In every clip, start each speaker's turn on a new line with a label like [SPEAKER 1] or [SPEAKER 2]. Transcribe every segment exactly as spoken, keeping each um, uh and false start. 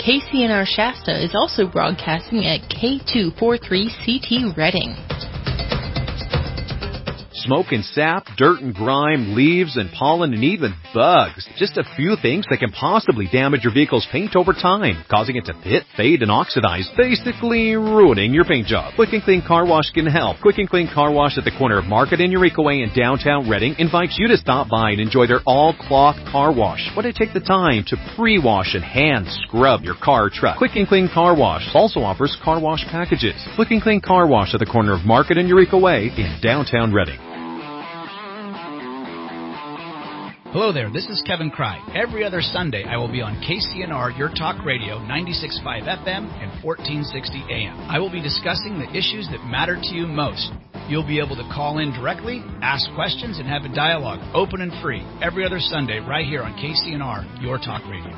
[SPEAKER 1] K C N R Shasta is also broadcasting at K two forty-three C T Redding.
[SPEAKER 2] Smoke and sap, dirt and grime, leaves and pollen, and even bugs. Just a few things that can possibly damage your vehicle's paint over time, causing it to pit, fade, and oxidize, basically ruining your paint job. Quick and Clean Car Wash can help. Quick and Clean Car Wash at the corner of Market and Eureka Way in downtown Redding invites you to stop by and enjoy their all-cloth car wash. Why don't you take the time to pre-wash and hand scrub your car or truck? Quick and Clean Car Wash also offers car wash packages. Quick and Clean Car Wash at the corner of Market and Eureka Way in downtown Redding.
[SPEAKER 3] Hello there, this is Kevin Cry. Every other Sunday, I will be on K C N R Your Talk Radio, ninety-six point five F M and fourteen sixty A M. I will be discussing the issues that matter to you most. You'll be able to call in directly, ask questions, and have a dialogue, open and free, every other Sunday right here on K C N R Your Talk Radio.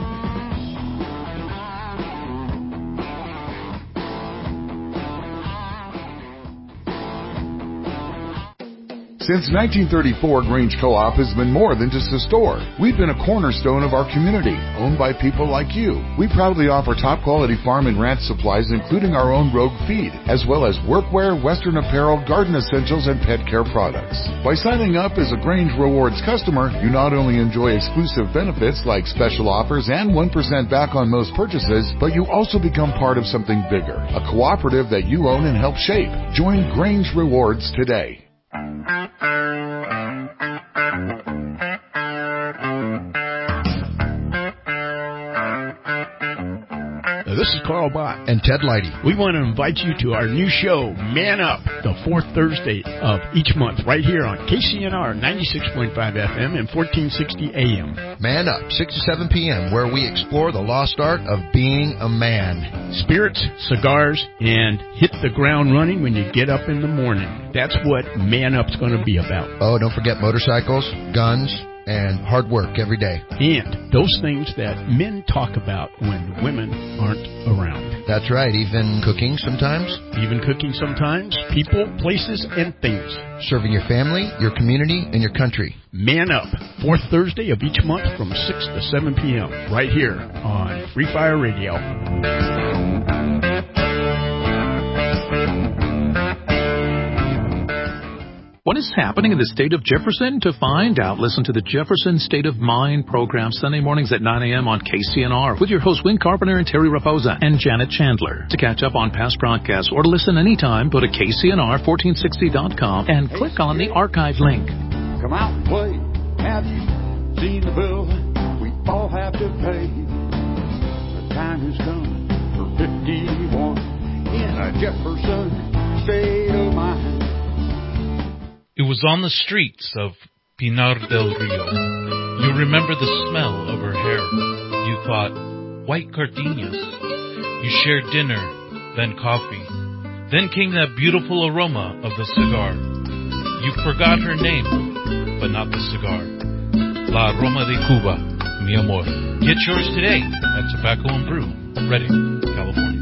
[SPEAKER 4] Since nineteen thirty-four, Grange Co-op has been more than just a store. We've been a cornerstone of our community, owned by people like you. We proudly offer top-quality farm and ranch supplies, including our own Rogue feed, as well as workwear, Western apparel, garden essentials, and pet care products. By signing up as a Grange Rewards customer, you not only enjoy exclusive benefits like special offers and one percent back on most purchases, but you also become part of something bigger, a cooperative that you own and help shape. Join Grange Rewards today.
[SPEAKER 5] This is Carl Bott and Ted Leidy. We want to invite you to our new show, Man Up, the fourth Thursday of each month, right here on K C N R ninety-six point five F M and fourteen sixty A M.
[SPEAKER 6] Man Up, six to seven P M, where we explore the lost art of being a man.
[SPEAKER 5] Spirits, cigars, and hit the ground running when you get up in the morning. That's what Man Up's going to be about.
[SPEAKER 6] Oh, don't forget motorcycles, guns, and hard work every day.
[SPEAKER 5] And those things that men talk about when women aren't around.
[SPEAKER 6] That's right, even cooking sometimes.
[SPEAKER 5] Even cooking sometimes. People, places, and things.
[SPEAKER 6] Serving your family, your community, and your country.
[SPEAKER 5] Man Up, fourth Thursday of each month from six to seven P M right here on Free Fire Radio.
[SPEAKER 7] What is happening in the state of Jefferson? To find out, listen to the Jefferson State of Mind program Sunday mornings at nine A M on K C N R with your hosts Win Carpenter and Terry Raposa and Janet Chandler. To catch up on past broadcasts or to listen anytime, go to K C N R fourteen sixty dot com and click on the archive link.
[SPEAKER 8] Come out and play. Have you seen the bill we all have to pay? The time has come for fifty-one in a Jefferson State of Mind.
[SPEAKER 9] It was on the streets of Pinar del Rio. You remember the smell of her hair. You thought, white gardenias. You shared dinner, then coffee. Then came that beautiful aroma of the cigar. You forgot her name, but not the cigar. La Aroma de Cuba, mi amor. Get yours today at Tobacco and Brew, Redding, California.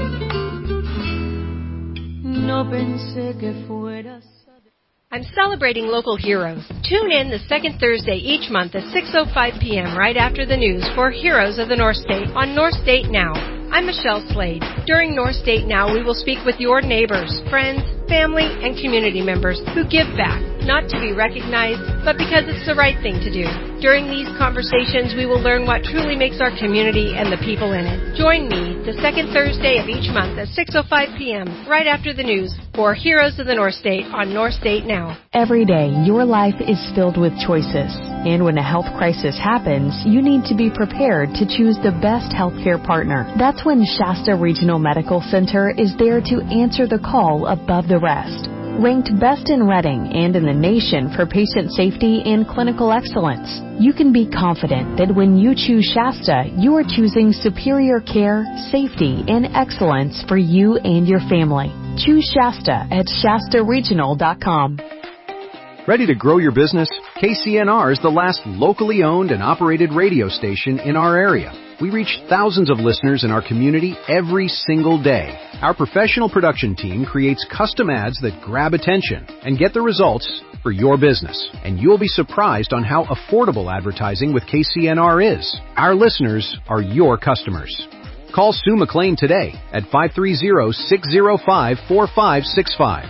[SPEAKER 10] No pensé que fueras.
[SPEAKER 11] I'm celebrating local heroes. Tune in the second Thursday each month at six oh five P M right after the news for Heroes of the North State on North State Now. I'm Michelle Slade. During North State Now, we will speak with your neighbors, friends, family, and community members who give back, not to be recognized, but because it's the right thing to do. During these conversations, we will learn what truly makes our community and the people in it. Join me the second Thursday of each month at six oh five P M right after the news for Heroes of the North State on North State Now.
[SPEAKER 12] Every day, your life is filled with choices. And when a health crisis happens, you need to be prepared to choose the best healthcare partner. That's when Shasta Regional Medical Center is there to answer the call above the rest. Ranked best in Redding and in the nation for patient safety and clinical excellence, you can be confident that when you choose Shasta, you are choosing superior care, safety, and excellence for you and your family. Choose Shasta at Shasta Regional dot com.
[SPEAKER 13] Ready to grow your business? K C N R is the last locally owned and operated radio station in our area. We reach thousands of listeners in our community every single day. Our professional production team creates custom ads that grab attention and get the results for your business. And you'll be surprised on how affordable advertising with K C N R is. Our listeners are your customers. Call Sue McLean today at five three zero, six zero five, four five six five.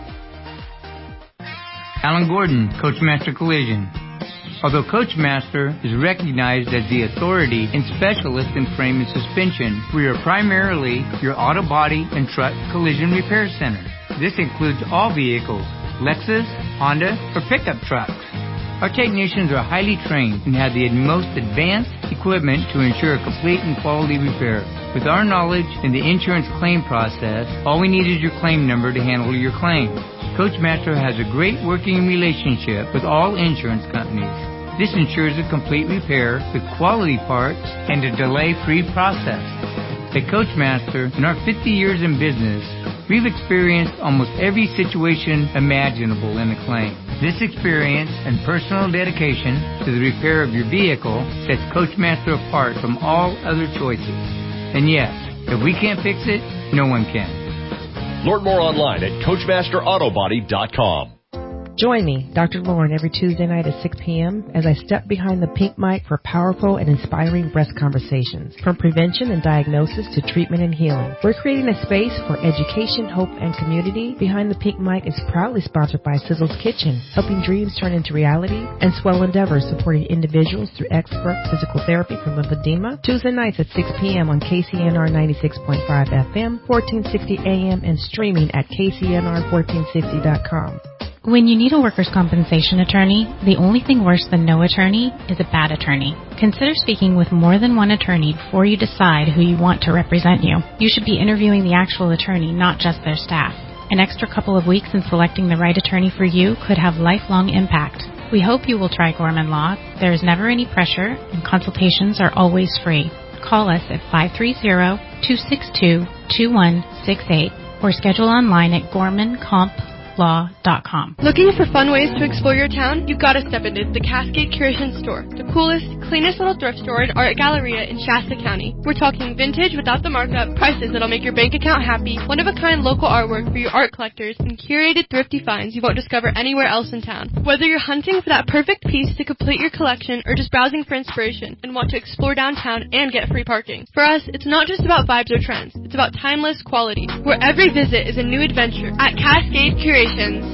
[SPEAKER 14] Alan Gordon, Coachmaster Collision. Although Coachmaster is recognized as the authority and specialist in frame and suspension, we are primarily your auto body and truck collision repair center. This includes all vehicles, Lexus, Honda, or pickup trucks. Our technicians are highly trained and have the most advanced equipment to ensure a complete and quality repair. With our knowledge in the insurance claim process, all we need is your claim number to handle your claim. Coachmaster has a great working relationship with all insurance companies. This ensures a complete repair with quality parts and a delay-free process. At Coachmaster, in our fifty years in business, we've experienced almost every situation imaginable in a claim. This experience and personal dedication to the repair of your vehicle sets Coachmaster apart from all other choices. And yes, if we can't fix it, no one can.
[SPEAKER 15] Learn more online at Coachmaster Auto Body dot com.
[SPEAKER 16] Join me, Doctor Lauren, every Tuesday night at six p.m. as I step behind the pink mic for powerful and inspiring breast conversations. From prevention and diagnosis to treatment and healing, we're creating a space for education, hope, and community. Behind the Pink Mic is proudly sponsored by Sizzle's Kitchen, helping dreams turn into reality, and Swell Endeavor, supporting individuals through expert physical therapy for lymphedema. Tuesday nights at six p.m. on K C N R ninety-six point five F M, fourteen sixty A M, and streaming at K C N R fourteen sixty dot com.
[SPEAKER 17] When you need a workers' compensation attorney, the only thing worse than no attorney is a bad attorney. Consider speaking with more than one attorney before you decide who you want to represent you. You should be interviewing the actual attorney, not just their staff. An extra couple of weeks in selecting the right attorney for you could have lifelong impact. We hope you will try Gorman Law. There is never any pressure, and consultations are always free. Call us at five three zero, two six two, two one six eight or schedule online at gorman comp law dot com.
[SPEAKER 18] Looking for fun ways to explore your town? You've got to step into the Cascade Curation Store, the coolest, cleanest little thrift store and art galleria in Shasta County. We're talking vintage without the markup, prices that'll make your bank account happy, one-of-a-kind local artwork for your art collectors, and curated thrifty finds you won't discover anywhere else in town. Whether you're hunting for that perfect piece to complete your collection or just browsing for inspiration and want to explore downtown and get free parking, for us, it's not just about vibes or trends. It's about timeless quality, where every visit is a new adventure at Cascade Curation.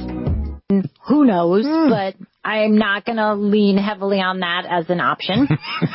[SPEAKER 19] Who knows, mm. but I'm not going to lean heavily on that as an option.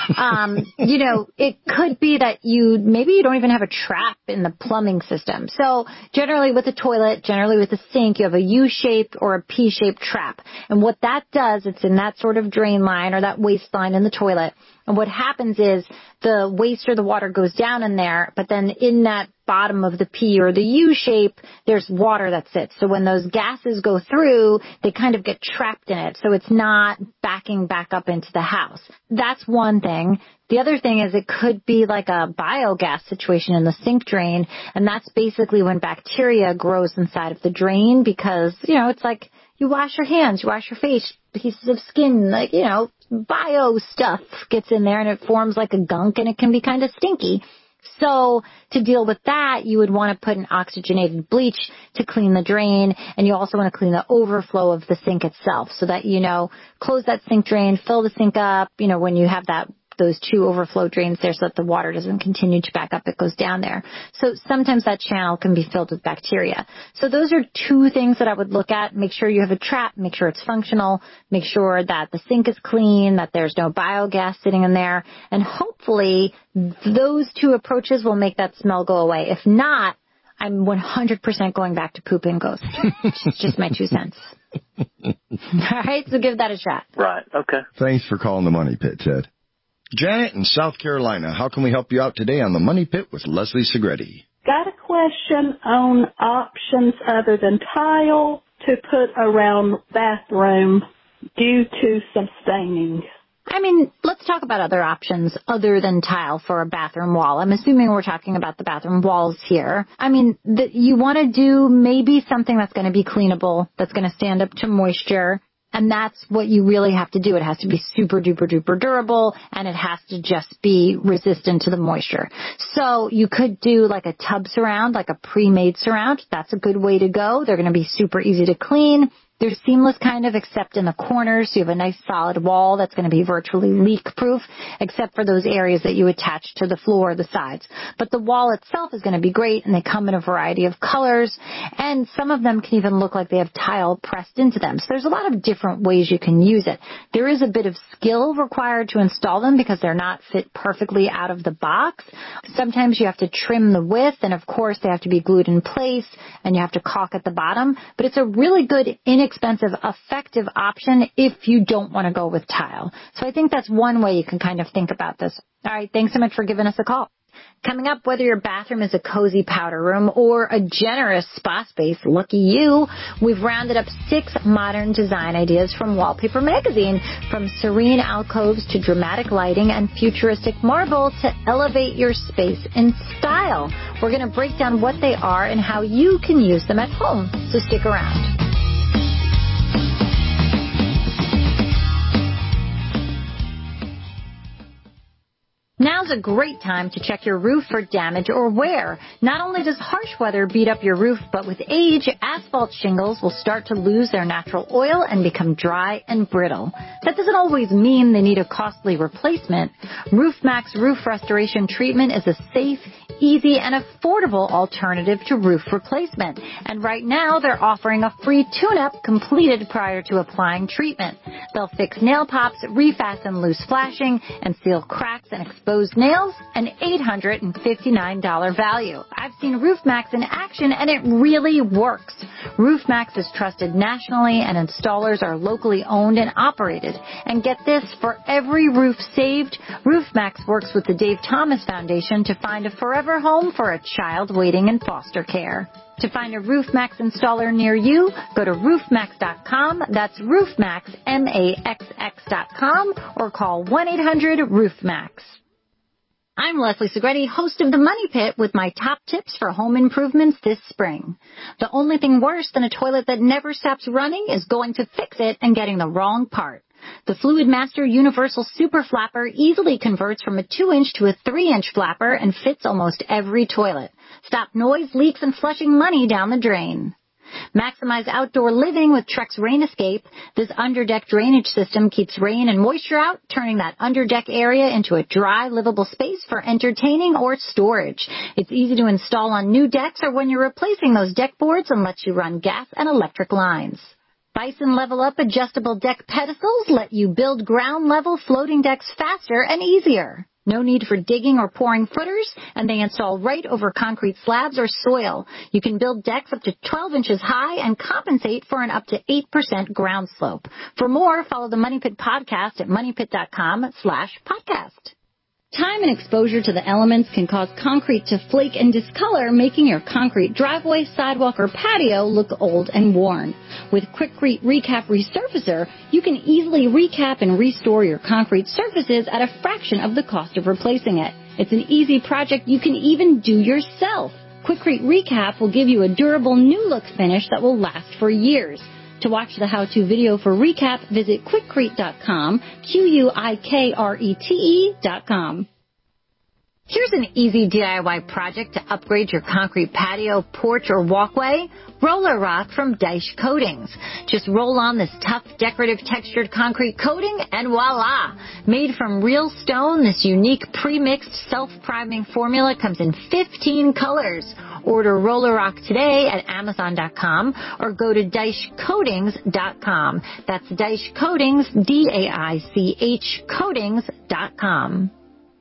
[SPEAKER 19] um, you know, it could be that you, maybe you don't even have a trap in the plumbing system. So generally with a toilet, generally with a sink, you have a U-shaped or a P-shaped trap. And what that does, it's in that sort of drain line or that waste line in the toilet. And what happens is the waste or the water goes down in there, but then in that bottom of the P or the U shape, there's water that sits. So when those gases go through, they kind of get trapped in it. So it's not backing back up into the house. That's one thing. The other thing is it could be like a biogas situation in the sink drain. And that's basically when bacteria grows inside of the drain because, you know, it's like you wash your hands, you wash your face, pieces of skin, like, you know, bio stuff gets in there and it forms like a gunk and it can be kind of stinky. So to deal with that, you would want to put an oxygenated bleach to clean the drain, and you also want to clean the overflow of the sink itself so that, you know, close that sink drain, fill the sink up, you know, when you have that those two overflow drains there so that the water doesn't continue to back up, it goes down there. So sometimes that channel can be filled with bacteria. So those are two things that I would look at. Make sure you have a trap, make sure it's functional, make sure that the sink is clean, that there's no biogas sitting in there, and hopefully those two approaches will make that smell go away. If not, I'm one hundred percent going back to poop and ghost. It's just my two cents. All right, so give that a shot.
[SPEAKER 20] Right, okay.
[SPEAKER 21] Thanks for calling the Money Pit, Ted. Janet in South Carolina, how can we help you out today on the Money Pit with Leslie Segretti?
[SPEAKER 22] Got a question on options other than tile to put around bathroom due to some staining.
[SPEAKER 19] I mean, let's talk about other options other than tile for a bathroom wall. I'm assuming we're talking about the bathroom walls here. I mean, the, you want to do maybe something that's going to be cleanable, that's going to stand up to moisture. And that's what you really have to do. It has to be super duper duper durable, and it has to just be resistant to the moisture. So you could do like a tub surround, like a pre-made surround. That's a good way to go. They're going to be super easy to clean. They're seamless kind of, except in the corners. So you have a nice solid wall that's going to be virtually leak-proof, except for those areas that you attach to the floor or the sides. But the wall itself is going to be great, and they come in a variety of colors. And some of them can even look like they have tile pressed into them. So there's a lot of different ways you can use it. There is a bit of skill required to install them because they're not fit perfectly out of the box. Sometimes you have to trim the width, and of course they have to be glued in place, and you have to caulk at the bottom. But it's a really good, inexpensive expensive, effective option if you don't want to go with tile. So I think that's one way you can kind of think about this. All right, thanks so much for giving us a call. Coming up, whether your bathroom is a cozy powder room or a generous spa space, lucky you, we've rounded up six modern design ideas from Wallpaper Magazine. From serene alcoves to dramatic lighting and futuristic marble to elevate your space in style. We're going to break down what they are and how you can use them at home. So stick around. Now's a great time to check your roof for damage or wear. Not only does harsh weather beat up your roof, but with age, asphalt shingles will start to lose their natural oil and become dry and brittle. That doesn't always mean they need a costly replacement. RoofMax Roof Restoration Treatment is a safe, easy, and affordable alternative to roof replacement. And right now, they're offering a free tune-up completed prior to applying treatment. They'll fix nail pops, refasten loose flashing, and seal cracks and exposed nails, an eight hundred fifty-nine dollars value. I've seen RoofMax in action, and it really works. RoofMax is trusted nationally, and installers are locally owned and operated. And get this, for every roof saved, RoofMax works with the Dave Thomas Foundation to find a forever home for a child waiting in foster care. To find a RoofMax installer near you, go to roof max dot com. That's RoofMax, M A X X dot com, or call one eight hundred roof max. I'm Leslie Segretti, host of The Money Pit, with my top tips for home improvements this spring. The only thing worse than a toilet that never stops running is going to fix it and getting the wrong part. The Fluid Master Universal Super Flapper easily converts from a two inch to a three inch flapper and fits almost every toilet. Stop noise, leaks, and flushing money down the drain. Maximize outdoor living with Trex Rain Escape. This underdeck drainage system keeps rain and moisture out, turning that underdeck area into a dry, livable space for entertaining or storage. It's easy to install on new decks or when you're replacing those deck boards, and lets you run gas and electric lines. Bison Level Up adjustable deck pedestals let you build ground-level floating decks faster and easier. No need for digging or pouring footers, and they install right over concrete slabs or soil. You can build decks up to twelve inches high and compensate for an up to eight percent ground slope. For more, follow the Money Pit podcast at money pit dot com slash podcast. Time and exposure to the elements can cause concrete to flake and discolor, making your concrete driveway, sidewalk, or patio look old and worn. With Quikrete Recap Resurfacer, you can easily recap and restore your concrete surfaces at a fraction of the cost of replacing it. It's an easy project you can even do yourself. Quikrete Recap will give you a durable new look finish that will last for years. To watch the how-to video for Recap, visit quikrete dot com, Q U I K R E T E dot com. Here's an easy D I Y project to upgrade your concrete patio, porch, or walkway. Roller Rock from Daish Coatings. Just roll on this tough, decorative, textured concrete coating, and voila! Made from real stone, this unique pre-mixed, self-priming formula comes in fifteen colors. Order Roller Rock today at amazon dot com or go to daish coatings dot com. That's Daish Coatings, D A I C H, coatings dot com.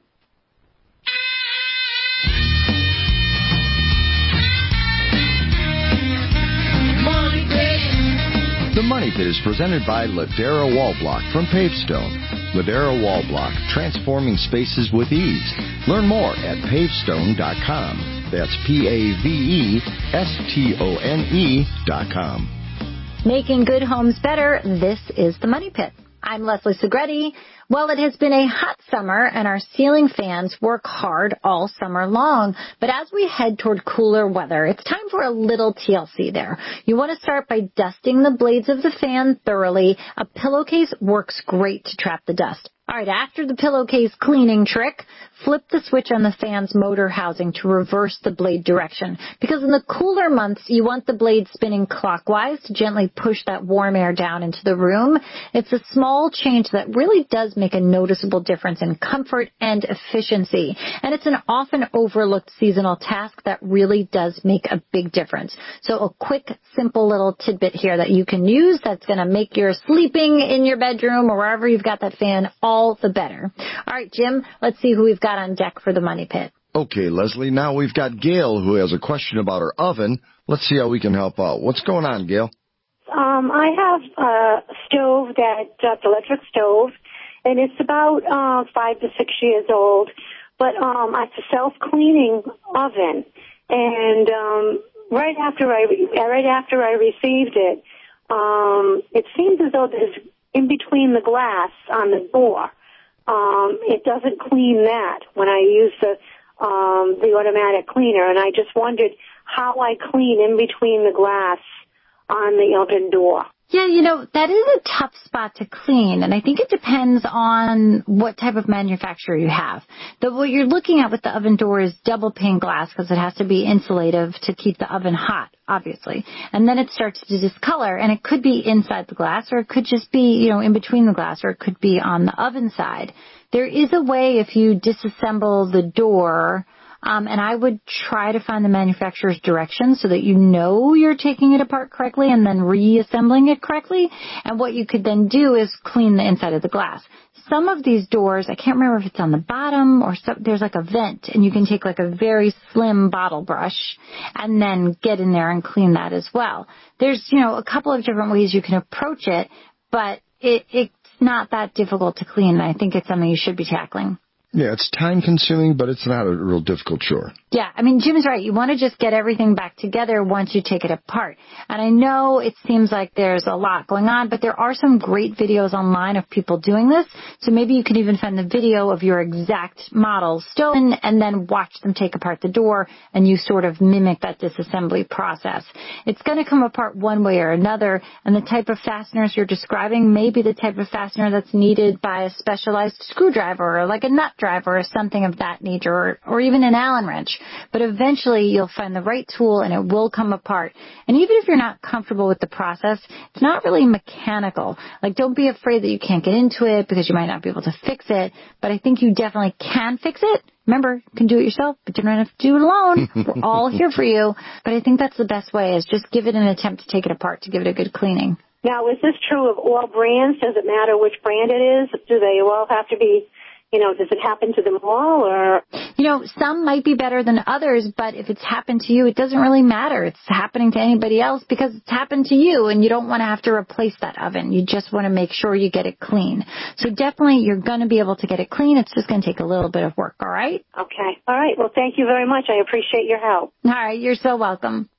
[SPEAKER 21] The Money Pit is presented by Ladera Wall Block from Pavestone. Ladera Wall Block, transforming spaces with ease. Learn more at pavestone dot com. That's P A V E S T O N E dot com.
[SPEAKER 19] Making good homes better, this is The Money Pit. I'm Leslie Segretti. Well, it has been a hot summer, and our ceiling fans work hard all summer long. But as we head toward cooler weather, it's time for a little T L C there. You want to start by dusting the blades of the fan thoroughly. A pillowcase works great to trap the dust. All right, after the pillowcase cleaning trick, flip the switch on the fan's motor housing to reverse the blade direction. Because in the cooler months, you want the blade spinning clockwise to gently push that warm air down into the room. It's a small change that really does make a noticeable difference in comfort and efficiency. And it's an often overlooked seasonal task that really does make a big difference. So a quick, simple little tidbit here that you can use that's going to make your sleeping in your bedroom or wherever you've got that fan all All the better. All right, Jim, let's see who we've got on deck for the Money Pit.
[SPEAKER 6] Okay, Leslie, now we've got Gail who has a question about her oven. Let's see how we can help out. What's going on, Gail?
[SPEAKER 1] Um, I have a stove that, uh, electric stove, and it's about uh, five to six years old, but um, it's a self-cleaning oven. And um, right after I right after I received it, um, it seems as though there's in between the glass on the door. Um, it doesn't clean that when I use the um, the automatic cleaner, and I just wondered how I clean in between the glass on the oven door.
[SPEAKER 19] Yeah, you know, that is a tough spot to clean, and I think it depends on what type of manufacturer you have. The, what you're looking at with the oven door is double pane glass because it has to be insulative to keep the oven hot, obviously. And then it starts to discolor, and it could be inside the glass, or it could just be, you know, in between the glass, or it could be on the oven side. There is a way if you disassemble the door, Um, and I would try to find the manufacturer's directions so that you know you're taking it apart correctly and then reassembling it correctly. And what you could then do is clean the inside of the glass. Some of these doors, I can't remember if it's on the bottom or so, there's like a vent, and you can take like a very slim bottle brush and then get in there and clean that as well. There's, you know, a couple of different ways you can approach it, but it, it's not that difficult to clean, and I think it's something you should be tackling.
[SPEAKER 6] Yeah, it's time-consuming, but it's not a real difficult chore.
[SPEAKER 19] Yeah, I mean, Jim's right. You want to just get everything back together once you take it apart. And I know it seems like there's a lot going on, but there are some great videos online of people doing this. So maybe you can even find the video of your exact model stolen and then watch them take apart the door, and you sort of mimic that disassembly process. It's going to come apart one way or another, and the type of fasteners you're describing may be the type of fastener that's needed by a specialized screwdriver or like a nut driver or something of that nature, or, or even an Allen wrench. But eventually you'll find the right tool and it will come apart. And even if you're not comfortable with the process, it's not really mechanical. Like, don't be afraid that you can't get into it because you might not be able to fix it. But I think you definitely can fix it. Remember, you can do it yourself, but you don't have to do it alone. We're all here for you. But I think that's the best way, is just give it an attempt to take it apart, to give it a good cleaning.
[SPEAKER 1] Now, is this true of all brands? Does it matter which brand it is? Do they all have to be, you know, does it happen to them all, or?
[SPEAKER 19] You know, some might be better than others, but if it's happened to you, it doesn't really matter. It's happening to anybody else because it's happened to you, and you don't want to have to replace that oven. You just want to make sure you get it clean. So definitely you're going to be able to get it clean. It's just going to take a little bit of work, all right?
[SPEAKER 1] Okay. All right. Well, thank you very much. I appreciate your help.
[SPEAKER 19] All right. You're so welcome.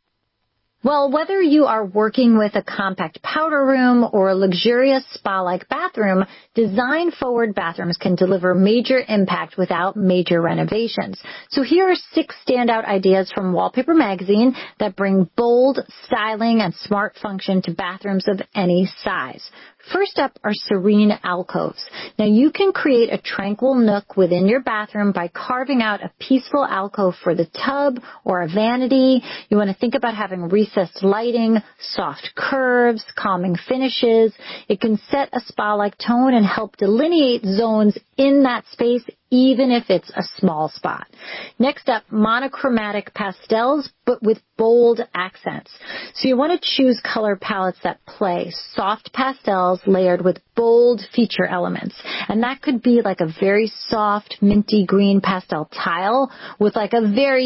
[SPEAKER 19] Well, whether you are working with a compact powder room or a luxurious spa-like bathroom, design-forward bathrooms can deliver major impact without major renovations. So here are six standout ideas from Wallpaper Magazine that bring bold styling and smart function to bathrooms of any size. First up are serene alcoves. Now, you can create a tranquil nook within your bathroom by carving out a peaceful alcove for the tub or a vanity. You want to think about having recessed lighting, soft curves, calming finishes. It can set a spa-like tone and help delineate zones in that space, even if it's a small spot. Next up, monochromatic pastels, but with bold accents. So you want to choose color palettes that play soft pastels layered with bold feature elements. And that could be like a very soft minty green pastel tile with like a very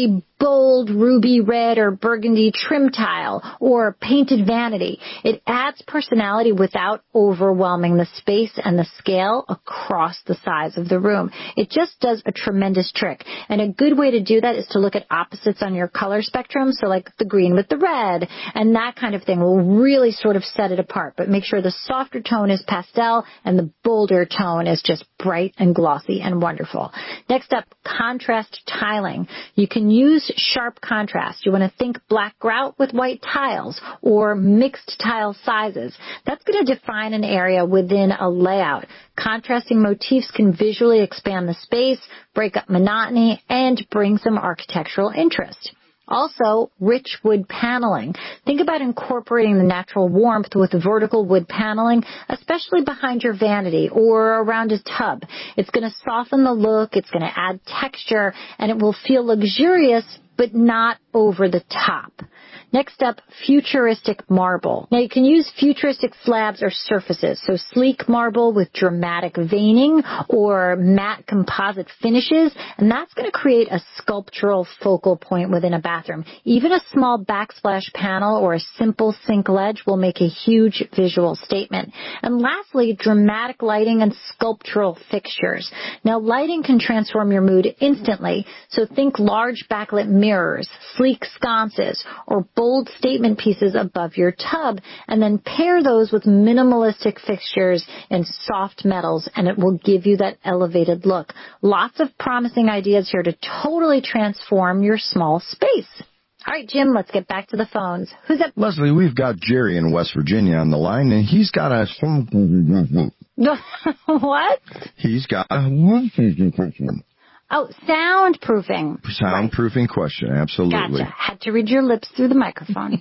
[SPEAKER 19] bold ruby red or burgundy trim tile or painted vanity. It adds personality without overwhelming the space and the scale across the size of the room. It just does a tremendous trick. And a good way to do that is to look at opposites on your color spectrum, so like the green with the red, and that kind of thing will really sort of set it apart. But make sure the softer tone is pastel and the bolder tone is just bright and glossy and wonderful. Next up, contrast tiling. You can use sharp contrast. You want to think black grout with white tiles or mixed tile sizes. That's going to define an area within a layout. Contrasting motifs can visually expand the space, break up monotony, and bring some architectural interest. Also, rich wood paneling. Think about incorporating the natural warmth with vertical wood paneling, especially behind your vanity or around a tub. It's going to soften the look, it's going to add texture, and it will feel luxurious, but not over the top. Next up, futuristic marble. Now, you can use futuristic slabs or surfaces, so sleek marble with dramatic veining or matte composite finishes, and that's going to create a sculptural focal point within a bathroom. Even a small backsplash panel or a simple sink ledge will make a huge visual statement. And lastly, dramatic lighting and sculptural fixtures. Now, lighting can transform your mood instantly, so think large backlit mirrors, sleek sconces, or bold statement pieces above your tub, and then pair those with minimalistic fixtures and soft metals, and it will give you that elevated look. Lots of promising ideas here to totally transform your small space. All right, Jim, let's get back to the phones. Who's up?
[SPEAKER 6] Leslie, we've got Jerry in West Virginia on the line, and he's got a...
[SPEAKER 19] What?
[SPEAKER 6] He's got a...
[SPEAKER 19] Oh, soundproofing.
[SPEAKER 6] Soundproofing question, absolutely.
[SPEAKER 19] Gotcha. Had to read your lips through the microphone.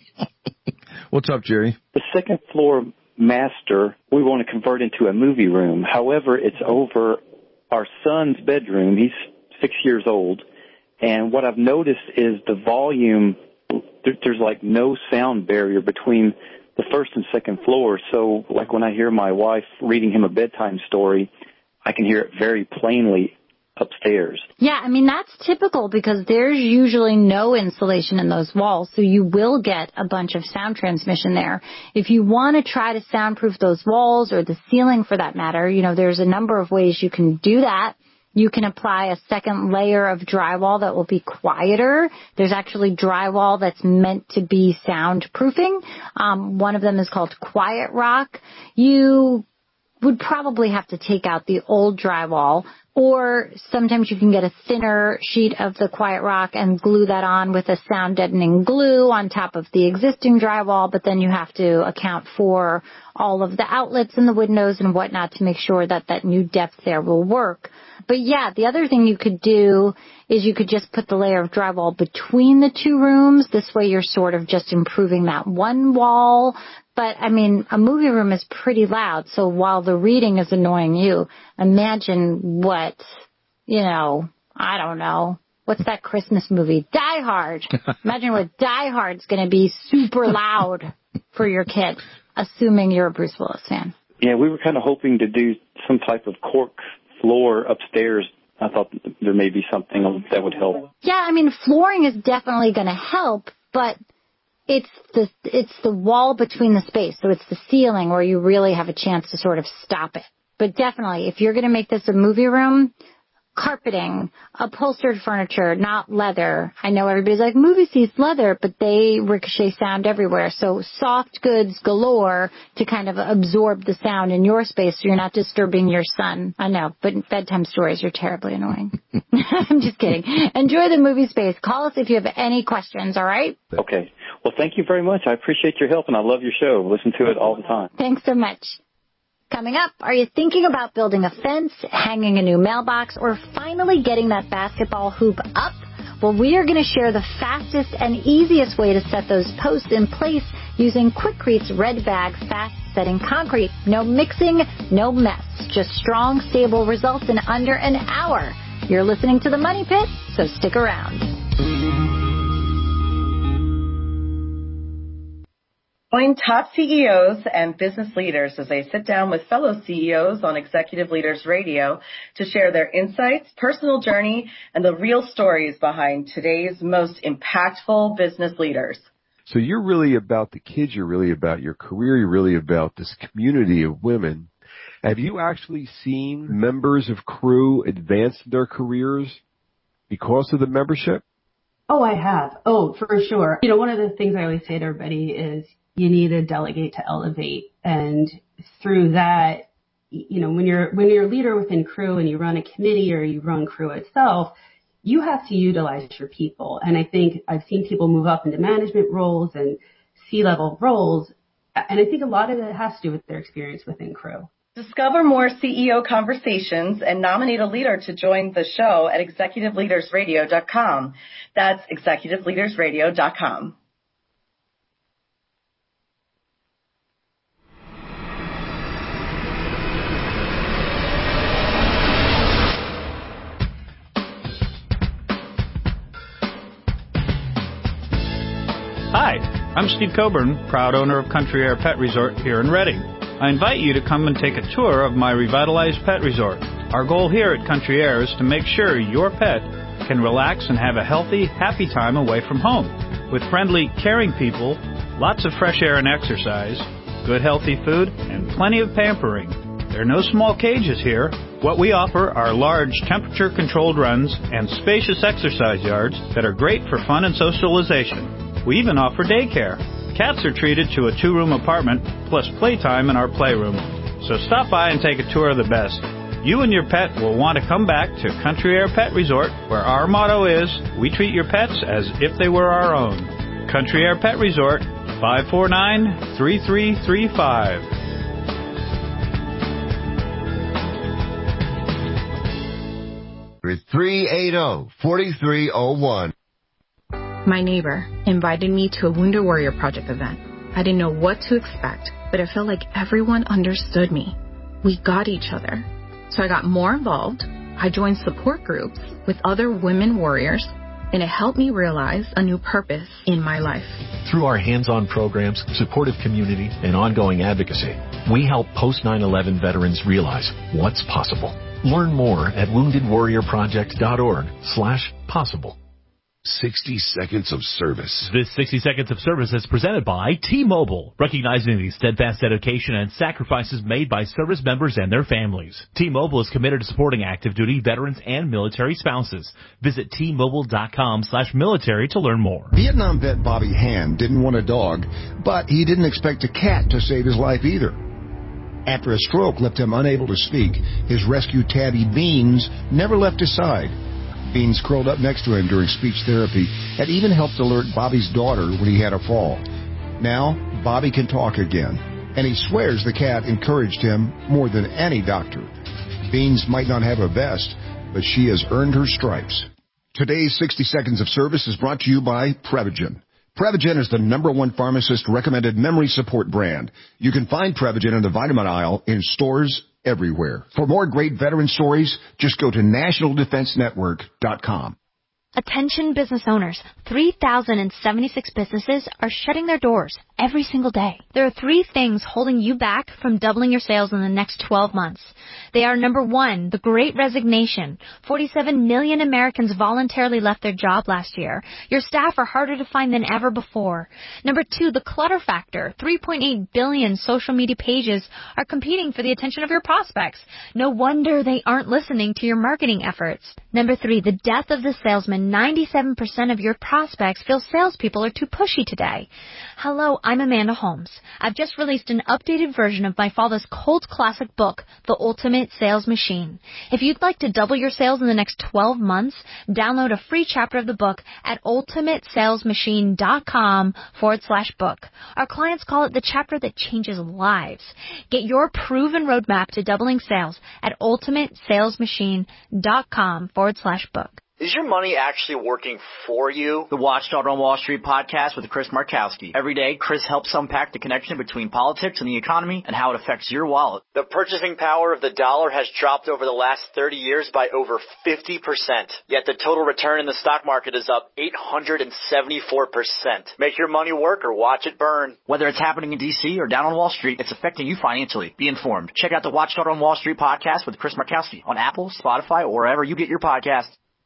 [SPEAKER 6] What's up, Jerry?
[SPEAKER 2] The second floor master, we want to convert into a movie room. However, it's over our son's bedroom. He's six years old. And what I've noticed is the volume, there, there's like no sound barrier between the first and second floor. So like when I hear my wife reading him a bedtime story, I can hear it very plainly upstairs.
[SPEAKER 19] Yeah, I mean, that's typical because there's usually no insulation in those walls, so you will get a bunch of sound transmission there. If you want to try to soundproof those walls or the ceiling for that matter, you know, there's a number of ways you can do that. You can apply a second layer of drywall that will be quieter. There's actually drywall that's meant to be soundproofing. Um, one of them is called Quiet Rock. You would probably have to take out the old drywall, or sometimes you can get a thinner sheet of the Quiet Rock and glue that on with a sound deadening glue on top of the existing drywall, but then you have to account for all of the outlets and the windows and whatnot to make sure that that new depth there will work. But yeah, the other thing you could do is you could just put the layer of drywall between the two rooms. This way you're sort of just improving that one wall. But, I mean, a movie room is pretty loud, so while the reading is annoying you, imagine what, you know, I don't know, what's that Christmas movie? Die Hard. Imagine what Die Hard's going to be super loud for your kid, assuming you're a Bruce Willis fan.
[SPEAKER 2] Yeah, we were kind of hoping to do some type of cork floor upstairs. I thought there may be something that would help.
[SPEAKER 19] Yeah, I mean, flooring is definitely going to help, but it's the it's the wall between the space, so it's the ceiling where you really have a chance to sort of stop it. But definitely, if you're going to make this a movie room, carpeting, upholstered furniture, not leather. I know everybody's like, movie seats, leather, but they ricochet sound everywhere. So soft goods galore to kind of absorb the sound in your space so you're not disturbing your son. I know, but bedtime stories are terribly annoying. I'm just kidding. Enjoy the movie space. Call us if you have any questions, all right?
[SPEAKER 2] Okay. Well, thank you very much. I appreciate your help, and I love your show. Listen to it all the time.
[SPEAKER 19] Thanks so much. Coming up, are you thinking about building a fence, hanging a new mailbox, or finally getting that basketball hoop up? Well, we are going to share the fastest and easiest way to set those posts in place using Quikrete Red Bag Fast Setting Concrete. No mixing, no mess. Just strong, stable results in under an hour. You're listening to The Money Pit, so stick around.
[SPEAKER 3] Join top C E Os and business leaders as they sit down with fellow C E Os on Executive Leaders Radio to share their insights, personal journey, and the real stories behind today's most impactful business leaders.
[SPEAKER 20] So you're really about the kids, you're really about your career, you're really about this community of women. Have you actually seen members of Crew advance their careers because of the membership?
[SPEAKER 23] Oh, I have. Oh, for sure. You know, one of the things I always say to everybody is you need to delegate to elevate. And through that, you know, when you're, when you're a leader within Crew and you run a committee or you run Crew itself, you have to utilize your people. And I think I've seen people move up into management roles and C-level roles. And I think a lot of it has to do with their experience within Crew.
[SPEAKER 3] Discover more C E O conversations and nominate a leader to join the show at executive leaders radio dot com. That's executive leaders radio dot com.
[SPEAKER 24] Hi, I'm Steve Coburn, proud owner of Country Air Pet Resort here in Reading. I invite you to come and take a tour of my revitalized pet resort. Our goal here at Country Air is to make sure your pet can relax and have a healthy, happy time away from home. With friendly, caring people, lots of fresh air and exercise, good healthy food, and plenty of pampering. There are no small cages here. What we offer are large temperature-controlled runs and spacious exercise yards that are great for fun and socialization. We even offer daycare. Cats are treated to a two-room apartment plus playtime in our playroom. So stop by and take a tour of the best. You and your pet will want to come back to Country Air Pet Resort, where our motto is, we treat your pets as if they were our own. Country Air Pet Resort, five four nine, three three three five.
[SPEAKER 21] three eight zero, four three zero one.
[SPEAKER 25] My neighbor invited me to a Wounded Warrior Project event. I didn't know what to expect, but I felt like everyone understood me. We got each other. So I got more involved. I joined support groups with other women warriors, and it helped me realize a new purpose in my life.
[SPEAKER 7] Through our hands-on programs, supportive community, and ongoing advocacy, we help post nine eleven veterans realize what's possible. Learn more at wounded warrior project dot org slash possible.
[SPEAKER 26] sixty seconds of service.
[SPEAKER 27] This sixty seconds of service is presented by T-Mobile, recognizing the steadfast dedication and sacrifices made by service members and their families. T-Mobile is committed to supporting active duty veterans and military spouses. Visit T Mobile dot com slash military to learn more.
[SPEAKER 28] Vietnam vet Bobby Han didn't want a dog, but he didn't expect a cat to save his life either. After a stroke left him unable to speak, his rescue tabby Beans never left his side. Beans curled up next to him during speech therapy and even helped alert Bobby's daughter when he had a fall. Now, Bobby can talk again, and he swears the cat encouraged him more than any doctor. Beans might not have a vest, but she has earned her stripes. Today's sixty seconds of service is brought to you by Prevagen. Prevagen is the number one pharmacist-recommended memory support brand. You can find Prevagen in the vitamin aisle in stores everywhere. For more great veteran stories, just go to national defense network dot com.
[SPEAKER 29] Attention business owners, three thousand seventy-six businesses are shutting their doors every single day. There are three things holding you back from doubling your sales in the next twelve months. They are, number one, the Great Resignation. forty-seven million Americans voluntarily left their job last year. Your staff are harder to find than ever before. Number two, the clutter factor. three point eight billion social media pages are competing for the attention of your prospects. No wonder they aren't listening to your marketing efforts. Number three, the death of the salesman. ninety-seven percent of your prospects feel salespeople are too pushy today. Hello, I'm Amanda Holmes. I've just released an updated version of my father's cult classic book, The Ultimate Sales Machine. If you'd like to double your sales in the next twelve months, download a free chapter of the book at ultimate sales machine dot com forward slash book. Our clients call it the chapter that changes lives. Get your proven roadmap to doubling sales at ultimate sales machine dot com forward slash book.
[SPEAKER 4] Is your money actually working for you?
[SPEAKER 5] The Watchdog on Wall Street podcast with Chris Markowski. Every day, Chris helps unpack the connection between politics and the economy and how it affects your wallet.
[SPEAKER 4] The purchasing power of the dollar has dropped over the last thirty years by over fifty percent. Yet the total return in the stock market is up eight hundred seventy-four percent. Make your money work or watch it burn.
[SPEAKER 5] Whether it's happening in D C or down on Wall Street, it's affecting you financially. Be informed. Check out the Watchdog on Wall Street podcast with Chris Markowski on Apple, Spotify, or wherever you get your podcasts.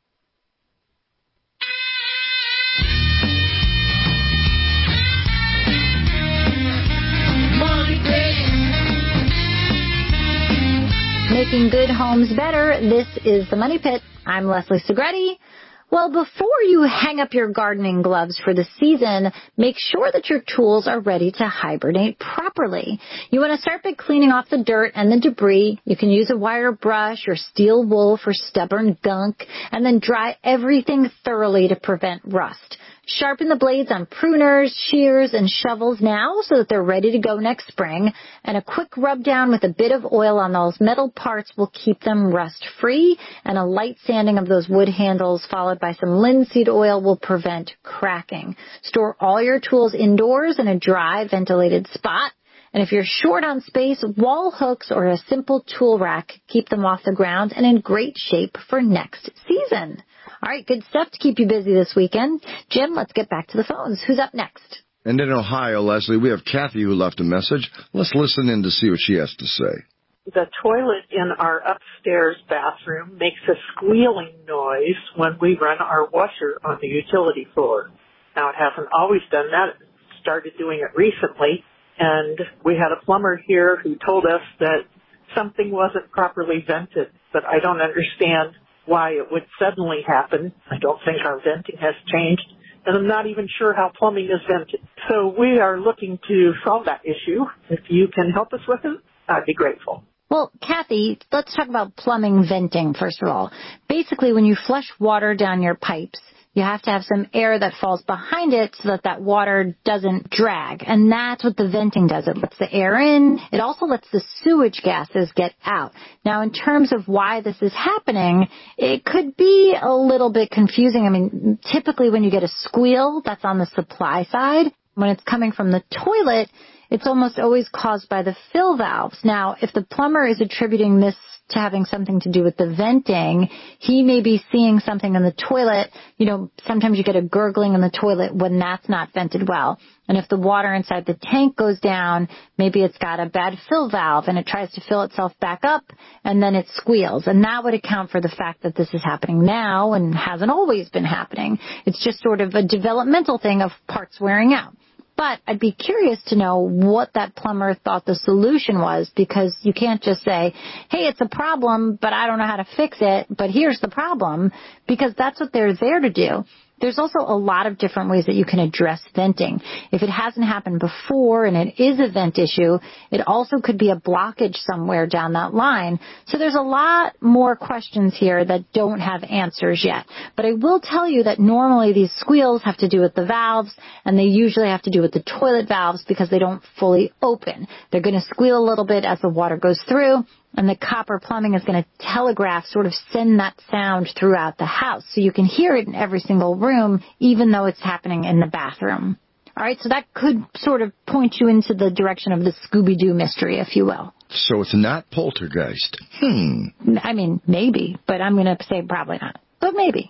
[SPEAKER 19] Making good homes better. This is the Money Pit. I'm Leslie Segretti. Well, before you hang up your gardening gloves for the season, make sure that your tools are ready to hibernate properly. You want to start by cleaning off the dirt and the debris. You can use a wire brush or steel wool for stubborn gunk, and then dry everything thoroughly to prevent rust. Sharpen the blades on pruners, shears, and shovels now so that they're ready to go next spring. And a quick rub down with a bit of oil on those metal parts will keep them rust-free. And a light sanding of those wood handles followed by some linseed oil will prevent cracking. Store all your tools indoors in a dry, ventilated spot. And if you're short on space, wall hooks or a simple tool rack keep them off the ground and in great shape for next season. All right, good stuff to keep you busy this weekend. Jim, let's get back to the phones. Who's up next?
[SPEAKER 6] And in Ohio, Leslie, we have Kathy who left a message. Let's listen in to see what she has to say.
[SPEAKER 8] The toilet in our upstairs bathroom makes a squealing noise when we run our washer on the utility floor. Now, it hasn't always done that. It started doing it recently, and we had a plumber here who told us that something wasn't properly vented, but I don't understand why it would suddenly happen. I don't think our venting has changed, and I'm not even sure how plumbing is vented. So we are looking to solve that issue. If you can help us with it, I'd be grateful.
[SPEAKER 19] Well, Kathy, let's talk about plumbing venting, first of all. Basically, when you flush water down your pipes, you have to have some air that falls behind it so that that water doesn't drag. And that's what the venting does. It lets the air in. It also lets the sewage gases get out. Now, in terms of why this is happening, it could be a little bit confusing. I mean, typically when you get a squeal, that's on the supply side. When it's coming from the toilet, it's almost always caused by the fill valves. Now, if the plumber is attributing this to having something to do with the venting, he may be seeing something in the toilet. You know, sometimes you get a gurgling in the toilet when that's not vented well. And if the water inside the tank goes down, maybe it's got a bad fill valve and it tries to fill itself back up and then it squeals. And that would account for the fact that this is happening now and hasn't always been happening. It's just sort of a developmental thing of parts wearing out. But I'd be curious to know what that plumber thought the solution was, because you can't just say, hey, it's a problem, but I don't know how to fix it, but here's the problem, because that's what they're there to do. There's also a lot of different ways that you can address venting. If it hasn't happened before and it is a vent issue, it also could be a blockage somewhere down that line. So there's a lot more questions here that don't have answers yet. But I will tell you that normally these squeals have to do with the valves, and they usually have to do with the toilet valves because they don't fully open. They're going to squeal a little bit as the water goes through, and the copper plumbing is going to telegraph, sort of send that sound throughout the house. So you can hear it in every single room, even though it's happening in the bathroom. All right, so that could sort of point you into the direction of the Scooby-Doo mystery, if you will.
[SPEAKER 6] So it's not poltergeist. Hmm.
[SPEAKER 19] I mean, maybe, but I'm going to say probably not. But maybe.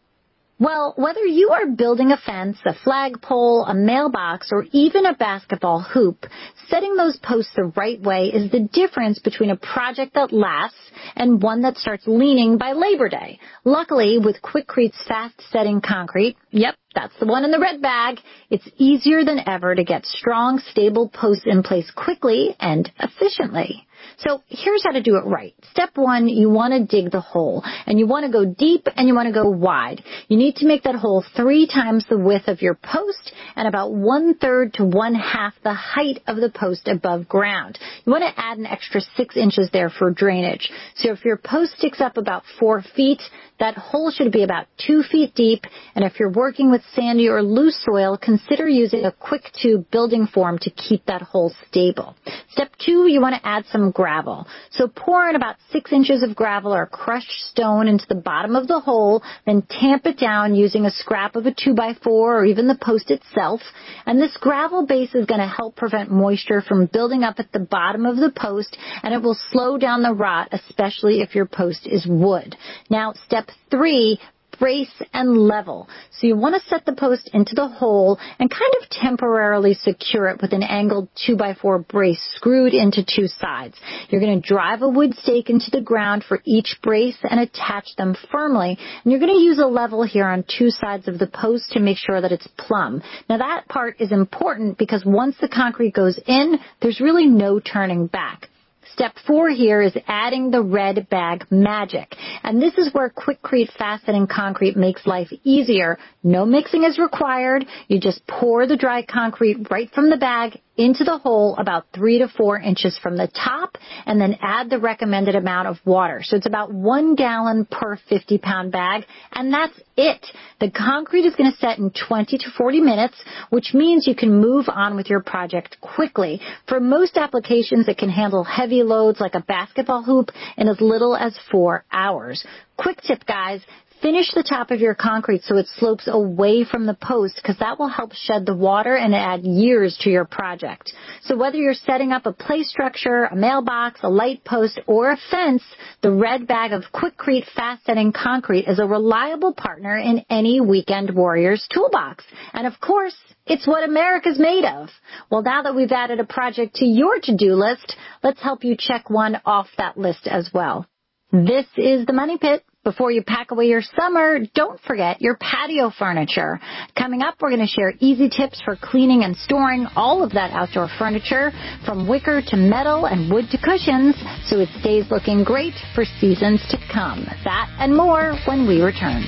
[SPEAKER 19] Well, whether you are building a fence, a flagpole, a mailbox, or even a basketball hoop, setting those posts the right way is the difference between a project that lasts and one that starts leaning by Labor Day. Luckily, with Quikrete fast-setting concrete, yep, that's the one in the red bag, it's easier than ever to get strong, stable posts in place quickly and efficiently. So here's how to do it right. Step one, you want to dig the hole, and you want to go deep and you want to go wide. You need to make that hole three times the width of your post and about one-third to one-half the height of the post above ground. You want to add an extra six inches there for drainage. So if your post sticks up about four feet, That hole should be about two feet deep, and if you're working with sandy or loose soil, consider using a quick tube building form to keep that hole stable. Step two, you want to add some gravel. So pour in about six inches of gravel or crushed stone into the bottom of the hole, then tamp it down using a scrap of a two by four or even the post itself. And this gravel base is going to help prevent moisture from building up at the bottom of the post, and it will slow down the rot, especially if your post is wood. Now, step three, brace and level. So you want to set the post into the hole and kind of temporarily secure it with an angled two by four brace screwed into two sides. You're going to drive a wood stake into the ground for each brace and attach them firmly. And you're going to use a level here on two sides of the post to make sure that it's plumb. Now that part is important because once the concrete goes in, there's really no turning back. Step four here is adding the red bag magic. And this is where Quikrete Fast Setting Concrete makes life easier. No mixing is required. You just pour the dry concrete right from the bag into the hole about three to four inches from the top, and then add the recommended amount of water. So it's about one gallon per fifty pound bag, and that's it. The concrete is going to set in twenty to forty minutes, which means you can move on with your project quickly. For most applications, it can handle heavy loads like a basketball hoop in as little as four hours. Quick tip, guys. Finish the top of your concrete so it slopes away from the post, because that will help shed the water and add years to your project. So whether you're setting up a play structure, a mailbox, a light post, or a fence, the red bag of Quikrete Fast Setting Concrete is a reliable partner in any Weekend Warriors toolbox. And of course, it's what America's made of. Well, now that we've added a project to your to-do list, let's help you check one off that list as well. This is the Money Pit. Before you pack away your summer, don't forget your patio furniture. Coming up, we're going to share easy tips for cleaning and storing all of that outdoor furniture, from wicker to metal and wood to cushions, so it stays looking great for seasons to come. That and more when we return.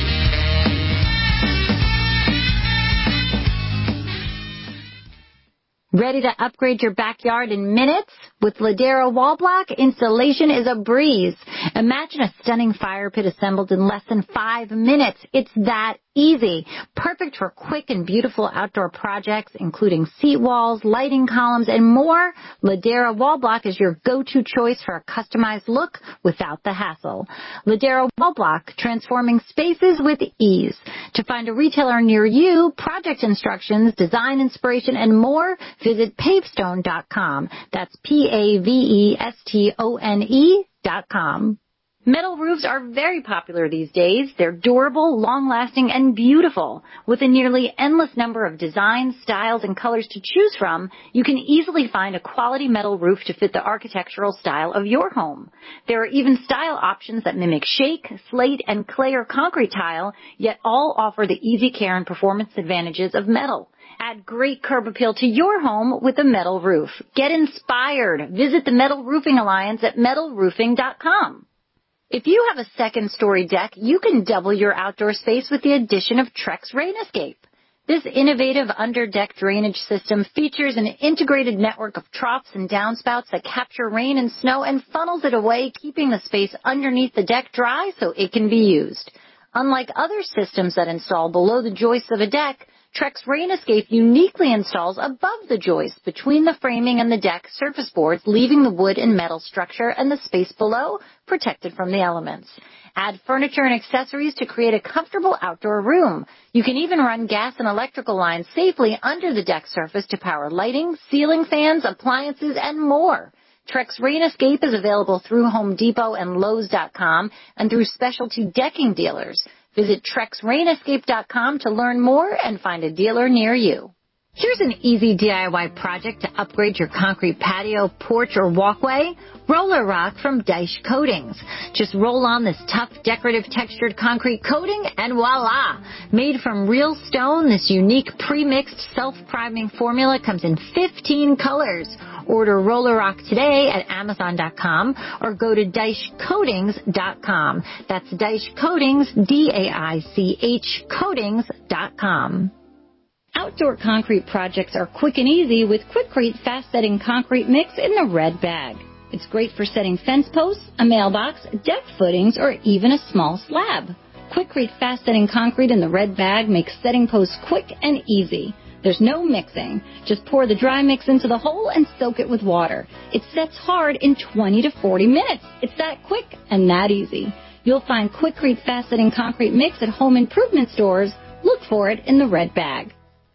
[SPEAKER 19] Ready to upgrade your backyard in minutes? With Ladera Wall Block, installation is a breeze. Imagine a stunning fire pit assembled in less than five minutes. It's that easy. Perfect for quick and beautiful outdoor projects, including seat walls, lighting columns, and more. Ladera Wall Block is your go-to choice for a customized look without the hassle. Ladera Wall Block, transforming spaces with ease. To find a retailer near you, project instructions, design inspiration, and more, visit pavestone dot com. That's P A V E S T O N E dot com. Metal roofs are very popular these days. They're durable, long-lasting, and beautiful. With a nearly endless number of designs, styles, and colors to choose from, you can easily find a quality metal roof to fit the architectural style of your home. There are even style options that mimic shake, slate, and clay or concrete tile, yet all offer the easy care and performance advantages of metal. Add great curb appeal to your home with a metal roof. Get inspired. Visit the Metal Roofing Alliance at metal roofing dot com. If you have a second-story deck, you can double your outdoor space with the addition of Trex Rain Escape. This innovative under-deck drainage system features an integrated network of troughs and downspouts that capture rain and snow and funnels it away, keeping the space underneath the deck dry so it can be used. Unlike other systems that install below the joists of a deck, Trex Rain Escape uniquely installs above the joist between the framing and the deck surface boards, leaving the wood and metal structure and the space below protected from the elements. Add furniture and accessories to create a comfortable outdoor room. You can even run gas and electrical lines safely under the deck surface to power lighting, ceiling fans, appliances, and more. Trex Rain Escape is available through Home Depot and Lowe's dot com and through specialty decking dealers. Visit Trex Rain Escape dot com to learn more and find a dealer near you. Here's an easy D I Y project to upgrade your concrete patio, porch, or walkway. Roller Rock from Deich Coatings. Just roll on this tough, decorative, textured concrete coating, and voila! Made from real stone, this unique pre-mixed, self-priming formula comes in fifteen colors. Order Roller Rock today at amazon dot com or go to deich coatings dot com. That's Deich Coatings, D A I C H coatings dot com. Outdoor concrete projects are quick and easy with Quikrete Fast Setting Concrete Mix in the red bag. It's great for setting fence posts, a mailbox, deck footings, or even a small slab. Quikrete fast-setting concrete in the red bag makes setting posts quick and easy. There's no mixing. Just pour the dry mix into the hole and soak it with water. It sets hard in twenty to forty minutes. It's that quick and that easy. You'll find Quikrete fast-setting concrete mix at home improvement stores. Look for it in the red bag.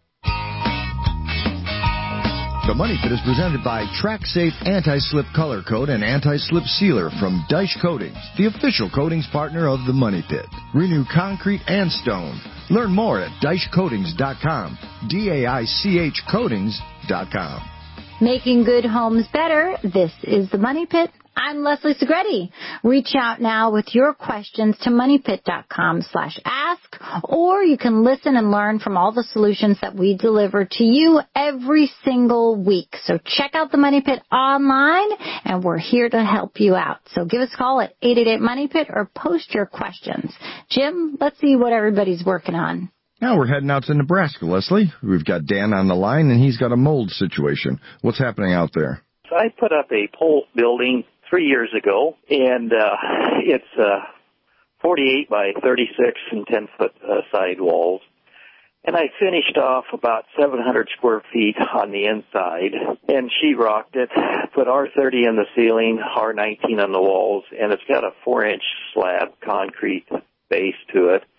[SPEAKER 21] The Money Pit is presented by TrackSafe Anti-Slip Color Coat and Anti-Slip Sealer from Daish Coatings, the official coatings partner of the Money Pit. Renew concrete and stone. Learn more at daish coatings dot com, D A I C H coatings dot com.
[SPEAKER 19] Making good homes better. This is the Money Pit. I'm Leslie Segretti. Reach out now with your questions to moneypit.com slash ask, or you can listen and learn from all the solutions that we deliver to you every single week. So check out the Money Pit online, and we're here to help you out. So give us a call at eight eight eight, money pit or post your questions. Jim, let's see what everybody's working on.
[SPEAKER 6] Now we're heading out to Nebraska, Leslie. We've got Dan on the line, and he's got a mold situation. What's happening out there?
[SPEAKER 9] So I put up a pole building three years ago, and uh, it's uh, forty-eight by thirty-six and ten-foot uh, side walls. And I finished off about seven hundred square feet on the inside and sheetrocked it, put R thirty in the ceiling, R nineteen on the walls, and it's got a four-inch slab concrete base to it.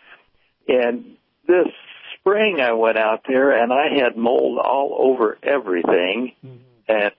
[SPEAKER 9] And this spring I went out there, and I had mold all over everything, mm-hmm. and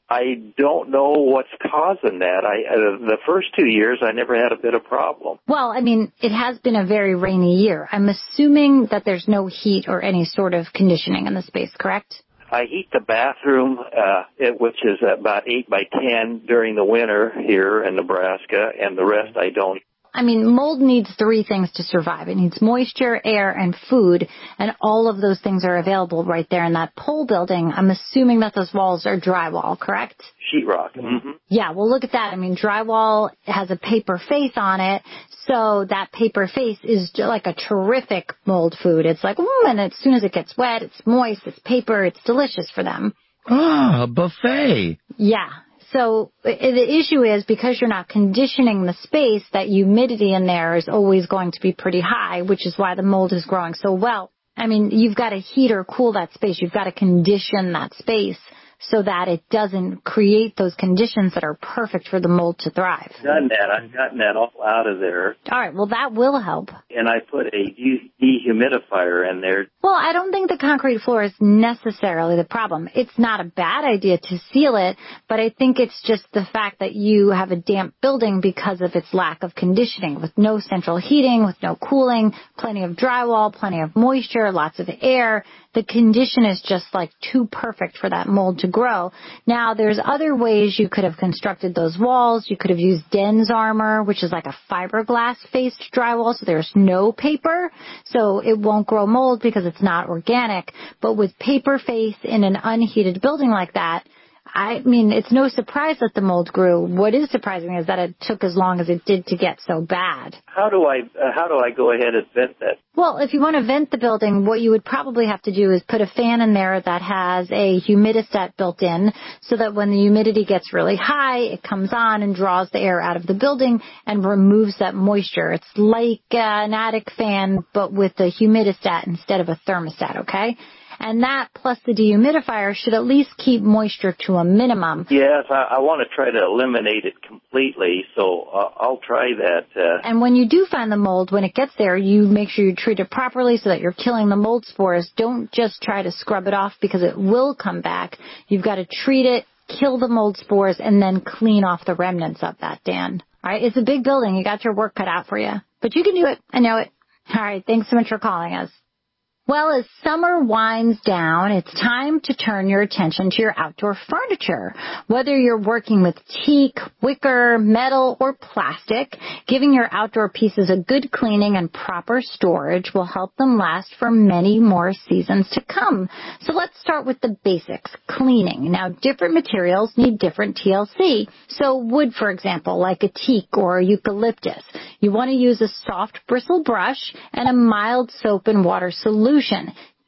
[SPEAKER 9] I don't know what's causing that. I uh, the first two years, I never had a bit of problem.
[SPEAKER 19] Well, I mean, it has been a very rainy year. I'm assuming that there's no heat or any sort of conditioning in the space, correct?
[SPEAKER 9] I heat the bathroom, uh, it, which is about eight by ten during the winter here in Nebraska, and the rest I don't.
[SPEAKER 19] I mean, mold needs three things to survive. It needs moisture, air, and food, and all of those things are available right there in that pole building. I'm assuming that those walls are drywall, correct?
[SPEAKER 9] Sheetrock. Mm-hmm.
[SPEAKER 19] Yeah, well, look at that. I mean, drywall has a paper face on it, so that paper face is like a terrific mold food. It's like, ooh, and as soon as it gets wet, it's moist, it's paper, it's delicious for them.
[SPEAKER 6] Ah, a buffet.
[SPEAKER 19] Yeah. So the issue is because you're not conditioning the space, that humidity in there is always going to be pretty high, which is why the mold is growing so well. I mean, you've got to heat or cool that space. You've got to condition that space so that it doesn't create those conditions that are perfect for the mold to thrive.
[SPEAKER 9] I've done that. I've gotten that all out of there.
[SPEAKER 19] All right. Well, that will help.
[SPEAKER 9] And I put a de- dehumidifier in there.
[SPEAKER 19] Well, I don't think the concrete floor is necessarily the problem. It's not a bad idea to seal it, but I think it's just the fact that you have a damp building because of its lack of conditioning, with no central heating, with no cooling, plenty of drywall, plenty of moisture, lots of air. The condition is just like too perfect for that mold to grow. Now, there's other ways you could have constructed those walls. You could have used Den's Armor, which is like a fiberglass-faced drywall, so there's no paper, so it won't grow mold because it's not organic. But with paper face in an unheated building like that, I mean, it's no surprise that the mold grew. What is surprising is that it took as long as it did to get so bad.
[SPEAKER 9] How do I uh, how do I go ahead and vent that?
[SPEAKER 19] Well, if you want to vent the building, what you would probably have to do is put a fan in there that has a humidistat built in, so that when the humidity gets really high, it comes on and draws the air out of the building and removes that moisture. It's like uh, an attic fan, but with a humidistat instead of a thermostat, okay? And that plus the dehumidifier should at least keep moisture to a minimum.
[SPEAKER 9] Yes, I, I want to try to eliminate it completely, so uh, I'll try that. Uh...
[SPEAKER 19] And when you do find the mold, when it gets there, you make sure you treat it properly so that you're killing the mold spores. Don't just try to scrub it off because it will come back. You've got to treat it, kill the mold spores, and then clean off the remnants of that, Dan. All right, it's a big building. You got your work cut out for you. But you can do it. I know it. All right, thanks so much for calling us. Well, as summer winds down, it's time to turn your attention to your outdoor furniture. Whether you're working with teak, wicker, metal, or plastic, giving your outdoor pieces a good cleaning and proper storage will help them last for many more seasons to come. So let's start with the basics, cleaning. Now, different materials need different T L C. So wood, for example, like a teak or a eucalyptus, you want to use a soft bristle brush and a mild soap and water solution.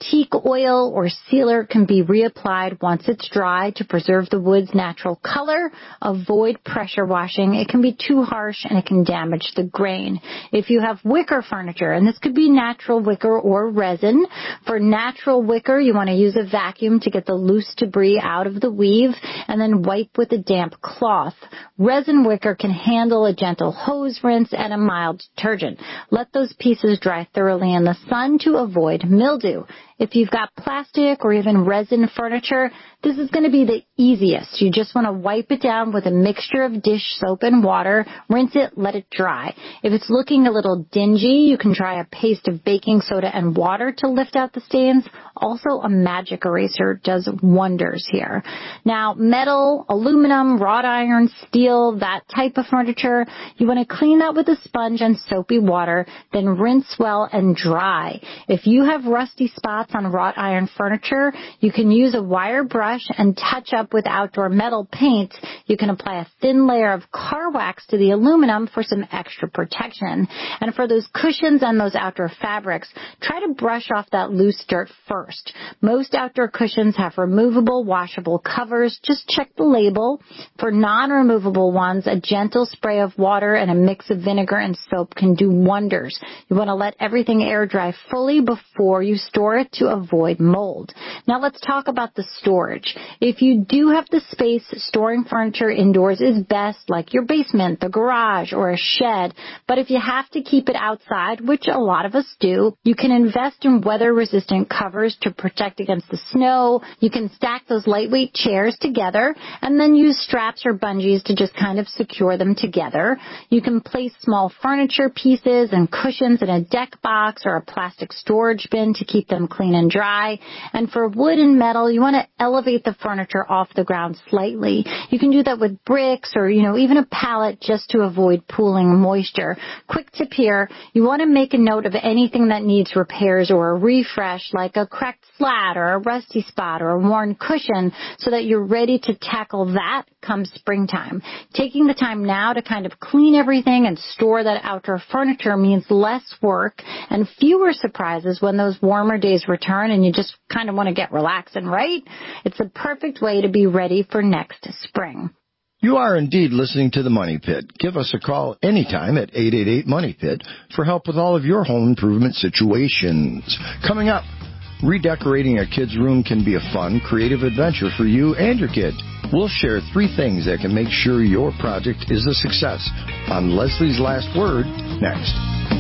[SPEAKER 19] teak oil or sealer can be reapplied once it's dry to preserve the wood's natural color. Avoid pressure washing. It can be too harsh and it can damage the grain. If you have wicker furniture, and this could be natural wicker or resin, for natural wicker, you want to use a vacuum to get the loose debris out of the weave and then wipe with a damp cloth. Resin wicker can handle a gentle hose rinse and a mild detergent. Let those pieces dry thoroughly in the sun to avoid mildew. If you've got plastic or even resin furniture, this is going to be the easiest. You just want to wipe it down with a mixture of dish soap and water, rinse it, let it dry. If it's looking a little dingy, you can try a paste of baking soda and water to lift out the stains. Also, a magic eraser does wonders here. Now, metal, aluminum, wrought iron, steel, that type of furniture, you want to clean that with a sponge and soapy water, then rinse well and dry. If you have rusty spots on wrought iron furniture, you can use a wire brush and touch up with outdoor metal paint. You can apply a thin layer of car wax to the aluminum for some extra protection. And for those cushions and those outdoor fabrics, try to brush off that loose dirt first. Most outdoor cushions have removable, washable covers. Just check the label. For non-removable ones, a gentle spray of water and a mix of vinegar and soap can do wonders. You want to let everything air dry fully before you store it to avoid mold. Now let's talk about the storage. If you do have the space, storing furniture indoors is best, like your basement, the garage, or a shed. But if you have to keep it outside, which a lot of us do, you can invest in weather-resistant covers to protect against the snow. You can stack those lightweight chairs together and then use straps or bungees to just kind of secure them together. You can place small furniture pieces and cushions in a deck box or a plastic storage bin to keep them clean and dry. And for wood and metal, you want to elevate the furniture off the ground slightly. You can do that with bricks or, you know, even a pallet just to avoid pooling moisture. Quick tip here, you want to make a note of anything that needs repairs or a refresh, like a cracked slat or a rusty spot or a worn cushion, so that you're ready to tackle that come springtime. Taking the time now to kind of clean everything and store that outdoor furniture means less work and fewer surprises when those warmer days return and you just kind of want to get relaxing, right? It's the perfect way to be ready for next spring.
[SPEAKER 6] You are indeed listening to The Money Pit. Give us a call anytime at eight eight eight, MONEY PIT for help with all of your home improvement situations. Coming up, redecorating a kid's room can be a fun, creative adventure for you and your kid. We'll share three things that can make sure your project is a success on Leslie's Last Word next.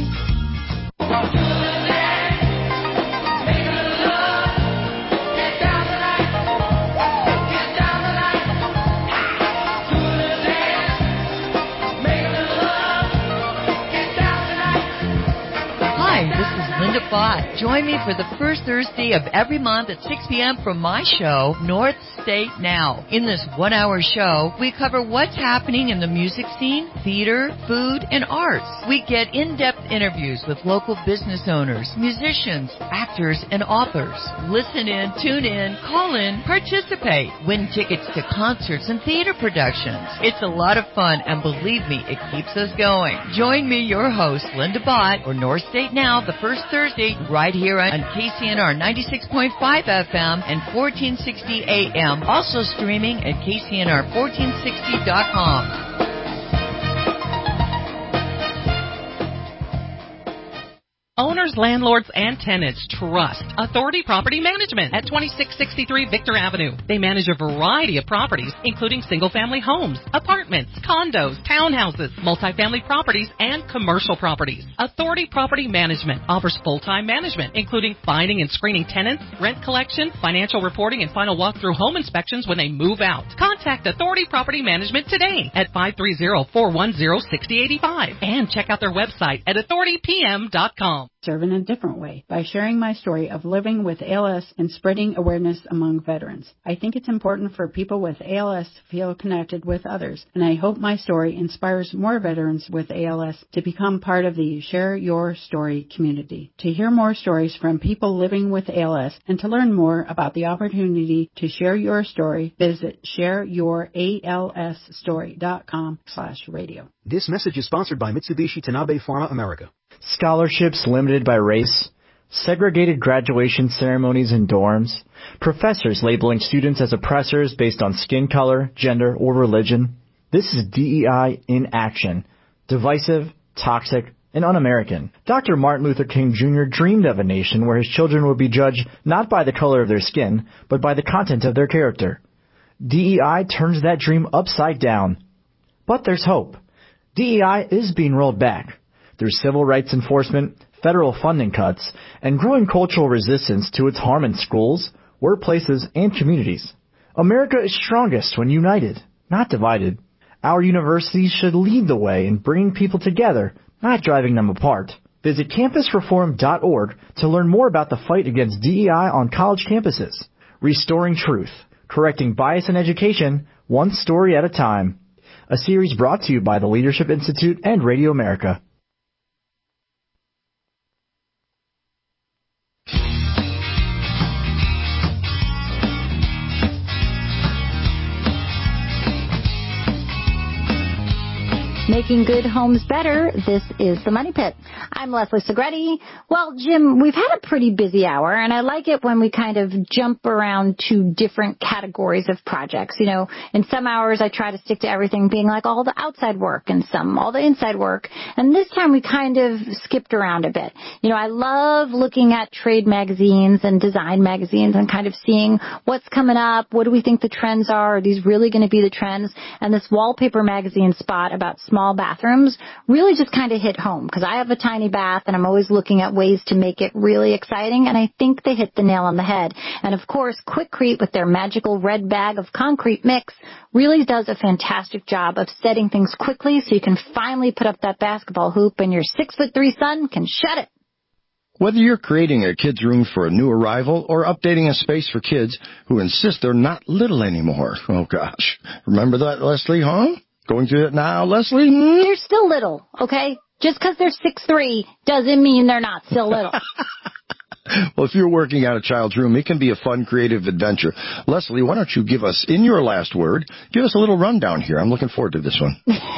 [SPEAKER 10] Linda Bott. Join me for the first Thursday of every month at six p.m. from my show, North State Now. In this one-hour show, we cover what's happening in the music scene, theater, food, and arts. We get in-depth interviews with local business owners, musicians, actors, and authors. Listen in, tune in, call in, participate. Win tickets to concerts and theater productions. It's a lot of fun, and believe me, it keeps us going. Join me, your host, Linda Bott, for North State Now, the first Thursday, right here on K C N R ninety-six point five F M and fourteen sixty A M. Also streaming at K C N R fourteen sixty dot com.
[SPEAKER 11] Owners, landlords, and tenants trust Authority Property Management at twenty-six sixty-three Victor Avenue. They manage a variety of properties, including single-family homes, apartments, condos, townhouses, multifamily properties, and commercial properties. Authority Property Management offers full-time management, including finding and screening tenants, rent collection, financial reporting, and final walkthrough home inspections when they move out. Contact Authority Property Management today at five three zero, four one zero, six zero eight five and check out their website at authority p m dot com.
[SPEAKER 12] Serve in a different way by sharing my story of living with A L S and spreading awareness among veterans. I think it's important for people with A L S to feel connected with others, and I hope my story inspires more veterans with A L S to become part of the Share Your Story community. To hear more stories from people living with A L S and to learn more about the opportunity to share your story, visit share your A L S story dot com slash radio.
[SPEAKER 13] This message is sponsored by Mitsubishi Tanabe Pharma America.
[SPEAKER 14] Scholarships limited by race?
[SPEAKER 1] segregated graduation ceremonies in dorms, professors labeling students as oppressors based on skin color, gender, or religion. This is D E I in action. Divisive, toxic, and un-American. Doctor Martin Luther King Junior dreamed of a nation where his children would be judged not by the color of their skin, but by the content of their character. D E I turns that dream upside down. But there's hope. D E I is being rolled back. Through civil rights enforcement, federal funding cuts, and growing cultural resistance to its harm in schools, workplaces, and communities. America is strongest when united, not divided. Our universities should lead the way in bringing people together, not driving them apart. Visit campus reform dot org to learn more about the fight against D E I on college campuses. Restoring Truth, correcting bias in education, one story at a time. A series brought to you by the Leadership Institute and Radio America.
[SPEAKER 19] Making good homes better, this is the Money Pit. I'm Leslie Segretti. Well, Jim, we've had a pretty busy hour, and I like it when we kind of jump around to different categories of projects. You know, in some hours I try to stick to everything being like all the outside work and some all the inside work, and this time we kind of skipped around a bit. You know, I love looking at trade magazines and design magazines and kind of seeing what's coming up, what do we think the trends are, are these really going to be the trends, and this Wallpaper magazine spot about small bathrooms really just kind of hit home because I have a tiny bath and I'm always looking at ways to make it really exciting, and I think they hit the nail on the head. And of course, Quikrete with their magical red bag of concrete mix really does a fantastic job of setting things quickly so you can finally put up that basketball hoop and your six foot three son can shut it.
[SPEAKER 6] Whether you're creating a kid's room for a new arrival or updating a space for kids who insist they're not little anymore. Oh, gosh. Remember that, Leslie, huh? Going through it now, Leslie? Hmm?
[SPEAKER 19] They're still little, okay? Just because they're six three doesn't mean they're not still little.
[SPEAKER 6] Well, if you're working out a child's room, it can be a fun, creative adventure. Leslie, why don't you give us, in your last word, give us a little rundown here. I'm looking forward to this one.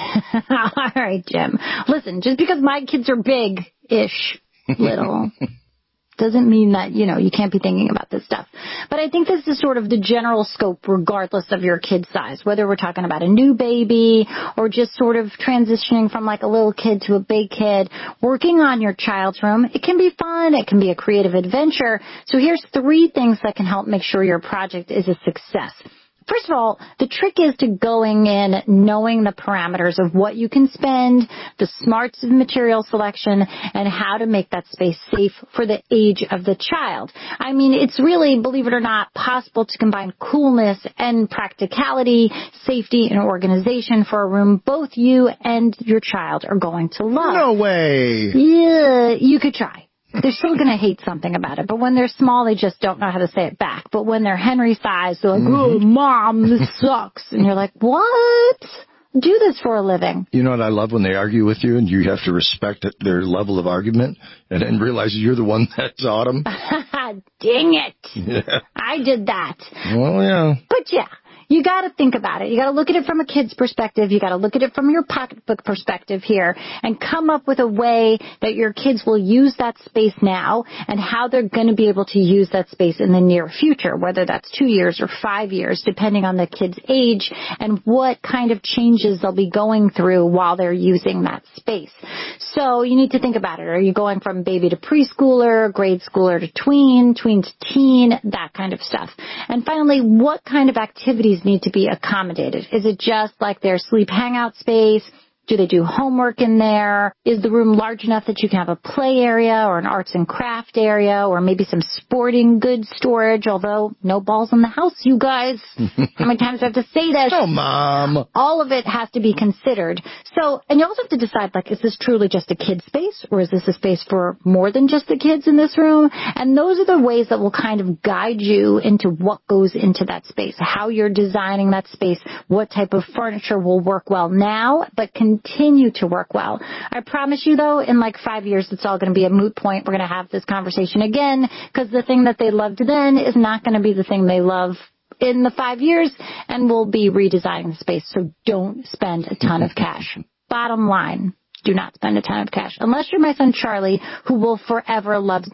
[SPEAKER 19] All right, Jim. Listen, just because my kids are big-ish, little, doesn't mean that, you know, you can't be thinking about this stuff. But I think this is sort of the general scope regardless of your kid's size, whether we're talking about a new baby or just sort of transitioning from like a little kid to a big kid. Working on your child's room, it can be fun. It can be a creative adventure. So here's three things that can help make sure your project is a success. First of all, the trick is to going in knowing the parameters of what you can spend, the smarts of material selection, and how to make that space safe for the age of the child. I mean, it's really, believe it or not, possible to combine coolness and practicality, safety, and organization for a room both you and your child are going to love.
[SPEAKER 6] No way.
[SPEAKER 19] Yeah, you could try. They're still going to hate something about it. But when they're small, they just don't know how to say it back. But when they're Henry size, they're like, mm-hmm. Oh, Mom, this sucks. And you're like, what? Do this for a living.
[SPEAKER 6] You know what I love when they argue with you and you have to respect their level of argument and then realize you're the one that taught them?
[SPEAKER 19] Dang it.
[SPEAKER 6] Yeah.
[SPEAKER 19] I did that.
[SPEAKER 6] Well, yeah.
[SPEAKER 19] But yeah. You got to think about it. You got to look at it from a kid's perspective. You got to look at it from your pocketbook perspective here and come up with a way that your kids will use that space now and how they're going to be able to use that space in the near future, whether that's two years or five years, depending on the kid's age and what kind of changes they'll be going through while they're using that space. So you need to think about it. Are you going from baby to preschooler, grade schooler to tween, tween to teen, that kind of stuff. And finally, what kind of activities need to be accommodated? Is it just like their sleep hangout space? Do they do homework in there? Is the room large enough that you can have a play area or an arts and craft area or maybe some sporting goods storage, although no balls in the house, you guys. How many times do I have to say this?
[SPEAKER 6] Oh, Mom.
[SPEAKER 19] All of it has to be considered. So, and you also have to decide, like, is this truly just a kid's space or is this a space for more than just the kids in this room? And those are the ways that will kind of guide you into what goes into that space, how you're designing that space, what type of furniture will work well now, but can continue to work well. I promise you, though, in like five years, it's all going to be a moot point. We're going to have this conversation again because the thing that they loved then is not going to be the thing they love in the five years, and we'll be redesigning the space. So don't spend a ton of cash. Bottom line, do not spend a ton of cash unless you're my son Charlie, who will forever love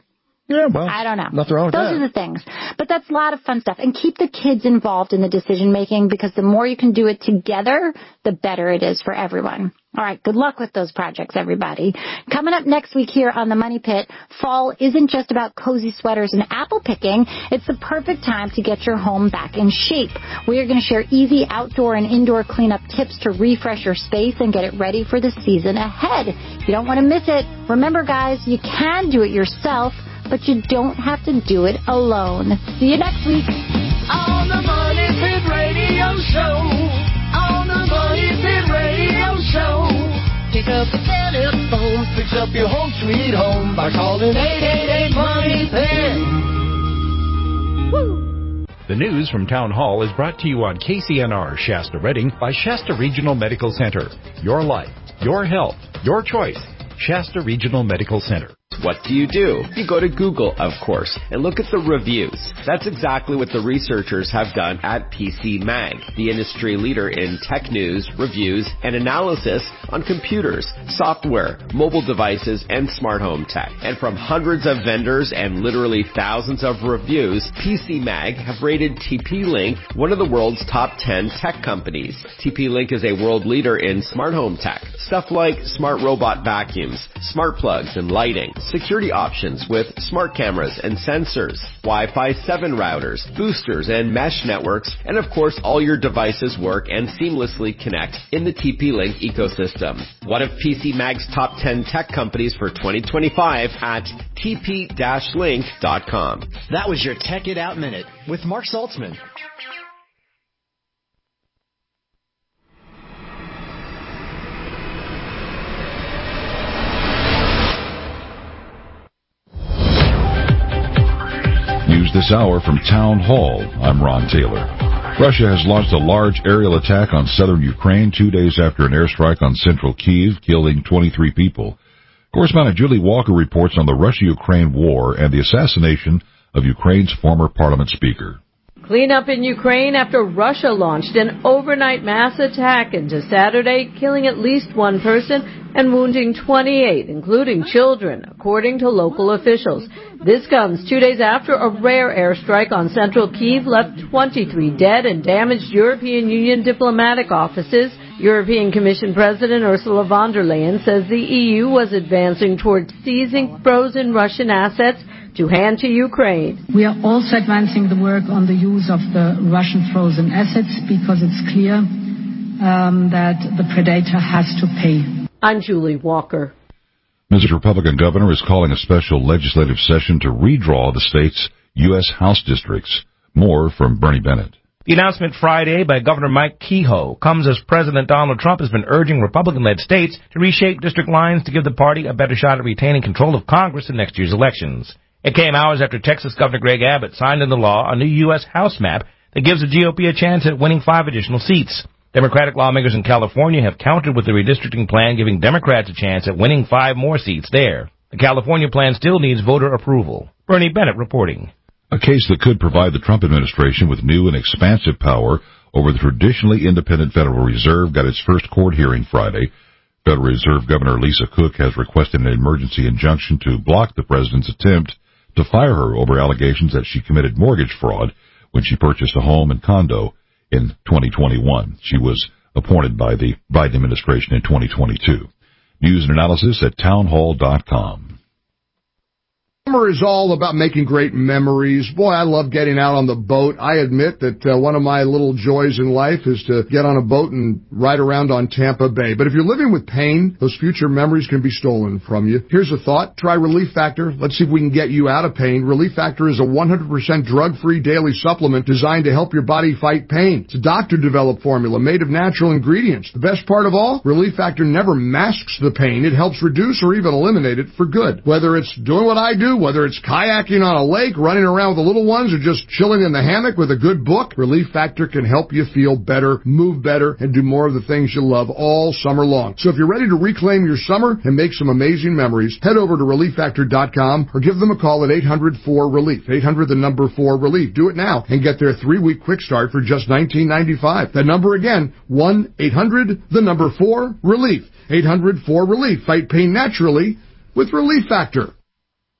[SPEAKER 6] Yeah, well,
[SPEAKER 19] I don't know.
[SPEAKER 6] Nothing wrong with
[SPEAKER 19] Those
[SPEAKER 6] that.
[SPEAKER 19] are the things. But that's a lot of fun stuff. And keep the kids involved in the decision making, because the more you can do it together, the better it is for everyone. All right, good luck with those projects, everybody. Coming up next week here on the Money Pit, fall isn't just about cozy sweaters and apple picking. It's the perfect time to get your home back in shape. We are going to share easy outdoor and indoor cleanup tips to refresh your space and get it ready for the season ahead. You don't want to miss it. Remember, guys, you can do it yourself, but you don't have to do it alone. See you next week.
[SPEAKER 2] On the Money Pit Radio Show. On the Money Pit Radio Show. Pick up the telephone, fix up your home sweet home by calling eight eight eight Money Pit. Woo!
[SPEAKER 13] The news from Town Hall is brought to you on K C N R Shasta Redding by Shasta Regional Medical Center. Your life, your health, your choice. Shasta Regional Medical Center.
[SPEAKER 14] What do you do? You go to Google, of course, and look at the reviews. That's exactly what the researchers have done at P C Mag, the industry leader in tech news, reviews, and analysis on computers, software, mobile devices, and smart home tech. And from hundreds of vendors and literally thousands of reviews, P C Mag have rated T P-Link one of the world's top ten tech companies. T P-Link is a world leader in smart home tech. Stuff like smart robot vacuums, smart plugs and lighting, security options with smart cameras and sensors, Wi-Fi seven routers, boosters and mesh networks, and of course all your devices work and seamlessly connect in the T P-Link ecosystem. One of P C Mag's top ten tech companies for twenty twenty-five at T P link dot com.
[SPEAKER 1] That was your Tech It Out Minute with Mark Saltzman.
[SPEAKER 15] News this hour from Town Hall. I'm Ron Taylor. Russia has launched a large aerial attack on southern Ukraine two days after an airstrike on central Kyiv, killing twenty-three people. Correspondent Julie Walker reports on the Russia-Ukraine war and the assassination of Ukraine's former parliament speaker.
[SPEAKER 16] Cleanup in Ukraine after Russia launched an overnight mass attack into Saturday, killing at least one person and wounding twenty-eight, including children, according to local officials. This comes two days after a rare airstrike on central Kyiv left twenty-three dead and damaged European Union diplomatic offices. European Commission President Ursula von der Leyen says the E U was advancing towards seizing frozen Russian assets to hand to Ukraine.
[SPEAKER 17] We are also advancing the work on the use of the Russian frozen assets because it's clear um, that the predator has to pay.
[SPEAKER 16] I'm Julie Walker.
[SPEAKER 15] Missouri Republican governor is calling a special legislative session to redraw the state's U S House districts. More from Bernie Bennett.
[SPEAKER 18] The announcement Friday by Governor Mike Kehoe comes as President Donald Trump has been urging Republican-led states to reshape district lines to give the party a better shot at retaining control of Congress in next year's elections. It came hours after Texas Governor Greg Abbott signed into law a new U S House map that gives the G O P a chance at winning five additional seats. Democratic lawmakers in California have countered with the redistricting plan, giving Democrats a chance at winning five more seats there. The California plan still needs voter approval. Bernie Bennett reporting.
[SPEAKER 15] A case that could provide the Trump administration with new and expansive power over the traditionally independent Federal Reserve got its first court hearing Friday. Federal Reserve Governor Lisa Cook has requested an emergency injunction to block the president's attempt to fire her over allegations that she committed mortgage fraud when she purchased a home and condo in twenty twenty-one. She was appointed by the Biden administration in twenty twenty-two. News and analysis at townhall dot com.
[SPEAKER 20] Summer is all about making great memories. Boy, I love getting out on the boat. I admit that uh, one of my little joys in life is to get on a boat and ride around on Tampa Bay. But if you're living with pain, those future memories can be stolen from you. Here's a thought. Try Relief Factor. Let's see if we can get you out of pain. Relief Factor is a one hundred percent drug-free daily supplement designed to help your body fight pain. It's a doctor-developed formula made of natural ingredients. The best part of all, Relief Factor never masks the pain. It helps reduce or even eliminate it for good. Whether it's doing what I do, whether it's kayaking on a lake, running around with the little ones, or just chilling in the hammock with a good book, Relief Factor can help you feel better, move better, and do more of the things you love all summer long. So if you're ready to reclaim your summer and make some amazing memories, head over to relief factor dot com or give them a call at eight hundred four relief. eight hundred the number four relief. Do it now and get their three-week quick start for just nineteen ninety-five. That number again, one eight hundred the number four relief. eight hundred four relief. Fight pain naturally with Relief Factor.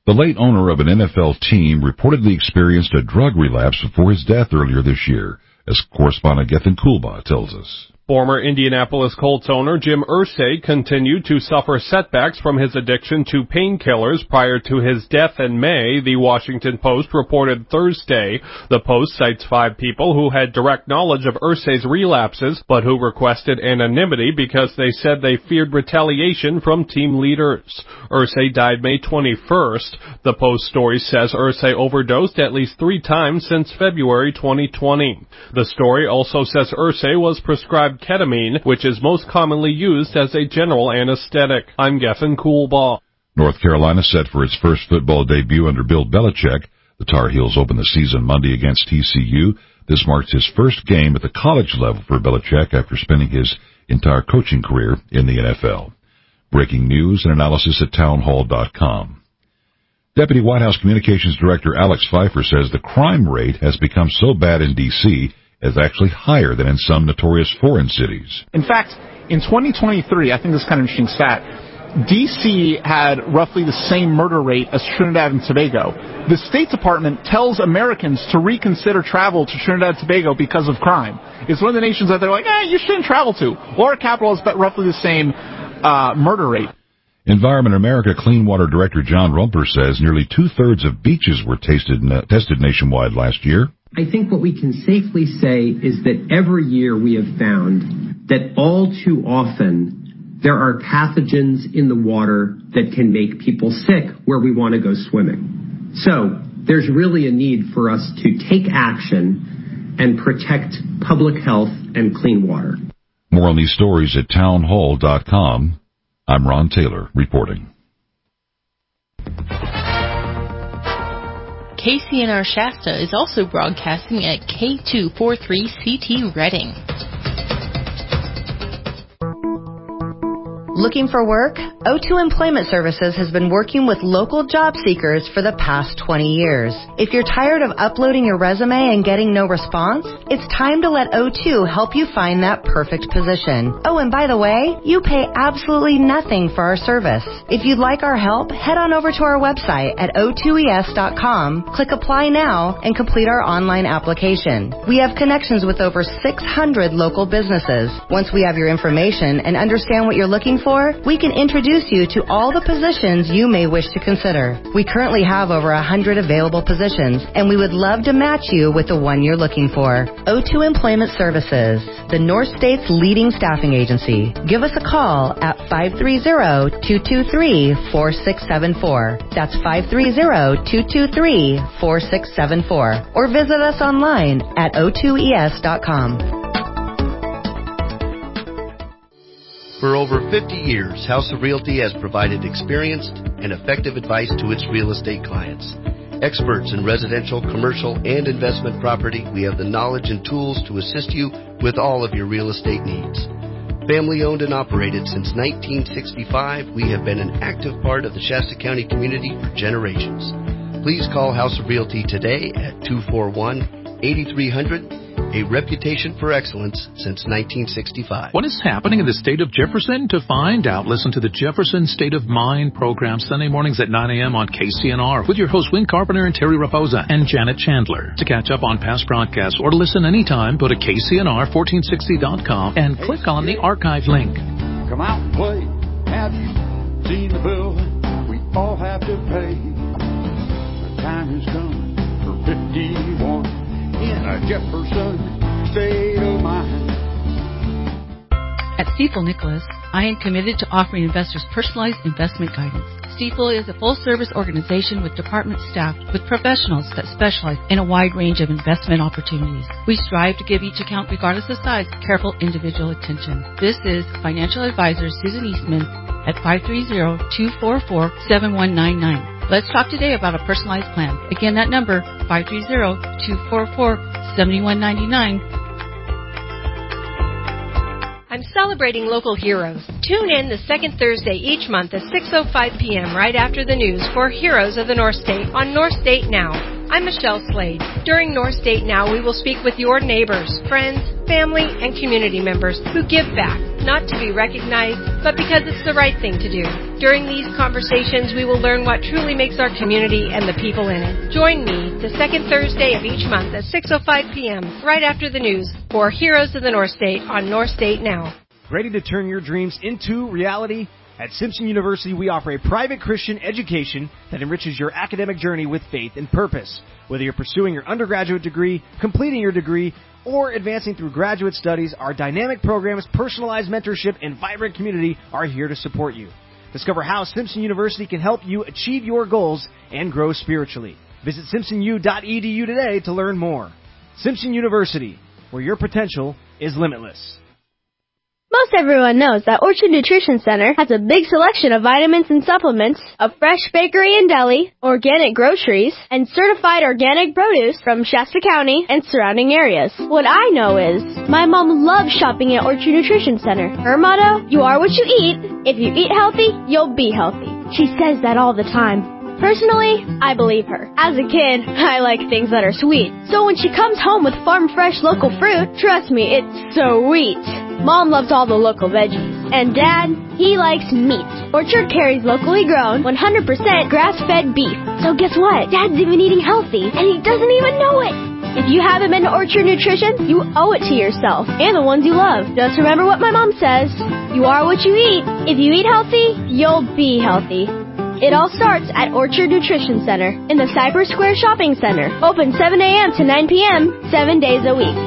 [SPEAKER 15] The late owner of an N F L team reportedly experienced a drug relapse before his death earlier this year, as correspondent Gethin Coolbaugh tells us.
[SPEAKER 3] Former Indianapolis Colts owner Jim Irsay continued to suffer setbacks from his addiction to painkillers prior to his death in May, the Washington Post reported Thursday. The Post cites five people who had direct knowledge of Irsay's relapses, but who requested anonymity because they said they feared retaliation from team leaders. Irsay died May twenty-first. The Post story says Irsay overdosed at least three times since February twenty twenty. The story also says Irsay was prescribed ketamine, which is most commonly used as a general anesthetic. I'm Gethin Coolbaugh.
[SPEAKER 15] North Carolina set for its first football debut under Bill Belichick. The Tar Heels open the season Monday against T C U. This marks his first game at the college level for Belichick after spending his entire coaching career in the N F L. Breaking news and analysis at townhall dot com. Deputy White House Communications Director Alex Pfeiffer says the crime rate has become so bad in D C is actually higher than in some notorious foreign cities.
[SPEAKER 7] In fact, in twenty twenty-three, I think this is kind of interesting stat, D C had roughly the same murder rate as Trinidad and Tobago. The State Department tells Americans to reconsider travel to Trinidad and Tobago because of crime. It's one of the nations that they're like, eh, you shouldn't travel to. Our capital has roughly the same uh, murder rate.
[SPEAKER 15] Environment America Clean Water Director John Rumper says nearly two-thirds of beaches were tasted, tested nationwide last year.
[SPEAKER 22] I think what we can safely say is that every year we have found that all too often there are pathogens in the water that can make people sick where we want to go swimming. So there's really a need for us to take action and protect public health and clean water.
[SPEAKER 15] More on these stories at townhall dot com. I'm Ron Taylor reporting.
[SPEAKER 23] K C N R Shasta is also broadcasting at K two forty-three C T Reading.
[SPEAKER 24] Looking for work? O two Employment Services has been working with local job seekers for the past twenty years. If you're tired of uploading your resume and getting no response, it's time to let O two help you find that perfect position. Oh, and by the way, you pay absolutely nothing for our service. If you'd like our help, head on over to our website at O two E S dot com, click Apply Now, and complete our online application. We have connections with over six hundred local businesses. Once we have your information and understand what you're looking for, we can introduce you to all the positions you may wish to consider. We currently have over one hundred available positions, and we would love to match you with the one you're looking for. O two Employment Services, the North State's leading staffing agency. Give us a call at five three zero, two two three, four six seven four. That's five three zero, two two three, four six seven four. Or visit us online at O two E S dot com.
[SPEAKER 25] For over fifty years, House of Realty has provided experienced and effective advice to its real estate clients. Experts in residential, commercial, and investment property, we have the knowledge and tools to assist you with all of your real estate needs. Family owned and operated since nineteen sixty-five, we have been an active part of the Shasta County community for generations. Please call House of Realty today at two four one, eight three zero zero. A reputation for excellence since nineteen sixty-five.
[SPEAKER 26] What is happening in the state of Jefferson? To find out, listen to the Jefferson State of Mind program Sunday mornings at nine a.m. on K C N R with your hosts Win Carpenter and Terry Raposa and Janet Chandler. To catch up on past broadcasts or to listen anytime, go to K C N R fourteen sixty dot com and click on the archive link.
[SPEAKER 2] Come out and play. Have you seen the bill we all have to pay? The time has come for fifty-one. In a Jefferson state of mind.
[SPEAKER 27] At Stifel Nicholas, I am committed to offering investors personalized investment guidance. Stifel is a full-service organization with department staffed with professionals that specialize in a wide range of investment opportunities. We strive to give each account, regardless of size, careful individual attention. This is financial advisor Susan Eastman at five three zero, two four four, seven one nine nine. Let's talk today about a personalized plan. Again, that number, five three zero, two four four, seven one nine nine.
[SPEAKER 28] I'm celebrating local heroes. Tune in the second Thursday each month at six oh five p.m. right after the news for Heroes of the North State on North State Now. I'm Michelle Slade. During North State Now, we will speak with your neighbors, friends, family, and community members who give back. not to be recognized, but because it's the right thing to do. During these conversations, we will learn what truly makes our community and the people in it. Join me the second Thursday of each month at six oh five p.m., right after the news, for Heroes of the North State on North State Now.
[SPEAKER 4] Ready to turn your dreams into reality? At Simpson University, we offer a private Christian education that enriches your academic journey with faith and purpose. Whether you're pursuing your undergraduate degree, completing your degree, or advancing through graduate studies, our dynamic programs, personalized mentorship, and vibrant community are here to support you. Discover how Simpson University can help you achieve your goals and grow spiritually. Visit simpson u dot e d u today to learn more. Simpson University, where your potential is limitless.
[SPEAKER 5] Most everyone knows that Orchard Nutrition Center has a big selection of vitamins and supplements, a fresh bakery and deli, organic groceries, and certified organic produce from Shasta County and surrounding areas. What I know is, my mom loves shopping at Orchard Nutrition Center. Her motto, you are what you eat. If you eat healthy, you'll be healthy. She says that all the time. Personally, I believe her. As a kid, I like things that are sweet. So when she comes home with farm fresh local fruit, trust me, it's sweet. Mom loves all the local veggies. And Dad, he likes meat. Orchard carries locally grown, one hundred percent grass-fed beef. So guess what? Dad's even eating healthy, and he doesn't even know it. If you haven't been to Orchard Nutrition, you owe it to yourself and the ones you love. Just remember what my mom says. You are what you eat. If you eat healthy, you'll be healthy. It all starts at Orchard Nutrition Center in the Cypress Square Shopping Center. Open seven a.m. to nine p.m., seven days a week.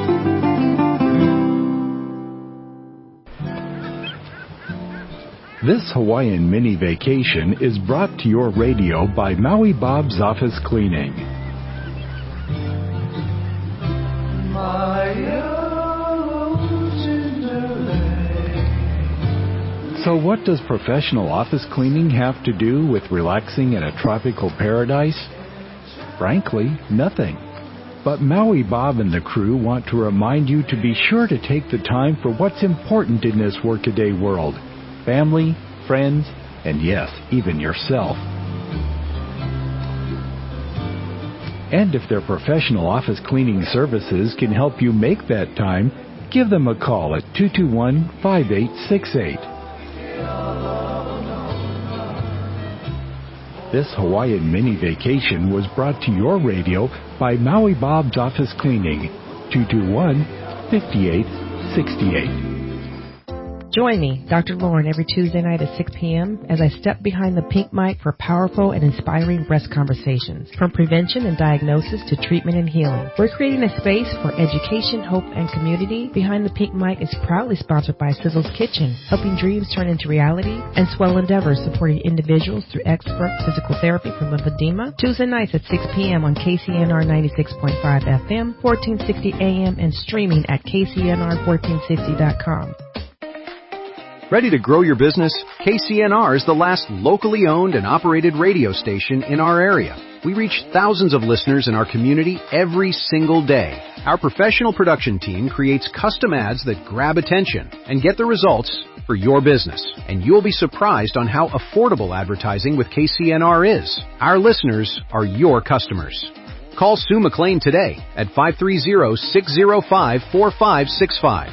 [SPEAKER 8] This Hawaiian mini vacation is brought to your radio by Maui Bob's Office Cleaning. So what does professional office cleaning have to do with relaxing in a tropical paradise? Frankly, nothing. But Maui Bob and the crew want to remind you to be sure to take the time for what's important in this workaday world. Family, friends, and yes, even yourself. And if their professional office cleaning services can help you make that time, give them a call at two two one, five eight six eight. This Hawaiian mini vacation was brought to your radio by Maui Bob's Office Cleaning, two two one, five eight six eight.
[SPEAKER 9] Join me, Doctor Lauren, every Tuesday night at six p.m. as I step behind the pink mic for powerful and inspiring breast conversations. From prevention and diagnosis to treatment and healing, we're creating a space for education, hope, and community. Behind the Pink Mic is proudly sponsored by Sizzle's Kitchen, helping dreams turn into reality, and Swell Endeavors, supporting individuals through expert physical therapy for lymphedema. Tuesday nights at six p.m. on K C N R ninety-six point five F M, fourteen sixty A M, and streaming at K C N R fourteen sixty dot com.
[SPEAKER 10] Ready to grow your business? K C N R is the last locally owned and operated radio station in our area. We reach thousands of listeners in our community every single day. Our professional production team creates custom ads that grab attention and get the results for your business. And you'll be surprised on how affordable advertising with K C N R is. Our listeners are your customers. Call Sue McLean today at five three zero, six zero five, four five six five.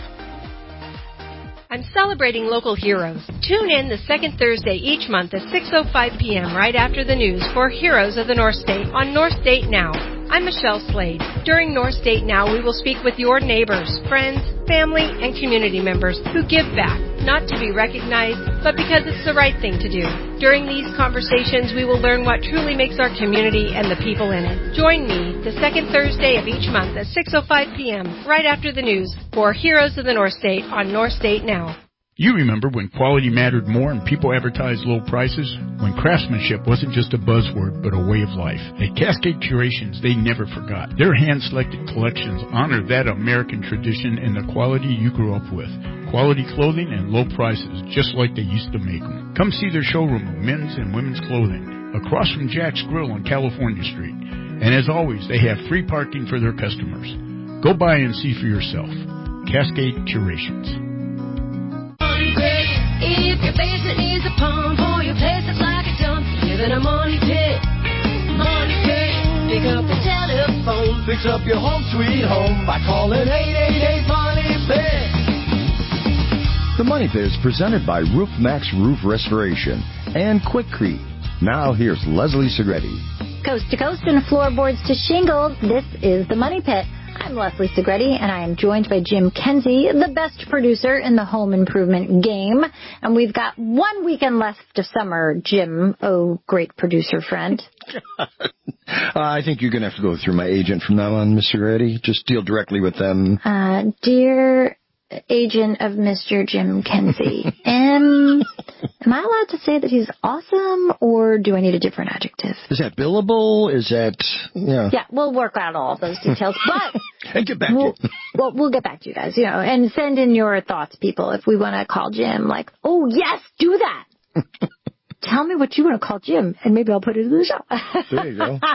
[SPEAKER 28] I'm celebrating local heroes. Tune in the second Thursday each month at six oh five p.m. right after the news for Heroes of the North State on North State Now. I'm Michelle Slade. During North State Now, we will speak with your neighbors, friends, family, and community members who give back, not to be recognized, but because it's the right thing to do. During these conversations, we will learn what truly makes our community and the people in it. Join me the second Thursday of each month at six oh five p.m. right after the news for Heroes of the North State on North State Now.
[SPEAKER 11] You remember when quality mattered more and people advertised low prices? When craftsmanship wasn't just a buzzword, but a way of life. At Cascade Curations, they never forgot. Their hand-selected collections honor that American tradition and the quality you grew up with. Quality clothing and low prices, just like they used to make them. Come see their showroom of men's and women's clothing, across from Jack's Grill on California Street. And as always, they have free parking for their customers. Go by and see for yourself. Cascade Curations.
[SPEAKER 2] If your basement needs a pump or your place is like a dump, live in a money pit. Money pit. Pick up the telephone. Fix up your home sweet home by calling eight eight eight Money Pit.
[SPEAKER 6] The Money Pit is presented by Roof Max Roof Restoration and Quikrete. Now here's Leslie Segretti.
[SPEAKER 1] Coast to coast and floorboards to shingles, this is the Money Pit. I'm Leslie Segretti, and I am joined by Jim Kenzie, the best producer in the home improvement game. And we've got one weekend left of summer, Jim, oh, great producer friend.
[SPEAKER 6] uh, I think you're going to have to go through my agent from now on, Miss Segretti. Just deal directly with them.
[SPEAKER 1] Uh, dear agent of Mister Jim Kenzie, um, am I allowed to say that he's awesome, or do I need a different adjective?
[SPEAKER 6] Is that billable? Is that, yeah.
[SPEAKER 1] Yeah, we'll work out all of those details, but
[SPEAKER 6] and get back
[SPEAKER 1] we'll,
[SPEAKER 6] to you.
[SPEAKER 1] well, we'll get back to you guys, you know, and send in your thoughts, people, if we want to call Jim, like, oh, yes, do that. Tell me what you want to call Jim, and maybe I'll put it in the show.
[SPEAKER 6] There you go.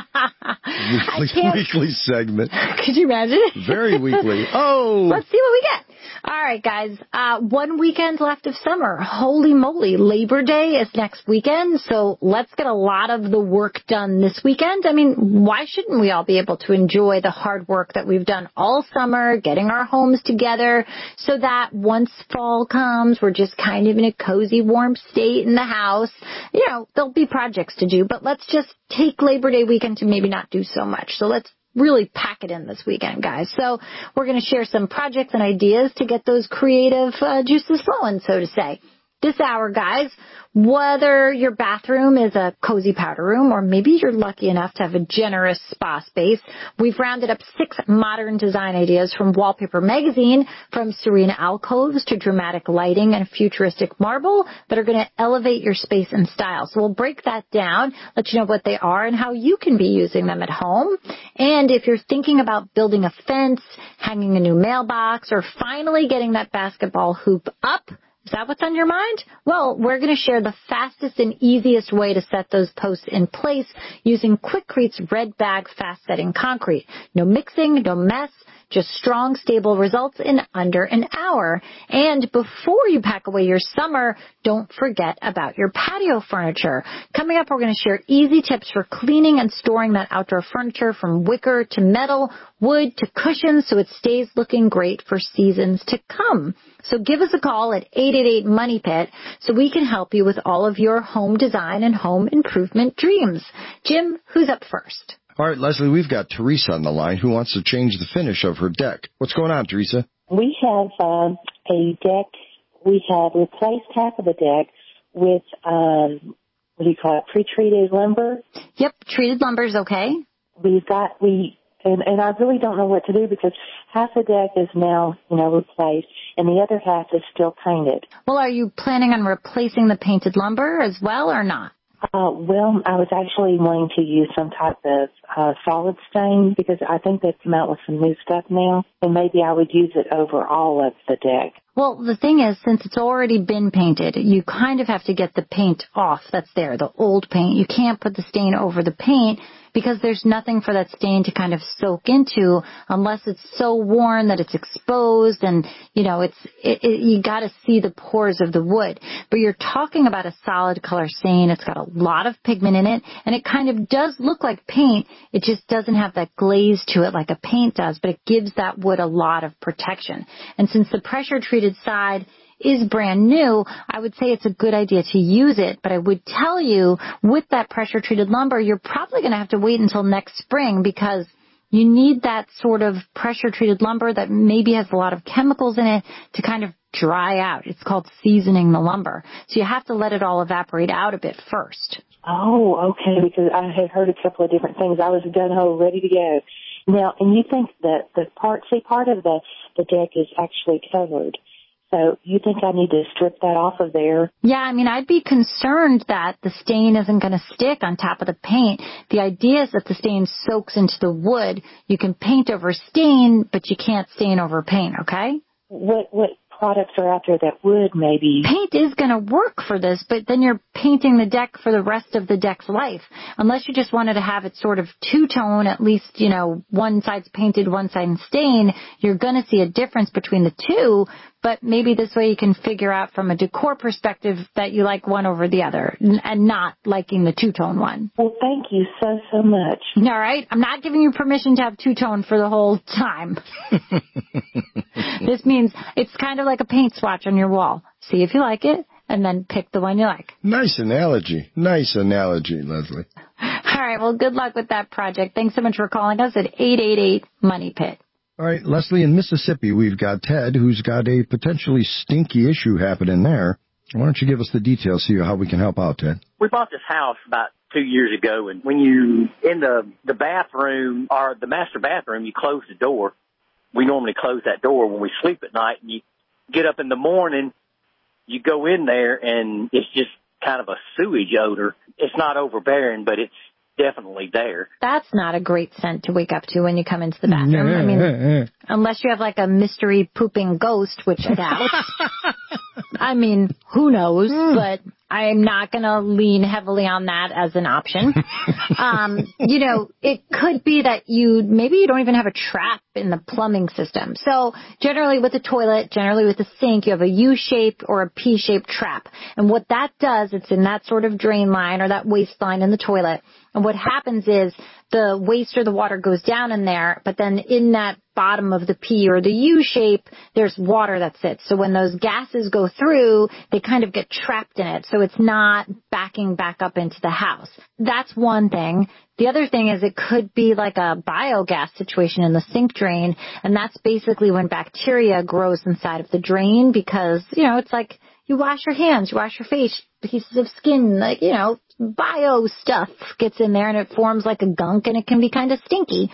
[SPEAKER 6] Weekly, weekly segment.
[SPEAKER 1] Could you imagine?
[SPEAKER 6] Very weekly. Oh.
[SPEAKER 1] Let's see what we get. All right, guys. Uh, one weekend left of summer. Holy moly. Labor Day is next weekend, so let's get a lot of the work done this weekend. I mean, why shouldn't we all be able to enjoy the hard work that we've done all summer, getting our homes together, so that once fall comes, we're just kind of in a cozy, warm state in the house. You know, there'll be projects to do, but let's just take Labor Day weekend to maybe not do so much. So let's really pack it in this weekend, guys. So we're going to share some projects and ideas to get those creative uh, juices flowing, so to say. This hour, guys, whether your bathroom is a cozy powder room or maybe you're lucky enough to have a generous spa space, we've rounded up six modern design ideas from Wallpaper Magazine, from serene alcoves to dramatic lighting and futuristic marble that are going to elevate your space and style. So we'll break that down, let you know what they are and how you can be using them at home. And if you're thinking about building a fence, hanging a new mailbox, or finally getting that basketball hoop up, is that what's on your mind? Well, we're going to share the fastest and easiest way to set those posts in place using Quikrete's Red Bag Fast Setting Concrete. No mixing, no mess, just strong, stable results in under an hour. And before you pack away your summer, don't forget about your patio furniture. Coming up, we're going to share easy tips for cleaning and storing that outdoor furniture, from wicker to metal, wood to cushions, so it stays looking great for seasons to come. So give us a call at eight eight eight, MONEY PIT so we can help you with all of your home design and home improvement dreams. Jim, who's up first?
[SPEAKER 6] All right, Leslie, we've got Teresa on the line who wants to change the finish of her deck. What's going on, Teresa?
[SPEAKER 12] We have um, a deck. We have replaced half of the deck with, um, what do you call it, pre-treated lumber.
[SPEAKER 1] Yep, treated lumber is okay.
[SPEAKER 12] We've got, we, and, and I really don't know what to do because half the deck is now, you know, replaced and the other half is still painted.
[SPEAKER 1] Well, are you planning on replacing the painted lumber as well or not?
[SPEAKER 12] Uh, well, I was actually wanting to use some type of uh, solid stain because I think they've come out with some new stuff now, and maybe I would use it over all of the deck.
[SPEAKER 1] Well, the thing is, since it's already been painted, you kind of have to get the paint off that's there, the old paint. You can't put the stain over the paint because there's nothing for that stain to kind of soak into unless it's so worn that it's exposed and, you know, it's, it, it, you got to see the pores of the wood. But you're talking about a solid color stain. It's got a lot of pigment in it, and it kind of does look like paint. It just doesn't have that glaze to it like a paint does, but it gives that wood a lot of protection. And since the pressure-treated side is brand new, I would say it's a good idea to use it. But I would tell you, with that pressure-treated lumber, you're probably going to have to wait until next spring because you need that sort of pressure-treated lumber that maybe has a lot of chemicals in it to kind of dry out. It's called seasoning the lumber. So you have to let it all evaporate out a bit first.
[SPEAKER 12] Oh, okay, because I had heard a couple of different things. I was gung-ho, ready to go. Now, and you think that the part, see, part of the, the deck is actually covered. So you think I need to strip that off of there?
[SPEAKER 1] Yeah, I mean, I'd be concerned that the stain isn't going to stick on top of the paint. The idea is that the stain soaks into the wood. You can paint over stain, but you can't stain over paint, okay?
[SPEAKER 12] What, what products are out there that would maybe?
[SPEAKER 1] Paint is going to work for this, but then you're painting the deck for the rest of the deck's life. Unless you just wanted to have it sort of two-tone, at least, you know, one side's painted, one side's stained, you're going to see a difference between the two. but maybe this way you can figure out from a decor perspective that you like one over the other and not liking the two-tone one.
[SPEAKER 12] Well, thank you so, so much.
[SPEAKER 1] All right. I'm not giving you permission to have two-tone for the whole time. This means it's kind of like a paint swatch on your wall. See if you like it, and then pick the one you like.
[SPEAKER 6] Nice analogy. Nice analogy, Leslie.
[SPEAKER 1] All right. Well, good luck with that project. Thanks so much for calling us at eight eight eight money pit.
[SPEAKER 6] All right, Leslie, in Mississippi, we've got Ted, who's got a potentially stinky issue happening there. Why don't you give us the details, see how we can help out, Ted?
[SPEAKER 13] We bought this house about two years ago, and when you, in the, the bathroom, or the master bathroom, you close the door. We normally close that door when we sleep at night, and you get up in the morning, you go in there, and it's just kind of a sewage odor. It's not overbearing, but it's definitely there.
[SPEAKER 1] That's not a great scent to wake up to when you come into the bathroom. I mean, unless you have like a mystery pooping ghost, which I doubt. I mean, who knows, but I'm not going to lean heavily on that as an option. um, you know, it could be that you, maybe you don't even have a trap in the plumbing system. So generally with a toilet, generally with a sink, you have a U-shaped or a P-shaped trap. And what that does, it's in that sort of drain line or that waste line in the toilet. And what happens is the waste or the water goes down in there, but then in that bottom of the P or the U shape, there's water that sits. So when those gases go through, they kind of get trapped in it. So it's not backing back up into the house. That's one thing. The other thing is it could be like a biogas situation in the sink drain. And that's basically when bacteria grows inside of the drain because, you know, it's like you wash your hands, you wash your face, pieces of skin, like, you know, bio stuff gets in there and it forms like a gunk and it can be kind of stinky.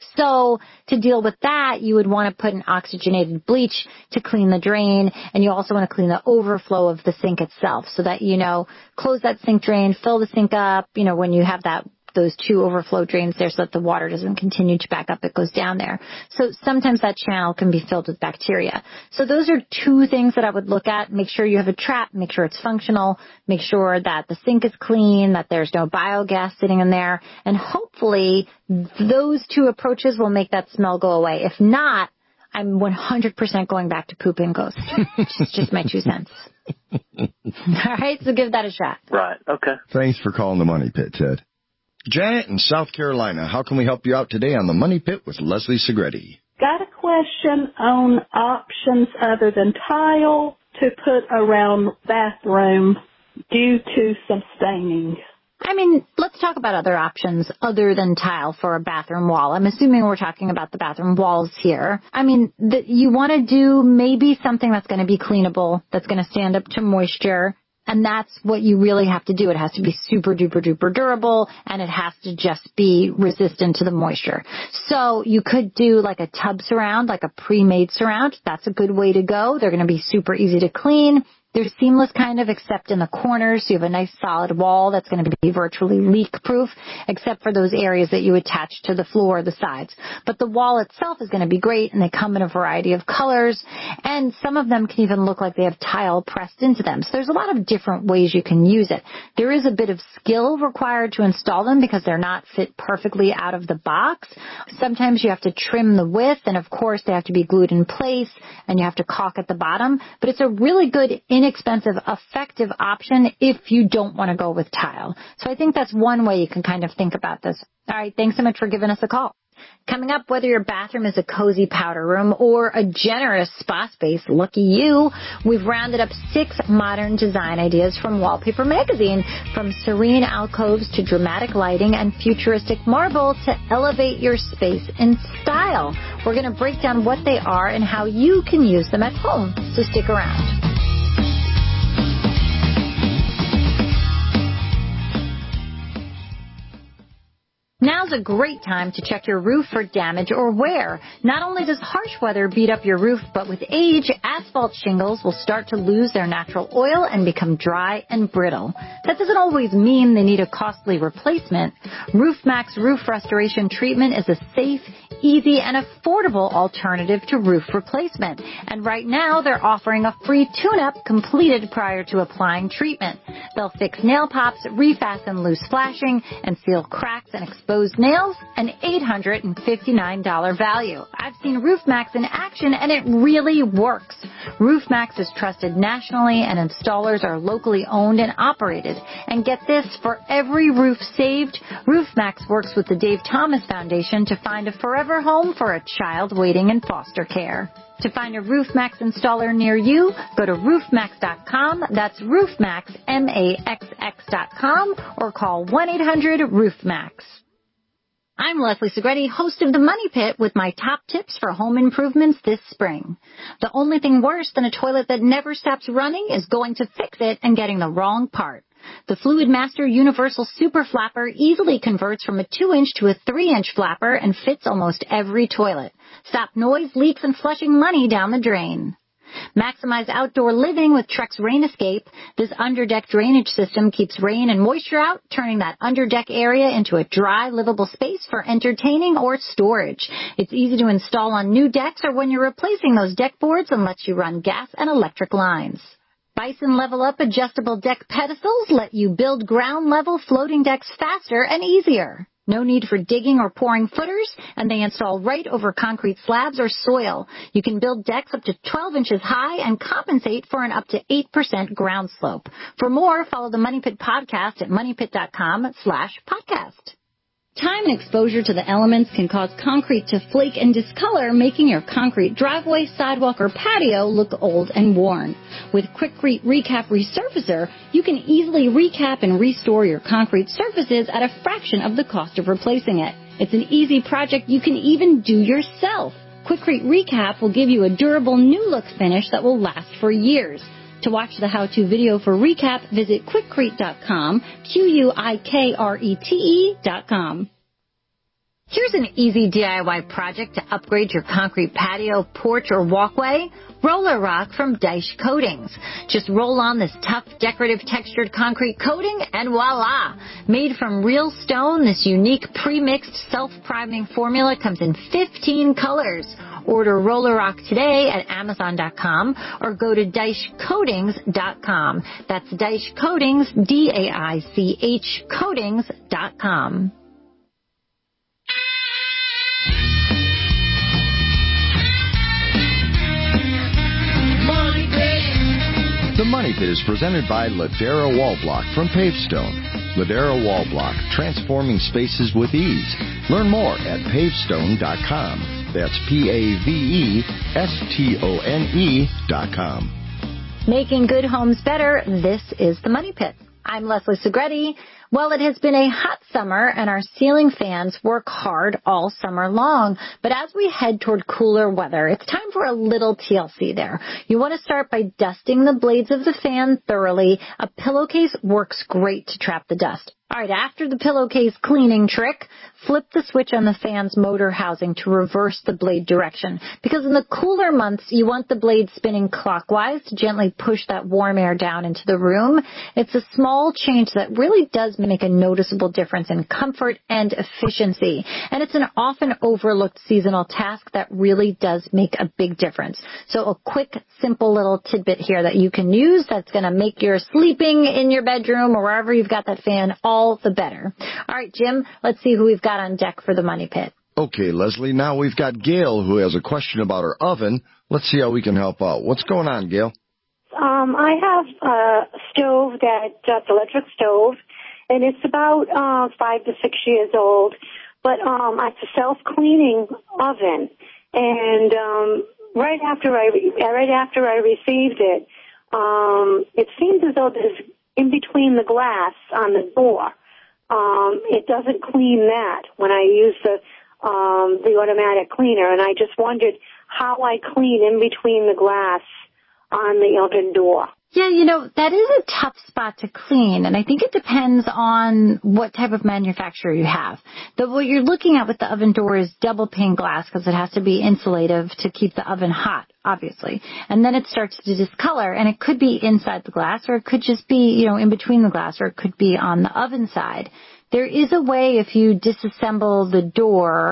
[SPEAKER 1] So to deal with that, you would want to put an oxygenated bleach to clean the drain, and you also want to clean the overflow of the sink itself so that, you know, close that sink drain, fill the sink up, you know, when you have that those two overflow drains there so that the water doesn't continue to back up, it goes down there. So sometimes that channel can be filled with bacteria. So those are two things that I would look at. Make sure you have a trap, make sure it's functional, make sure that the sink is clean, that there's no biogas sitting in there, and hopefully those two approaches will make that smell go away. If not, I'm one hundred percent going back to poop and ghost. It's just my two cents. All right, so give that a shot.
[SPEAKER 13] Right, okay.
[SPEAKER 6] Thanks for calling the Money Pit, Ted. Janet in South Carolina, how can we help you out today on the Money Pit with Leslie Segretti?
[SPEAKER 14] Got a question on options other than tile to put around bathroom due to some staining.
[SPEAKER 1] I mean, let's talk about other options other than tile for a bathroom wall. I'm assuming we're talking about the bathroom walls here. I mean, the, you want to do maybe something that's going to be cleanable, that's going to stand up to moisture. And that's what you really have to do. It has to be super duper duper durable, and it has to just be resistant to the moisture. So you could do like a tub surround, like a pre-made surround. That's a good way to go. They're going to be super easy to clean. They're seamless kind of, except in the corners. So you have a nice solid wall that's going to be virtually leak-proof, except for those areas that you attach to the floor or the sides. But the wall itself is going to be great, and they come in a variety of colors. And some of them can even look like they have tile pressed into them. So there's a lot of different ways you can use it. There is a bit of skill required to install them because they're not fit perfectly out of the box. Sometimes you have to trim the width, and of course they have to be glued in place, and you have to caulk at the bottom. But it's a really good inexpensive, effective option if you don't want to go with tile. So I think that's one way you can kind of think about this. All right, thanks so much for giving us a call. Coming up, whether your bathroom is a cozy powder room or a generous spa space, lucky you, we've rounded up six modern design ideas from Wallpaper Magazine, from serene alcoves to dramatic lighting and futuristic marble to elevate your space in style. We're going to break down what they are and how you can use them at home, so stick around. Now's a great time to check your roof for damage or wear. Not only does harsh weather beat up your roof, but with age, asphalt shingles will start to lose their natural oil and become dry and brittle. That doesn't always mean they need a costly replacement. RoofMax Roof Restoration Treatment is a safe, easy and affordable alternative to roof replacement. And right now, they're offering a free tune-up completed prior to applying treatment. They'll fix nail pops, refasten loose flashing, and seal cracks and exposed nails, an eight hundred fifty-nine dollars value. I've seen RoofMax in action, and it really works. RoofMax is trusted nationally, and installers are locally owned and operated. And get this, for every roof saved, RoofMax works with the Dave Thomas Foundation to find a forever home for a child waiting in foster care. To find a RoofMax installer near you, go to roof max dot com. That's RoofMax, M A X X dot com, or call one eight hundred roof max. I'm Leslie Segretti, host of The Money Pit, with my top tips for home improvements this spring. The only thing worse than a toilet that never stops running is going to fix it and getting the wrong part. The Fluidmaster Universal Super Flapper easily converts from a two inch to a three inch flapper and fits almost every toilet. Stop noise, leaks, and flushing money down the drain. Maximize outdoor living with Trex Rain Escape. This underdeck drainage system keeps rain and moisture out, turning that underdeck area into a dry, livable space for entertaining or storage. It's easy to install on new decks or when you're replacing those deck boards, and lets you run gas and electric lines. Bison Level Up adjustable deck pedestals let you build ground-level floating decks faster and easier. No need for digging or pouring footers, and they install right over concrete slabs or soil. You can build decks up to twelve inches high and compensate for an up to eight percent ground slope. For more, follow the Money Pit podcast at money pit dot com slash podcast. Time and exposure to the elements can cause concrete to flake and discolor, making your concrete driveway, sidewalk, or patio look old and worn. With Quikrete Recap Resurfacer, you can easily recap and restore your concrete surfaces at a fraction of the cost of replacing it. It's an easy project you can even do yourself. Quikrete Recap will give you a durable new look finish that will last for years. To watch the how-to video for Recap, visit quikrete dot com, Q U I K R E T E dot com. Here's an easy D I Y project to upgrade your concrete patio, porch, or walkway. Roller Rock from Daish Coatings. Just roll on this tough, decorative, textured concrete coating, and voila! Made from real stone, this unique pre-mixed, self-priming formula comes in fifteen colors. Order Roller Rock today at amazon dot com or go to daish coatings dot com. That's Daish Coatings, D A I C H, coatings dot com.
[SPEAKER 6] The Money Pit is presented by Ladera Wall Block from Pavestone. Ladera Wall Block, transforming spaces with ease. Learn more at pavestone dot com. That's P A V E S T O N E dot com.
[SPEAKER 1] Making good homes better, this is The Money Pit. I'm Leslie Segretti. Well, it has been a hot summer, and our ceiling fans work hard all summer long. But as we head toward cooler weather, it's time for a little T L C there. You want to start by dusting the blades of the fan thoroughly. A pillowcase works great to trap the dust. All right, after the pillowcase cleaning trick, flip the switch on the fan's motor housing to reverse the blade direction. Because in the cooler months, you want the blade spinning clockwise to gently push that warm air down into the room. It's a small change that really does make a noticeable difference in comfort and efficiency. And it's an often overlooked seasonal task that really does make a big difference. So a quick, simple little tidbit here that you can use that's going to make your sleeping in your bedroom or wherever you've got that fan all the better. All right, Jim, let's see who we've got on deck for the Money Pit.
[SPEAKER 6] Okay, Leslie, now we've got Gail who has a question about her oven. Let's see how we can help out. What's going on, Gail?
[SPEAKER 3] Um, I have a stove that, that's an electric stove, and it's about uh, five to six years old, but um, it's a self-cleaning oven. And um, right after I right after I received it, um, it seems as though there's in between the glass on the door. Um, it doesn't clean that when I use the um, the automatic cleaner, and I just wondered how I clean in between the glass on the oven door.
[SPEAKER 1] Yeah, you know, that is a tough spot to clean, and I think it depends on what type of manufacturer you have. The, what you're looking at with the oven door is double pane glass because it has to be insulative to keep the oven hot, obviously. And then it starts to discolor, and it could be inside the glass, or it could just be, you know, in between the glass, or it could be on the oven side. There is a way, if you disassemble the door,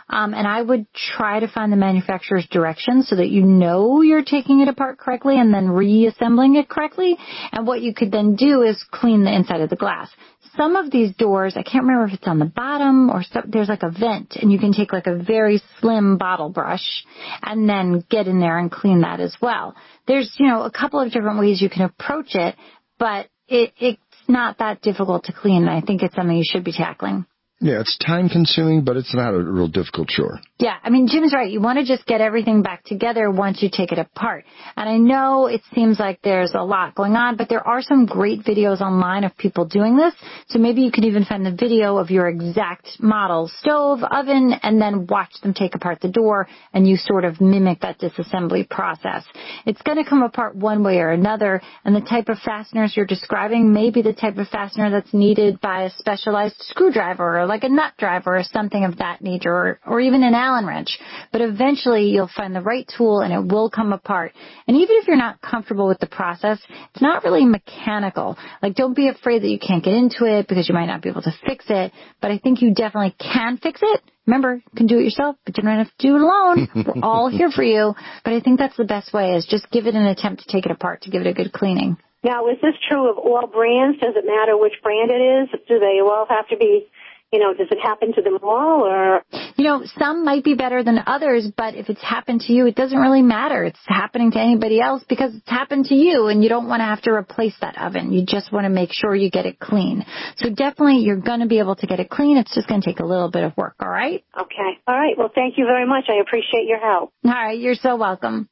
[SPEAKER 1] Um, and I would try to find the manufacturer's directions so that you know you're taking it apart correctly and then reassembling it correctly. And what you could then do is clean the inside of the glass. Some of these doors, I can't remember if it's on the bottom or so, there's like a vent, and you can take like a very slim bottle brush and then get in there and clean that as well. There's, you know, a couple of different ways you can approach it, but it, it's not that difficult to clean, and I think it's something you should be tackling.
[SPEAKER 6] Yeah, it's time-consuming, but it's not a real difficult chore.
[SPEAKER 1] Yeah, I mean, Jim's right. You want to just get everything back together once you take it apart. And I know it seems like there's a lot going on, but there are some great videos online of people doing this. So maybe you can even find the video of your exact model stove, oven, and then watch them take apart the door, and you sort of mimic that disassembly process. It's going to come apart one way or another, and the type of fasteners you're describing may be the type of fastener that's needed by a specialized screwdriver or like a nut driver or something of that nature, or, or even an Allen wrench. But eventually you'll find the right tool and it will come apart. And even if you're not comfortable with the process, it's not really mechanical. Like, don't be afraid that you can't get into it because you might not be able to fix it. But I think you definitely can fix it. Remember, you can do it yourself, but you don't have to do it alone. We're all here for you. But I think that's the best way, is just give it an attempt to take it apart, to give it a good cleaning.
[SPEAKER 3] Now, is this true of all brands? Does it matter which brand it is? Do they all have to be, you know, does it happen to them all, or?
[SPEAKER 1] You know, some might be better than others, but if it's happened to you, it doesn't really matter. It's happening to anybody else because it's happened to you, and you don't want to have to replace that oven. You just want to make sure you get it clean. So definitely you're going to be able to get it clean. It's just going to take a little bit of work, all right?
[SPEAKER 3] Okay. All right. Well, thank you very much. I appreciate your help.
[SPEAKER 1] All right. You're so welcome.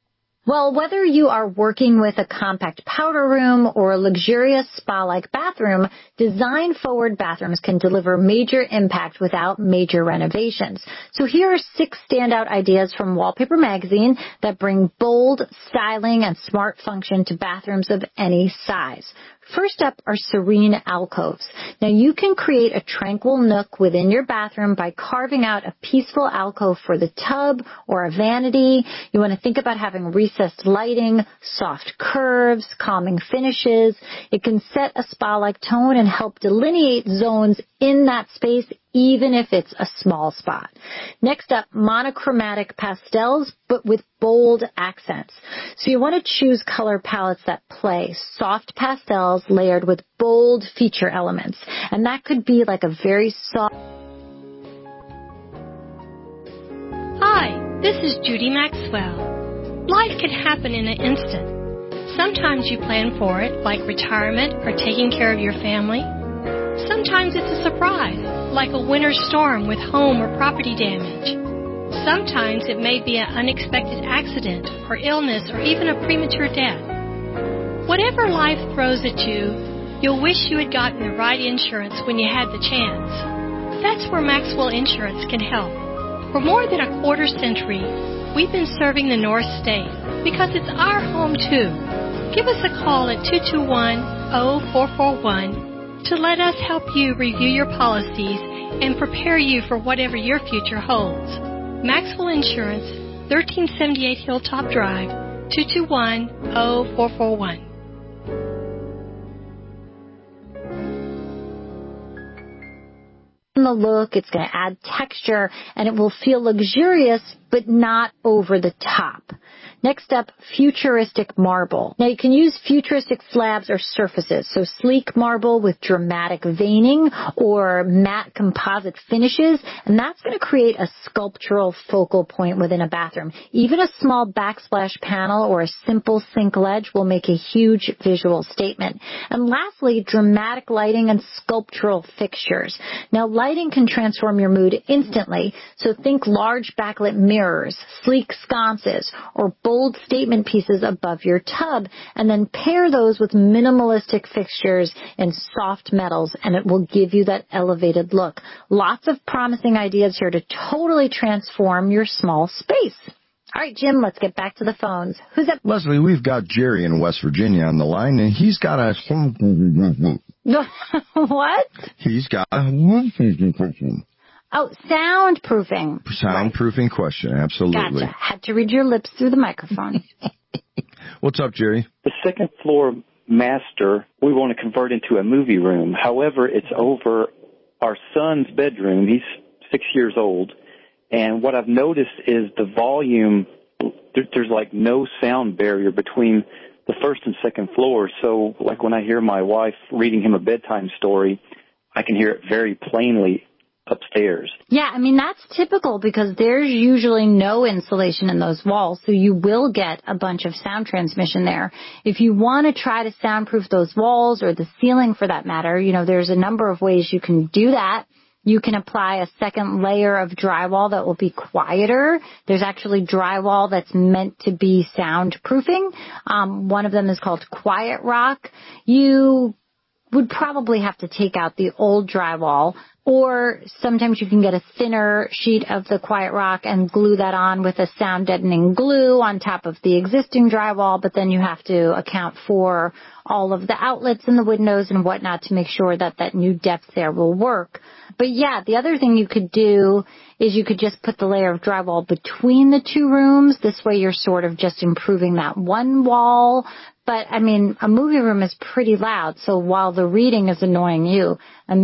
[SPEAKER 1] Well, whether you are working with a compact powder room or a luxurious spa-like bathroom, design-forward bathrooms can deliver major impact without major renovations. So here are six standout ideas from Wallpaper Magazine that bring bold styling and smart function to bathrooms of any size. First up are serene alcoves. Now, you can create a tranquil nook within your bathroom by carving out a peaceful alcove for the tub or a vanity. You want to think about having recessed lighting, soft curves, calming finishes. It can set a spa-like tone and help delineate zones in that space, even if it's a small spot. Next up, monochromatic pastels, but with bold accents. So you want to choose color palettes that play soft pastels layered with bold feature elements. And that could be like a very soft...
[SPEAKER 28] Hi, this is Judy Maxwell. Life can happen in an instant. Sometimes you plan for it, like retirement or taking care of your family. Sometimes it's a surprise, like a winter storm with home or property damage. Sometimes it may be an unexpected accident or illness or even a premature death. Whatever life throws at you, you'll wish you had gotten the right insurance when you had the chance. That's where Maxwell Insurance can help. For more than a quarter century, we've been serving the North State because it's our home too. Give us a call at two two one, oh four four one to let us help you review your policies and prepare you for whatever your future holds. Maxwell Insurance, thirteen seventy-eight Hilltop Drive, two two one, oh four four one.
[SPEAKER 1] The look, it's going to add texture, and it will feel luxurious, but not over the top. Next up, futuristic marble. Now, you can use futuristic slabs or surfaces, so sleek marble with dramatic veining or matte composite finishes, and that's going to create a sculptural focal point within a bathroom. Even a small backsplash panel or a simple sink ledge will make a huge visual statement. And lastly, dramatic lighting and sculptural fixtures. Now, lighting can transform your mood instantly, so think large backlit mirrors, sleek sconces, or bold statement pieces above your tub, and then pair those with minimalistic fixtures in soft metals, and it will give you that elevated look. Lots of promising ideas here to totally transform your small space. All right, Jim, let's get back to the phones. Who's up?
[SPEAKER 6] Leslie, we've got Jerry in West Virginia on the line, and he's got a...
[SPEAKER 1] What?
[SPEAKER 6] He's got a...
[SPEAKER 1] Oh, soundproofing.
[SPEAKER 6] Soundproofing right. Question, absolutely.
[SPEAKER 1] Gotcha. Had to read your lips through the microphone.
[SPEAKER 6] What's up, Jerry?
[SPEAKER 7] The second floor master, we want to convert into a movie room. However, it's over our son's bedroom. He's six years old, And what I've noticed is the volume, there, there's like no sound barrier between the first and second floor. So like when I hear my wife reading him a bedtime story, I can hear it very plainly upstairs.
[SPEAKER 1] Yeah, I mean, that's typical because there's usually no insulation in those walls, so you will get a bunch of sound transmission there. If you want to try to soundproof those walls or the ceiling for that matter, you know, there's a number of ways you can do that. You can apply a second layer of drywall that will be quieter. There's actually drywall that's meant to be soundproofing. Um, one of them is called Quiet Rock. You would probably have to take out the old drywall, or sometimes you can get a thinner sheet of the Quiet Rock and glue that on with a sound deadening glue on top of the existing drywall, but then you have to account for all of the outlets in the windows and whatnot to make sure that that new depth there will work. But yeah, the other thing you could do is you could just put the layer of drywall between the two rooms. This way you're sort of just improving that one wall. But, I mean, a movie room is pretty loud, so while the reading is annoying you,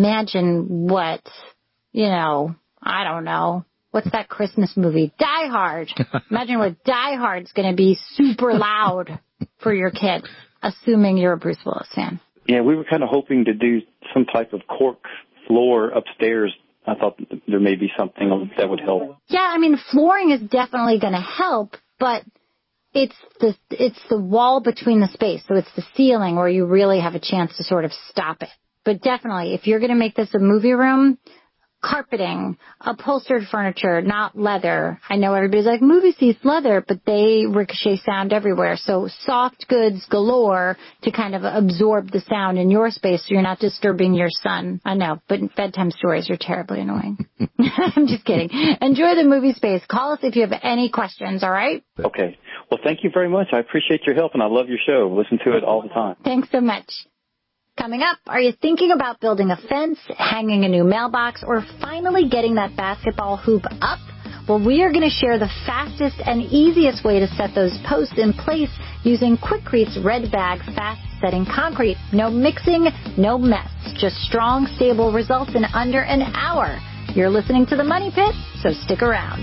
[SPEAKER 1] imagine what, you know, I don't know, what's that Christmas movie? Die Hard. Imagine what Die Hard's going to be super loud for your kids, assuming you're a Bruce Willis fan.
[SPEAKER 7] Yeah, we were kind of hoping to do some type of cork floor upstairs. I thought there may be something that would help.
[SPEAKER 1] Yeah, I mean, flooring is definitely going to help, but it's the it's the wall between the space, so it's the ceiling where you really have a chance to sort of stop it. But definitely, if you're going to make this a movie room, carpeting, upholstered furniture, not leather. I know everybody's like, movie seats, leather, but they ricochet sound everywhere. So soft goods galore to kind of absorb the sound in your space so you're not disturbing your son. I know, but bedtime stories are terribly annoying. I'm just kidding. Enjoy the movie space. Call us if you have any questions, all right?
[SPEAKER 7] Okay. Well, thank you very much. I appreciate your help, and I love your show. Listen to it all the time.
[SPEAKER 1] Thanks so much. Coming up, are you thinking about building a fence, hanging a new mailbox, or finally getting that basketball hoop up? Well, we are going to share the fastest and easiest way to set those posts in place using Quikrete Red Bag Fast Setting Concrete. No mixing, no mess. Just strong, stable results in under an hour. You're listening to The Money Pit, so stick around.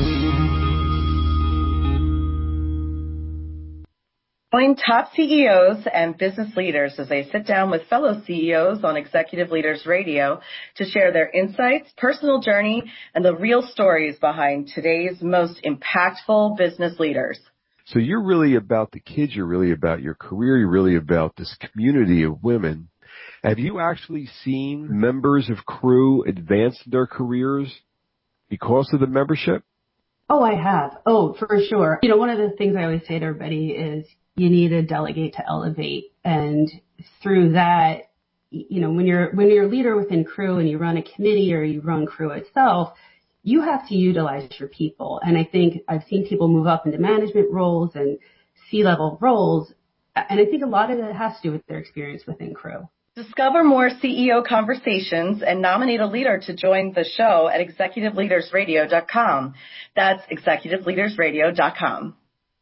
[SPEAKER 15] Join top C E Os and business leaders as they sit down with fellow C E Os on Executive Leaders Radio to share their insights, personal journey, and the real stories behind today's most impactful business leaders.
[SPEAKER 16] So you're really about the kids, you're really about your career, you're really about this community of women. Have you actually seen members of Crew advance their careers because of the membership?
[SPEAKER 17] Oh, I have. Oh, for sure. You know, one of the things I always say to everybody is, you need to delegate to elevate. And through that, you know, when you're, when you're a leader within Crew and you run a committee or you run Crew itself, you have to utilize your people. And I think I've seen people move up into management roles and C-level roles. And I think a lot of it has to do with their experience within Crew.
[SPEAKER 15] Discover more C E O conversations and nominate a leader to join the show at executive leaders radio dot com. That's executive leaders radio dot com.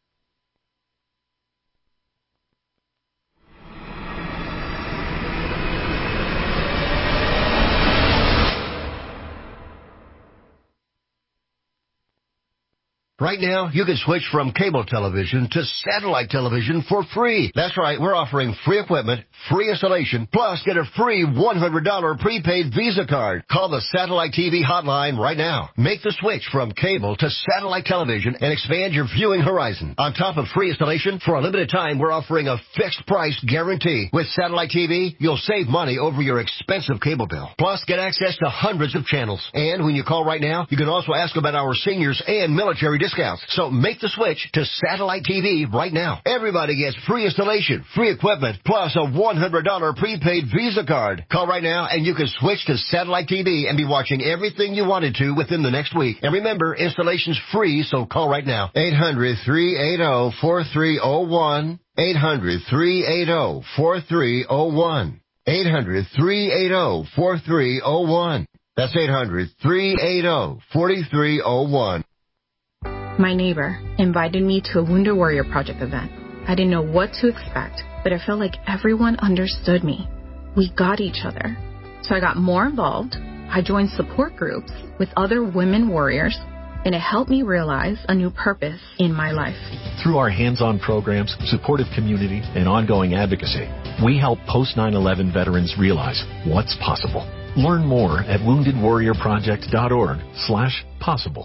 [SPEAKER 25] Right now, you can switch from cable television to satellite television for free. That's right, we're offering free equipment, free installation, plus get a free one hundred dollars prepaid Visa card. Call the Satellite T V hotline right now. Make the switch from cable to satellite television and expand your viewing horizon. On top of free installation, for a limited time, we're offering a fixed price guarantee. With Satellite T V, you'll save money over your expensive cable bill. Plus, get access to hundreds of channels. And when you call right now, you can also ask about our seniors and military discounts. Discounts. So make the switch to Satellite T V right now. Everybody gets free installation, free equipment, plus a one hundred dollars prepaid Visa card. Call right now and you can switch to Satellite T V and be watching everything you wanted to within the next week. And remember, installation's free, so call right now. eight hundred, three eight zero, four three zero one. eight hundred, three eight zero, four three zero one. eight hundred, three eight zero, four three zero one. That's eight hundred, three eight zero, four three zero one.
[SPEAKER 18] My neighbor invited me to a Wounded Warrior Project event. I didn't know what to expect, but I felt like everyone understood me. We got each other. So I got more involved. I joined support groups with other women warriors. and it helped me realize a new purpose in my life.
[SPEAKER 19] Through our hands-on programs, supportive community, and ongoing advocacy, we help post nine eleven veterans realize what's possible. Learn more at wounded warrior project dot org slash possible.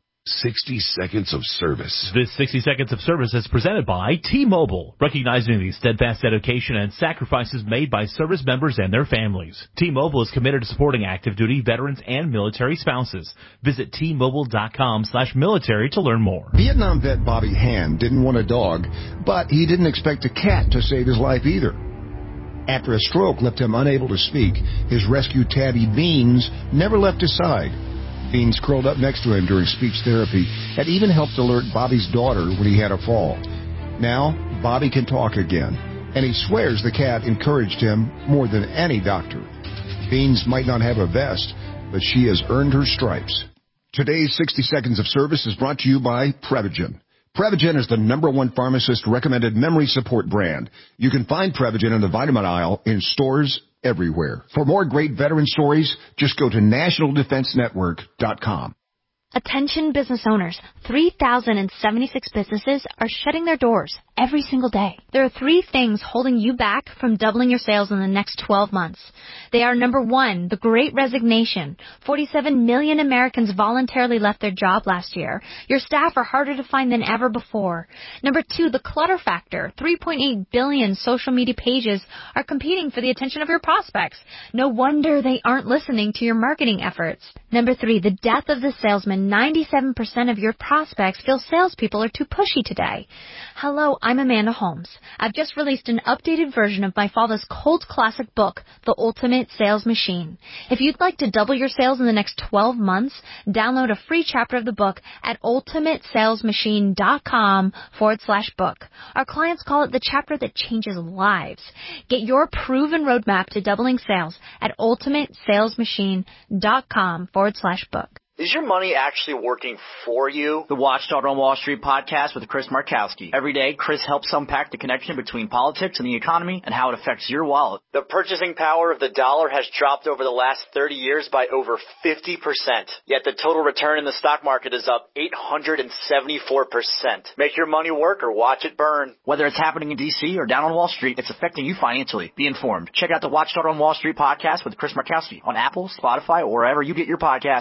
[SPEAKER 20] sixty seconds of service.
[SPEAKER 21] This sixty seconds of service is presented by T-Mobile, recognizing the steadfast dedication and sacrifices made by service members and their families. T-Mobile is committed to supporting active duty veterans and military spouses. Visit T Mobile dot com slash military to learn more.
[SPEAKER 22] Vietnam vet Bobby Han didn't want a dog, but he didn't expect a cat to save his life either. After a stroke left him unable to speak, his rescue tabby Beans never left his side. Beans curled up next to him during speech therapy and even helped alert Bobby's daughter when he had a fall. Now, Bobby can talk again, and he swears the cat encouraged him more than any doctor. Beans might not have a vest, but she has earned her stripes. Today's sixty seconds of service is brought to you by Prevagen. Prevagen is the number one pharmacist-recommended memory support brand. You can find Prevagen in the vitamin aisle in stores everywhere. For more great veteran stories, just go to national defense network dot com.
[SPEAKER 23] Attention business owners, three thousand seventy-six businesses are shutting their doors every single day. There are three things holding you back from doubling your sales in the next twelve months. They are number one, the Great Resignation. forty-seven million Americans voluntarily left their job last year. Your staff are harder to find than ever before. Number two, the clutter factor. three point eight billion social media pages are competing for the attention of your prospects. No wonder they aren't listening to your marketing efforts. Number three, the death of the salesman. ninety-seven percent of your prospects feel salespeople are too pushy today. Hello, I'm Amanda Holmes. I've just released an updated version of my father's cult classic book, The Ultimate Sales Machine. If you'd like to double your sales in the next twelve months, download a free chapter of the book at ultimate sales machine dot com forward slash book. Our clients call it the chapter that changes lives. Get your proven roadmap to doubling sales at ultimate sales machine dot com forward slash book.
[SPEAKER 24] Is your money actually working for you? The Watchdog on Wall Street podcast with Chris Markowski. Every day, Chris helps unpack the connection between politics and the economy and how it affects your wallet. The purchasing power of the dollar has dropped over the last thirty years by over fifty percent. Yet the total return in the stock market is up eight hundred seventy-four percent. Make your money work or watch it burn. Whether it's happening in D C or down on Wall Street, it's affecting you financially. Be informed. Check out the Watchdog on Wall Street podcast with Chris Markowski on Apple, Spotify, or wherever you get your podcasts.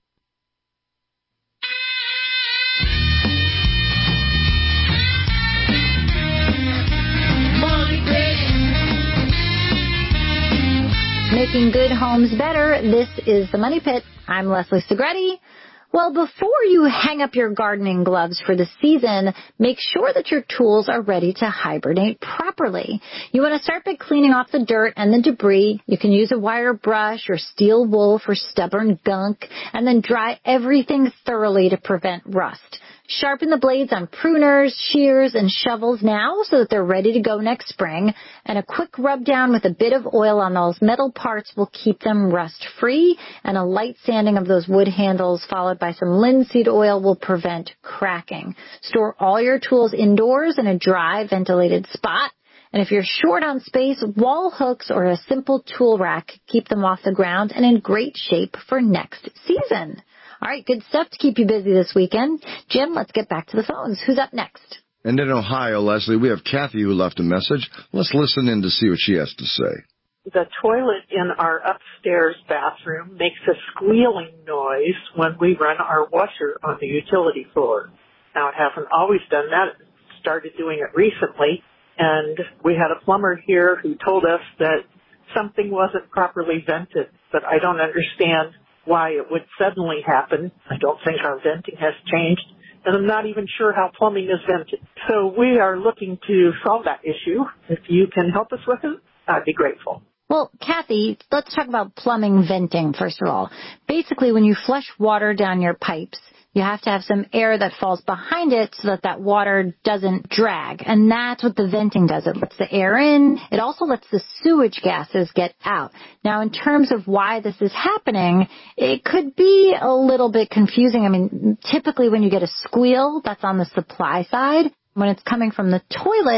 [SPEAKER 1] Making good homes better. This is the Money Pit. I'm Leslie Segretti. Well, before you hang up your gardening gloves for the season, make sure that your tools are ready to hibernate properly. You want to start by cleaning off the dirt and the debris. You can use a wire brush or steel wool for stubborn gunk, and then dry everything thoroughly to prevent rust. Sharpen the blades on pruners, shears, and shovels now so that they're ready to go next spring. And a quick rub down with a bit of oil on those metal parts will keep them rust-free. And a light sanding of those wood handles followed by some linseed oil will prevent cracking. Store all your tools indoors in a dry, ventilated spot. And if you're short on space, wall hooks or a simple tool rack keep them off the ground and in great shape for next season. All right, good stuff to keep you busy this weekend. Jim, let's get back to the phones. Who's up next?
[SPEAKER 6] And in Ohio, Leslie, we have Kathy who left a message. Let's listen in to see what she has to say.
[SPEAKER 26] The toilet in our upstairs bathroom makes a squealing noise when we run our washer on the utility floor. Now, it hasn't always done that. It started doing it recently, and we had a plumber here who told us that something wasn't properly vented, but I don't understand why it would suddenly happen. I don't think our venting has changed, and I'm not even sure how plumbing is vented. So we are looking to solve that issue. If you can help us with it, I'd be grateful.
[SPEAKER 1] Well, Kathy, let's talk about plumbing venting, first of all. Basically, when you flush water down your pipes, you have to have some air that falls behind it so that that water doesn't drag. And that's what the venting does. It lets the air in. It also lets the sewage gases get out. Now, in terms of why this is happening, it could be a little bit confusing. I mean, typically when you get a squeal, that's on the supply side. When it's coming from the toilet,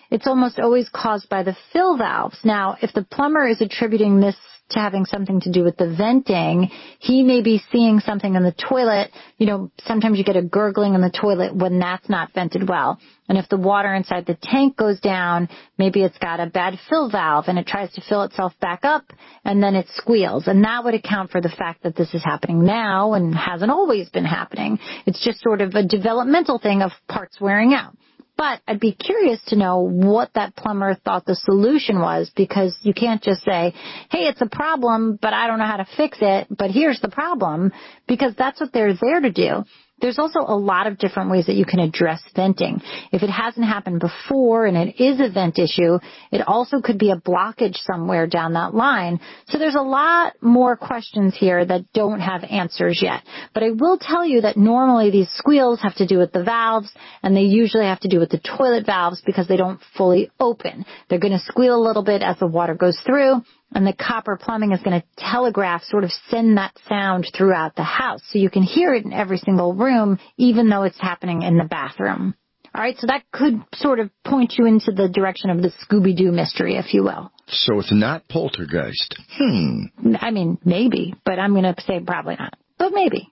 [SPEAKER 1] it's almost always caused by the fill valves. Now, if the plumber is attributing this to having something to do with the venting, he may be seeing something in the toilet. You know, sometimes you get a gurgling in the toilet when that's not vented well. And if the water inside the tank goes down, maybe it's got a bad fill valve and it tries to fill itself back up and then it squeals. And that would account for the fact that this is happening now and hasn't always been happening. It's just sort of a developmental thing of parts wearing out. But I'd be curious to know what that plumber thought the solution was, because you can't just say, hey, it's a problem, but I don't know how to fix it, but here's the problem, because that's what they're there to do. There's also a lot of different ways that you can address venting. If it hasn't happened before and it is a vent issue, it also could be a blockage somewhere down that line. So there's a lot more questions here that don't have answers yet. But I will tell you that normally these squeals have to do with the valves, and they usually have to do with the toilet valves because they don't fully open. They're going to squeal a little bit as the water goes through, and the copper plumbing is going to telegraph, sort of send that sound throughout the house. So you can hear it in every single room, even though it's happening in the bathroom. All right, so that could sort of point you into the direction of the Scooby-Doo mystery, if you will.
[SPEAKER 6] So it's not poltergeist. Hmm.
[SPEAKER 1] I mean, maybe, but I'm going to say probably not. But maybe.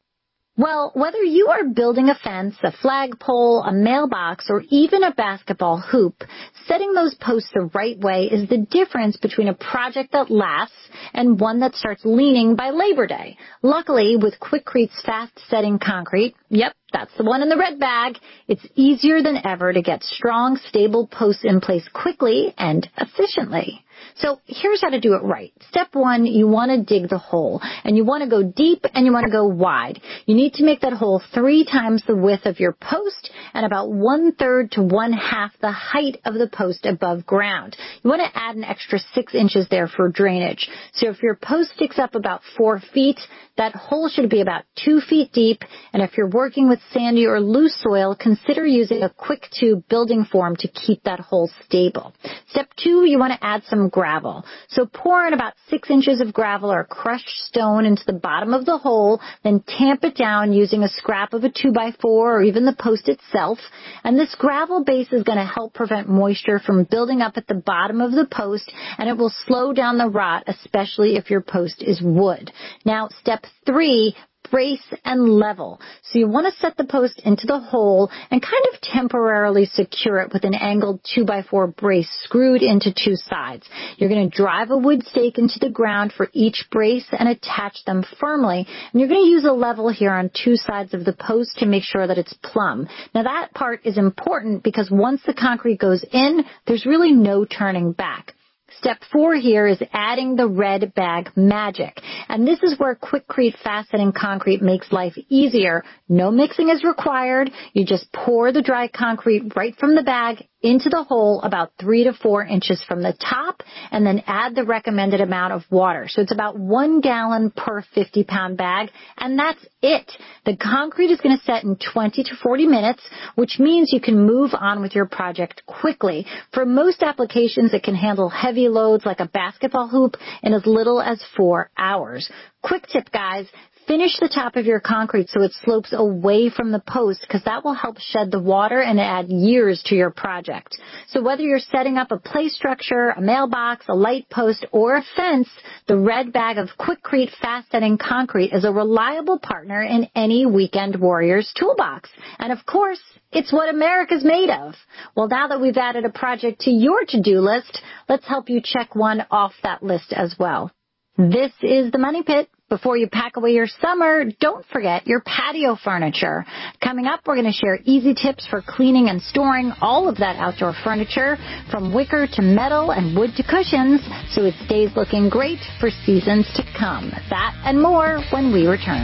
[SPEAKER 1] Well, whether you are building a fence, a flagpole, a mailbox, or even a basketball hoop, setting those posts the right way is the difference between a project that lasts and one that starts leaning by Labor Day. Luckily, with Quikrete fast-setting concrete, yep, that's the one in the red bag, it's easier than ever to get strong, stable posts in place quickly and efficiently. So here's how to do it right. Step one, you want to dig the hole, and you want to go deep and you want to go wide. You need to make that hole three times the width of your post and about one third to one half the height of the post above ground. You want to add an extra six inches there for drainage. So if your post sticks up about four feet, that hole should be about two feet deep, and if you're working with sandy or loose soil, consider using a quick tube building form to keep that hole stable. Step two, you want to add some gravel. So pour in about six inches of gravel or crushed stone into the bottom of the hole, then tamp it down using a scrap of a two by four or even the post itself. And this gravel base is going to help prevent moisture from building up at the bottom of the post, and it will slow down the rot, especially if your post is wood. Now, step three, brace and level. So you want to set the post into the hole and kind of temporarily secure it with an angled two by four brace screwed into two sides. You're going to drive a wood stake into the ground for each brace and attach them firmly. And you're going to use a level here on two sides of the post to make sure that it's plumb. Now that part is important because once the concrete goes in, there's really no turning back. Step four here is adding the red bag magic. And this is where Quikrete fast-setting concrete makes life easier. No mixing is required. You just pour the dry concrete right from the bag into the hole about three to four inches from the top, and then add the recommended amount of water. So it's about one gallon per fifty pound bag, and that's it. The concrete is going to set in twenty to forty minutes, which means you can move on with your project quickly. For most applications, it can handle heavy loads like a basketball hoop in as little as four hours. Quick tip, guys. Finish the top of your concrete so it slopes away from the post, because that will help shed the water and add years to your project. So whether you're setting up a play structure, a mailbox, a light post, or a fence, the red bag of Quikrete fast-setting concrete is a reliable partner in any Weekend Warriors toolbox. And of course, it's what America's made of. Well, now that we've added a project to your to-do list, let's help you check one off that list as well. This is the Money Pit. Before you pack away your summer, don't forget your patio furniture. Coming up, we're going to share easy tips for cleaning and storing all of that outdoor furniture, from wicker to metal and wood to cushions, so it stays looking great for seasons to come. That and more when we return.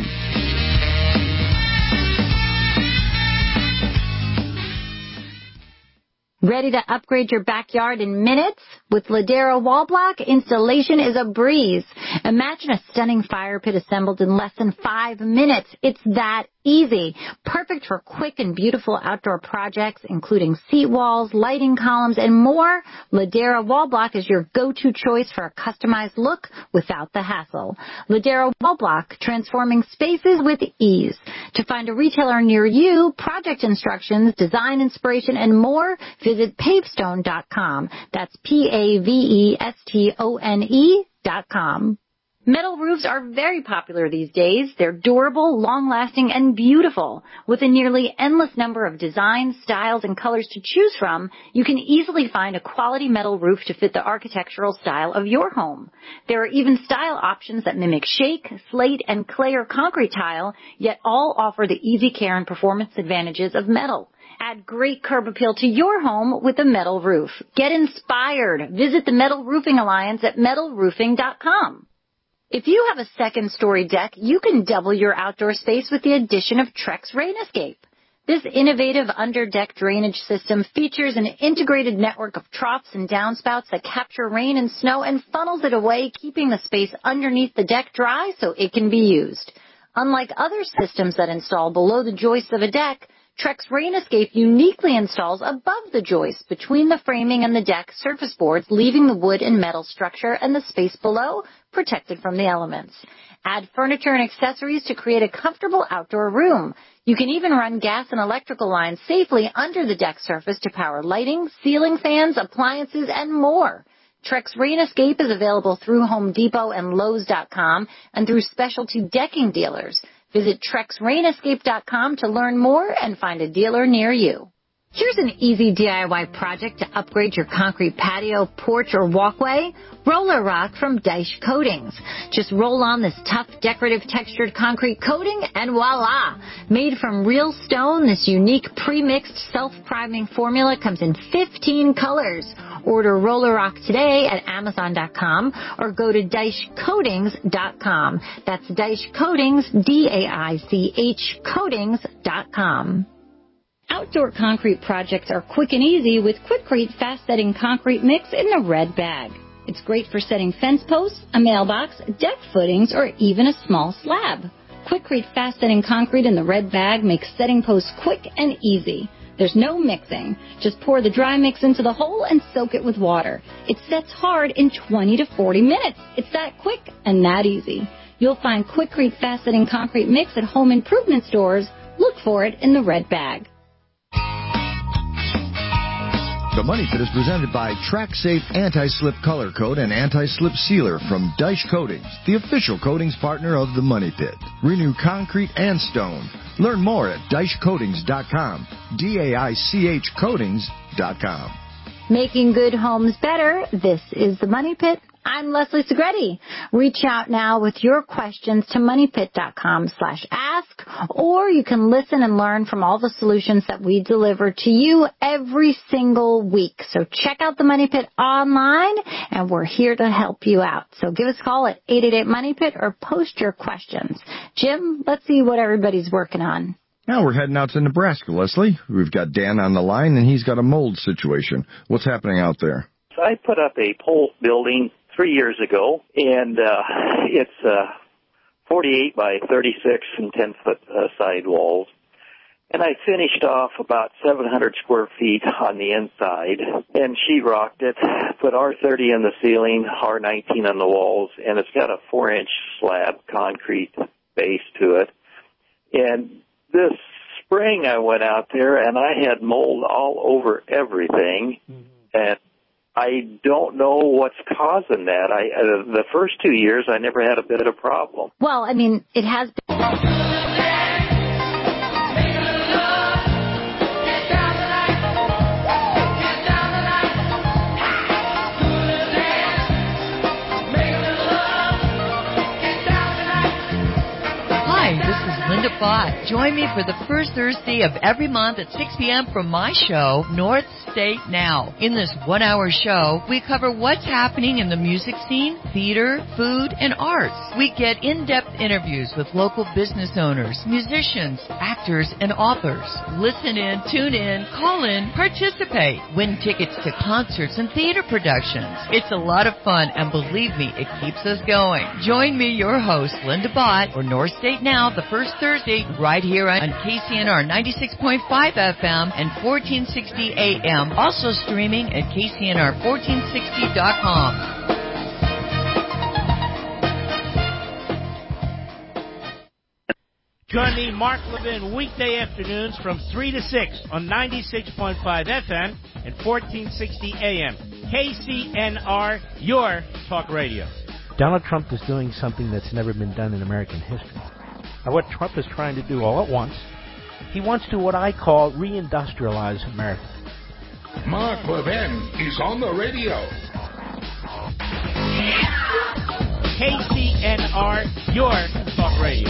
[SPEAKER 1] Ready to upgrade your backyard in minutes? With Ladera Wall Block, installation is a breeze. Imagine a stunning fire pit assembled in less than five minutes. It's that easy. Perfect for quick and beautiful outdoor projects, including seat walls, lighting columns, and more. Ladera Wall Block is your go-to choice for a customized look without the hassle. Ladera Wall Block, transforming spaces with ease. To find a retailer near you, project instructions, design inspiration, and more, visit pavestone dot com. That's P A V E S T O N E dot com. Metal roofs are very popular these days. They're durable, long-lasting, and beautiful. With a nearly endless number of designs, styles, and colors to choose from, you can easily find a quality metal roof to fit the architectural style of your home. There are even style options that mimic shake, slate, and clay or concrete tile, yet all offer the easy care and performance advantages of metal. Add great curb appeal to your home with a metal roof. Get inspired. Visit the Metal Roofing Alliance at metal roofing dot com. If you have a second-story deck, you can double your outdoor space with the addition of Trex Rain Escape. This innovative under-deck drainage system features an integrated network of troughs and downspouts that capture rain and snow and funnels it away, keeping the space underneath the deck dry so it can be used. Unlike other systems that install below the joists of a deck, Trex Rain Escape uniquely installs above the joist between the framing and the deck surface boards, leaving the wood and metal structure and the space below protected from the elements. Add furniture and accessories to create a comfortable outdoor room. You can even run gas and electrical lines safely under the deck surface to power lighting, ceiling fans, appliances, and more. Trex Rain Escape is available through Home Depot and Lowe's dot com and through specialty decking dealers. Visit Trex Rain Escape dot com to learn more and find a dealer near you. Here's an easy D I Y project to upgrade your concrete patio, porch, or walkway. Roller Rock from Deich Coatings. Just roll on this tough, decorative, textured concrete coating, and voila! Made from real stone, this unique pre-mixed, self-priming formula comes in fifteen colors. Order Roller Rock today at amazon dot com or go to deich coatings dot com. That's Deich Coatings, D A I C H coatings dot com. Outdoor concrete projects are quick and easy with Quikrete fast-setting concrete mix in the red bag. It's great for setting fence posts, a mailbox, deck footings, or even a small slab. Quikrete fast-setting concrete in the red bag makes setting posts quick and easy. There's no mixing. Just pour the dry mix into the hole and soak it with water. It sets hard in twenty to forty minutes. It's that quick and that easy. You'll find Quikrete fast-setting concrete mix at home improvement stores. Look for it in the red bag.
[SPEAKER 6] The Money Pit is presented by TrackSafe Anti-Slip Color Coat and Anti-Slip Sealer from Deich Coatings, the official coatings partner of the Money Pit. Renew concrete and stone. Learn more at deich coatings dot com, D A I C H coatings dot com.
[SPEAKER 1] Making good homes better. This is the Money Pit. I'm Leslie Segretti. Reach out now with your questions to money pit dot com slash ask, or you can listen and learn from all the solutions that we deliver to you every single week. So check out the Money Pit online, and we're here to help you out. So give us a call at eight eight eight money pit or post your questions. Jim, let's see what everybody's working on.
[SPEAKER 6] Now we're heading out to Nebraska, Leslie. We've got Dan on the line, and he's got a mold situation. What's happening out there?
[SPEAKER 2] So I put up a pole building three years ago, and uh, it's uh, forty-eight by thirty-six and ten-foot uh, side walls. And I finished off about seven hundred square feet on the inside and sheetrocked it, put R thirty in the ceiling, R nineteen on the walls, and it's got a four-inch slab concrete base to it. And this spring I went out there, and I had mold all over everything, mm-hmm. and I don't know what's causing that. I uh, the first two years, I never had a bit of a problem.
[SPEAKER 1] Well, I mean, it has been...
[SPEAKER 4] Linda Bott. Join me for the first Thursday of every month at six p.m. from my show, North State Now. In this one-hour show, we cover what's happening in the music scene, theater, food, and arts. We get in-depth interviews with local business owners, musicians, actors, and authors. Listen in, tune in, call in, participate. Win tickets to concerts and theater productions. It's a lot of fun, and believe me, it keeps us going. Join me, your host, Linda Bott, for North State Now, the first Thursday State right here on K C N R ninety-six point five F M and fourteen sixty A M. Also streaming at K C N R fourteen sixty dot com.
[SPEAKER 5] Join me, Mark Levin, weekday afternoons from three to six on ninety-six point five F M and fourteen sixty A M. K C N R, your talk radio.
[SPEAKER 8] Donald Trump is doing something that's never been done in American history. Now, what Trump is trying to do all at once, he wants to what I call reindustrialize America.
[SPEAKER 20] Mark Levin is on the radio.
[SPEAKER 5] K C N R, your talk radio.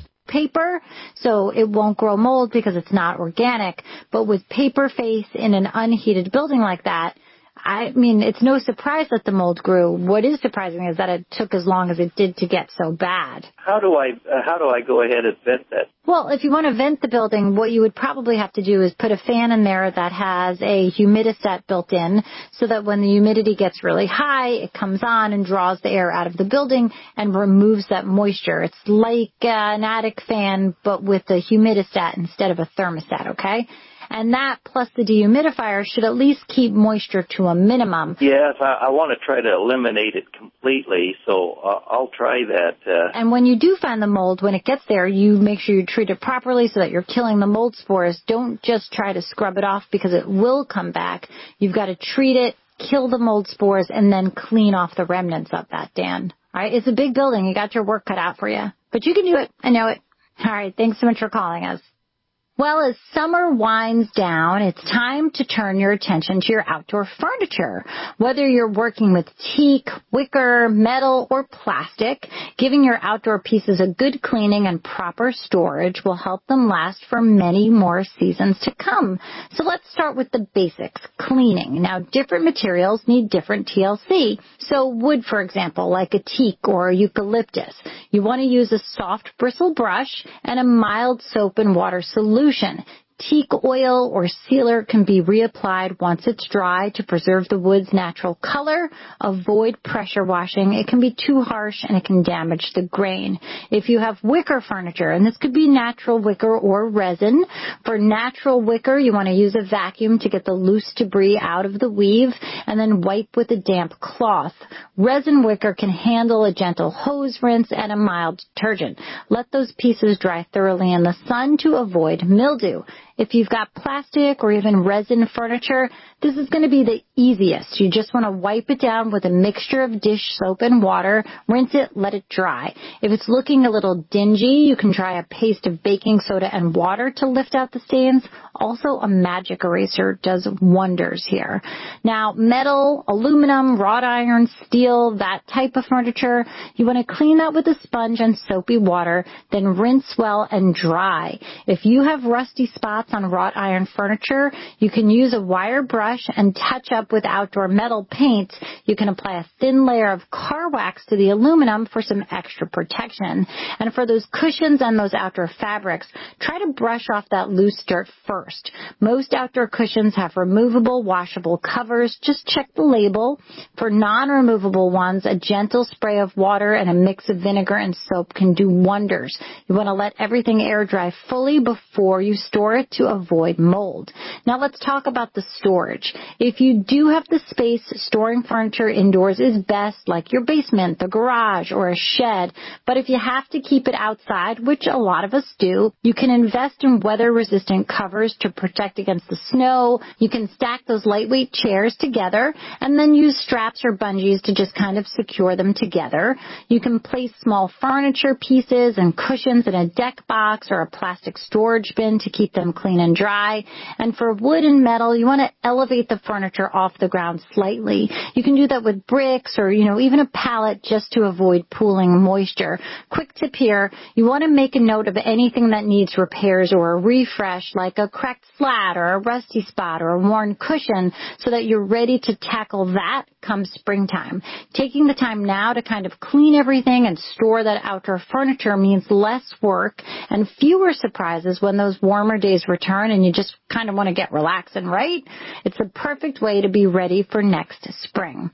[SPEAKER 1] Paper, so it won't grow mold because it's not organic. But with paper face in an unheated building like that, I mean, it's no surprise that the mold grew. What is surprising is that it took as long as it did to get so bad.
[SPEAKER 2] How do I uh, how do I go ahead and vent that?
[SPEAKER 1] Well, if you want to vent the building, what you would probably have to do is put a fan in there that has a humidistat built in so that when the humidity gets really high, it comes on and draws the air out of the building and removes that moisture. It's like uh, an attic fan, but with a humidistat instead of a thermostat, okay? And that plus the dehumidifier should at least keep moisture to a minimum.
[SPEAKER 2] Yes, I, I want to try to eliminate it completely, so uh, I'll try that. Uh...
[SPEAKER 1] And when you do find the mold, when it gets there, you make sure you treat it properly so that you're killing the mold spores. Don't just try to scrub it off because it will come back. You've got to treat it, kill the mold spores, and then clean off the remnants of that, Dan. All right, it's a big building. You got your work cut out for you. But you can do it. I know it. All right, thanks so much for calling us. Well, as summer winds down, it's time to turn your attention to your outdoor furniture. Whether you're working with teak, wicker, metal, or plastic, giving your outdoor pieces a good cleaning and proper storage will help them last for many more seasons to come. So let's start with the basics, cleaning. Now, different materials need different T L C. So wood, for example, like a teak or a eucalyptus, you want to use a soft bristle brush and a mild soap and water solution. Teak oil or sealer can be reapplied once it's dry to preserve the wood's natural color. Avoid pressure washing. It can be too harsh and it can damage the grain. If you have wicker furniture, and this could be natural wicker or resin, for natural wicker you want to use a vacuum to get the loose debris out of the weave and then wipe with a damp cloth. Resin wicker can handle a gentle hose rinse and a mild detergent. Let those pieces dry thoroughly in the sun to avoid mildew. If you've got plastic or even resin furniture, this is going to be the easiest. You just want to wipe it down with a mixture of dish soap and water, rinse it, let it dry. If it's looking a little dingy, you can try a paste of baking soda and water to lift out the stains. Also, a magic eraser does wonders here. Now, metal, aluminum, wrought iron, steel, that type of furniture, you want to clean that with a sponge and soapy water, then rinse well and dry. If you have rusty spots on wrought iron furniture, you can use a wire brush and touch up with outdoor metal paint. You can apply a thin layer of car wax to the aluminum for some extra protection. And for those cushions and those outdoor fabrics, try to brush off that loose dirt first. Most outdoor cushions have removable, washable covers. Just check the label. For non-removable ones, a gentle spray of water and a mix of vinegar and soap can do wonders. You want to let everything air dry fully before you store it to avoid mold. Now let's talk about the storage. If you do have the space, storing furniture indoors is best, like your basement, the garage, or a shed. But if you have to keep it outside, which a lot of us do, you can invest in weather-resistant covers to protect against the snow. You can stack those lightweight chairs together and then use straps or bungees to just kind of secure them together. You can place small furniture pieces and cushions in a deck box or a plastic storage bin to keep them clean and dry. And for wood and metal, you want to elevate the furniture off the ground slightly. You can do that with bricks or, you know, even a pallet just to avoid pooling moisture. Quick tip here, you want to make a note of anything that needs repairs or a refresh, like a cracked slat or a rusty spot or a worn cushion, so that you're ready to tackle that come springtime. Taking the time now to kind of clean everything and store that outdoor furniture means less work and fewer surprises when those warmer days return and you just kind of want to get relaxing, right? It's a perfect way to be ready for next spring.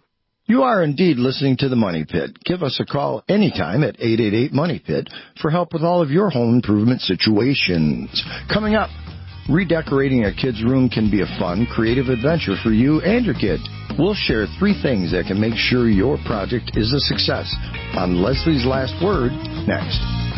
[SPEAKER 6] You are indeed listening to the Money Pit. Give us a call anytime at eight eight eight, MONEY PIT for help with all of your home improvement situations. Coming up, redecorating a kid's room can be a fun, creative adventure for you and your kid. We'll share three things that can make sure your project is a success on Leslie's Last Word next.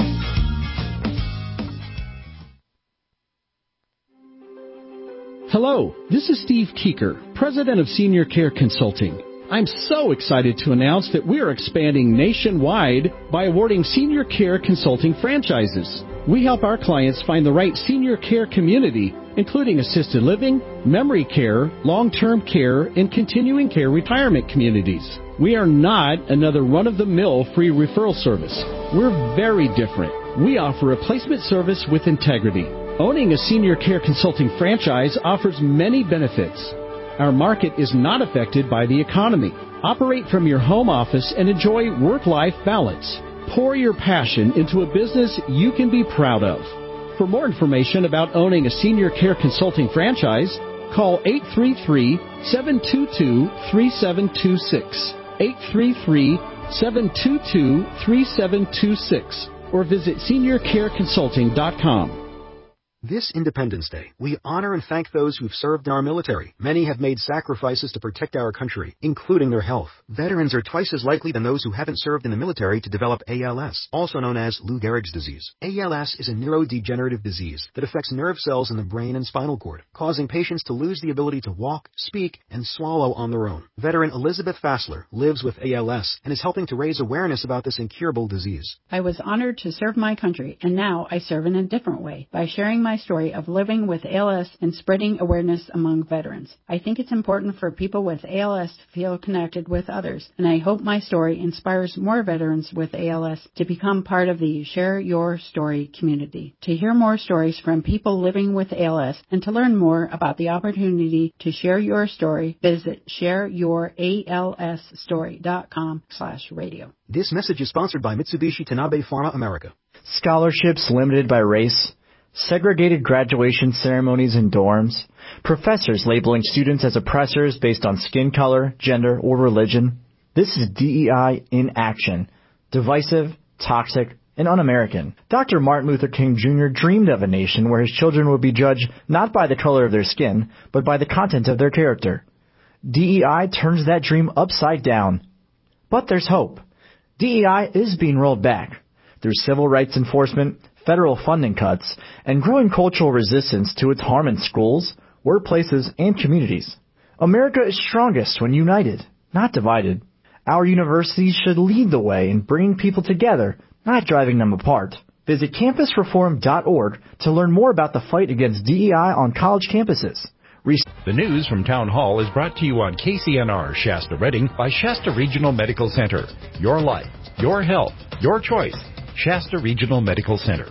[SPEAKER 3] Hello, this is Steve Keeker, President of Senior Care Consulting. I'm so excited to announce that we are expanding nationwide by awarding senior care consulting franchises. We help our clients find the right senior care community, including assisted living, memory care, long-term care, and continuing care retirement communities. We are not another run-of-the-mill free referral service. We're very different. We offer a placement service with integrity. Owning a senior care consulting franchise offers many benefits. Our market is not affected by the economy. Operate from your home office and enjoy work-life balance. Pour your passion into a business you can be proud of. For more information about owning a senior care consulting franchise, call eight three three, seven two two, three seven two six, eight three three, seven two two, three seven two six, or visit senior care consulting dot com.
[SPEAKER 9] This Independence Day, we honor and thank those who've served in our military. Many have made sacrifices to protect our country, including their health. Veterans are twice as likely than those who haven't served in the military to develop A L S, also known as Lou Gehrig's disease. A L S is a neurodegenerative disease that affects nerve cells in the brain and spinal cord, causing patients to lose the ability to walk, speak, and swallow on their own. Veteran Elizabeth Fassler lives with A L S and is helping to raise awareness about this incurable disease.
[SPEAKER 10] I was honored to serve my country, and now I serve in a different way by sharing my story of living with A L S and spreading awareness among veterans. I think it's important for people with A L S to feel connected with others, and I hope my story inspires more veterans with A L S to become part of the Share Your Story community. To hear more stories from people living with A L S and to learn more about the opportunity to share your story, visit share your A L S story dot com slash radio.
[SPEAKER 9] This message is sponsored by Mitsubishi Tanabe Pharma America.
[SPEAKER 24] Scholarships limited by race, segregated graduation ceremonies in dorms, professors labeling students as oppressors based on skin color, gender, or religion. This is D E I in action. Divisive, toxic, and un-American. Doctor Martin Luther King Junior dreamed of a nation where his children would be judged not by the color of their skin, but by the content of their character. D E I turns that dream upside down. But there's hope. D E I is being rolled back. Through civil rights enforcement, federal funding cuts, and growing cultural resistance to its harm in schools, workplaces, and communities. America is strongest when united, not divided. Our universities should lead the way in bringing people together, not driving them apart. Visit campus reform dot org to learn more about the fight against D E I on college campuses. Re-
[SPEAKER 11] the news from Town Hall is brought to you on K C N R Shasta Redding by Shasta Regional Medical Center. Your life, your health, your choice. Shasta Regional Medical Center.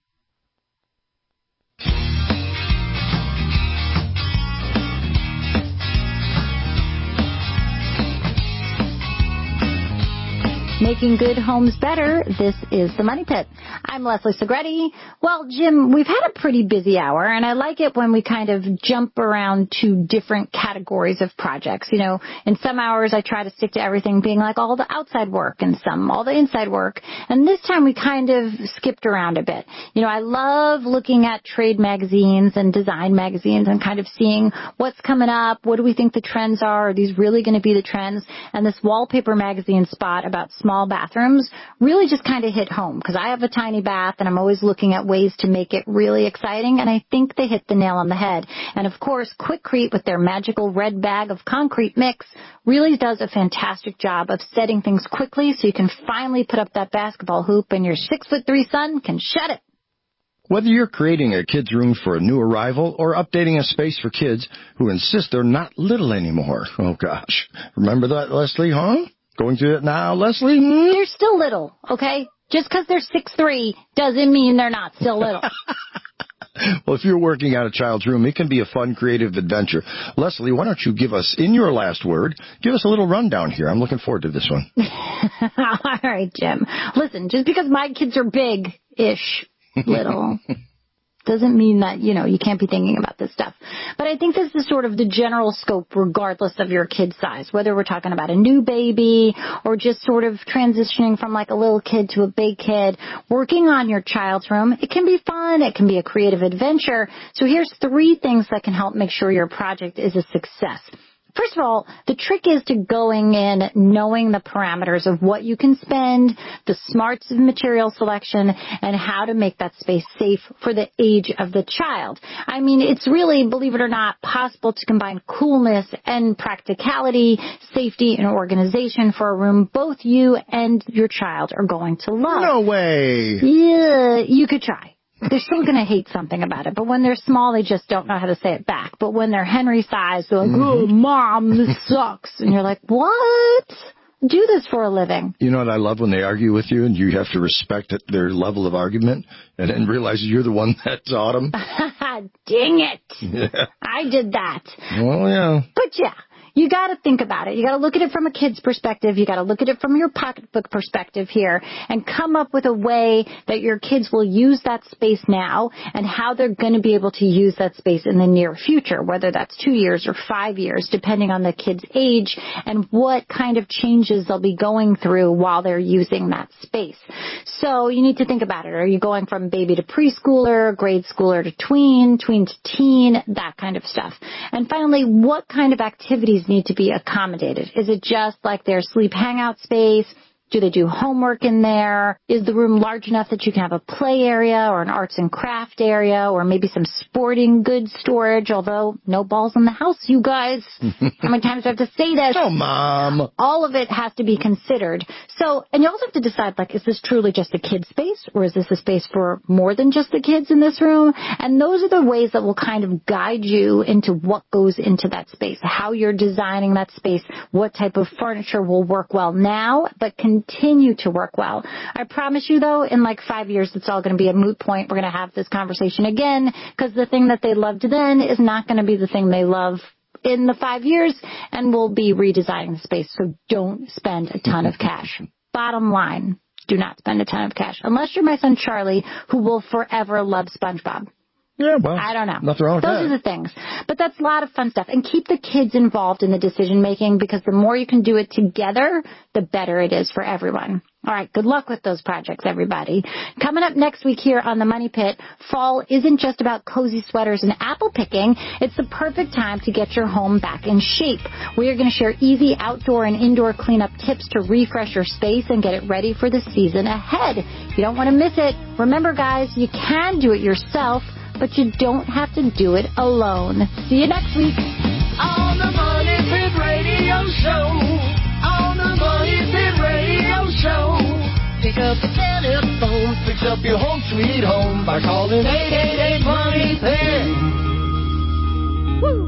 [SPEAKER 1] Making good homes better. This is the Money Pit. I'm Leslie Segretti. Well, Jim, we've had a pretty busy hour, and I like it when we kind of jump around to different categories of projects. You know, in some hours I try to stick to everything being like all the outside work and some all the inside work. And this time we kind of skipped around a bit. You know, I love looking at trade magazines and design magazines and kind of seeing what's coming up. What do we think the trends are? Are these really going to be the trends? And this wallpaper magazine spot about small bathrooms really just kind of hit home because I have a tiny bath and I'm always looking at ways to make it really exciting, and I think they hit the nail on the head. And of course, Quikrete with their magical red bag of concrete mix really does a fantastic job of setting things quickly so you can finally put up that basketball hoop and your six foot three son can shut it.
[SPEAKER 6] Whether you're creating a kid's room for a new arrival or updating a space for kids who insist they're not little anymore. Oh gosh. Remember that, Leslie, huh? Going through it now, Leslie?
[SPEAKER 1] Mm, they're still little, okay? Just because they're six three doesn't mean they're not still little.
[SPEAKER 6] Well, if you're working out a child's room, it can be a fun, creative adventure. Leslie, why don't you give us, in your last word, give us a little rundown here. I'm looking forward to this one.
[SPEAKER 1] All right, Jim. Listen, just because my kids are big-ish, little, Doesn't mean that, you know, you can't be thinking about this stuff. But I think this is sort of the general scope regardless of your kid's size, whether we're talking about a new baby or just sort of transitioning from like a little kid to a big kid. Working on your child's room, it can be fun. It can be a creative adventure. So here's three things that can help make sure your project is a success. First of all, the trick is to going in knowing the parameters of what you can spend, the smarts of material selection, and how to make that space safe for the age of the child. I mean, it's really, believe it or not, possible to combine coolness and practicality, safety, and organization for a room both you and your child are going to love.
[SPEAKER 6] No way.
[SPEAKER 1] Yeah, you could try. They're still going to hate something about it, but when they're small, they just don't know how to say it back. But when they're Henry-sized, they're like, mm-hmm. oh, Mom, this sucks. And you're like, what? Do this for a living.
[SPEAKER 6] You know what I love when they argue with you and you have to respect it, their level of argument and then realize you're the one that taught them?
[SPEAKER 1] Dang it.
[SPEAKER 6] Yeah.
[SPEAKER 1] I did that.
[SPEAKER 6] Well, yeah.
[SPEAKER 1] But yeah. You got to think about it. You got to look at it from a kid's perspective. You got to look at it from your pocketbook perspective here and come up with a way that your kids will use that space now and how they're going to be able to use that space in the near future, whether that's two years or five years, depending on the kid's age and what kind of changes they'll be going through while they're using that space. So you need to think about it. Are you going from baby to preschooler, grade schooler to tween, tween to teen, that kind of stuff. And finally, what kind of activities need to be accommodated? Is it just like their sleep hangout space? Do they do homework in there? Is the room large enough that you can have a play area or an arts and craft area or maybe some sporting goods storage, although no balls in the house, you guys. How many times do I have to say this?
[SPEAKER 6] Oh, Mom.
[SPEAKER 1] All of it has to be considered. So, and you also have to decide, like, is this truly just a kid's space or is this a space for more than just the kids in this room? And those are the ways that will kind of guide you into what goes into that space, how you're designing that space, what type of furniture will work well now, but can continue to work well. I promise you, though, in like five years, it's all going to be a moot point. We're going to have this conversation again because the thing that they loved then is not going to be the thing they love in the five years, and we'll be redesigning the space. So don't spend a ton of cash. Bottom line, do not spend a ton of cash unless you're my son Charlie, who will forever love SpongeBob.
[SPEAKER 6] Yeah, well,
[SPEAKER 1] I don't know.
[SPEAKER 6] Nothing wrong with
[SPEAKER 1] Those
[SPEAKER 6] that.
[SPEAKER 1] are the things. But that's a lot of fun stuff. And keep the kids involved in the decision making because the more you can do it together, the better it is for everyone. All right, good luck with those projects, everybody. Coming up next week here on The Money Pit, fall isn't just about cozy sweaters and apple picking. It's the perfect time to get your home back in shape. We are going to share easy outdoor and indoor cleanup tips to refresh your space and get it ready for the season ahead. You don't want to miss it. Remember, guys, you can do it yourself, but you don't have to do it alone. See you next week.
[SPEAKER 7] On the Money Pit Radio Show. On the Money Pit Radio Show. Pick up the telephone. Fix up your home sweet home by calling eight eight eight Money Pit. Woo!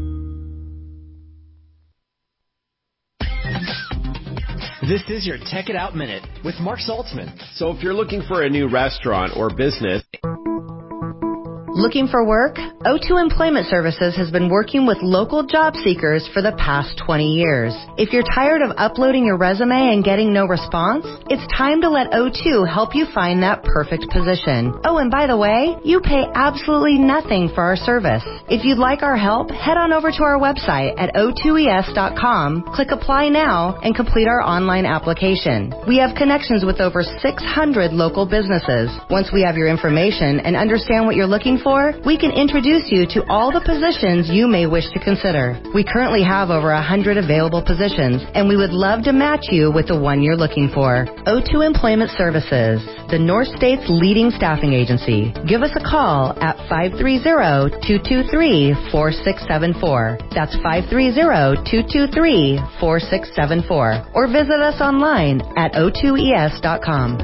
[SPEAKER 12] This is your Tech It Out Minute with Mark Saltzman.
[SPEAKER 13] So if you're looking for a new restaurant or business...
[SPEAKER 14] Looking for work? O two Employment Services has been working with local job seekers for the past twenty years. If you're tired of uploading your resume and getting no response, it's time to let O two help you find that perfect position. Oh, and by the way, you pay absolutely nothing for our service. If you'd like our help, head on over to our website at O two E S dot com, click Apply Now, and complete our online application. We have connections with over six hundred local businesses. Once we have your information and understand what you're looking for, For, we can introduce you to all the positions you may wish to consider. We currently have over one hundred available positions, and we would love to match you with the one you're looking for. O two Employment Services, the North State's leading staffing agency. Give us a call at five three zero, two two three, four six seven four. That's five three zero, two two three, four six seven four. Or visit us online at O two E S dot com.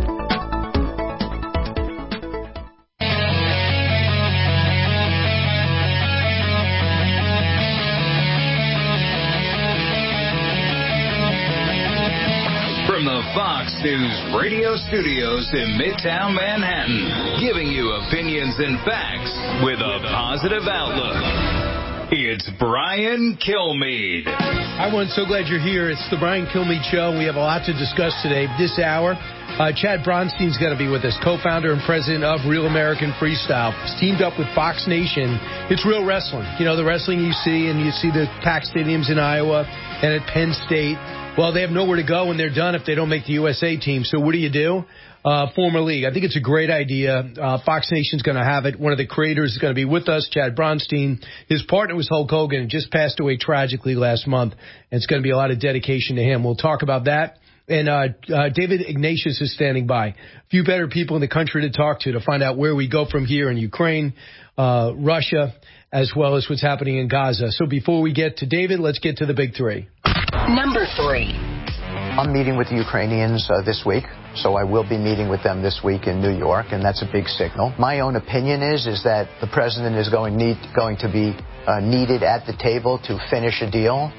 [SPEAKER 16] Fox News radio studios in Midtown Manhattan, giving you opinions and facts with a positive outlook. It's Brian Kilmeade.
[SPEAKER 17] Hi, everyone. So glad you're here. It's the Brian Kilmeade Show. We have a lot to discuss today. This hour,
[SPEAKER 15] Uh, Chad Bronstein's going to be with us, co-founder and president of Real American Freestyle. He's teamed up with Fox Nation. It's real wrestling. You know, the wrestling you see, and you see the packed stadiums in Iowa and at Penn State. Well, they have nowhere to go when they're done if they don't make the U S A team. So what do you do? Uh, form a league. I think it's a great idea. Uh, Fox Nation's going to have it. One of the creators is going to be with us, Chad Bronstein. His partner was Hulk Hogan, and just passed away tragically last month. And it's going to be a lot of dedication to him. We'll talk about that. And uh, uh, David Ignatius is standing by. A few better people in the country to talk to to find out where we go from here in Ukraine, uh, Russia, as well as what's happening in Gaza. So before we get to David, let's get to the big three.
[SPEAKER 17] Number three. I'm meeting with the Ukrainians uh, this week, so I will be meeting with them this week in New York, and that's a big signal. My own opinion is is that the president is going need, going to be uh, needed at the table to finish a deal.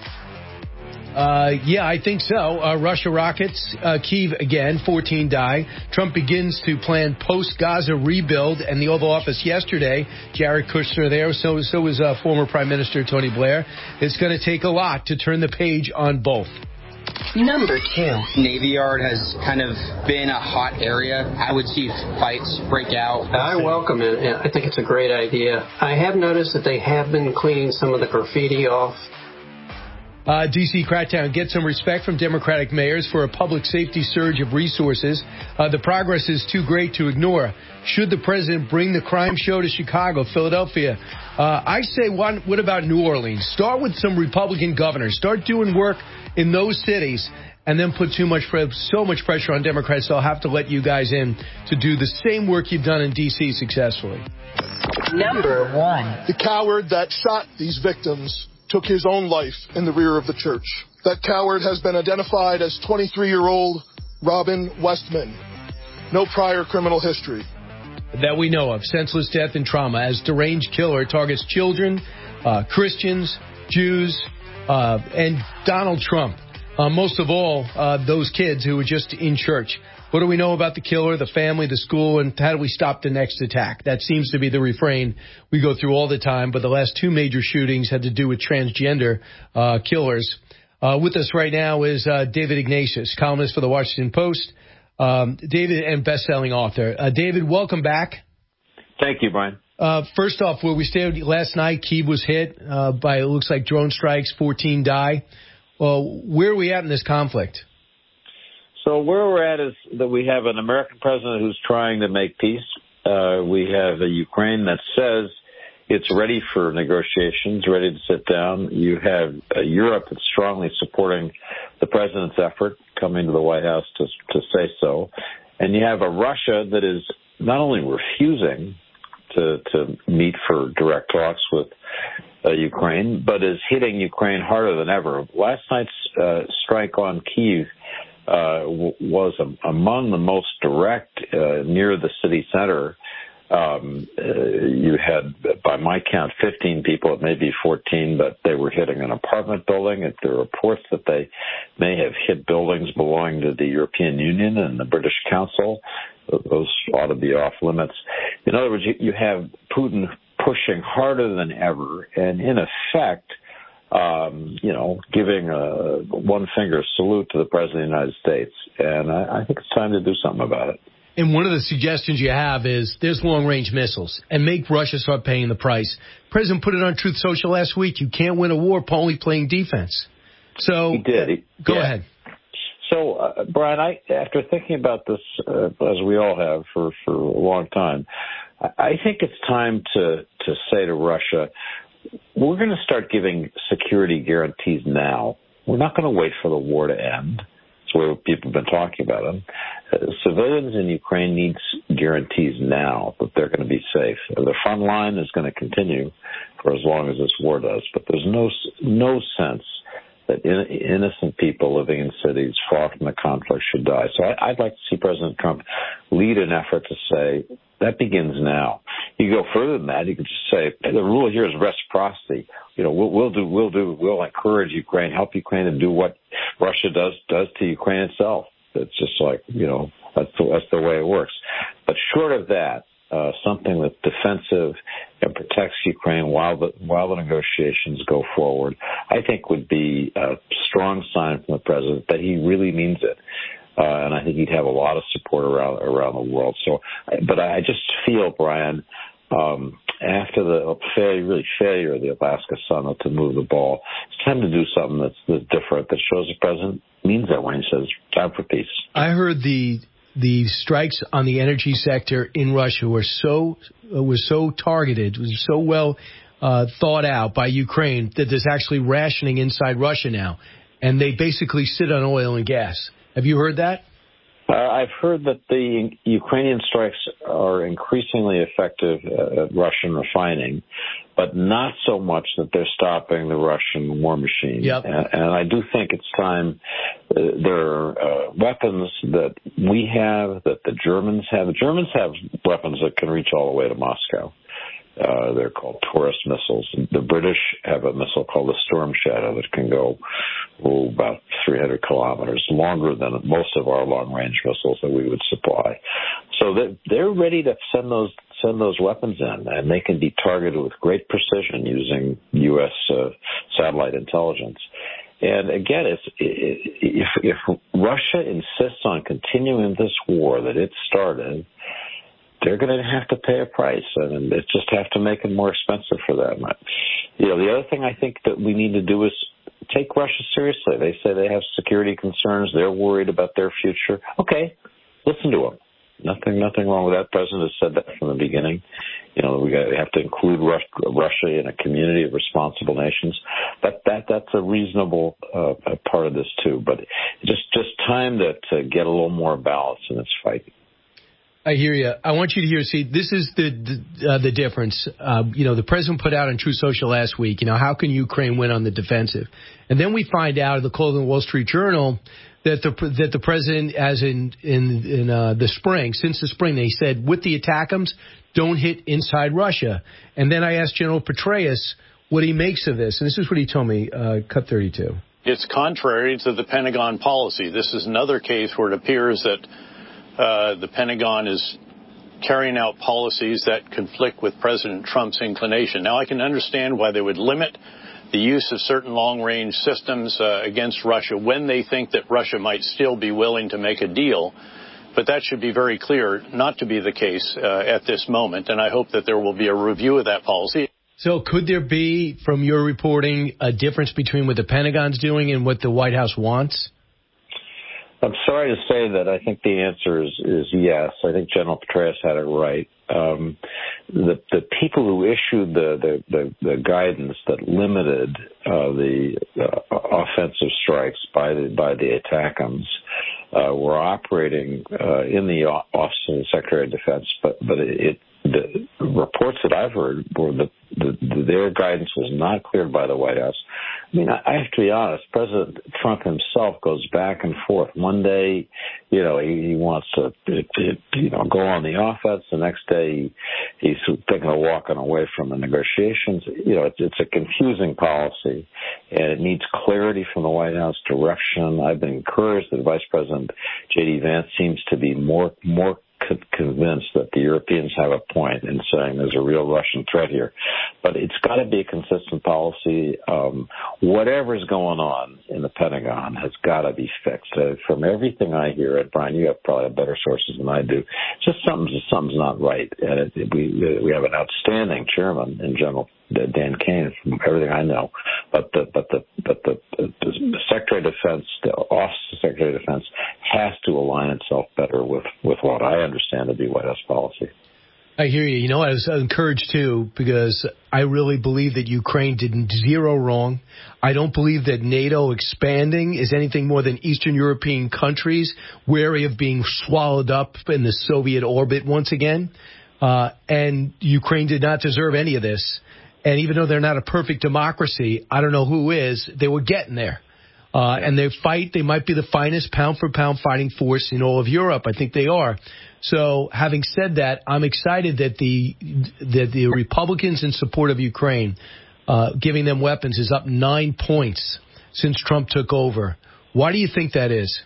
[SPEAKER 15] Uh, yeah, I think so. Uh, Russia rockets uh, Kyiv again, fourteen die. Trump begins to plan post-Gaza rebuild, and the Oval Office yesterday, Jared Kushner there, so so was uh, former Prime Minister Tony Blair. It's going to take a lot to turn the page on both.
[SPEAKER 17] Number two.
[SPEAKER 18] Navy Yard has kind of been a hot area. I would see fights break out.
[SPEAKER 19] I welcome it. I think it's a great idea. I have noticed that they have been cleaning some of the graffiti off.
[SPEAKER 15] Uh, D C crackdown gets some respect from Democratic mayors for a public safety surge of resources. Uh, the progress is too great to ignore. Should the president bring the crime show to Chicago, Philadelphia? Uh, I say, what, what about New Orleans? Start with some Republican governors. Start doing work in those cities, and then put too much so much pressure on Democrats. They'll have to let you guys in to do the same work you've done in D C successfully.
[SPEAKER 17] Number one.
[SPEAKER 21] The coward that shot these victims took his own life in the rear of the church. That coward has been identified as twenty-three-year-old Robin Westman. No prior criminal history.
[SPEAKER 15] That we know of. Senseless death and trauma as deranged killer targets children, uh, Christians, Jews, uh, and Donald Trump. Uh, most of all, uh, those kids who were just in church. What do we know about the killer, the family, the school, and how do we stop the next attack? That seems to be the refrain we go through all the time, but the last two major shootings had to do with transgender uh, killers. Uh, with us right now is uh, David Ignatius, columnist for the Washington Post, um, David, and best-selling author. Uh, David, welcome back.
[SPEAKER 25] Thank you, Brian.
[SPEAKER 15] Uh, first off, where we stayed last night, Kyiv was hit uh, by, it looks like, drone strikes, fourteen die. Well, where are we at in this conflict?
[SPEAKER 25] So where we're at is that we have an American president who's trying to make peace. Uh, we have a Ukraine that says it's ready for negotiations, ready to sit down. You have uh, Europe that's strongly supporting the president's effort, coming to the White House to, to say so. And you have a Russia that is not only refusing to, to meet for direct talks with uh, Ukraine, but is hitting Ukraine harder than ever. Last night's uh, strike on Kyiv Uh, w- was a, among the most direct uh, near the city center. Um, uh, you had, by my count, fifteen people. It may be fourteen, but they were hitting an apartment building. If there are reports that they may have hit buildings belonging to the European Union and the British Council, those ought to be off limits. In other words, you, you have Putin pushing harder than ever, and in effect, Um, you know, giving a one-finger salute to the President of the United States. And I, I think it's time to do something about it.
[SPEAKER 15] And one of the suggestions you have is there's long-range missiles, and make Russia start paying the price. The President put it on Truth Social last week. You can't win a war only playing defense. So
[SPEAKER 25] he did. He,
[SPEAKER 15] go
[SPEAKER 25] yeah.
[SPEAKER 15] ahead.
[SPEAKER 25] So, uh, Brian, I, after thinking about this, uh, as we all have for, for a long time, I, I think it's time to, to say to Russia, we're going to start giving security guarantees now. We're not going to wait for the war to end. That's the way people have been talking about them. Uh, civilians in Ukraine need guarantees now that they're going to be safe. The front line is going to continue for as long as this war does, but there's no no sense that in, innocent people living in cities far from the conflict should die. So I, I'd like to see President Trump lead an effort to say, that begins now. You go further than that. You can just say the rule here is reciprocity. You know, we'll, we'll do, we'll do, we'll encourage Ukraine, help Ukraine, and do what Russia does does to Ukraine itself. It's just like, you know, that's the, that's the way it works. But short of that, uh, something that's defensive and protects Ukraine while the while the negotiations go forward, I think would be a strong sign from the president that he really means it. uh, and I think he'd have a lot of support around around the world. So, but I just feel, Brian, um, after the failure, really failure of the Alaska summit to move the ball, it's time to do something that's, that's different, that shows the president means that when he says time for peace.
[SPEAKER 15] I heard the the strikes on the energy sector in Russia were so uh, were so targeted, was so well uh, thought out by Ukraine that there's actually rationing inside Russia now, and they basically sit on oil and gas. Have you heard that?
[SPEAKER 25] Uh, I've heard that the Ukrainian strikes are increasingly effective at Russian refining, but not so much that they're stopping the Russian war machine.
[SPEAKER 15] Yep.
[SPEAKER 25] And, and I do think it's time. Uh, there are uh, weapons that we have, that the Germans have. The Germans have weapons that can reach all the way to Moscow. Uh, they're called Taurus missiles. The British have a missile called the Storm Shadow that can go oh, about three hundred kilometers, longer than most of our long-range missiles that we would supply. So they're, they're ready to send those send those weapons in, and they can be targeted with great precision using U S uh, satellite intelligence. And again, if, if, if Russia insists on continuing this war that it started, they're going to have to pay a price, and it just have to make it more expensive for them. You know, the other thing I think that we need to do is take Russia seriously. They say they have security concerns. They're worried about their future. Okay, listen to them. Nothing, nothing wrong with that. The president has said that from the beginning. You know, we, got, we have to include Russia in a community of responsible nations. But that that's a reasonable uh, part of this too. But just just time to, to get a little more balance in this fight.
[SPEAKER 15] I hear you. I want you to hear, see, this is the the, uh, the difference. Uh, you know, the president put out on True Social last week, you know, how can Ukraine win on the defensive? And then we find out in the Clothing Wall Street Journal that the that the president, as in in, in uh, the spring, since the spring, they said, with the ATACMS, don't hit inside Russia. And then I asked General Petraeus what he makes of this. And this is what he told me, uh, cut thirty-two.
[SPEAKER 4] It's contrary to the Pentagon policy. This is another case where it appears that Uh, the Pentagon is carrying out policies that conflict with President Trump's inclination. Now, I can understand why they would limit the use of certain long-range systems uh, against Russia when they think that Russia might still be willing to make a deal. But that should be very clear not to be the case uh, at this moment, and I hope that there will be a review of that policy.
[SPEAKER 15] So could there be, from your reporting, a difference between what the Pentagon's doing and what the White House wants?
[SPEAKER 25] I'm sorry to say that I think the answer is, is yes. I think General Petraeus had it right. Um, the, the people who issued the, the, the, the guidance that limited uh, the uh, offensive strikes by the, by the ATACMS uh, were operating uh, in the Office of the Secretary of Defense, but, but it, the reports that I've heard were that the, the, their guidance was not cleared by the White House. I mean, I, I have to be honest, President Trump himself goes back and forth. One day, you know, he, he wants to, it, it, you know, go on the offense. The next day, he, he's thinking of walking away from the negotiations. You know, it's, it's a confusing policy, and it needs clarity from the White House, direction. I've been encouraged that Vice President J D Vance seems to be more, more convinced that the Europeans have a point in saying there's a real Russian threat here. But it's got to be a consistent policy. Um, whatever's going on in the Pentagon has got to be fixed. Uh, from everything I hear, and Brian, you have probably better sources than I do, just something's, something's not right. And it, we, we have an outstanding chairman in General Dan Kane, from everything I know. But the but the but the, the Secretary of Defense, the Office of Secretary of Defense, has to align itself better with, with what I understand to be White House policy.
[SPEAKER 15] I hear you. You know, I was encouraged, too, because I really believe that Ukraine did zero wrong. I don't believe that NATO expanding is anything more than Eastern European countries wary of being swallowed up in the Soviet orbit once again. Uh, and Ukraine did not deserve any of this. And even though they're not a perfect democracy, I don't know who is, they were getting there. Uh, and they fight, they might be the finest pound-for-pound fighting force in all of Europe. I think they are. So having said that, I'm excited that the that the Republicans in support of Ukraine, uh, giving them weapons, is up nine points since Trump took over. Why do you think that is?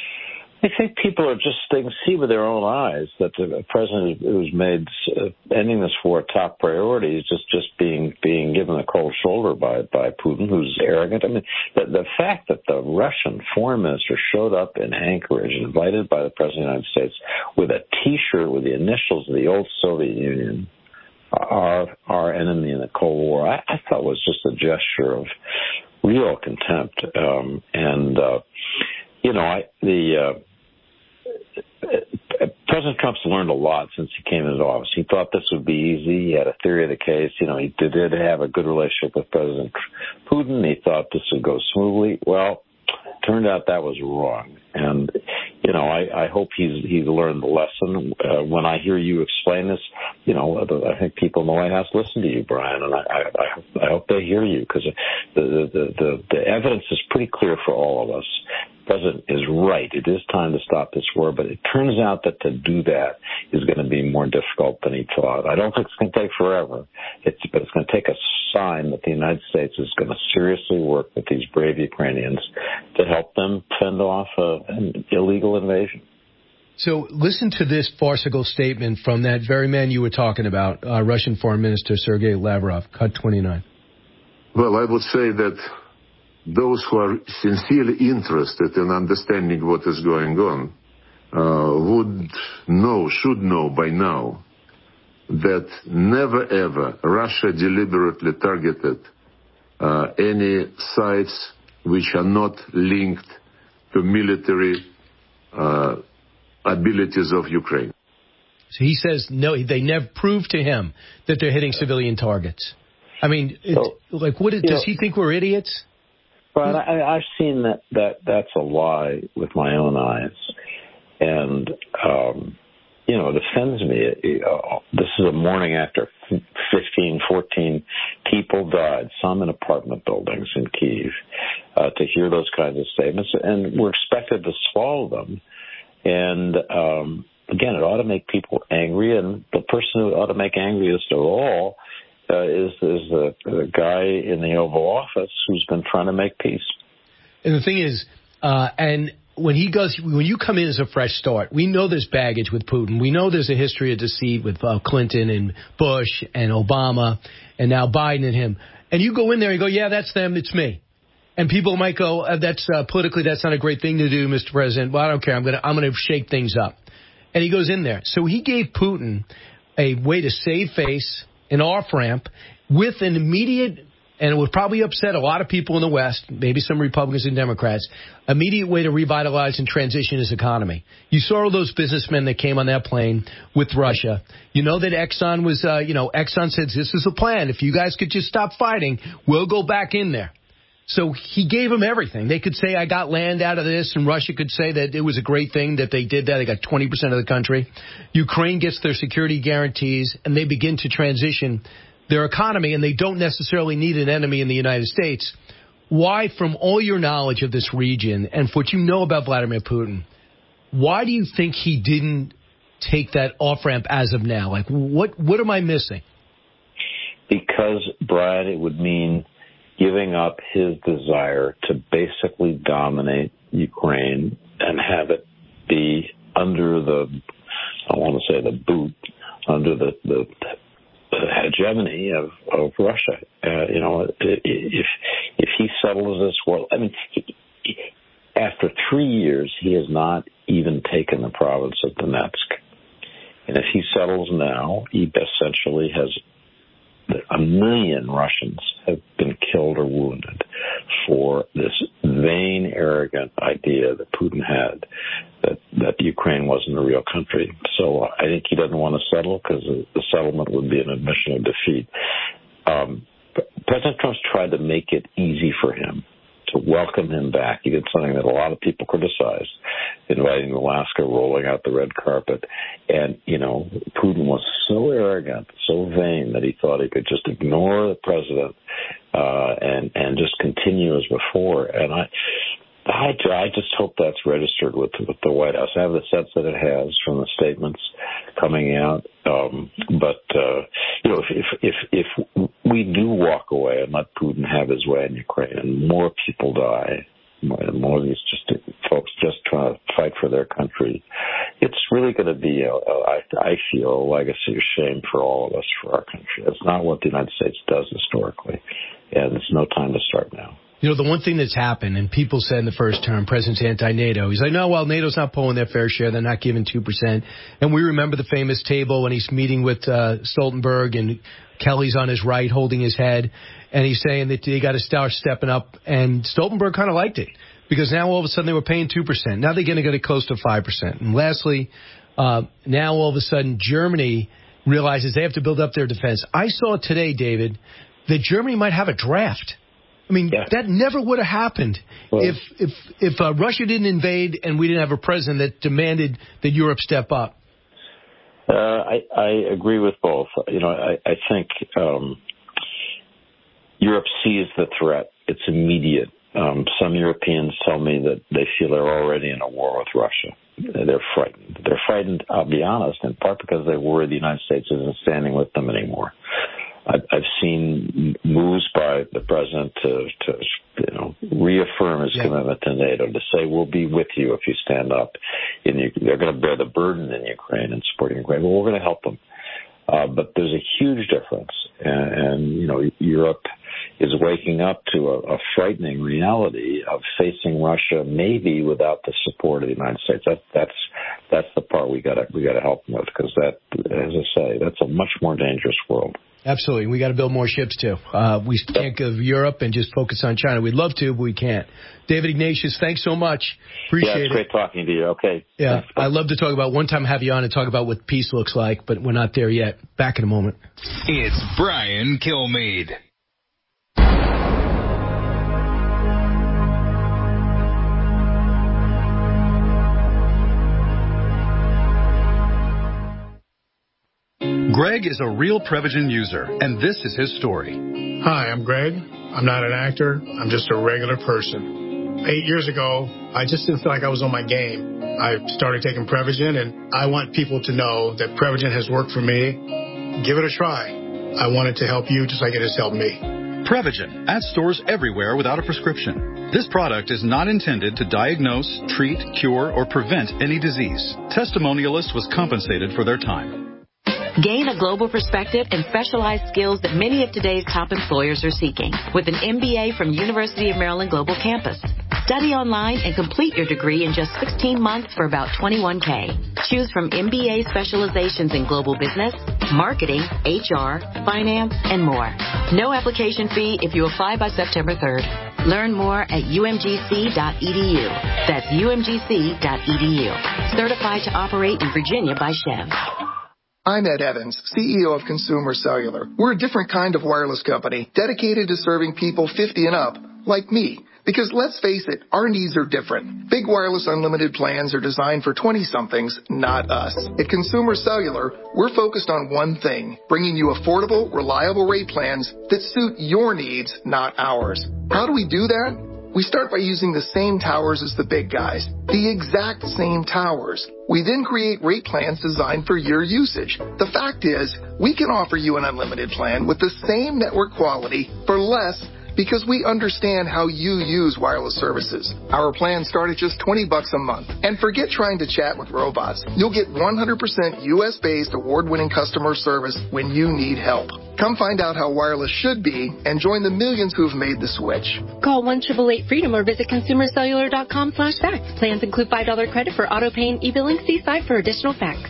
[SPEAKER 25] I think people are just, they can see with their own eyes that the president who's made uh, ending this war a top priority is just, just being being given the cold shoulder by, by Putin, who's arrogant. I mean, the, the fact that the Russian foreign minister showed up in Anchorage, invited by the President of the United States, with a T-shirt with the initials of the old Soviet Union, our, our enemy in the Cold War, I, I thought was just a gesture of real contempt. Um, and, uh, you know, I, the, uh, President Trump's learned a lot since he came into office. He thought this would be easy. He had a theory of the case. You know, he did have a good relationship with President Putin. He thought this would go smoothly. Well, turned out that was wrong. And, you know, I, I hope he's he's learned the lesson. Uh, when I hear you explain this, you know, I think people in the White House listen to you, Brian, and I, I, I hope they hear you, because the, the, the, the evidence is pretty clear for all of us. The president is right. It is time to stop this war, but it turns out that to do that is going to be more difficult than he thought. I don't think it's going to take forever, it's, but it's going to take a sign that the United States is going to seriously work with these brave Ukrainians to help them fend off uh, an illegal invasion.
[SPEAKER 15] So listen to this farcical statement from that very man you were talking about, uh, Russian Foreign Minister Sergei Lavrov, cut twenty-nine.
[SPEAKER 5] Well, I would say that those who are sincerely interested in understanding what is going on uh, would know, should know by now, that never ever Russia deliberately targeted uh, any sites which are not linked to military uh, abilities of Ukraine.
[SPEAKER 15] So he says no, they never proved to him that they're hitting civilian targets. I mean, so, like, what is, does know, he think we're idiots?
[SPEAKER 25] But I, I've seen that, that that's a lie with my own eyes. And, um, you know, it offends me. Uh, this is a morning after fifteen, fourteen people died, some in apartment buildings in Kyiv, uh, to hear those kinds of statements. And we're expected to swallow them. And, um, again, it ought to make people angry. And the person who ought to make angriest of all Uh, is, is the, the guy in the Oval Office who's been trying to make peace.
[SPEAKER 15] And the thing is, uh, and when he goes, when you come in as a fresh start, we know there's baggage with Putin. We know there's a history of deceit with uh, Clinton and Bush and Obama and now Biden and him. And you go in there and go, yeah, that's them, it's me. And people might go, uh, that's uh, politically, that's not a great thing to do, Mister President. Well, I don't care. I'm going to I'm going to shake things up. And he goes in there. So he gave Putin a way to save face, an off-ramp, with an immediate, and it would probably upset a lot of people in the West, maybe some Republicans and Democrats, immediate way to revitalize and transition his economy. You saw all those businessmen that came on that plane with Russia. You know that Exxon was, uh, you know, Exxon said, this is the plan. If you guys could just stop fighting, we'll go back in there. So he gave them everything. They could say, I got land out of this, and Russia could say that it was a great thing that they did that. They got twenty percent of the country. Ukraine gets their security guarantees, and they begin to transition their economy, and they don't necessarily need an enemy in the United States. Why, from all your knowledge of this region and what you know about Vladimir Putin, why do you think he didn't take that off-ramp as of now? Like, what, what am I missing?
[SPEAKER 25] Because, Brad, it would mean giving up his desire to basically dominate Ukraine and have it be under the, I want to say the boot, under the, the, the hegemony of, of Russia. Uh, you know, if if he settles this, well, I mean, he, he, after three years, he has not even taken the province of Donetsk. And if he settles now, he essentially has a million Russians have been killed or wounded for this vain, arrogant idea that Putin had that, that Ukraine wasn't a real country. So I think he doesn't want to settle because the settlement would be an admission of defeat. Um, President Trump's tried to make it easy for him to welcome him back. He did something that a lot of people criticized, inviting Alaska, rolling out the red carpet. And, you know, Putin was so arrogant, so vain that he thought he could just ignore the president uh, and, and just continue as before. And I, I, I just hope that's registered with, with the White House. I have the sense that it has from the statements coming out. Um, but, uh, you know, if, if, if, if we do walk away and let Putin have his way in Ukraine and more people die, more, more of these just folks just trying to fight for their country, it's really going to be, a, a, I, I feel, a legacy of shame for all of us, for our country. It's not what the United States does historically, and it's no time to start now.
[SPEAKER 15] You know, the one thing that's happened, and people said in the first term, President's anti-NATO. He's like, no, well, NATO's not pulling their fair share. They're not giving two percent. And we remember the famous table when he's meeting with uh, Stoltenberg, and Kelly's on his right holding his head, and he's saying that they got to start stepping up. And Stoltenberg kind of liked it, because now all of a sudden they were paying two percent. Now they're going to get it close to five percent. And lastly, uh, now all of a sudden Germany realizes they have to build up their defense. I saw today, David, that Germany might have a draft. I mean, yeah. that never would have happened well, if if if uh, Russia didn't invade and we didn't have a president that demanded that Europe step up.
[SPEAKER 25] Uh, I, I agree with both. You know, I, I think um, Europe sees the threat. It's immediate. Um, some Europeans tell me that they feel they're already in a war with Russia. They're frightened. They're frightened, I'll be honest, in part because they worry the United States isn't standing with them anymore. I've seen moves by the president to, to you know, reaffirm his yeah. commitment to NATO, to say we'll be with you if you stand up. In Ukraine. They're going to bear the burden in Ukraine and supporting Ukraine. Well, we're going to help them. Uh, but there's a huge difference. And, and, you know, Europe is waking up to a, a frightening reality of facing Russia maybe without the support of the United States. That, that's that's the part we got to we got to help them with, because that, as I say, that's a much more dangerous world.
[SPEAKER 15] Absolutely. We got to build more ships, too. Uh, we can't go to Europe and just focus on China. We'd love to, but we can't. David Ignatius, thanks so much. Appreciate it.
[SPEAKER 25] Yeah, it's
[SPEAKER 15] it.
[SPEAKER 25] great talking to you. Okay.
[SPEAKER 15] Yeah, thanks. I'd love to talk about one time have you on and talk about what peace looks like, but we're not there yet. Back in a moment.
[SPEAKER 16] It's Brian Kilmeade.
[SPEAKER 2] Greg is a real Prevagen user, and this is his story.
[SPEAKER 8] Hi, I'm Greg. I'm not an actor. I'm just a regular person. Eight years ago, I just didn't feel like I was on my game. I started taking Prevagen, and I want people to know that Prevagen has worked for me. Give it a try. I want it to help you just like it has helped me.
[SPEAKER 2] Prevagen, at stores everywhere without a prescription. This product is not intended to diagnose, treat, cure, or prevent any disease. Testimonialists was compensated for their time.
[SPEAKER 20] Gain a global perspective and specialized skills that many of today's top employers are seeking with an M B A from University of Maryland Global Campus. Study online and complete your degree in just sixteen months for about twenty-one thousand dollars. Choose from M B A specializations in global business, marketing, H R, finance, and more. No application fee if you apply by September third. Learn more at U M G C dot E D U. That's U M G C dot E D U. Certified to operate in Virginia by Chev.
[SPEAKER 22] I'm Ed Evans, C E O of Consumer Cellular. We're a different kind of wireless company dedicated to serving people fifty and up, like me. Because let's face it, our needs are different. Big wireless unlimited plans are designed for twenty-somethings, not us. At Consumer Cellular, we're focused on one thing, bringing you affordable, reliable rate plans that suit your needs, not ours. How do we do that? We start by using the same towers as the big guys, the exact same towers. We then create rate plans designed for your usage. The fact is, we can offer you an unlimited plan with the same network quality for less because we understand how you use wireless services. Our plans start at just twenty bucks a month. And forget trying to chat with robots. You'll get one hundred percent U S-based award-winning customer service when you need help. Come find out how wireless should be and join the millions who've made the switch.
[SPEAKER 23] Call one eight eight eight freedom or visit consumer cellular dot com slash facts. Plans include five dollars credit for auto pay and e-billing. See site for additional facts.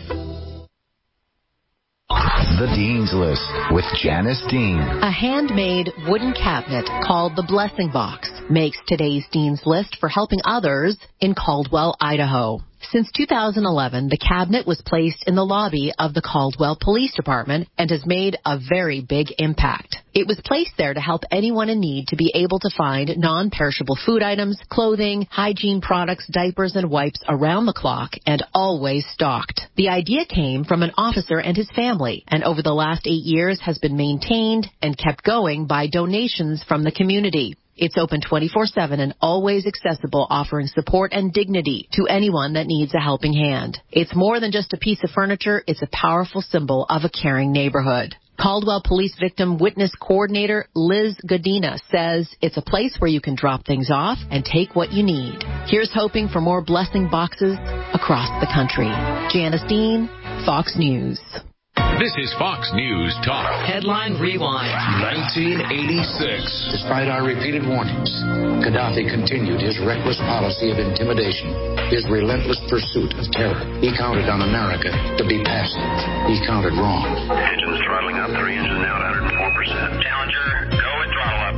[SPEAKER 26] The Dean's List with Janice Dean.
[SPEAKER 27] A handmade wooden cabinet called the Blessing Box makes today's Dean's List for helping others in Caldwell, Idaho. Since two thousand eleven, the cabinet was placed in the lobby of the Caldwell Police Department and has made a very big impact. It was placed there to help anyone in need to be able to find non-perishable food items, clothing, hygiene products, diapers, and wipes around the clock and always stocked. The idea came from an officer and his family, and over the last eight years has been maintained and kept going by donations from the community. It's open twenty-four seven and always accessible, offering support and dignity to anyone that needs a helping hand. It's more than just a piece of furniture. It's a powerful symbol of a caring neighborhood. Caldwell Police Victim Witness Coordinator Liz Godina says it's a place where you can drop things off and take what you need. Here's hoping for more blessing boxes across the country. Janice Dean, Fox News.
[SPEAKER 16] This is Fox News Talk.
[SPEAKER 27] Headline Rewind.
[SPEAKER 16] nineteen eighty-six.
[SPEAKER 1] Despite our repeated warnings, Gaddafi continued his reckless policy of intimidation, his relentless pursuit of terror. He counted on America to be passive. He counted wrong.
[SPEAKER 3] Engines throttling up, three engines now at one hundred four percent. Challenger, go with throttle up.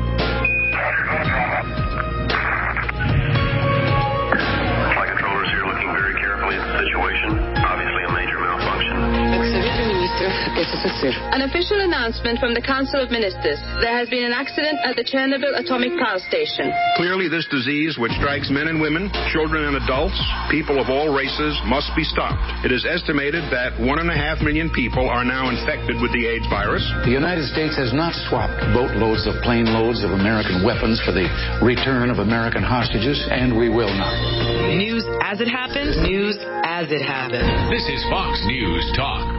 [SPEAKER 3] Flight controllers here looking very carefully at the situation. Obviously a major malfunction.
[SPEAKER 6] An official announcement from the Council of Ministers. There has been an accident at the Chernobyl atomic power station.
[SPEAKER 9] Clearly, this disease, which strikes men and women, children and adults, people of all races, must be stopped. It is estimated that one and a half million people are now infected with the AIDS virus.
[SPEAKER 1] The United States has not swapped boatloads of plane loads of American weapons for the return of American hostages, and we will not.
[SPEAKER 10] News as it happens, news as it happens.
[SPEAKER 16] This is Fox News Talk.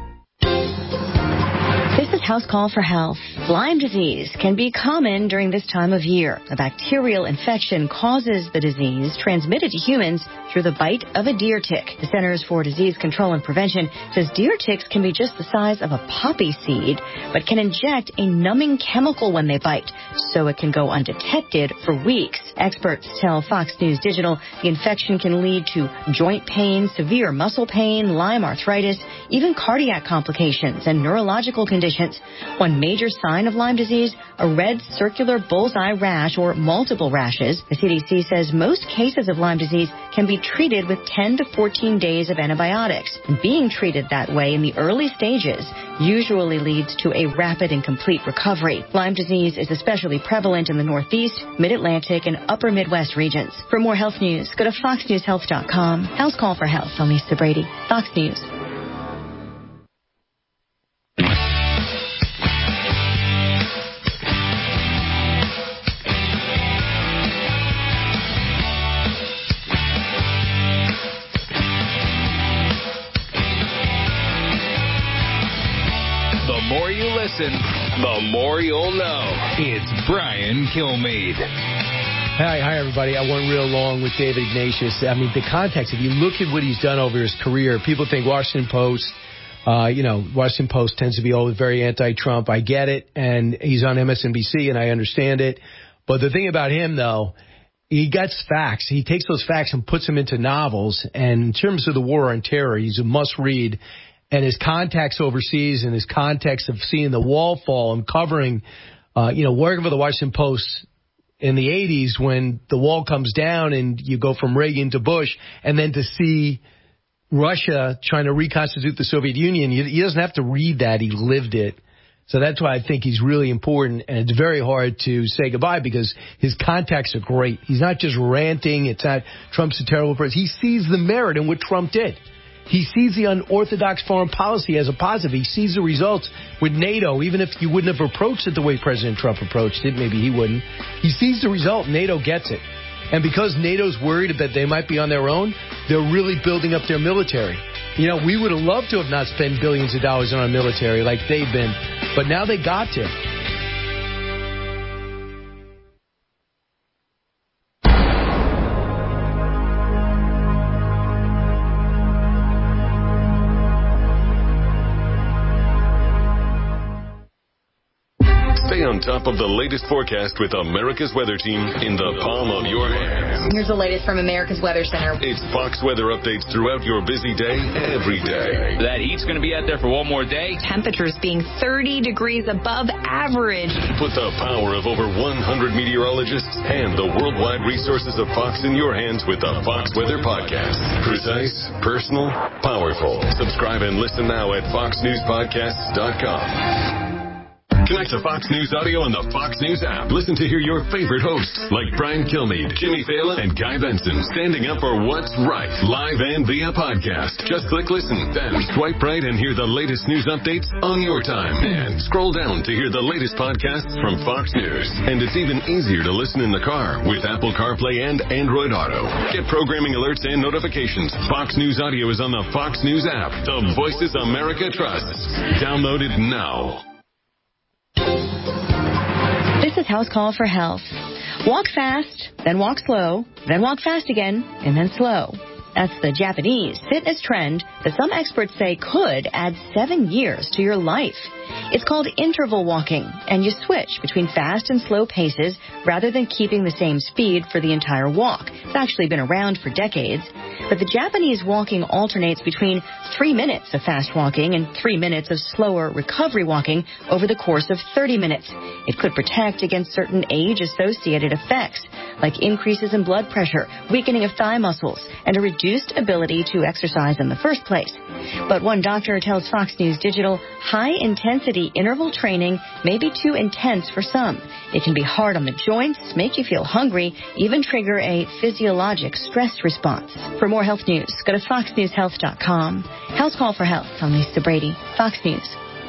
[SPEAKER 11] This is House Call for Health. Lyme disease can be common during this time of year. A bacterial infection causes the disease transmitted to humans through the bite of a deer tick. The Centers for Disease Control and Prevention says deer ticks can be just the size of a poppy seed, but can inject a numbing chemical when they bite, so it can go undetected for weeks. Experts tell Fox News Digital the infection can lead to joint pain, severe muscle pain, Lyme arthritis, even cardiac complications and neurological conditions. One major sign of Lyme disease, a red circular bullseye rash or multiple rashes. The C D C says most cases of Lyme disease can be treated with ten to fourteen days of antibiotics. And being treated that way in the early stages usually leads to a rapid and complete recovery. Lyme disease is especially prevalent in the Northeast, Mid-Atlantic, and Upper Midwest regions. For more health news, go to fox news health dot com. House Call for Health. I'm Lisa Brady, Fox News.
[SPEAKER 16] The more you listen, the more you'll know. It's Brian Kilmeade.
[SPEAKER 15] Hi, hi, everybody. I went real long with David Ignatius. I mean, the context, if you look at what he's done over his career, people think Washington Post, uh, you know, Washington Post tends to be always very anti-Trump. I get it. And he's on M S N B C, and I understand it. But the thing about him, though, he gets facts. He takes those facts and puts them into novels. And in terms of the war on terror, he's a must-read. And his contacts overseas and his context of seeing the wall fall and covering, uh, you know, working for the Washington Post in the eighties when the wall comes down and you go from Reagan to Bush, and then to see Russia trying to reconstitute the Soviet Union, he doesn't have to read that. He lived it. So that's why I think he's really important, and it's very hard to say goodbye because his contacts are great. He's not just ranting. It's not Trump's a terrible person. He sees the merit in what Trump did. He sees the unorthodox foreign policy as a positive. He sees the results with NATO, even if you wouldn't have approached it the way President Trump approached it. Maybe he wouldn't. He sees the result. NATO gets it. And because NATO's worried that they might be on their own, they're really building up their military. You know, we would have loved to have not spent billions of dollars on our military like they've been, but now they got to.
[SPEAKER 16] Stay on top of the latest forecast with America's Weather Team in the palm of your hand.
[SPEAKER 24] Here's the latest from America's Weather Center.
[SPEAKER 16] It's Fox weather updates throughout your busy day, every day.
[SPEAKER 28] That heat's going to be out there for one more day.
[SPEAKER 24] Temperatures being thirty degrees above average.
[SPEAKER 16] Put the power of over one hundred meteorologists and the worldwide resources of Fox in your hands with the Fox Weather Podcast. Precise, personal, powerful. Subscribe and listen now at fox news podcasts dot com.
[SPEAKER 7] Connect to Fox News Audio on the Fox News app. Listen to hear your favorite hosts like Brian Kilmeade, Jimmy Fallon, and Guy Benson standing up for what's right, live and via podcast. Just click listen, then swipe right and hear the latest news updates on your time. And scroll down to hear the latest podcasts from Fox News. And it's even easier to listen in the car with Apple CarPlay and Android Auto. Get programming alerts and notifications. Fox News Audio is on the Fox News app. The Voices America trusts. Download it now.
[SPEAKER 11] This is House Call for Health. Walk fast, then walk slow, then walk fast again, and then slow. That's the Japanese fitness trend that some experts say could add seven years to your life. It's called interval walking, and you switch between fast and slow paces rather than keeping the same speed for the entire walk. It's actually been around for decades. But the Japanese walking alternates between three minutes of fast walking and three minutes of slower recovery walking over the course of thirty minutes. It could protect against certain age-associated effects, like increases in blood pressure, weakening of thigh muscles, and a reduced ability to exercise in the first place. But one doctor tells Fox News Digital high-intensity interval training may be too intense for some. It can be hard on the joints, make you feel hungry, even trigger a physiologic stress response. For more health news, go to fox news health dot com. House Call for Health. I'm Lisa Brady, Fox News.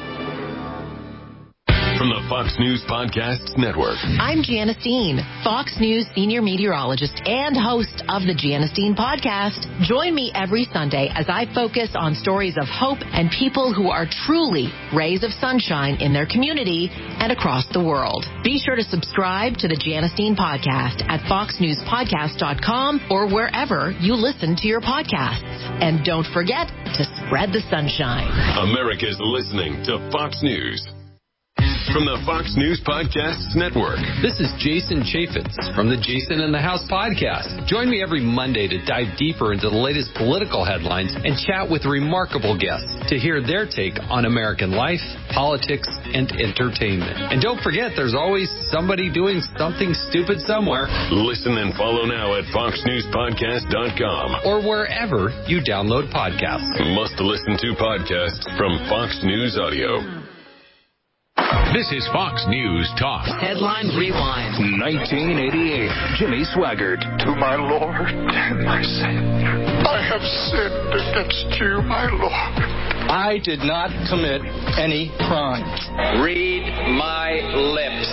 [SPEAKER 7] From the Fox News Podcasts Network.
[SPEAKER 27] I'm Janice Dean, Fox News senior meteorologist and host of the Janice Dean Podcast. Join me every Sunday as I focus on stories of hope and people who are truly rays of sunshine in their community and across the world. Be sure to subscribe to the Janice Dean Podcast at fox news podcast dot com or wherever you listen to your podcasts. And don't forget to spread the sunshine.
[SPEAKER 7] America's listening to Fox News. From the Fox News Podcasts Network.
[SPEAKER 12] This is Jason Chaffetz from the Jason in the House podcast. Join me every Monday to dive deeper into the latest political headlines and chat with remarkable guests to hear their take on American life, politics, and entertainment. And don't forget, there's always somebody doing something stupid somewhere.
[SPEAKER 7] Listen and follow now at fox news podcast dot com
[SPEAKER 12] or wherever you download podcasts.
[SPEAKER 7] Must listen to podcasts from Fox News Audio.
[SPEAKER 16] This is Fox News Talk.
[SPEAKER 10] Headline Rewind.
[SPEAKER 16] nineteen eighty-eight. Jimmy Swaggart.
[SPEAKER 13] To my Lord and my Savior, I have sinned against you, my Lord.
[SPEAKER 14] I did not commit any crime.
[SPEAKER 17] Read my lips.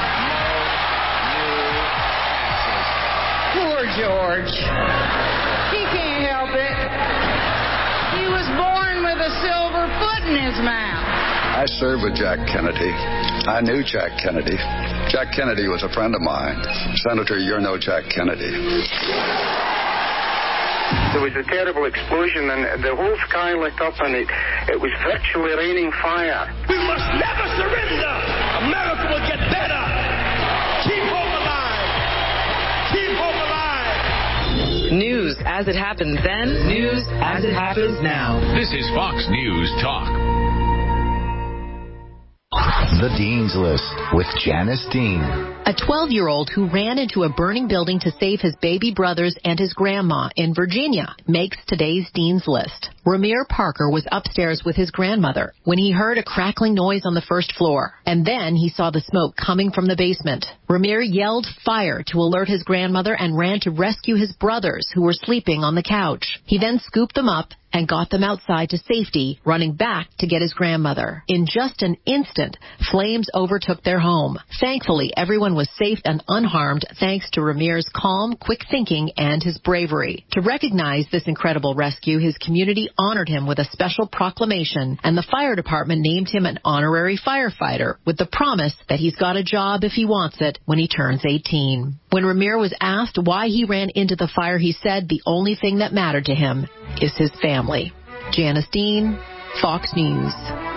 [SPEAKER 18] Poor George. He can't help it. He was born with a silver foot in his mouth.
[SPEAKER 19] I served with Jack Kennedy. I knew Jack Kennedy. Jack Kennedy was a friend of mine. Senator, you're no Jack Kennedy.
[SPEAKER 17] There was a terrible explosion and the whole sky lit up and it, it was virtually raining fire.
[SPEAKER 21] We must never surrender. America will get better. Keep hope alive. Keep hope alive.
[SPEAKER 10] News as it happens then, news as it happens now.
[SPEAKER 16] This is Fox News Talk.
[SPEAKER 26] The Dean's List with Janice Dean.
[SPEAKER 27] A twelve-year-old who ran into a burning building to save his baby brothers and his grandma in Virginia makes today's Dean's List. Ramir Parker was upstairs with his grandmother when he heard a crackling noise on the first floor, and then he saw the smoke coming from the basement. Ramir yelled fire to alert his grandmother and ran to rescue his brothers who were sleeping on the couch. He then scooped them up and got them outside to safety, running back to get his grandmother. In just an instant, flames overtook their home. Thankfully, everyone was safe and unharmed thanks to Ramir's calm, quick thinking, and his bravery. To recognize this incredible rescue, his community honored him with a special proclamation, and the fire department named him an honorary firefighter with the promise that he's got a job if he wants it when he turns eighteen. When Ramir was asked why he ran into the fire, he said the only thing that mattered to him is his family. Janice Dean, Fox News.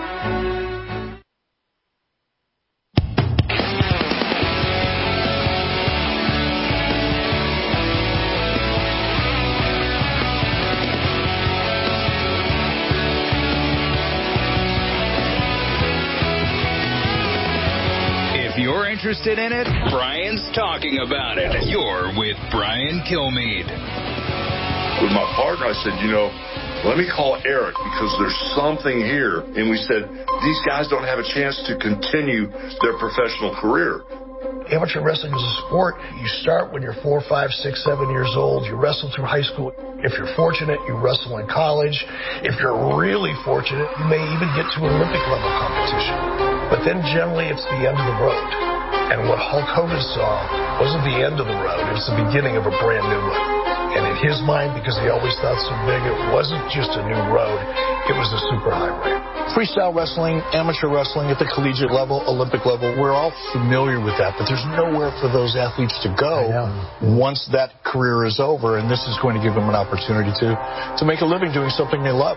[SPEAKER 16] If you're interested in it, Brian's talking about it. You're with Brian Kilmeade.
[SPEAKER 29] With my partner, I said, you know,
[SPEAKER 2] let me call Eric because there's something here. And we said, these guys don't have a chance to continue their professional career.
[SPEAKER 4] Amateur wrestling is a sport. You start when you're four, five, six, seven years old. You wrestle through high school. If you're fortunate, you wrestle in college. If you're really fortunate, you may even get to Olympic level competition. But then generally it's the end of the road. And what Hulk Hogan saw wasn't the end of the road. It was the beginning of a brand new one. And in his mind, because he always thought so big, it wasn't just a new road. It was a superhighway.
[SPEAKER 5] Freestyle wrestling, amateur wrestling at the collegiate level, Olympic level, we're all familiar with that, but there's nowhere for those athletes to go once that career is over, and this is going to give them an opportunity to, to make a living doing something they love.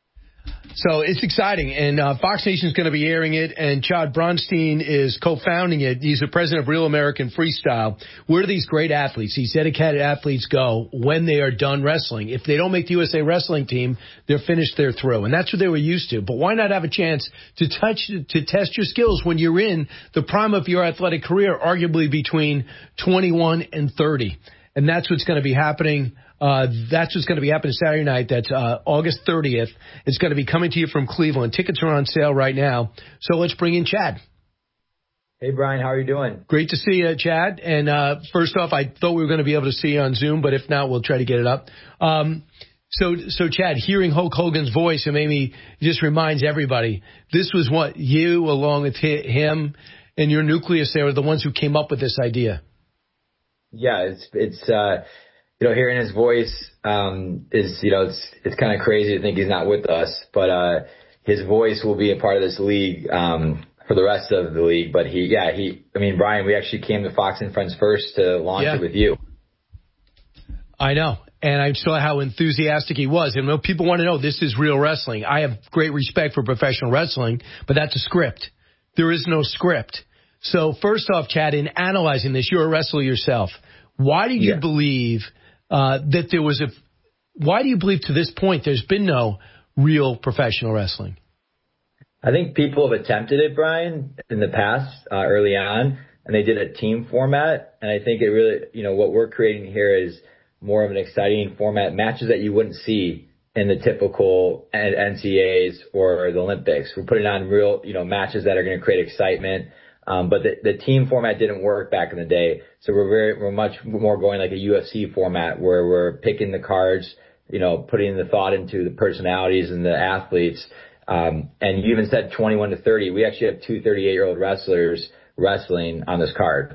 [SPEAKER 15] So it's exciting, and uh, Fox Nation is going to be airing it, and Chad Bronstein is co-founding it. He's the president of Real American Freestyle. Where do these great athletes, these dedicated athletes, go when they are done wrestling? If they don't make the U S A wrestling team, they're finished, they're through, and that's what they were used to. But why not have a chance to touch, to test your skills when you're in the prime of your athletic career, arguably between twenty-one and thirty? And that's what's going to be happening. Uh, that's what's going to be happening Saturday night. That's uh, August thirtieth. It's going to be coming to you from Cleveland. Tickets are on sale right now. So let's bring in Chad.
[SPEAKER 8] Hey, Brian. How are you doing?
[SPEAKER 15] Great to see you, Chad. And uh, first off, I thought we were going to be able to see you on Zoom, but if not, we'll try to get it up. Um, so, so Chad, hearing Hulk Hogan's voice, it made me just reminds everybody, this was what you, along with him and your nucleus there, were the ones who came up with this idea.
[SPEAKER 8] Yeah, it's it's uh, you know, hearing his voice um, is you know it's it's kind of crazy to think he's not with us, but uh, his voice will be a part of this league um, for the rest of the league. But he, yeah, he, I mean, Brian, we actually came to Fox and Friends first to launch yeah. it with you.
[SPEAKER 15] I know, and I saw how enthusiastic he was. And when people want to know, this is real wrestling. I have great respect for professional wrestling, but that's a script. There is no script. So first off, Chad, in analyzing this, you're a wrestler yourself. Why did you yeah. believe uh, that there was a – why do you believe to this point there's been no real professional wrestling?
[SPEAKER 8] I think people have attempted it, Brian, in the past, uh, early on, and they did a team format. And I think it really – you know, what we're creating here is more of an exciting format, matches that you wouldn't see in the typical N C A As or the Olympics. We're putting on real, you know, matches that are going to create excitement. Um, but the, the team format didn't work back in the day. So we're very, we're much more going like a U F C format where we're picking the cards, you know, putting the thought into the personalities and the athletes. Um, and you even said twenty-one to thirty. We actually have two thirty-eight year old wrestlers wrestling on this card.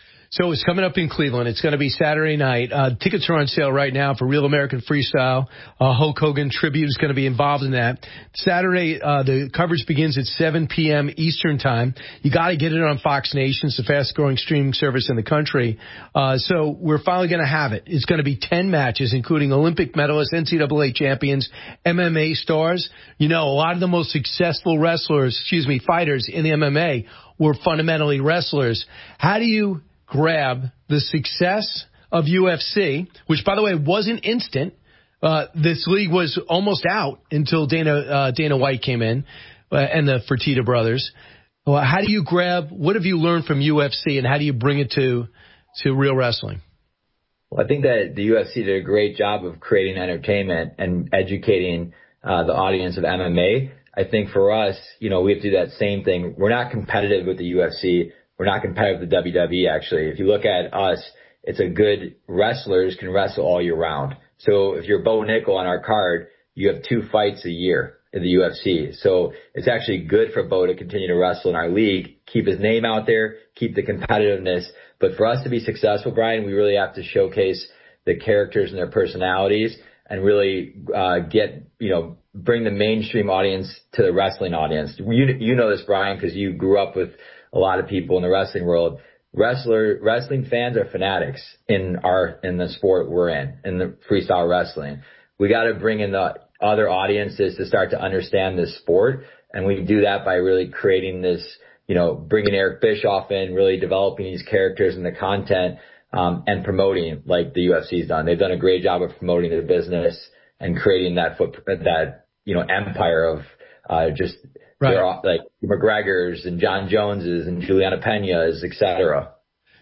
[SPEAKER 15] So it's coming up in Cleveland. It's going to be Saturday night. Uh, tickets are on sale right now for Real American Freestyle. Uh, Hulk Hogan tribute is going to be involved in that. Saturday, uh, the coverage begins at seven p.m. Eastern time. You got to get it on Fox Nation. It's the fastest growing streaming service in the country. Uh, so we're finally going to have it. It's going to be ten matches, including Olympic medalists, N C double A champions, M M A stars. You know, a lot of the most successful wrestlers, excuse me, fighters in the M M A were fundamentally wrestlers. How do you grab the success of U F C, which, by the way, wasn't instant? Uh, this league was almost out until Dana uh, Dana White came in uh, and the Fertitta brothers. Well, how do you grab, what have you learned from U F C, and how do you bring it to to real wrestling?
[SPEAKER 8] Well, I think that the U F C did a great job of creating entertainment and educating uh, the audience of M M A. I think for us, you know, we have to do that same thing. We're not competitive with the U F C. We're not competitive with the W W E, actually. If you look at us, it's a good wrestlers can wrestle all year round. So if you're Bo Nickel on our card, you have two fights a year in the U F C. So it's actually good for Bo to continue to wrestle in our league, keep his name out there, keep the competitiveness. But for us to be successful, Brian, we really have to showcase the characters and their personalities and really uh, get, you know, bring the mainstream audience to the wrestling audience. You, you know this, Brian, because you grew up with a lot of people in the wrestling world. Wrestler, wrestling fans are fanatics in our, in the sport we're in, in the freestyle wrestling. We got to bring in the other audiences to start to understand this sport. And we do that by really creating this, you know, bringing Eric Bischoff in, really developing these characters and the content, um, and promoting like the U F C's done. They've done a great job of promoting their business and creating that foot, that, you know, empire of, uh, just, right. Like McGregor's and John Jones's and Juliana Pena's, et cetera.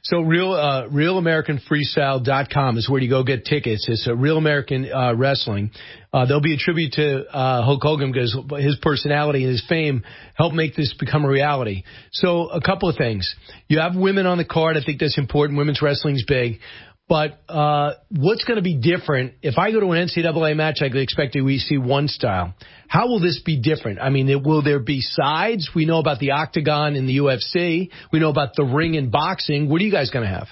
[SPEAKER 15] So real, uh, real american freestyle dot com is where you go get tickets. It's a Real American uh, Wrestling. Uh, there'll be a tribute to uh, Hulk Hogan because his personality and his fame helped make this become a reality. So a couple of things. You have women on the card. I think that's important. Women's wrestling's big. But uh, what's going to be different? If I go to an N C double A match, I could expect to see one style. How will this be different? I mean, will there be sides? We know about the octagon in the U F C. We know about the ring in boxing. What are you guys going to have?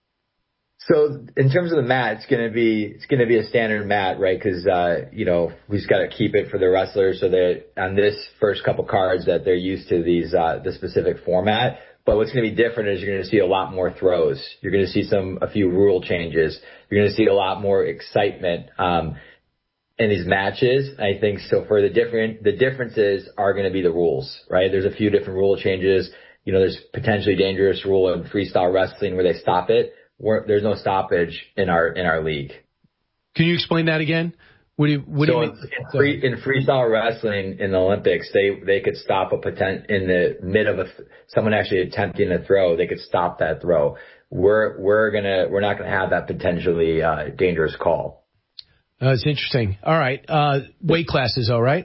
[SPEAKER 8] So in terms of the mat, it's going to be it's going to be a standard mat, right? Because uh, you know we just got to keep it for the wrestlers so that on this first couple cards that they're used to these uh, the specific format. But what's going to be different is you're going to see a lot more throws. You're going to see some a few rule changes. You're going to see a lot more excitement um, in these matches. I think so. For the different the differences are going to be the rules, right? There's a few different rule changes. You know, there's potentially dangerous rule in freestyle wrestling where they stop it. We're, there's no stoppage in our in our league.
[SPEAKER 15] Can you explain that again? What do you, what
[SPEAKER 8] so
[SPEAKER 15] do you mean?
[SPEAKER 8] In, free, in freestyle wrestling in the Olympics, they they could stop a potent in the mid of a someone actually attempting a throw. They could stop that throw. We're we're gonna we're not gonna have that potentially uh, dangerous call.
[SPEAKER 15] Uh, it's interesting. All right, uh, weight classes, all right.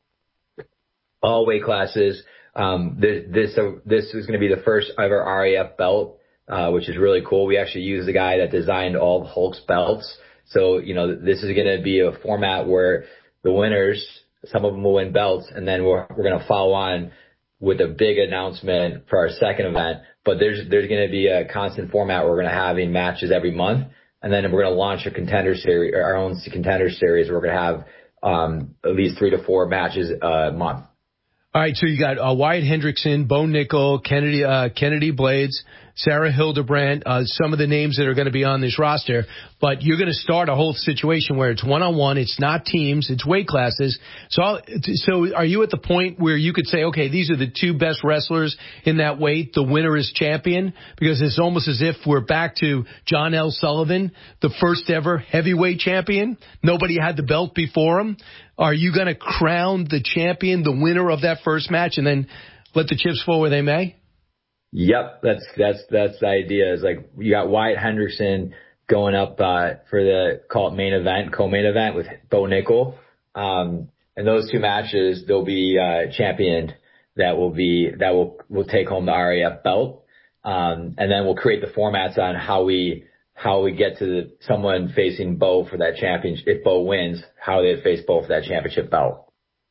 [SPEAKER 8] All weight classes. Um, this this uh, this is going to be the first ever R A F belt, uh, which is really cool. We actually used the guy that designed all of Hulk's belts. So, you know, this is going to be a format where the winners, some of them will win belts, and then we're, we're going to follow on with a big announcement for our second event. But there's there's going to be a constant format where we're going to have matches every month, and then we're going to launch a contender series, our own contender series. Where we're going to have um, at least three to four matches a month.
[SPEAKER 15] All right, so you got uh, Wyatt Hendrickson, Bo Nickel, Kennedy uh, Kennedy Blades, Sarah Hildebrandt, uh, some of the names that are going to be on this roster. But you're going to start a whole situation where it's one-on-one, it's not teams, it's weight classes. So, I'll, so are you at the point where you could say, okay, these are the two best wrestlers in that weight, the winner is champion? Because it's almost as if we're back to John L. Sullivan, the first ever heavyweight champion. Nobody had the belt before him. Are you going to crown the champion, the winner of that first match, and then let the chips fall where they may?
[SPEAKER 8] Yep, that's that's that's the idea. Is like you got Wyatt Hendrickson going up uh, for the call it main event, co-main event with Bo Nickel, um, and those two matches they'll be uh, championed. That will be that will will take home the R A F belt, um, and then we'll create the formats on how we. how we get to the, someone facing Bo for that championship. If Bo wins, how they face Bo for that championship belt.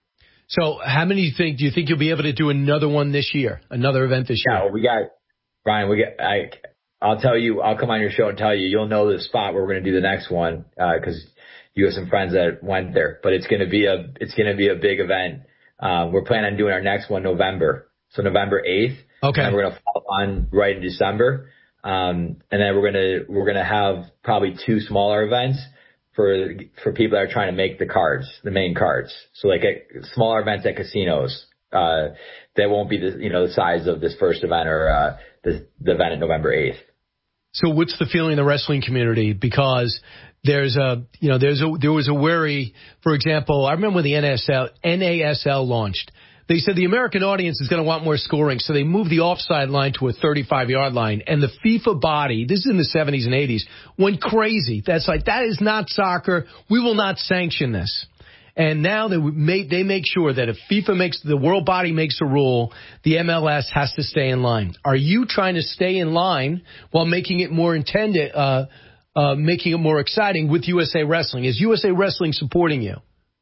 [SPEAKER 15] So how many do you think, do you think you'll be able to do another one this year, another event this year?
[SPEAKER 8] Yeah, we got, Brian, we got, I, I'll tell you, I'll come on your show and tell you, you'll know the spot where we're going to do the next one, uh, cause you have some friends that went there, but it's going to be a, it's going to be a big event. Um, we're planning on doing our next one November. So November eighth.
[SPEAKER 15] Okay.
[SPEAKER 8] And we're going to follow on right in December. Um, and then we're gonna we're gonna have probably two smaller events for for people that are trying to make the cards, the main cards. So like at smaller events at casinos, uh, that won't be the you know the size of this first event or uh, the the event at November eighth.
[SPEAKER 15] So what's the feeling in the wrestling community? Because there's a you know there's a there was a worry. For example, I remember when the N S L N A S L launched. They said the American audience is going to want more scoring, so they moved the offside line to a thirty-five yard line. And the FIFA body, this is in the seventies and eighties, went crazy. That's like, that is not soccer. We will not sanction this. And now they make, they make sure that if FIFA makes, the world body makes a rule, the M L S has to stay in line. Are you trying to stay in line while making it more intended, uh, uh, making it more exciting with U S A Wrestling? Is U S A Wrestling supporting you?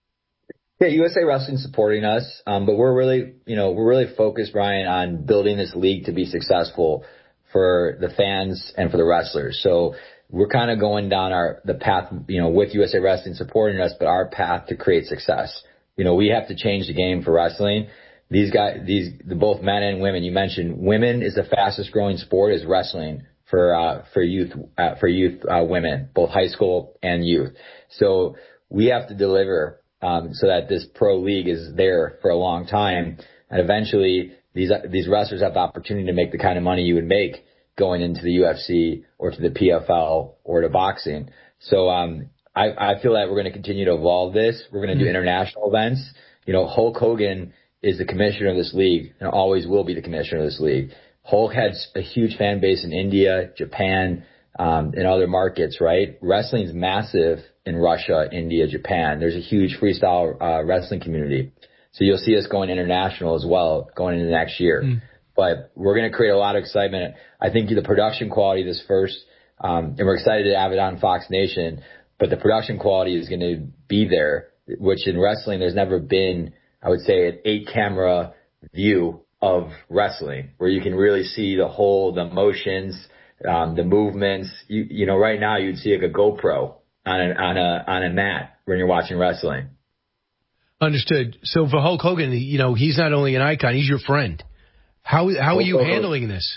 [SPEAKER 8] Yeah, U S A Wrestling supporting us, um, but we're really, you know, we're really focused, Brian, on building this league to be successful for the fans and for the wrestlers. So we're kind of going down our the path, you know, with U S A Wrestling supporting us, but our path to create success. You know, we have to change the game for wrestling. These guys, these the both men and women. You mentioned women is the fastest growing sport is wrestling for uh, for youth uh, for youth uh, women, both high school and youth. So we have to deliver. Um, so that this pro league is there for a long time, and eventually these these wrestlers have the opportunity to make the kind of money you would make going into the U F C or to the P F L or to boxing. So um, I, I feel that we're going to continue to evolve this. We're going to do international events. You know, Hulk Hogan is the commissioner of this league and always will be the commissioner of this league. Hulk has a huge fan base in India, Japan, um, and other markets, right? Wrestling's massive in Russia, India, Japan. There's a huge freestyle uh, wrestling community. So you'll see us going international as well going into next year. Mm. But we're going to create a lot of excitement. I think the production quality of this first, um, and we're excited to have it on Fox Nation, but the production quality is going to be there, which in wrestling there's never been, I would say, an eight camera view of wrestling where you can really see the whole, the motions, um, the movements. You, you know, right now you'd see like a GoPro on a, on a, on a mat when you're watching wrestling.
[SPEAKER 15] Understood. So for Hulk Hogan, you know, he's not only an icon, he's your friend. How, how are you handling this?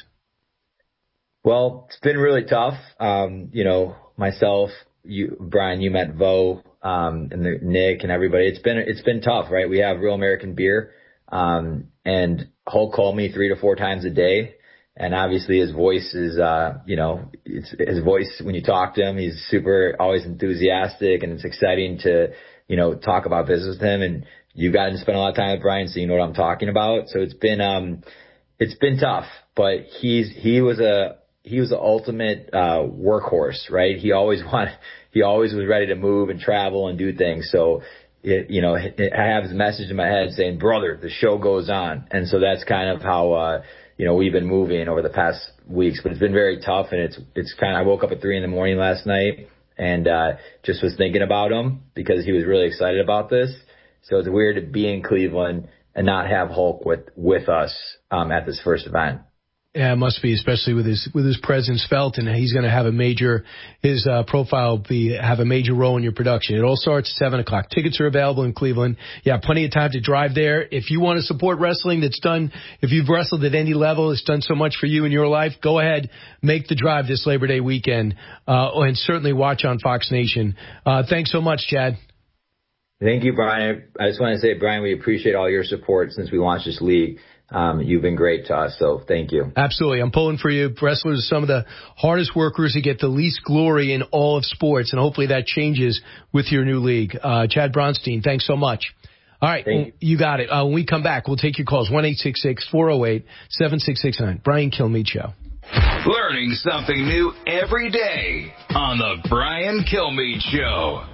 [SPEAKER 8] Well, it's been really tough. Um, you know, myself, you, Brian, you met Vo, um, and the, Nick and everybody. It's been, it's been tough, right? We have Real American Beer. Um, and Hulk called me three to four times a day. And obviously his voice is, uh, you know, it's, his voice, when you talk to him, he's super, always enthusiastic, and it's exciting to, you know, talk about business with him. And you've gotten to spend a lot of time with Brian, so you know what I'm talking about. So it's been, um, it's been tough, but he's, he was a, he was the ultimate, uh, workhorse, right? He always wanted, he always was ready to move and travel and do things. So, it, you know, it, I have his message in my head saying, brother, the show goes on. And so that's kind of how, uh, you know, we've been moving over the past weeks, but it's been very tough. And it's, it's kind of, I woke up at three in the morning last night and, uh, just was thinking about him because he was really excited about this. So it's weird to be in Cleveland and not have Hulk with, with us, um, at this first event.
[SPEAKER 15] Yeah, it must be, especially with his with his presence felt, and he's going to have a major, his uh, profile be have a major role in your production. It all starts at seven o'clock. Tickets are available in Cleveland. Yeah, plenty of time to drive there. If you want to support wrestling that's done, if you've wrestled at any level, it's done so much for you in your life, go ahead, make the drive this Labor Day weekend, uh, and certainly watch on Fox Nation. Uh, thanks so much, Chad.
[SPEAKER 8] Thank you, Brian. I just want to say, Brian, we appreciate all your support since we launched this league. Um, you've been great to us, so thank you.
[SPEAKER 15] Absolutely. I'm pulling for you. Wrestlers are some of the hardest workers who get the least glory in all of sports, and hopefully that changes with your new league. Uh, Chad Bronstein, thanks so much. All right, you. you got it. Uh, when we come back, we'll take your calls, one eight six six, four oh eight, seven six six nine. Brian Kilmeade Show.
[SPEAKER 16] Learning something new every day on the Brian Kilmeade Show.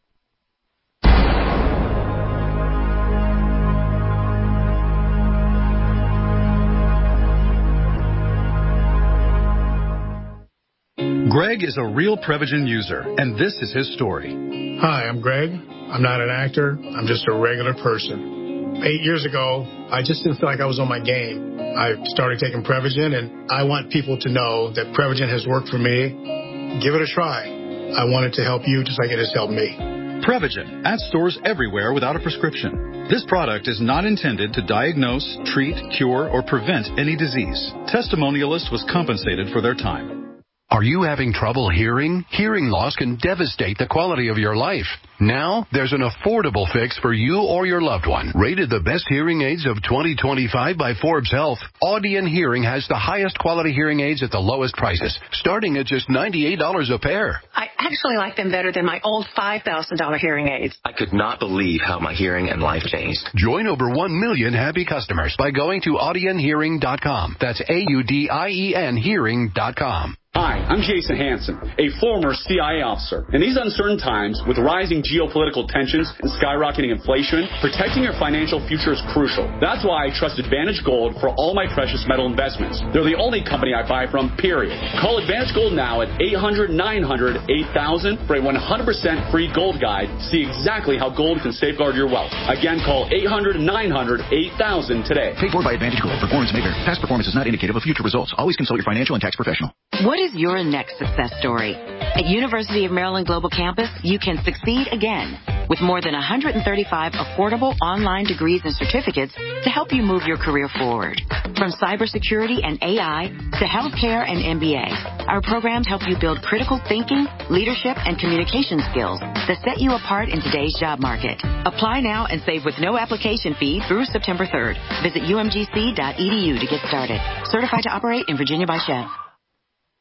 [SPEAKER 1] Greg is a real Prevagen user, and this is his story.
[SPEAKER 3] Hi, I'm Greg. I'm not an actor. I'm just a regular person. Eight years ago, I just didn't feel like I was on my game. I started taking Prevagen, and I want people to know that Prevagen has worked for me. Give it a try. I want it to help you just like it has helped me.
[SPEAKER 1] Prevagen, at stores everywhere without a prescription. This product is not intended to diagnose, treat, cure, or prevent any disease. Testimonialist was compensated for their time.
[SPEAKER 6] Are you having trouble hearing? Hearing loss can devastate the quality of your life. Now, there's an affordable fix for you or your loved one. Rated the best hearing aids of twenty twenty-five by Forbes Health, Audion Hearing has the highest quality hearing aids at the lowest prices, starting at just ninety-eight dollars a pair.
[SPEAKER 9] I actually like them better than my old five thousand dollars hearing aids.
[SPEAKER 20] I could not believe how my hearing and life changed.
[SPEAKER 6] Join over one million happy customers by going to audion hearing dot com. That's A U D I E N hearing dot com.
[SPEAKER 22] Hi, I'm Jason Hansen, a former C I A officer. In these uncertain times, with rising geopolitical tensions and skyrocketing inflation, protecting your financial future is crucial. That's why I trust Advantage Gold for all my precious metal investments. They're the only company I buy from, period. Call Advantage Gold now at eight hundred, nine hundred, eight thousand for a one hundred percent free gold guide. See exactly how gold can safeguard your wealth. Again, call eight hundred, nine hundred, eight thousand today.
[SPEAKER 23] Paid for by Advantage Gold. Performance may vary. Past performance is not indicative of future results. Always consult your financial and tax professional.
[SPEAKER 11] What is your next success story? At University of Maryland Global Campus, you can succeed again with more than one hundred thirty-five affordable online degrees and certificates to help you move your career forward. From cybersecurity and A I to healthcare and M B A, our programs help you build critical thinking, leadership, and communication skills that set you apart in today's job market. Apply now and save with no application fee through September third. Visit U M G C dot E D U to get started. Certified to operate in Virginia by Chev.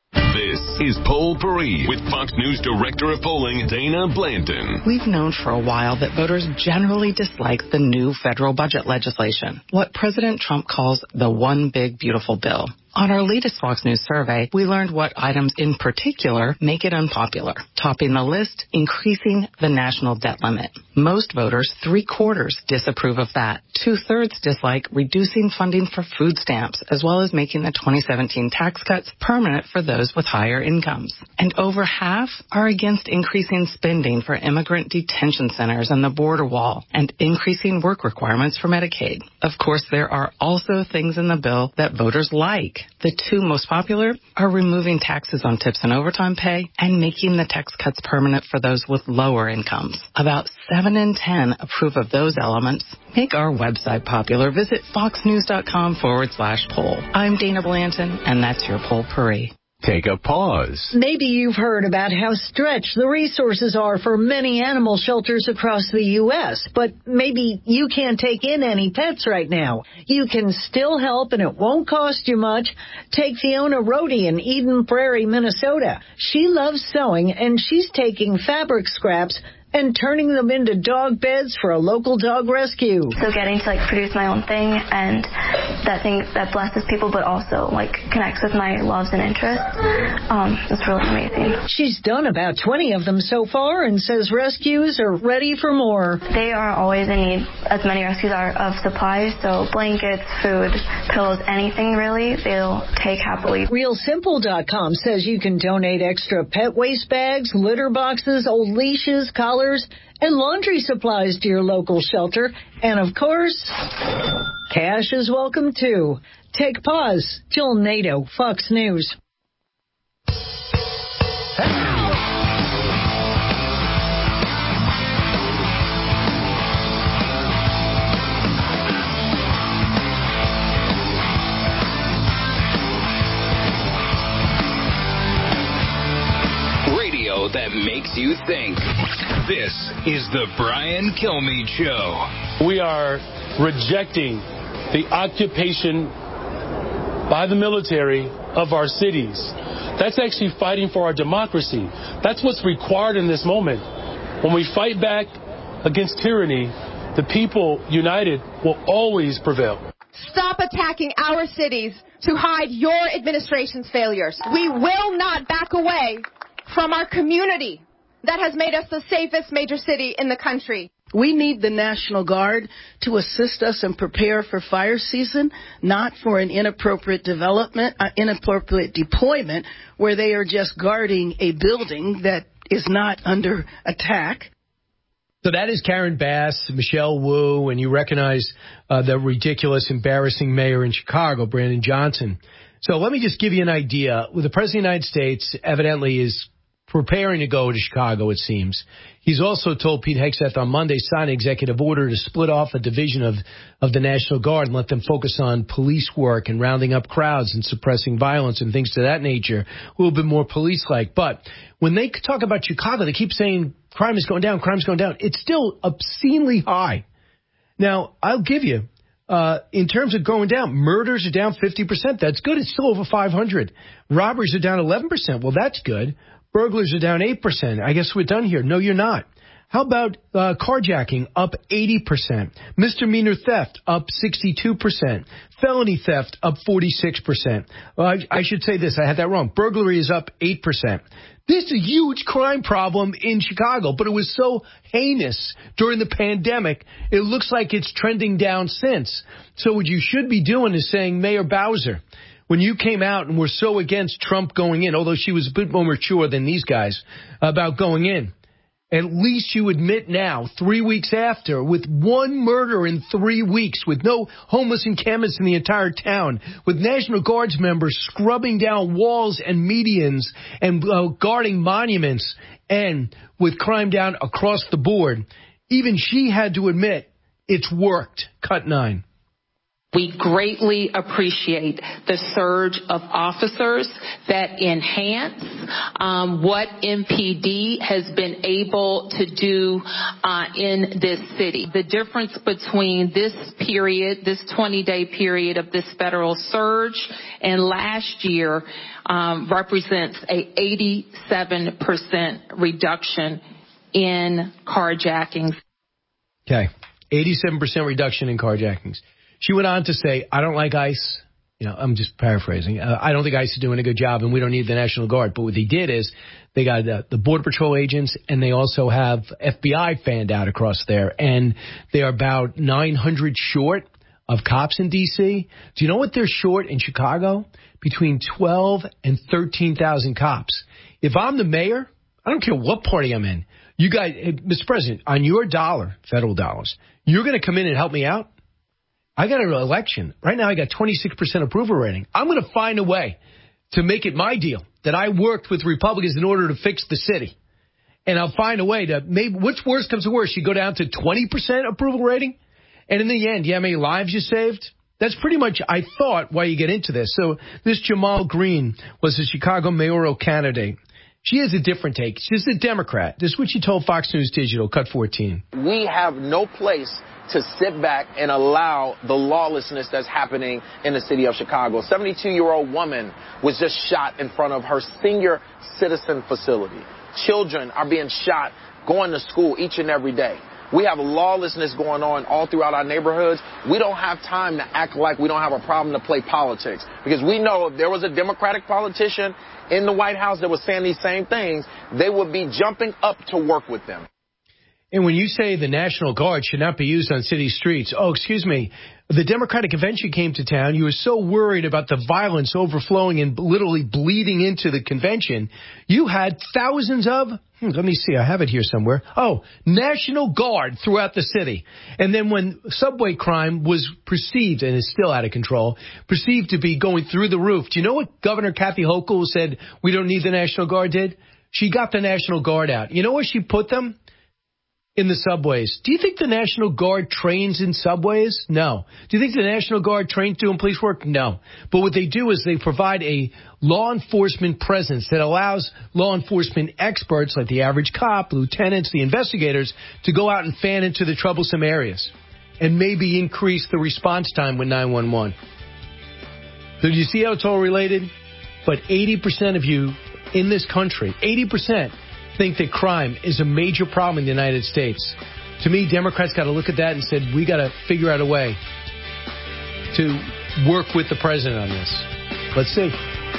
[SPEAKER 7] This is Poll Paris with Fox News Director of Polling, Dana Blanton.
[SPEAKER 12] We've known for a while that voters generally dislike the new federal budget legislation, what President Trump calls the One Big Beautiful Bill. On our latest Fox News survey, we learned what items in particular make it unpopular. Topping the list, increasing the national debt limit. Most voters, three quarters, disapprove of that. Two-thirds dislike reducing funding for food stamps, as well as making the twenty seventeen tax cuts permanent for those with higher incomes. And over half are against increasing spending for immigrant detention centers and the border wall, and increasing work requirements for Medicaid. Of course, there are also things in the bill that voters like. The two most popular are removing taxes on tips and overtime pay and making the tax cuts permanent for those with lower incomes. About seven in ten approve of those elements. Make our website popular. Visit foxnews.com forward slash poll. I'm Dana Blanton, and that's your Poll Paris.
[SPEAKER 6] Take a pause.
[SPEAKER 13] Maybe you've heard about how stretched the resources are for many animal shelters across the U S, but maybe you can't take in any pets right now. You can still help, and it won't cost you much. Take Fiona Rohde in Eden Prairie, Minnesota. She loves sewing, and she's taking fabric scraps and turning them into dog beds for a local dog rescue.
[SPEAKER 14] So getting to like produce my own thing, and that thing that blesses people but also like connects with my loves and interests, um, it's really amazing.
[SPEAKER 13] She's done about twenty of them so far and says rescues are ready for more.
[SPEAKER 14] They are always in need, as many rescues are, of supplies, so blankets, food, pillows, anything really, they'll take happily.
[SPEAKER 13] Real Simple dot com says you can donate extra pet waste bags, litter boxes, old leashes, collars, and laundry supplies to your local shelter. And of course, cash is welcome too. Take pause. Jill Nato, Fox News.
[SPEAKER 16] Radio that makes you think. This is the Brian Kilmeade Show.
[SPEAKER 18] We are rejecting the occupation by the military of our cities. That's actually fighting for our democracy. That's what's required in this moment. When we fight back against tyranny, the people united will always prevail.
[SPEAKER 24] Stop attacking our cities to hide your administration's failures. We will not back away from our community that has made us the safest major city in the country.
[SPEAKER 25] We need the National Guard to assist us and prepare for fire season, not for an inappropriate development, uh, inappropriate deployment where they are just guarding a building that is not under attack.
[SPEAKER 15] So that is Karen Bass, Michelle Wu, and you recognize uh, the ridiculous, embarrassing mayor in Chicago, Brandon Johnson. So let me just give you an idea. Well, the President of the United States evidently is preparing to go to Chicago, it seems. He's also told Pete Hegseth on Monday sign an executive order to split off a division of, of the National Guard and let them focus on police work and rounding up crowds and suppressing violence and things to that nature, a little bit more police-like. But when they talk about Chicago, they keep saying crime is going down, crime is going down. It's still obscenely high. Now, I'll give you, uh, in terms of going down, murders are down fifty percent. That's good. It's still over five hundred. Robberies are down eleven percent. Well, that's good. Burglars are down eight percent. I guess we're done here. No, you're not. How about uh, carjacking up eighty percent? Misdemeanor theft up sixty-two percent. Felony theft up forty-six percent. Well, I, I should say this. I had that wrong. Burglary is up eight percent. This is a huge crime problem in Chicago, but it was so heinous during the pandemic, it looks like it's trending down since. So what you should be doing is saying, Mayor Bowser, when you came out and were so against Trump going in, although she was a bit more mature than these guys about going in, at least you admit now, three weeks after, with one murder in three weeks, with no homeless encampments in the entire town, with National Guards members scrubbing down walls and medians and uh, guarding monuments, and with crime down across the board, even she had to admit it's worked. Cut nine.
[SPEAKER 28] We greatly appreciate the surge of officers that enhance
[SPEAKER 2] um, what M P D has been able to do uh, in this city. The difference between this period, this twenty-day period of this federal surge and last year um, represents a eighty-seven percent reduction in carjackings.
[SPEAKER 15] Okay, eighty-seven percent reduction in carjackings. She went on to say, I don't like ICE. You know, I'm just paraphrasing. Uh, I don't think ICE is doing a good job, and we don't need the National Guard. But what they did is they got uh, the Border Patrol agents, and they also have F B I fanned out across there. And they are about nine hundred short of cops in D C. Do you know what they're short in Chicago? Between twelve and thirteen thousand cops. If I'm the mayor, I don't care what party I'm in. You guys, Mister President, on your dollar, federal dollars, you're going to come in and help me out? I got an election. Right now I got twenty-six percent approval rating. I'm going to find a way to make it my deal that I worked with Republicans in order to fix the city. And I'll find a way to maybe, which worst comes to worst, you go down to twenty percent approval rating. And in the end, you know how many lives you saved? That's pretty much, I thought, why you get into this. So this Jamal Green was the Chicago mayoral candidate. She has a different take. She's a Democrat. This is what she told Fox News Digital, cut fourteen.
[SPEAKER 10] We have no place to sit back and allow the lawlessness that's happening in the city of Chicago. A seventy-two-year-old woman was just shot in front of her senior citizen facility. Children are being shot going to school each and every day. We have lawlessness going on all throughout our neighborhoods. We don't have time to act like we don't have a problem to play politics, because we know if there was a Democratic politician in the White House that was saying these same things, they would be jumping up to work with them.
[SPEAKER 15] And when you say the National Guard should not be used on city streets, oh, excuse me, the Democratic convention came to town. You were so worried about the violence overflowing and literally bleeding into the convention. You had thousands of, hmm, let me see, I have it here somewhere. Oh, National Guard throughout the city. And then when subway crime was perceived, and is still out of control, perceived to be going through the roof, do you know what Governor Kathy Hochul said we don't need the National Guard did? She got the National Guard out. You know where she put them? In the subways. Do you think the National Guard trains in subways? No. Do you think the National Guard trains doing police work? No. But what they do is they provide a law enforcement presence that allows law enforcement experts like the average cop, lieutenants, the investigators to go out and fan into the troublesome areas and maybe increase the response time with nine one one. So do you see how it's all related? But eighty percent of you in this country, eighty percent, think that crime is a major problem in the United States. To me, Democrats got to look at that and said, we got to figure out a way to work with the president on this. Let's see.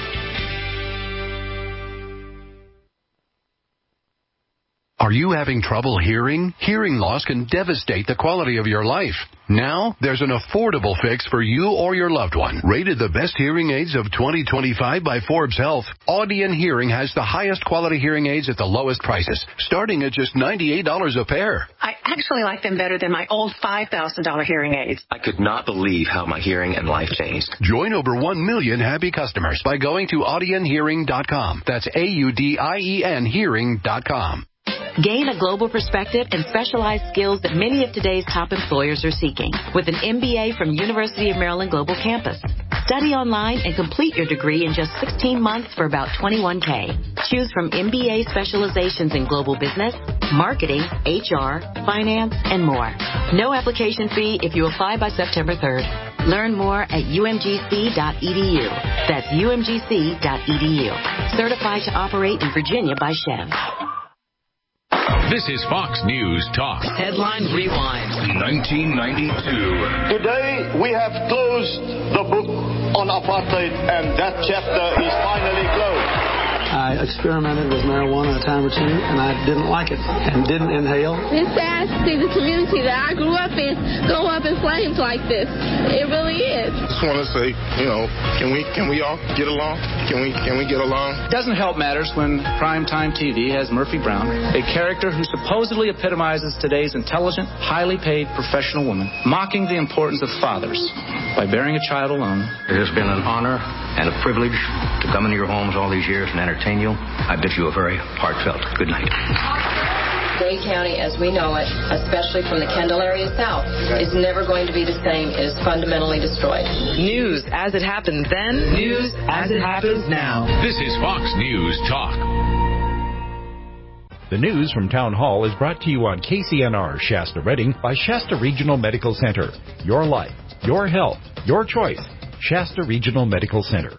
[SPEAKER 6] Are you having trouble hearing? Hearing loss can devastate the quality of your life. Now, there's an affordable fix for you or your loved one. Rated the best hearing aids of twenty twenty-five by Forbes Health, Audion Hearing has the highest quality hearing aids at the lowest prices, starting at just ninety-eight dollars a pair.
[SPEAKER 9] I actually like them better than my old five thousand dollars hearing aids.
[SPEAKER 20] I could not believe how my hearing and life changed.
[SPEAKER 6] Join over one million happy customers by going to Audion Hearing dot com. That's A U D I E N Hearing dot com.
[SPEAKER 17] Gain a global perspective and specialized skills that many of today's top employers are seeking with an M B A from University of Maryland Global Campus. Study online and complete your degree in just sixteen months for about twenty-one thousand dollars. Choose from M B A specializations in global business, marketing, H R, finance, and more. No application fee if you apply by September third. Learn more at U M G C dot E D U. That's U M G C dot E D U. Certified to operate in Virginia by Chev.
[SPEAKER 16] This is Fox News Talk.
[SPEAKER 17] Headline Rewind.
[SPEAKER 16] nineteen ninety-two.
[SPEAKER 19] Today, we have closed the book on apartheid, and that chapter is finally closed.
[SPEAKER 21] I experimented with marijuana a time or two, and I didn't like it and didn't inhale.
[SPEAKER 26] It's sad to see the community that I grew up in go up in flames like this. It really is.
[SPEAKER 27] I just want to say, you know, can we can we all get along? Can we can we get along?
[SPEAKER 28] It doesn't help matters when primetime T V has Murphy Brown, a character who supposedly epitomizes today's intelligent, highly paid professional woman, mocking the importance of fathers by bearing a child alone.
[SPEAKER 29] It has been an honor and a privilege to come into your homes all these years and entertain you. I bid you a very heartfelt good night.
[SPEAKER 1] Dade County as we know it, especially from the Kendall area south, is never going to be the same. It is fundamentally destroyed.
[SPEAKER 3] News as it happened then, news as it happens now.
[SPEAKER 16] This is Fox News Talk.
[SPEAKER 4] The news from Town Hall is brought to you on K C N R Shasta Redding by Shasta Regional Medical Center. Your life, your health, your choice. Shasta Regional Medical Center.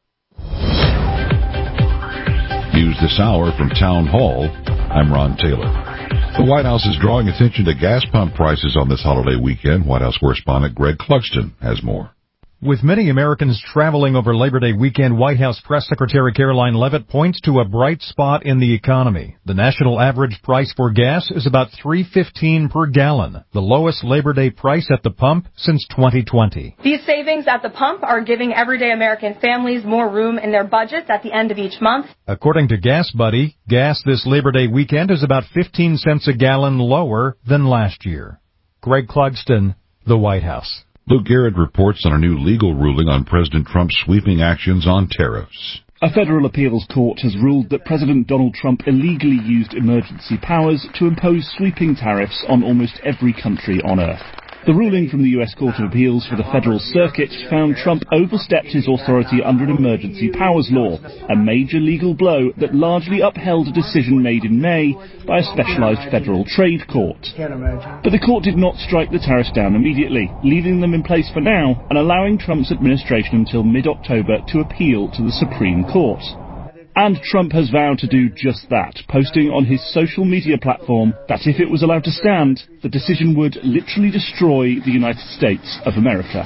[SPEAKER 5] News this hour from Town Hall. I'm Ron Taylor. The White House is drawing attention to gas pump prices on this holiday weekend. White House correspondent Greg Clugston has more.
[SPEAKER 7] With many Americans traveling over Labor Day weekend, White House Press Secretary Caroline Leavitt points to a bright spot in the economy. The national average price for gas is about three fifteen per gallon, the lowest Labor Day price at the pump since twenty twenty.
[SPEAKER 8] These savings at the pump are giving everyday American families more room in their budgets at the end of each month.
[SPEAKER 7] According to Gas Buddy, gas this Labor Day weekend is about fifteen cents a gallon lower than last year. Greg Clugston, the White House.
[SPEAKER 5] Luke Garrett reports on a new legal ruling on President Trump's sweeping actions on tariffs.
[SPEAKER 11] A federal appeals court has ruled that President Donald Trump illegally used emergency powers to impose sweeping tariffs on almost every country on Earth. The ruling from the U S Court of Appeals for the Federal Circuit found Trump overstepped his authority under an emergency powers law, a major legal blow that largely upheld a decision made in May by a specialized federal trade court. But the court did not strike the tariffs down immediately, leaving them in place for now and allowing Trump's administration until mid-October to appeal to the Supreme Court. And Trump has vowed to do just that, posting on his social media platform that if it was allowed to stand, the decision would literally destroy the United States of America.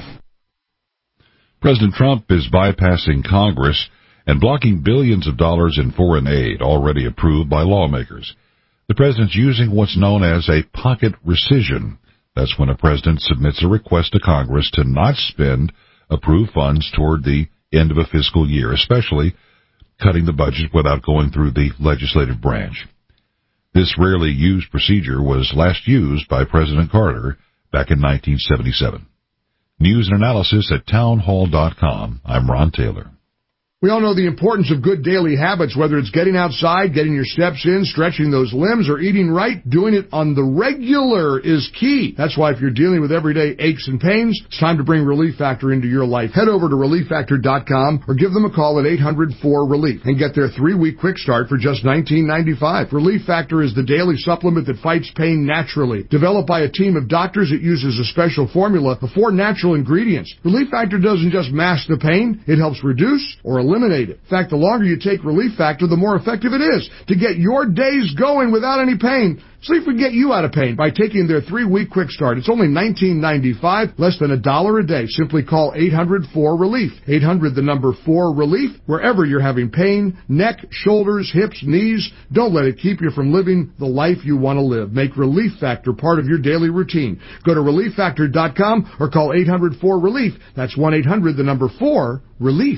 [SPEAKER 5] President Trump is bypassing Congress and blocking billions of dollars in foreign aid already approved by lawmakers. The president's using what's known as a pocket rescission. That's when a president submits a request to Congress to not spend approved funds toward the end of a fiscal year, especially cutting the budget without going through the legislative branch. This rarely used procedure was last used by President Carter back in nineteen seventy-seven. News and analysis at townhall dot com. I'm Ron Taylor.
[SPEAKER 22] We all know the importance of good daily habits, whether it's getting outside, getting your steps in, stretching those limbs, or eating right. Doing it on the regular is key. That's why if you're dealing with everyday aches and pains, it's time to bring Relief Factor into your life. Head over to relief factor dot com or give them a call at eight hundred four relief and get their three-week quick start for just nineteen ninety-five. Relief Factor is the daily supplement that fights pain naturally. Developed by a team of doctors, it uses a special formula of four natural ingredients. Relief Factor doesn't just mask the pain, it helps reduce or eliminate Eliminate it. In fact, the longer you take Relief Factor, the more effective it is to get your days going without any pain. See if we can get you out of pain by taking their three-week quick start. It's only nineteen ninety-five, less than a dollar a day. Simply call eight hundred four relief. eight hundred, the number four relief. Wherever you're having pain, neck, shoulders, hips, knees, don't let it keep you from living the life you want to live. Make Relief Factor part of your daily routine. Go to relief factor dot com or call eight hundred four relief. That's one eight hundred, the number four, relief.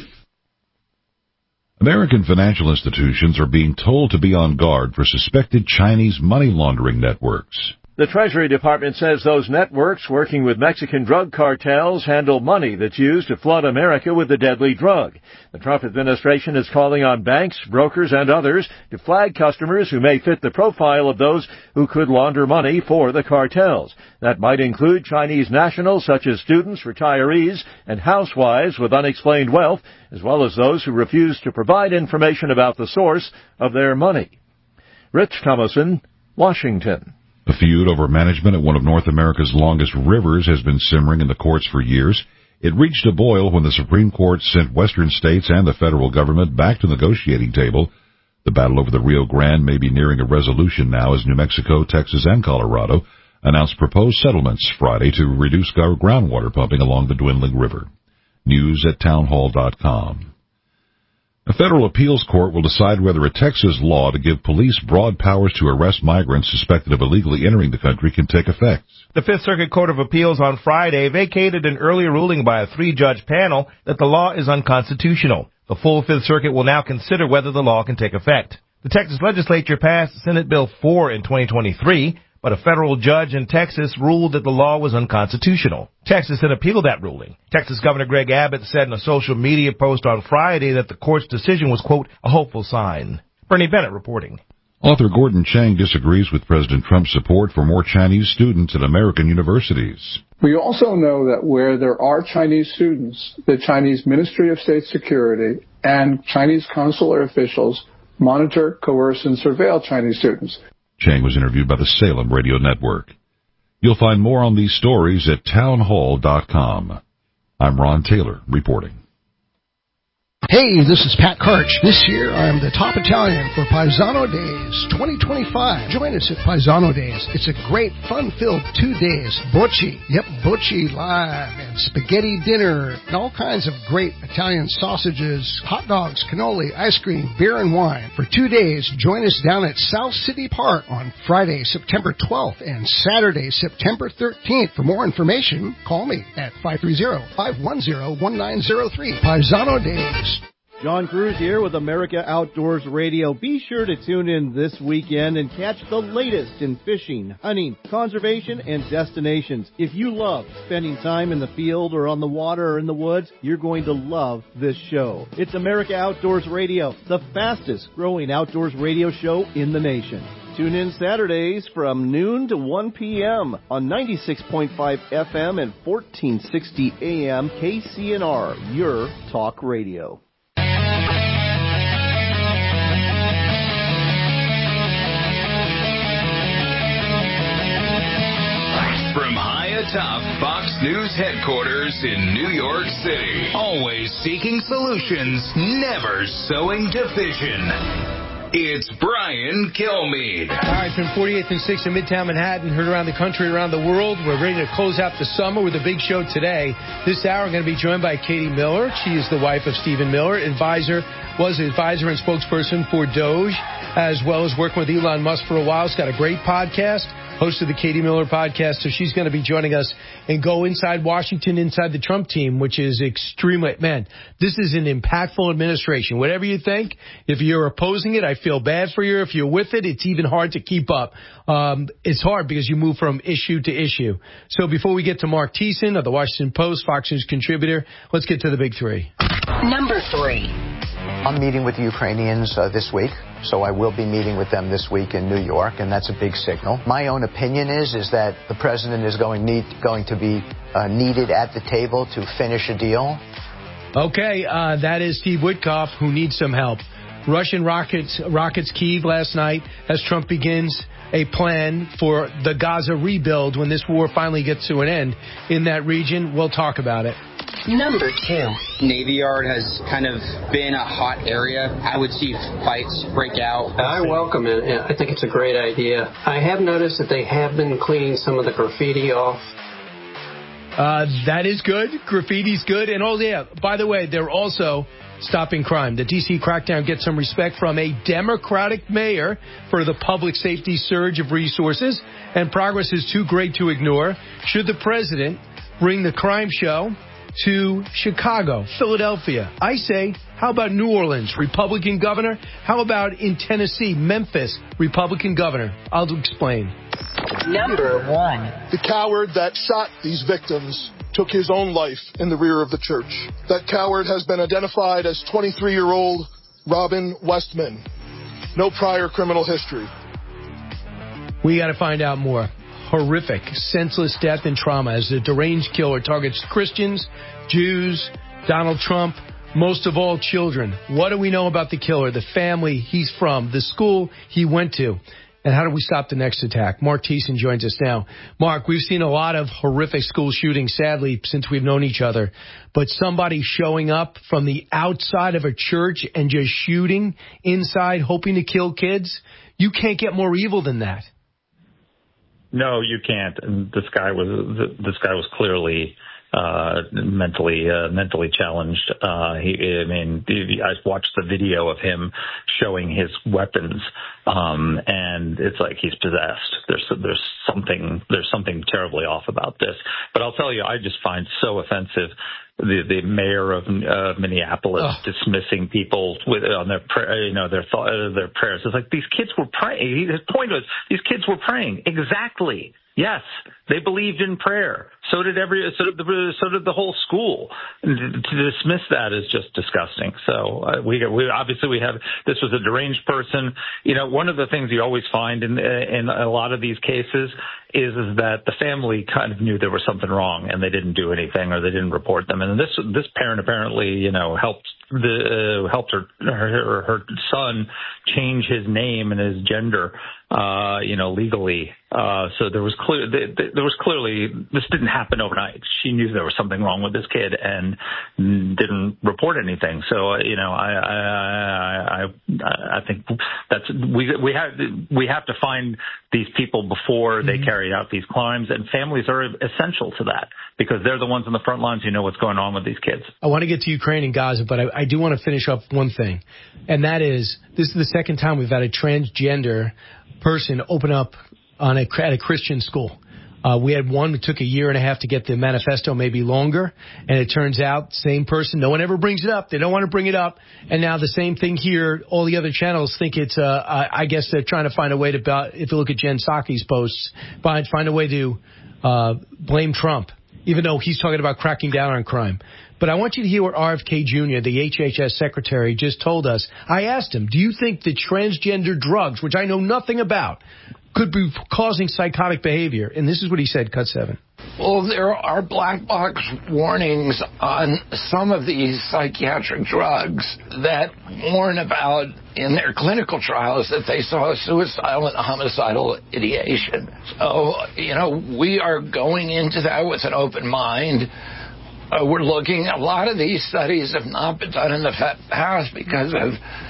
[SPEAKER 5] American financial institutions are being told to be on guard for suspected Chinese money laundering networks.
[SPEAKER 23] The Treasury Department says those networks working with Mexican drug cartels handle money that's used to flood America with the deadly drug. The Trump administration is calling on banks, brokers, and others to flag customers who may fit the profile of those who could launder money for the cartels. That might include Chinese nationals such as students, retirees, and housewives with unexplained wealth, as well as those who refuse to provide information about the source of their money. Rich Thomason, Washington.
[SPEAKER 5] A feud over management at one of North America's longest rivers has been simmering in the courts for years. It reached a boil when the Supreme Court sent western states and the federal government back to the negotiating table. The battle over the Rio Grande may be nearing a resolution now as New Mexico, Texas, and Colorado announced proposed settlements Friday to reduce groundwater pumping along the dwindling river. News at townhall dot com. A federal appeals court will decide whether a Texas law to give police broad powers to arrest migrants suspected of illegally entering the country can take effect.
[SPEAKER 30] The Fifth Circuit Court of Appeals on Friday vacated an earlier ruling by a three-judge panel that the law is unconstitutional. The full Fifth Circuit will now consider whether the law can take effect. The Texas legislature passed Senate Bill four in twenty twenty-three, but a federal judge in Texas ruled that the law was unconstitutional. Texas then appealed that ruling. Texas Governor Greg Abbott said in a social media post on Friday that the court's decision was, quote, a hopeful sign. Bernie Bennett reporting.
[SPEAKER 5] Author Gordon Chang disagrees with President Trump's support for more Chinese students at American universities.
[SPEAKER 2] We also know that where there are Chinese students, the Chinese Ministry of State Security and Chinese consular officials monitor, coerce, and surveil Chinese students.
[SPEAKER 5] Chang was interviewed by the Salem Radio Network. You'll find more on these stories at townhall dot com. I'm Ron Taylor reporting.
[SPEAKER 9] Hey, this is Pat Karch. This year, I'm the top Italian for Paisano Days twenty twenty-five. Join us at Paisano Days. It's a great, fun-filled two days. Bocce, yep, Bocce live, and spaghetti dinner, and all kinds of great Italian sausages, hot dogs, cannoli, ice cream, beer, and wine. For two days, join us down at South City Park on Friday, September twelfth, and Saturday, September thirteenth. For more information, call me at five three zero, five one zero, one nine zero three. Paisano Days.
[SPEAKER 10] John Cruz here with America Outdoors Radio. Be sure to tune in this weekend and catch the latest in fishing, hunting, conservation, and destinations. If you love spending time in the field or on the water or in the woods, you're going to love this show. It's America Outdoors Radio, the fastest growing outdoors radio show in the nation. Tune in Saturdays from noon to one p.m. on ninety-six point five F M and fourteen sixty A M K C N R, your talk radio.
[SPEAKER 16] From high atop Fox News headquarters in New York City, always seeking solutions, never sowing division. It's Brian Kilmeade.
[SPEAKER 12] All right, from forty-eighth and sixth in Midtown Manhattan, heard around the country, around the world. We're ready to close out the summer with a big show today. This hour, I'm going to be joined by Katie Miller. She is the wife of Stephen Miller, advisor, was advisor and spokesperson for Doge, as well as working with Elon Musk for a while. She's got a great podcast. Host of the Katie Miller podcast, so she's going to be joining us and go inside Washington, inside the Trump team, which is extremely, man, this is an impactful administration. Whatever you think, if you're opposing it, I feel bad for you. If you're with it, it's even hard to keep up. Um, it's hard because you move from issue to issue. So before we get to Mark Thiessen of the Washington Post, Fox News contributor, let's get to the big three.
[SPEAKER 13] Number three. I'm meeting with the Ukrainians uh, this week, so I will be meeting with them this week in New York, and that's a big signal. My own opinion is is that the president is going need, going to be uh, needed at the table to finish a deal.
[SPEAKER 12] Okay, uh, that is Steve Witkoff, who needs some help. Russian rockets rockets Kyiv last night as Trump begins a plan for the Gaza rebuild when this war finally gets to an end in that region. We'll talk about it.
[SPEAKER 14] Number two. Navy Yard has kind of been a hot area. I would see fights break out.
[SPEAKER 21] I welcome it. I think it's a great idea. I have noticed that they have been cleaning some of the graffiti off.
[SPEAKER 12] Uh, that is good. Graffiti's good. And oh, yeah, by the way, they're also stopping crime. The D C crackdown gets some respect from a Democratic mayor for the public safety surge of resources, and progress is too great to ignore. Should the president bring the crime show to Chicago, Philadelphia? I say, how about New Orleans, Republican governor? How about in Tennessee, Memphis, Republican governor? I'll explain.
[SPEAKER 14] Number one.
[SPEAKER 15] The coward that shot these victims took his own life in the rear of the church. That coward has been identified as twenty-three-year-old Robin Westman. No prior criminal history.
[SPEAKER 12] We got to find out more. Horrific, senseless death and trauma as the deranged killer targets Christians, Jews, Donald Trump, most of all children. What do we know about the killer, the family he's from, the school he went to? And how do we stop the next attack? Mark Thiessen joins us now. Mark, we've seen a lot of horrific school shootings, sadly, since we've known each other. But somebody showing up from the outside of a church and just shooting inside, hoping to kill kids, you can't get more evil than that.
[SPEAKER 18] No, you can't. And this guy was this guy was clearly uh, mentally uh, mentally challenged. Uh, he, I mean, I watched the video of him showing his weapons, um, and it's like he's possessed. There's there's something there's something terribly off about this. But I'll tell you, I just find so offensive the the mayor of uh, Minneapolis oh. dismissing people with on their you know their th- their prayers. It's like these kids were praying. His point was these kids were praying exactly Yes, they believed in prayer. So did every, so did the, so did the whole school. And to, to dismiss that is just disgusting. So uh, we, we obviously we have, this was a deranged person. You know, one of the things you always find in in a lot of these cases is is that the family kind of knew there was something wrong and they didn't do anything or they didn't report them. And this this parent apparently, you know, helped the uh, helped her, her her son change his name and his gender, uh, you know, legally. Uh, so there was clear, there was clearly, this didn't happen overnight. She knew there was something wrong with this kid and didn't report anything. So, uh, you know, I, I, I, I think that's, we, we have, we have to find these people before they mm-hmm. carry out these crimes, and families are essential to that because they're the ones on the front lines who know what's going on with these kids.
[SPEAKER 12] I want to get to Ukraine and Gaza, but I, I do want to finish up one thing, and that is, this is the second time we've had a transgender person open up on a, at a Christian school. Uh, we had one that took a year and a half to get the manifesto, maybe longer. And it turns out, same person, no one ever brings it up. They don't want to bring it up. And now the same thing here. All the other channels think it's, uh, I, I guess they're trying to find a way to, if you look at Jen Psaki's posts, find, find a way to uh, blame Trump, even though he's talking about cracking down on crime. But I want you to hear what R F K Junior, the H H S secretary, just told us. I asked him, do you think that transgender drugs, which I know nothing about, could be causing psychotic behavior? And this is what he said, cut seven.
[SPEAKER 6] Well, there are black box warnings on some of these psychiatric drugs that warn about in their clinical trials that they saw suicidal and homicidal ideation. So, you know, we are going into that with an open mind. Uh, we're looking, a lot of these studies have not been done in the past because of,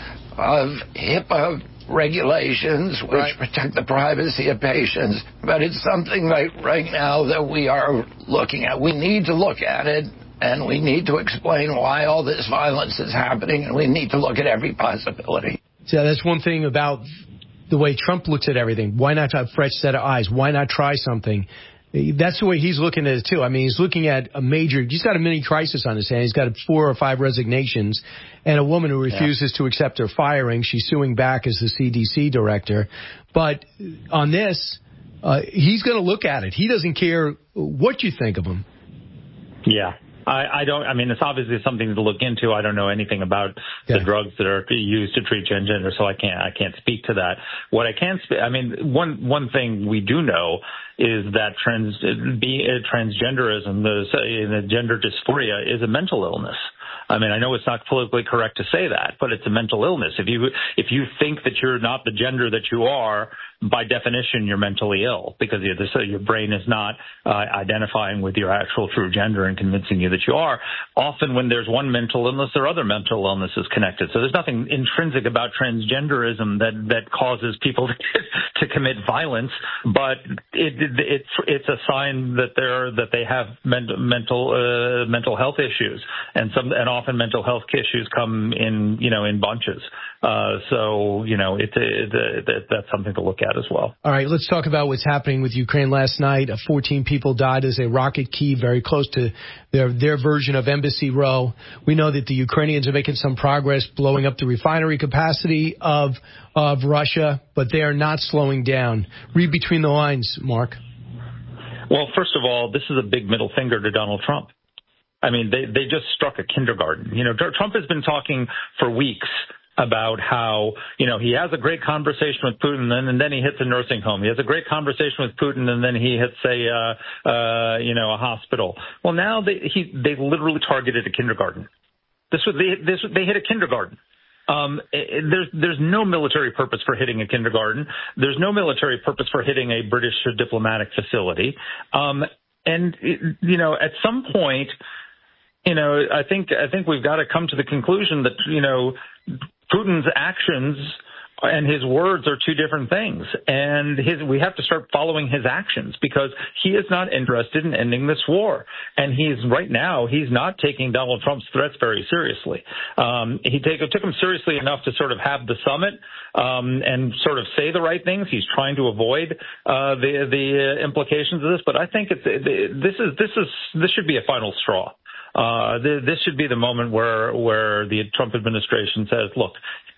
[SPEAKER 6] of HIPAA regulations, which right. protect the privacy of patients. But it's something like right now that we are looking at. We need to look at it, and we need to explain why all this violence is happening, and we need to look at every possibility.
[SPEAKER 12] So that's one thing about the way Trump looks at everything. Why not have a fresh set of eyes? Why not try something? That's the way he's looking at it, too. I mean, he's looking at a major, he's got a mini crisis on his hand. He's got four or five resignations and a woman who refuses yeah. to accept her firing. She's suing back as the C D C director. But on this, uh, he's going to look at it. He doesn't care what you think of him.
[SPEAKER 18] Yeah. I, I don't, I mean, it's obviously something to look into. I don't know anything about
[SPEAKER 12] yeah.
[SPEAKER 18] the drugs that are used to treat transgender, so I can't, I can't speak to that. What I can speak, I mean, one, one thing we do know is that trans, be, uh, transgenderism, the, the gender dysphoria is a mental illness. I mean, I know it's not politically correct to say that, but it's a mental illness. If you, if you think that you're not the gender that you are, by definition, you're mentally ill because you're, so your brain is not uh, identifying with your actual true gender and convincing you that you are. Often when there's one mental illness, there are other mental illnesses connected. So there's nothing intrinsic about transgenderism that, that causes people to, to commit violence, but it, it, it's, it's a sign that they're, that they have mental, mental, uh, mental health issues, and some, and often mental health issues come in, you know, in bunches. Uh, so, you know, it, it, it, it, that's something to look at as well.
[SPEAKER 12] All right, let's talk about what's happening with Ukraine last night. Uh, fourteen people died as a rocket key very close to their, their version of Embassy Row. We know that the Ukrainians are making some progress blowing up the refinery capacity of, of Russia, but they are not slowing down. Read between the lines, Mark.
[SPEAKER 18] Well, first of all, this is a big middle finger to Donald Trump. I mean, they, they just struck a kindergarten. You know, Trump has been talking for weeks about how, you know, he has a great conversation with Putin and, and then he hits a nursing home. He has a great conversation with Putin and then he hits a, uh, uh, you know, a hospital. Well, now they, he, they literally targeted a kindergarten. This was, they, this, they hit a kindergarten. Um, it, there's, there's no military purpose for hitting a kindergarten. There's no military purpose for hitting a British diplomatic facility. Um, and, it, you know, at some point, you know, I think, I think we've got to come to the conclusion that, you know, Putin's actions and his words are two different things. And his, we have to start following his actions because he is not interested in ending this war. And he's right now, he's not taking Donald Trump's threats very seriously. Um, he take, took them seriously enough to sort of have the summit, um, and sort of say the right things. He's trying to avoid, uh, the, the implications of this. But I think it's, this is, this is, this should be a final straw. Uh, th- this should be the moment where, where the Trump administration says, look,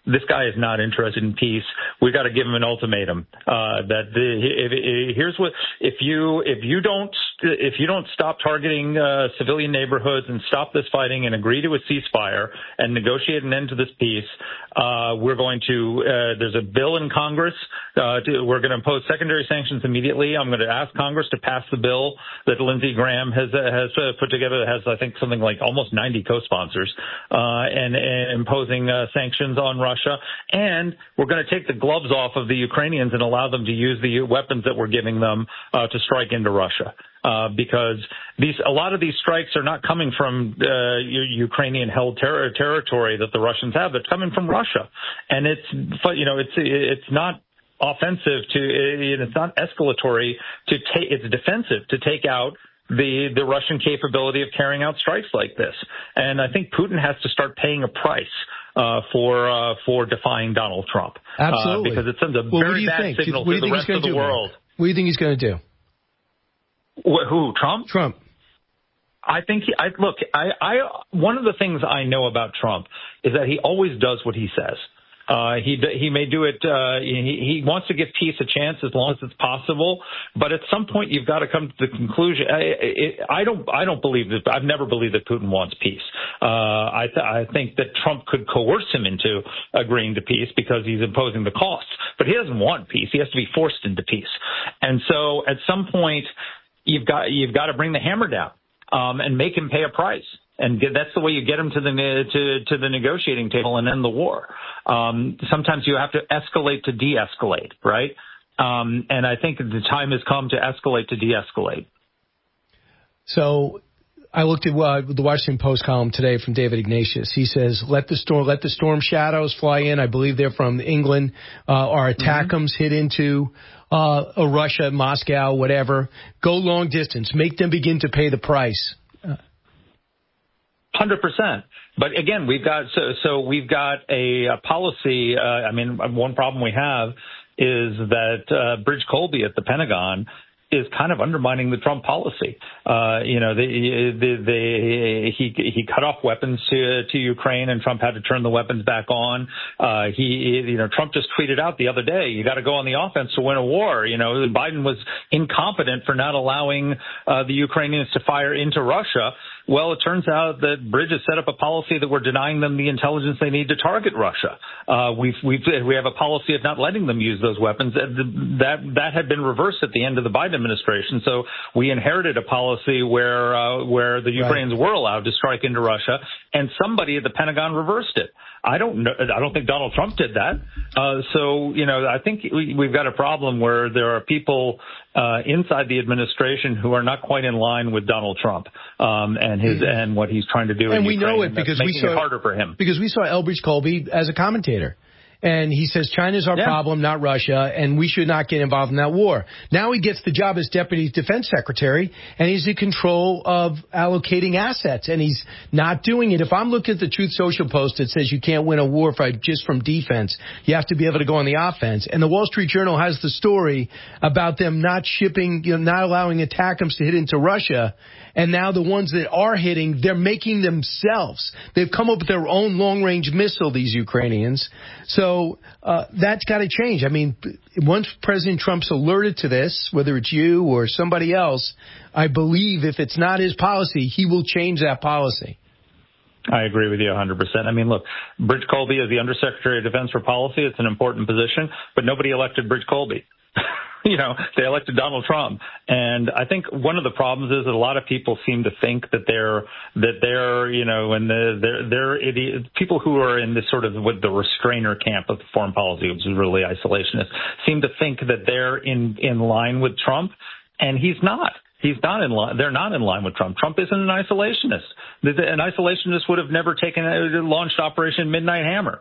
[SPEAKER 18] this guy is not interested in peace. We got to give him an ultimatum. Uh, that the, if, if, here's what if you if you don't if you don't stop targeting uh, civilian neighborhoods and stop this fighting and agree to a ceasefire and negotiate an end to this peace, uh, we're going to. Uh, there's a bill in Congress. Uh, to, we're going to impose secondary sanctions immediately. I'm going to ask Congress to pass the bill that Lindsey Graham has uh, has uh, put together. That has I think something like almost ninety co-sponsors, uh, and, and imposing uh, sanctions on Russia. And we're going to take the gloves off of the Ukrainians and allow them to use the weapons that we're giving them uh, to strike into Russia. Uh, because these, a lot of these strikes are not coming from uh, Ukrainian-held ter- territory that the Russians have. They're coming from Russia, and it's, you know, it's it's not offensive to, it's not escalatory to take. It's defensive to take out the the Russian capability of carrying out strikes like this. And I think Putin has to start paying a price uh, for uh, for defying Donald Trump.
[SPEAKER 1] Absolutely.
[SPEAKER 18] Uh, because it sends a
[SPEAKER 1] well,
[SPEAKER 18] very bad
[SPEAKER 1] think?
[SPEAKER 18] signal
[SPEAKER 1] what
[SPEAKER 18] to the rest of the
[SPEAKER 1] do,
[SPEAKER 18] world.
[SPEAKER 1] Man? What do you think he's going to do?
[SPEAKER 18] Wh- who, Trump?
[SPEAKER 1] Trump.
[SPEAKER 18] I think he, I look, I, I, one of the things I know about Trump is that he always does what he says. Uh, he, he may do it, uh, he, he wants to give peace a chance as long as it's possible, but at some point you've got to come to the conclusion. I, it, I don't, I don't believe that, I've never believed that Putin wants peace. Uh, I, th- I think that Trump could coerce him into agreeing to peace because he's imposing the costs, but he doesn't want peace. He has to be forced into peace. And so at some point you've got, you've got to bring the hammer down, um, and make him pay a price. And get, that's the way you get him to the to, to the negotiating table and end the war. Um, sometimes you have to escalate to de-escalate, right? Um, and I think the time has come to escalate to de-escalate.
[SPEAKER 1] So I looked at uh, the Washington Post column today from David Ignatius. He says, "Let the storm, let the storm shadows fly in." I believe they're from England. Uh, our ATACMS mm-hmm. hit into uh, Russia, Moscow, whatever. Go long distance. Make them begin to pay the price.
[SPEAKER 18] one hundred percent. But again, we've got so so we've got a, a policy. Uh, I mean, one problem we have is that uh, Bridge Colby at the Pentagon is kind of undermining the Trump policy. Uh, you know, the, the, the, he he cut off weapons to to Ukraine, and Trump had to turn the weapons back on. Uh, he, you know, Trump just tweeted out the other day, "You got to go on the offense to win a war." You know, Biden was incompetent for not allowing uh, the Ukrainians to fire into Russia. Well, it turns out that Bridge has set up a policy that we're denying them the intelligence they need to target Russia. Uh, we've, we've, we have a policy of not letting them use those weapons. That, that had been reversed at the end of the Biden administration. So we inherited a policy where, uh, where the Ukrainians right. were allowed to strike into Russia, and somebody at the Pentagon reversed it. I don't know. I don't think Donald Trump did that. Uh, so, you know, I think we, we've got a problem where there are people uh, inside the administration who are not quite in line with Donald Trump um, and his mm-hmm. and what he's trying to do.
[SPEAKER 1] And
[SPEAKER 18] in
[SPEAKER 1] we
[SPEAKER 18] Ukraine,
[SPEAKER 1] know it because we saw
[SPEAKER 18] it harder for him
[SPEAKER 1] because we saw Elbridge Colby as a commentator. And he says China's our yeah. problem, not Russia, and we should not get involved in that war. Now he gets the job as Deputy Defense Secretary, and he's in control of allocating assets, and he's not doing it. If I'm looking at the Truth Social post that says you can't win a war fight just from defense, you have to be able to go on the offense. And the Wall Street Journal has the story about them not shipping, you know, not allowing ATACMS to hit into Russia. And now the ones that are hitting, they're making themselves. They've come up with their own long-range missile, these Ukrainians. So uh, that's got to change. I mean, once President Trump's alerted to this, whether it's you or somebody else, I believe if it's not his policy, he will change that policy.
[SPEAKER 18] I agree with you one hundred percent. I mean, look, Bridge Colby is the Undersecretary of Defense for Policy. It's an important position, but nobody elected Bridge Colby. You know, they elected Donald Trump. And I think one of the problems is that a lot of people seem to think that they're, that they're, you know, and the, they're, they're idiot, people who are in this sort of with the restrainer camp of foreign policy, which is really isolationist, seem to think that they're in, in line with Trump. And he's not. He's not in line. They're not in line with Trump. Trump isn't an isolationist. An isolationist would have never taken, launched Operation Midnight Hammer.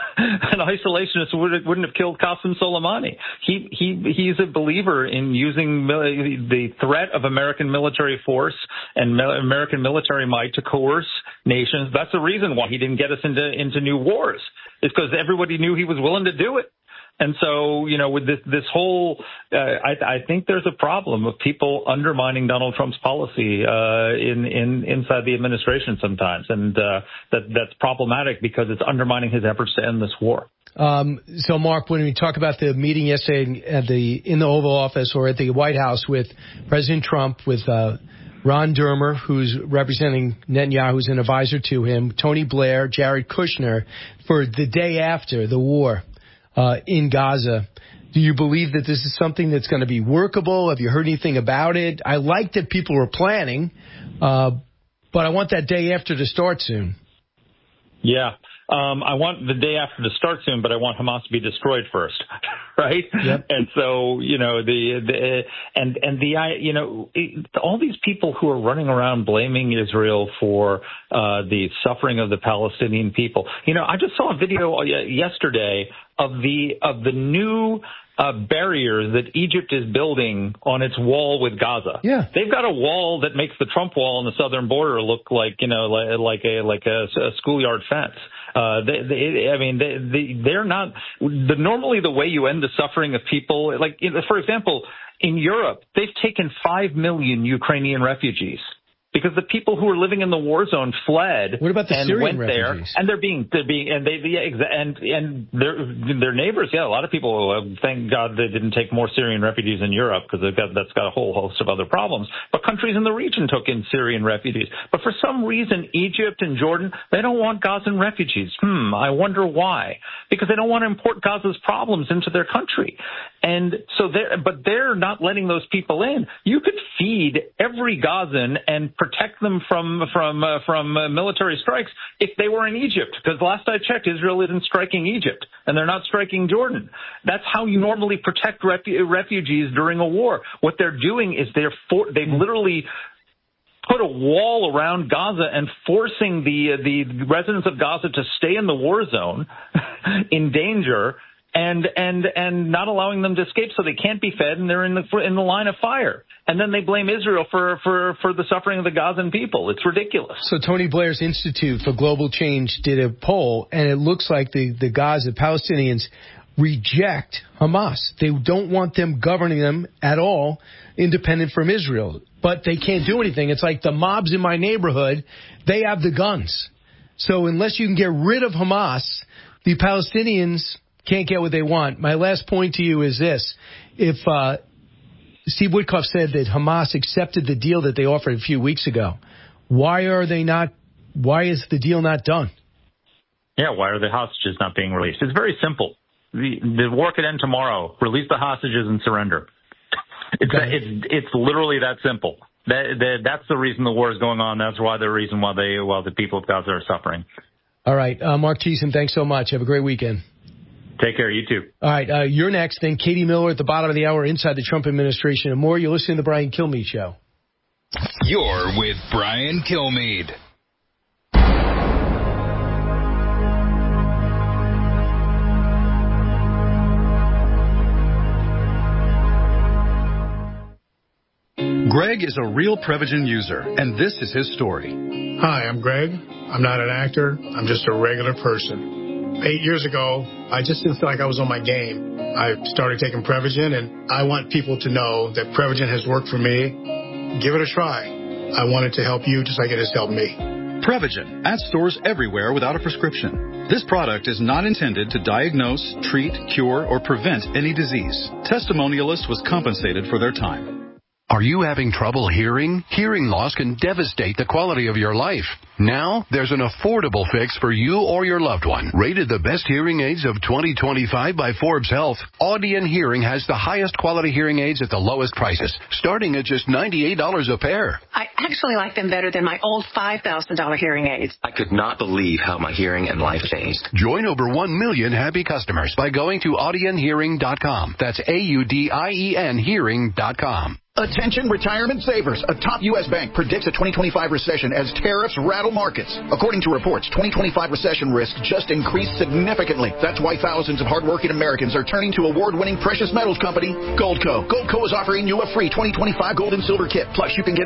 [SPEAKER 18] An isolationist would, wouldn't have killed Qasem Soleimani. He, he, he's a believer in using the threat of American military force and American military might to coerce nations. That's the reason why he didn't get us into, into new wars. It's because everybody knew he was willing to do it. And so, you know, with this, this whole, uh, I, I think there's a problem of people undermining Donald Trump's policy uh, in, in inside the administration sometimes, and uh, that that's problematic because it's undermining his efforts to end this war.
[SPEAKER 1] Um, so, Mark, when we talk about the meeting yesterday at the in the Oval Office or at the White House with President Trump, with uh, Ron Dermer, who's representing Netanyahu, who's an advisor to him, Tony Blair, Jared Kushner, for the day after the war uh, in Gaza. Do you believe that this is something that's going to be workable? Have you heard anything about it? I like that people are planning, uh, but I want that day after to start soon.
[SPEAKER 18] Yeah. Um, I want the day after to start soon, but I want Hamas to be destroyed first, right? Yep. And so, you know, the, the and and the you know it, all these people who are running around blaming Israel for uh, the suffering of the Palestinian people. You know, I just saw a video yesterday of the of the new uh, barriers that Egypt is building on its wall with Gaza.
[SPEAKER 1] Yeah,
[SPEAKER 18] they've got a wall that makes the Trump wall on the southern border look like you know like, like a like a, a schoolyard fence. Uh, they, they, I mean, they, they, they're not, the, normally the way you end the suffering of people, like, for example, in Europe, they've taken five million Ukrainian refugees. Because the people who were living in the war zone fled.
[SPEAKER 1] What about the
[SPEAKER 18] and
[SPEAKER 1] Syrian
[SPEAKER 18] went
[SPEAKER 1] refugees?
[SPEAKER 18] There, and they're being, they're being, and they, yeah, and and their their neighbors. Yeah, a lot of people. Uh, thank God they didn't take more Syrian refugees in Europe because they've got that's got a whole host of other problems. But countries in the region took in Syrian refugees. But for some reason, Egypt and Jordan, they don't want Gazan refugees. Hmm, I wonder why. Because they don't want to import Gaza's problems into their country. And so they're, but they're not letting those people in. You could feed every Gazan and protect them from from uh, from uh, military strikes if they were in Egypt. Because last I checked, Israel isn't striking Egypt, and they're not striking Jordan. That's how you normally protect refu- refugees during a war. What they're doing is they're for- they've literally put a wall around Gaza and forcing the uh, the residents of Gaza to stay in the war zone in danger. And and and not allowing them to escape, so they can't be fed, and they're in the in the line of fire. And then they blame Israel for for for the suffering of the Gazan people. It's ridiculous.
[SPEAKER 1] So Tony Blair's Institute for Global Change did a poll, and it looks like the the Gaza Palestinians reject Hamas. They don't want them governing them at all, independent from Israel. But they can't do anything. It's like the mobs in my neighborhood; they have the guns. So unless you can get rid of Hamas, the Palestinians can't get what they want. My last point to you is this. If uh, Steve Witkoff said that Hamas accepted the deal that they offered a few weeks ago, why are they not, why is the deal not done?
[SPEAKER 18] Yeah, why are the hostages not being released? It's very simple. The, the war could end tomorrow. Release the hostages and surrender. It's, okay. it's, it's literally that simple. That, that, that's the reason the war is going on. That's why the reason why they, why the people of Gaza are suffering.
[SPEAKER 1] All right. Uh, Mark Thiessen, thanks so much. Have a great weekend.
[SPEAKER 18] Take care. You too.
[SPEAKER 1] All right. Uh, you're next. Then Katie Miller at the bottom of the hour inside the Trump administration. And more, you're listening to the Brian Kilmeade Show.
[SPEAKER 16] You're with Brian Kilmeade.
[SPEAKER 3] Greg is a real Prevagen user, and this is his story.
[SPEAKER 17] Hi, I'm Greg. I'm not an actor. I'm just a regular person. Eight years ago, I just didn't feel like I was on my game. I started taking Prevagen, and I want people to know that Prevagen has worked for me. Give it a try. I want it to help you just like it has helped me.
[SPEAKER 3] Prevagen, at stores everywhere without a prescription. This product is not intended to diagnose, treat, cure, or prevent any disease. Testimonialists was compensated for their time.
[SPEAKER 19] Are you having trouble hearing? Hearing loss can devastate the quality of your life. Now, there's an affordable fix for you or your loved one. Rated the best hearing aids of twenty twenty-five by Forbes Health, Audion Hearing has the highest quality hearing aids at the lowest prices, starting at just ninety-eight dollars a pair.
[SPEAKER 20] I actually like them better than my old five thousand dollars hearing aids.
[SPEAKER 24] I could not believe how my hearing and life changed.
[SPEAKER 19] Join over one million happy customers by going to audion hearing dot com. That's A U D I E N hearing dot com.
[SPEAKER 25] Attention retirement savers. A top U S bank predicts a twenty twenty-five recession as tariffs rattle markets. According to reports, twenty twenty-five recession risk just increased significantly. That's why thousands of hardworking Americans are turning to award-winning precious metals company, Goldco. Goldco is offering you a free twenty twenty-five gold and silver kit. Plus, you can get an unlimited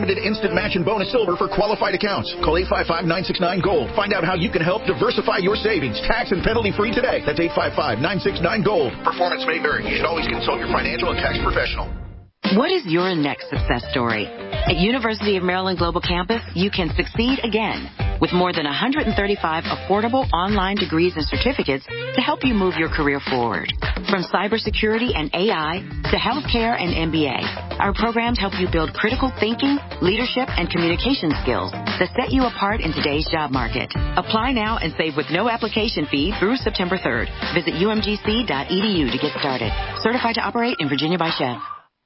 [SPEAKER 25] unlimited instant match and bonus silver for qualified accounts. Call eight five five, nine six nine, GOLD. Find out how you can help diversify your savings. Tax and penalty free today. That's eight five five, nine six nine, GOLD. Performance may vary. You should always consult your financial and tax professional.
[SPEAKER 4] What is your next success story? At University of Maryland Global Campus, you can succeed again with more than one hundred thirty-five affordable online degrees and certificates to help you move your career forward. From cybersecurity and A I to healthcare and M B A, our programs help you build critical thinking, leadership, and communication skills that set you apart in today's job market. Apply now and save with no application fee through September third. Visit U M G C dot E D U to get started. Certified to operate in Virginia by Chev.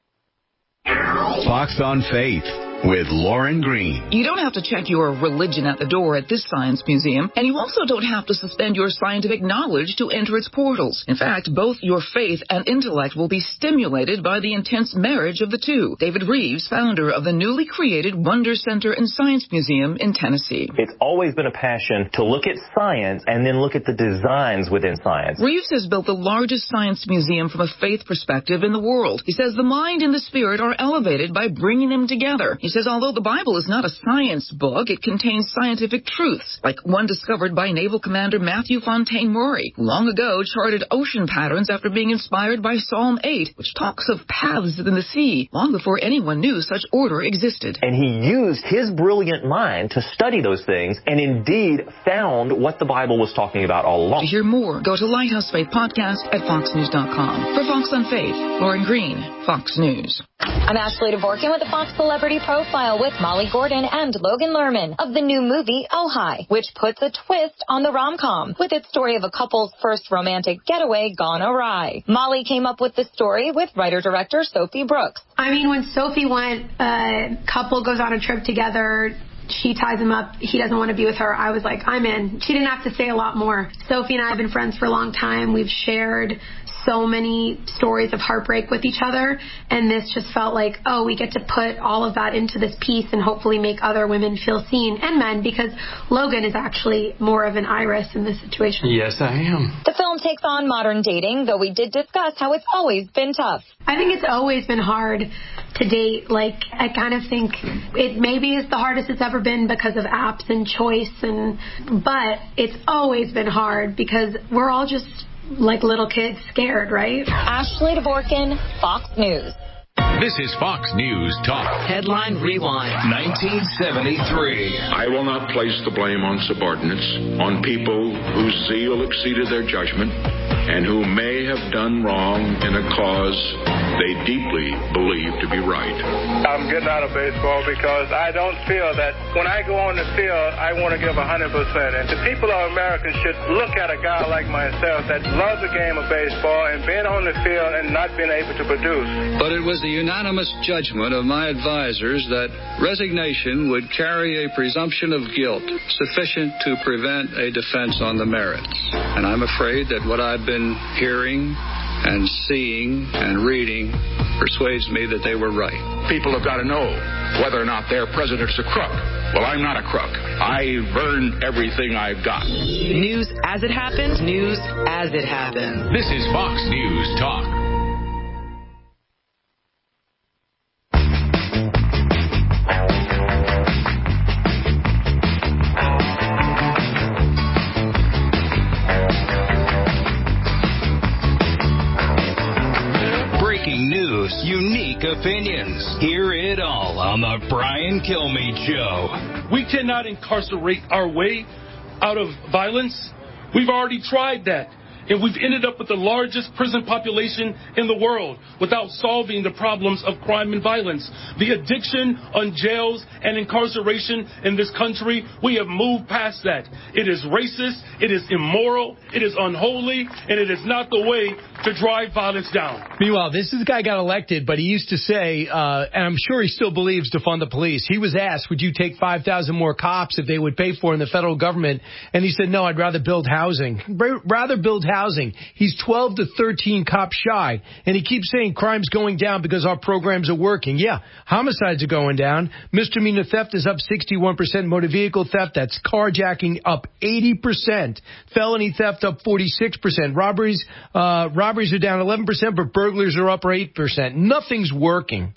[SPEAKER 16] Fox on Faith with Lauren Green.
[SPEAKER 7] You don't have to check your religion at the door at this science museum, and you also don't have to suspend your scientific knowledge to enter its portals. In fact, both your faith and intellect will be stimulated by the intense marriage of the two. David Reeves, founder of the newly created Wonder Center and Science Museum in Tennessee.
[SPEAKER 8] It's always been a passion to look at science and then look at the designs within science.
[SPEAKER 7] Reeves has built the largest science museum from a faith perspective in the world. He says the mind and the spirit are elevated by bringing them together. He says although the Bible is not a science book, it contains scientific truths, like one discovered by Naval Commander Matthew Fontaine Maury, who long ago charted ocean patterns after being inspired by Psalm eight, which talks of paths in the sea, long before anyone knew such order existed.
[SPEAKER 8] And he used his brilliant mind to study those things and indeed found what the Bible was talking about all along.
[SPEAKER 7] To hear more, go to Lighthouse Faith Podcast at fox news dot com. For Fox on Faith, Lauren Green, Fox News.
[SPEAKER 11] I'm Ashley Dvorkin with the Fox Celebrity Profile with Molly Gordon and Logan Lerman of the new movie Ojai, which puts a twist on the rom-com with its story of a couple's first romantic getaway gone awry. Molly came up with the story with writer-director Sophie Brooks.
[SPEAKER 22] I mean, when Sophie went, a couple goes on a trip together, she ties him up, he doesn't want to be with her, I was like, I'm in. She didn't have to say a lot more. Sophie and I have been friends for a long time. We've shared so many stories of heartbreak with each other, and this just felt like, oh, we get to put all of that into this piece and hopefully make other women feel seen, and men, because Logan is actually more of an Iris in this situation.
[SPEAKER 8] Yes, I am.
[SPEAKER 11] The film takes on modern dating, though we did discuss how it's always been tough.
[SPEAKER 22] I think it's always been hard to date. Like, I kind of think it maybe is the hardest it's ever been because of apps and choice, and but it's always been hard because we're all just like little kids scared, right?
[SPEAKER 11] Ashley Dvorkin, Fox News.
[SPEAKER 16] This is Fox News Talk.
[SPEAKER 7] Headline Rewind.
[SPEAKER 16] nineteen seventy-three.
[SPEAKER 23] I will not place the blame on subordinates, on people whose zeal exceeded their judgment, and who may have done wrong in a cause they deeply believe to be right.
[SPEAKER 26] I'm getting out of baseball because I don't feel that when I go on the field, I want to give one hundred percent. And the people of America should look at a guy like myself that loves the game of baseball and being on the field and not being able to produce.
[SPEAKER 27] But it was the unanimous judgment of my advisors that resignation would carry a presumption of guilt sufficient to prevent a defense on the merits. And I'm afraid that what I've been hearing and seeing and reading persuades me that they were right.
[SPEAKER 23] People have got to know whether or not their president's a crook. Well, I'm not a crook. I've earned everything I've got.
[SPEAKER 7] News as it happens, news as it happens.
[SPEAKER 16] This is Fox News Talk. Unique opinions. Hear it all on the Brian Kilmeade Show.
[SPEAKER 28] We cannot incarcerate our way out of violence. We've already tried that. And we've ended up with the largest prison population in the world without solving the problems of crime and violence. The addiction on jails and incarceration in this country, we have moved past that. It is racist, it is immoral, it is unholy, and it is not the way to drive violence down.
[SPEAKER 1] Meanwhile, this is the guy got elected, but he used to say, uh, and I'm sure he still believes, defund the police. He was asked, would you take five thousand more cops if they would pay for in the federal government? And he said, no, I'd rather build housing. Rather build housing. He's twelve to thirteen cops shy, and he keeps saying crime's going down because our programs are working. Yeah, homicides are going down. Misdemeanor theft is up sixty-one percent. Motor vehicle theft, that's carjacking, up eighty percent. Felony theft up forty-six percent. Robberies, uh, robberies are down eleven percent, but burglars are up eight percent. Nothing's working.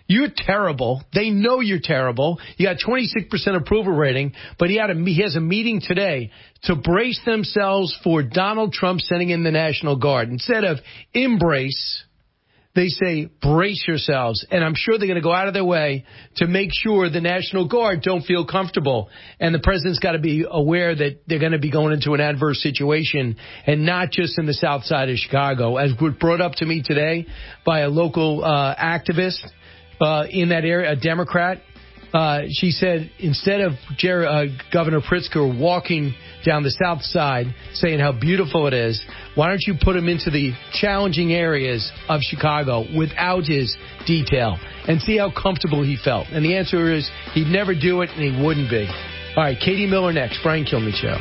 [SPEAKER 1] You're terrible. They know you're terrible. You got twenty-six percent approval rating, but he had a he has a meeting today to brace themselves for Donald Trump sending in the National Guard. Instead of embrace, they say brace yourselves. And I'm sure they're going to go out of their way to make sure the National Guard don't feel comfortable. And the president's got to be aware that they're going to be going into an adverse situation, and not just in the south side of Chicago. As was brought up to me today by a local uh, activist uh, in that area, a Democrat, uh, she said instead of Jer- uh, Governor Pritzker walking down the south side saying how beautiful it is, why don't you put him into the challenging areas of Chicago without his detail and see how comfortable he felt? And the answer is he'd never do it, and he wouldn't be. All right, Katie Miller next. Brian Kilmeade Show.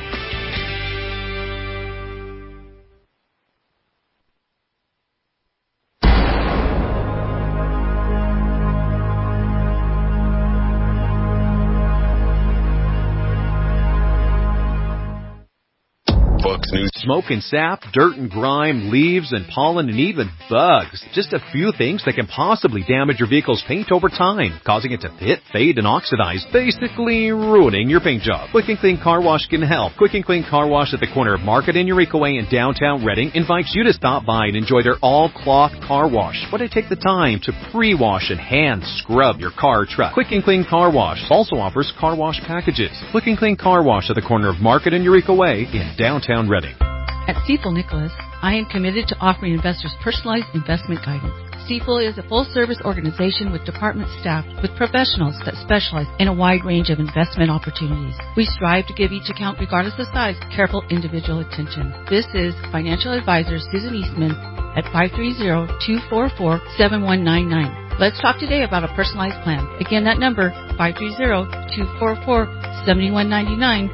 [SPEAKER 2] Smoke and sap, dirt and grime, leaves and pollen, and even bugs. Just a few things that can possibly damage your vehicle's paint over time, causing it to pit, fade, and oxidize, basically ruining your paint job. Quick and Clean Car Wash can help. Quick and Clean Car Wash at the corner of Market and Eureka Way in downtown Reading invites you to stop by and enjoy their all-cloth car wash, where they take the time to pre-wash and hand-scrub your car or truck. Quick and Clean Car Wash also offers car wash packages. Quick and Clean Car Wash at the corner of Market and Eureka Way in downtown Reading.
[SPEAKER 5] At Stifel Nicholas, I am committed to offering investors personalized investment guidance. Stifel is a full-service organization with department staff with professionals that specialize in a wide range of investment opportunities. We strive to give each account, regardless of size, careful individual attention. This is financial advisor Susan Eastman at five three zero, two four four, seven one nine nine. Let's talk today about a personalized plan. Again, that number, five three zero, two four four, seven one nine nine.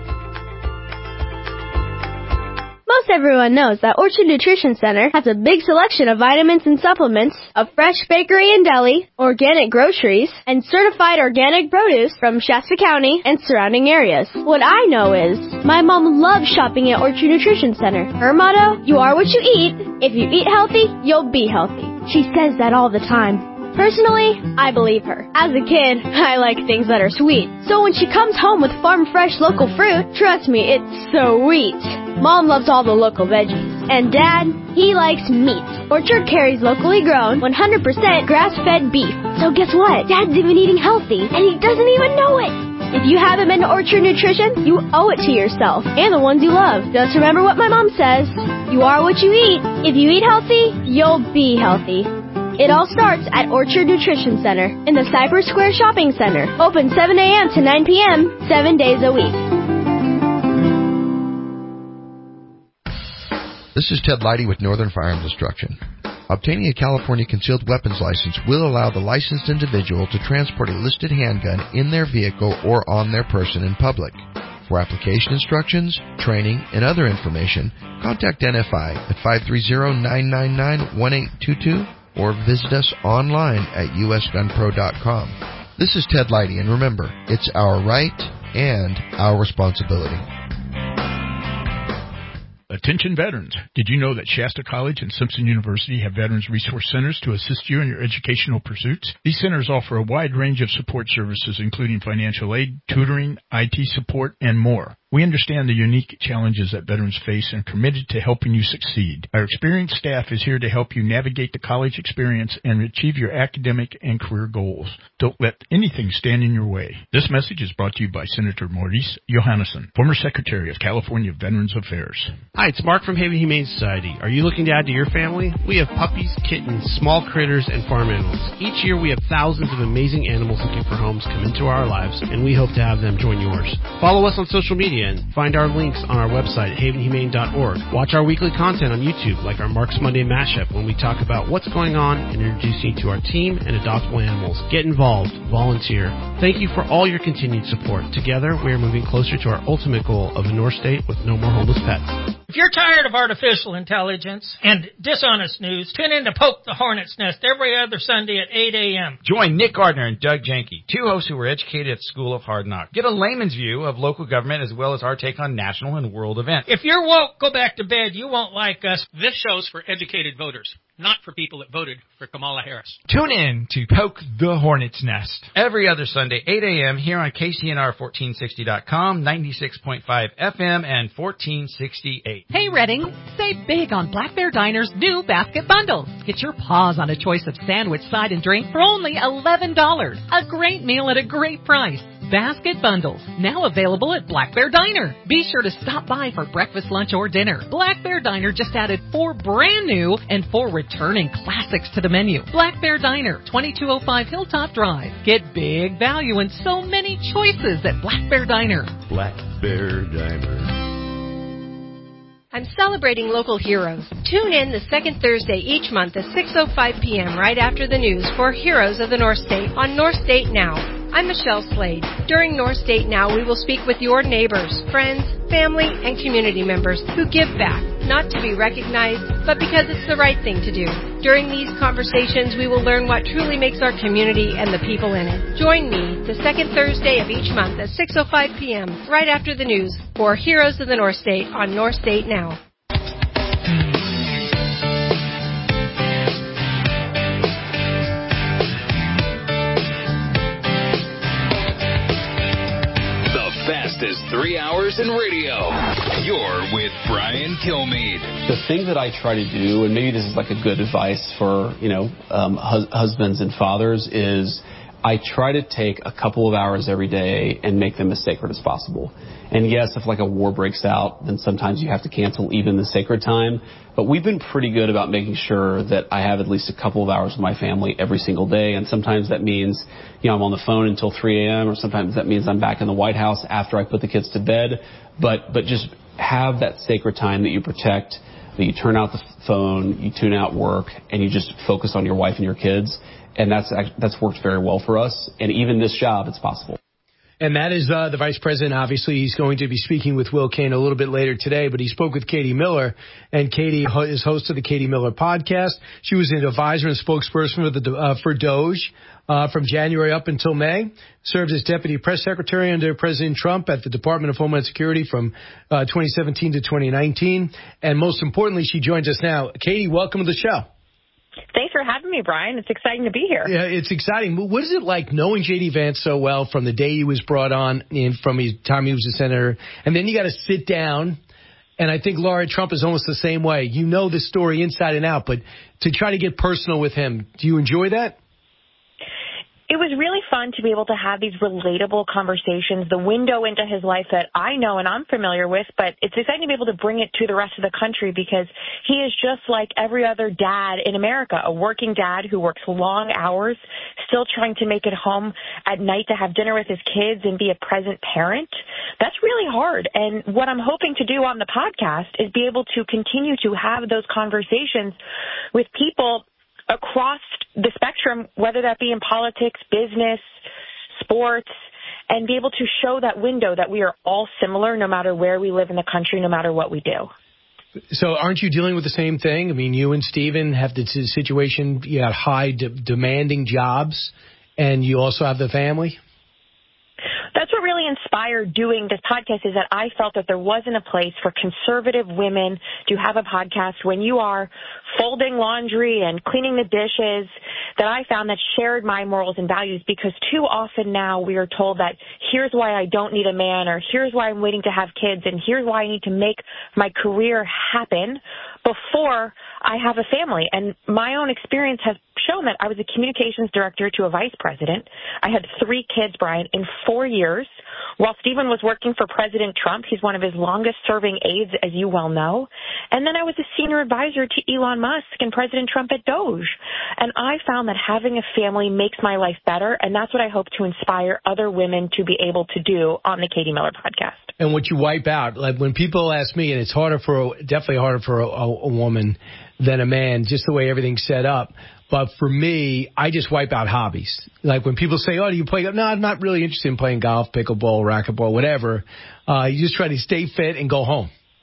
[SPEAKER 9] Most everyone knows that Orchard Nutrition Center has a big selection of vitamins and supplements, a fresh bakery and deli, organic groceries, and certified organic produce from Shasta County and surrounding areas. What I know is, my mom loves shopping at Orchard Nutrition Center. Her motto, you are what you eat. If you eat healthy, you'll be healthy. She says that all the time. Personally, I believe her. As a kid, I like things that are sweet. So when she comes home with farm fresh local fruit, trust me, it's sweet. Mom loves all the local veggies. And Dad, he likes meat. Orchard carries locally grown, one hundred percent grass-fed beef. So guess what? Dad's even eating healthy, and he doesn't even know it. If you haven't been to Orchard Nutrition, you owe it to yourself and the ones you love. Just remember what my mom says. You are what you eat. If you eat healthy, you'll be healthy. It all starts at Orchard Nutrition Center in the Cypress Square Shopping Center. Open seven a.m. to nine p.m., seven days a week.
[SPEAKER 10] This is Ted Leidy with Northern Firearms Instruction. Obtaining a California concealed weapons license will allow the licensed individual to transport a listed handgun in their vehicle or on their person in public. For application instructions, training, and other information, contact N F I at five three zero, nine nine nine, one eight two two or visit us online at u s gun pro dot com. This is Ted Leidy, and remember, it's our right and our responsibility.
[SPEAKER 13] Attention veterans. Did you know that Shasta College and Simpson University have Veterans Resource Centers to assist you in your educational pursuits? These centers offer a wide range of support services, including financial aid, tutoring, I T support, and more. We understand the unique challenges that veterans face and are committed to helping you succeed. Our experienced staff is here to help you navigate the college experience and achieve your academic and career goals. Don't let anything stand in your way. This message is brought to you by Senator Maurice Johannesson, former Secretary of California Veterans Affairs.
[SPEAKER 14] Hi, it's Mark from Haven Humane Society. Are you looking to add to your family? We have puppies, kittens, small critters, and farm animals. Each year we have thousands of amazing animals looking for homes come into our lives, and we hope to have them join yours. Follow us on social media and find our links on our website at haven humane dot org. Watch our weekly content on YouTube, like our Marks Monday Mashup, when we talk about what's going on and introduce you to our team and adoptable animals. Get involved. Volunteer. Thank you for all your continued support. Together, we are moving closer to our ultimate goal of a North State with no more homeless pets.
[SPEAKER 3] If you're tired of artificial intelligence and dishonest news, tune in to Poke the Hornet's Nest every other Sunday at eight a.m.
[SPEAKER 6] Join Nick Gardner and Doug Janke, two hosts who were educated at School of Hard Knocks. Get a layman's view of local government as well as our take on national and world events.
[SPEAKER 3] If you're woke, go back to bed. You won't like us.
[SPEAKER 12] This show's for educated voters, not for people that voted for Kamala Harris.
[SPEAKER 6] Tune in to Poke the Hornet's Nest every other Sunday, eight a.m. here on K C N R fourteen sixty dot com, ninety-six point five F M, and fourteen sixty-eight.
[SPEAKER 15] Hey, Redding, save big on Black Bear Diner's new basket bundles. Get your paws on a choice of sandwich, side, and drink for only eleven dollars. A great meal at a great price. Basket bundles, now available at Black Bear Diner. Be sure to stop by for breakfast, lunch, or dinner. Black Bear Diner just added four brand new and four returning classics to the menu. Black Bear Diner, twenty-two oh five Hilltop Drive. Get big value and so many choices at Black Bear Diner.
[SPEAKER 17] Black Bear Diner.
[SPEAKER 18] I'm celebrating local heroes. Tune in the second Thursday each month at six oh five p.m. right after the news for Heroes of the North State on North State Now. I'm Michelle Slade. During North State Now, we will speak with your neighbors, friends, family, and community members who give back, not to be recognized, but because it's the right thing to do. During these conversations, we will learn what truly makes our community and the people in it. Join me the second Thursday of each month at six oh five p.m. right after the news for Heroes of the North State on North State Now.
[SPEAKER 16] Fastest three hours in radio. You're with Brian Kilmeade.
[SPEAKER 20] The thing that I try to do, and maybe this is like a good advice for, you know, um, hus- husbands and fathers, is I try to take a couple of hours every day and make them as sacred as possible. And yes, if like a war breaks out, then sometimes you have to cancel even the sacred time. But we've been pretty good about making sure that I have at least a couple of hours with my family every single day. And sometimes that means, you know, I'm on the phone until three a.m. or sometimes that means I'm back in the White House after I put the kids to bed. But, but just have that sacred time that you protect, that you turn out the phone, you tune out work, and you just focus on your wife and your kids. And that's, that's worked very well for us. And even this job, it's possible.
[SPEAKER 1] And that is uh, the vice president. Obviously, he's going to be speaking with Will Cain a little bit later today, but he spoke with Katie Miller, and Katie is host of the Katie Miller podcast. She was an advisor and spokesperson for the uh, for Doge uh, from January up until May. Served as deputy press secretary under President Trump at the Department of Homeland Security from uh, twenty seventeen to twenty nineteen. And most importantly, she joins us now. Katie, welcome to the show.
[SPEAKER 21] Thanks for having me, Brian. It's exciting to be here.
[SPEAKER 1] Yeah, it's exciting. What is it like knowing J D. Vance so well from the day he was brought on and from the time he was a senator? And then you got to sit down, and I think Laura Trump is almost the same way. You know the story inside and out, but to try to get personal with him, do you enjoy that?
[SPEAKER 21] It was really fun to be able to have these relatable conversations, the window into his life that I know and I'm familiar with, but it's exciting to be able to bring it to the rest of the country because he is just like every other dad in America, a working dad who works long hours, still trying to make it home at night to have dinner with his kids and be a present parent. That's really hard. And what I'm hoping to do on the podcast is be able to continue to have those conversations with people across the spectrum, whether that be in politics, business, sports, and be able to show that window that we are all similar no matter where we live in the country, no matter what we do.
[SPEAKER 1] So aren't you dealing with the same thing? I mean, you and Stephen have the situation, you have high de- demanding jobs, and you also have the family?
[SPEAKER 21] That's what really inspired doing this podcast is that I felt that there wasn't a place for conservative women to have a podcast when you are folding laundry and cleaning the dishes that I found that shared my morals and values because too often now we are told that here's why I don't need a man or here's why I'm waiting to have kids and here's why I need to make my career happen before I have a family. And my own experience has shown that I was a communications director to a vice president. I had three kids, Brian, in four years. While Stephen was working for President Trump, he's one of his longest-serving aides, as you well know. And then I was a senior advisor to Elon Musk and President Trump at Doge. And I found that having a family makes my life better, and that's what I hope to inspire other women to be able to do on the Katie Miller podcast.
[SPEAKER 1] And what you wipe out, like when people ask me, and it's harder for, definitely harder for a, a woman than a man, just the way everything's set up. But for me, I just wipe out hobbies. Like when people say, oh, do you play golf? No, I'm not really interested in playing golf, pickleball, racquetball, whatever. Uh, you just try to stay fit and go home.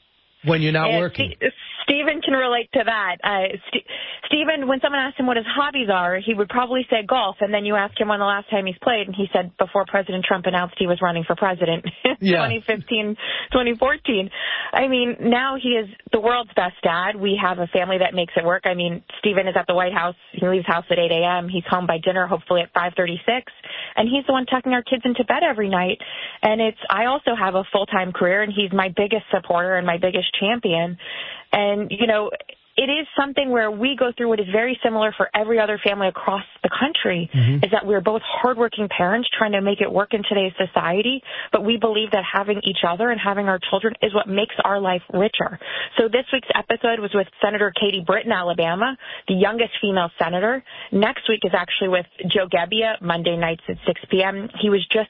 [SPEAKER 1] when you're not
[SPEAKER 21] and
[SPEAKER 1] working.
[SPEAKER 21] St- Stephen can relate to that. Uh, St- Stephen, when someone asked him what his hobbies are, he would probably say golf, and then you ask him when the last time he's played, and he said before President Trump announced he was running for president in
[SPEAKER 1] yeah.
[SPEAKER 21] twenty fifteen, twenty fourteen. I mean, now he is the world's best dad. We have a family that makes it work. I mean, Stephen is at the White House. He leaves house at eight a.m. He's home by dinner, hopefully at five thirty-six, and he's the one tucking our kids into bed every night. And it's I also have a full-time career, and he's my biggest supporter and my biggest champion. And, you know, it is something where we go through what is very similar for every other family across the country, mm-hmm. is that we're both hardworking parents trying to make it work in today's society, but we believe that having each other and having our children is what makes our life richer. So this week's episode was with Senator Katie Britt in Alabama, the youngest female senator. Next week is actually with Joe Gebbia, Monday nights at six p.m. He was just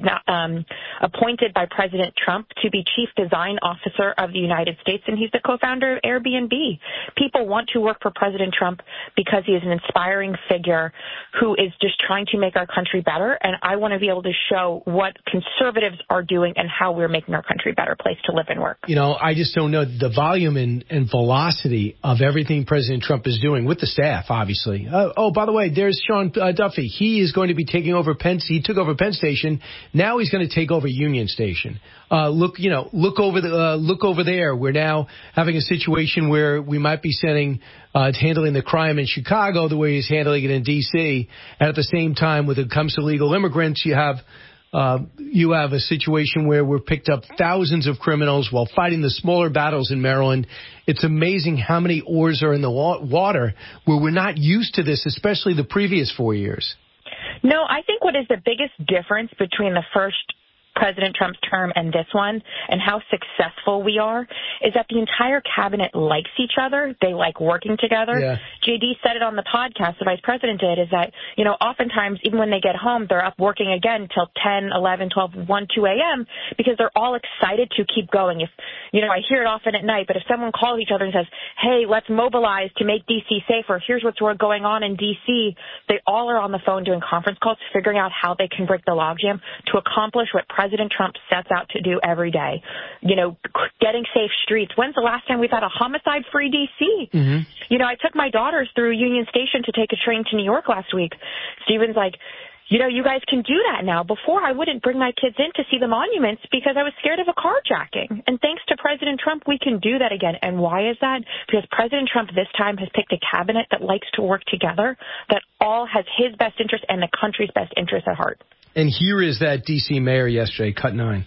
[SPEAKER 21] Um, appointed by President Trump to be Chief Design Officer of the United States, and he's the co-founder of Airbnb. People want to work for President Trump because he is an inspiring figure who is just trying to make our country better, and I want to be able to show what conservatives are doing and how we're making our country a better place to live and work.
[SPEAKER 1] You know, I just don't know the volume and, and velocity of everything President Trump is doing with the staff, obviously. Uh, oh, by the way, there's Sean uh, Duffy. He is going to be taking over Penn. He took over Penn Station. Now he's going to take over Union Station. Uh, look, you know, look over the, uh, look over there. We're now having a situation where we might be sending, uh, handling the crime in Chicago the way he's handling it in D C. And at the same time, when it comes to legal immigrants, you have, uh, you have a situation where we're picked up thousands of criminals while fighting the smaller battles in Maryland. It's amazing how many oars are in the wa- water where we're not used to this, especially the previous four years.
[SPEAKER 21] No, I think what is the biggest difference between the first President Trump's term and this one and how successful we are is that the entire cabinet likes each other. They like working together.
[SPEAKER 1] Yeah.
[SPEAKER 21] J D said it on the podcast, the vice president did, is that, you know, oftentimes even when they get home, they're up working again till ten, eleven, twelve, one, two a.m. because they're all excited to keep going. If, you know, I hear it often at night, but if someone calls each other and says, hey, let's mobilize to make D C safer, here's what's going on in D C, they all are on the phone doing conference calls, figuring out how they can break the logjam to accomplish what President President Trump sets out to do every day. You know, getting safe streets. When's the last time we've had a homicide-free D C? Mm-hmm. You know, I took my daughters through Union Station to take a train to New York last week. Stephen's like, you know, you guys can do that now. Before, I wouldn't bring my kids in to see the monuments because I was scared of a carjacking. And thanks to President Trump, we can do that again. And why is that? Because President Trump this time has picked a cabinet that likes to work together, that all has his best interest and the country's best interest at heart.
[SPEAKER 1] And here is that D C mayor yesterday, cut nine.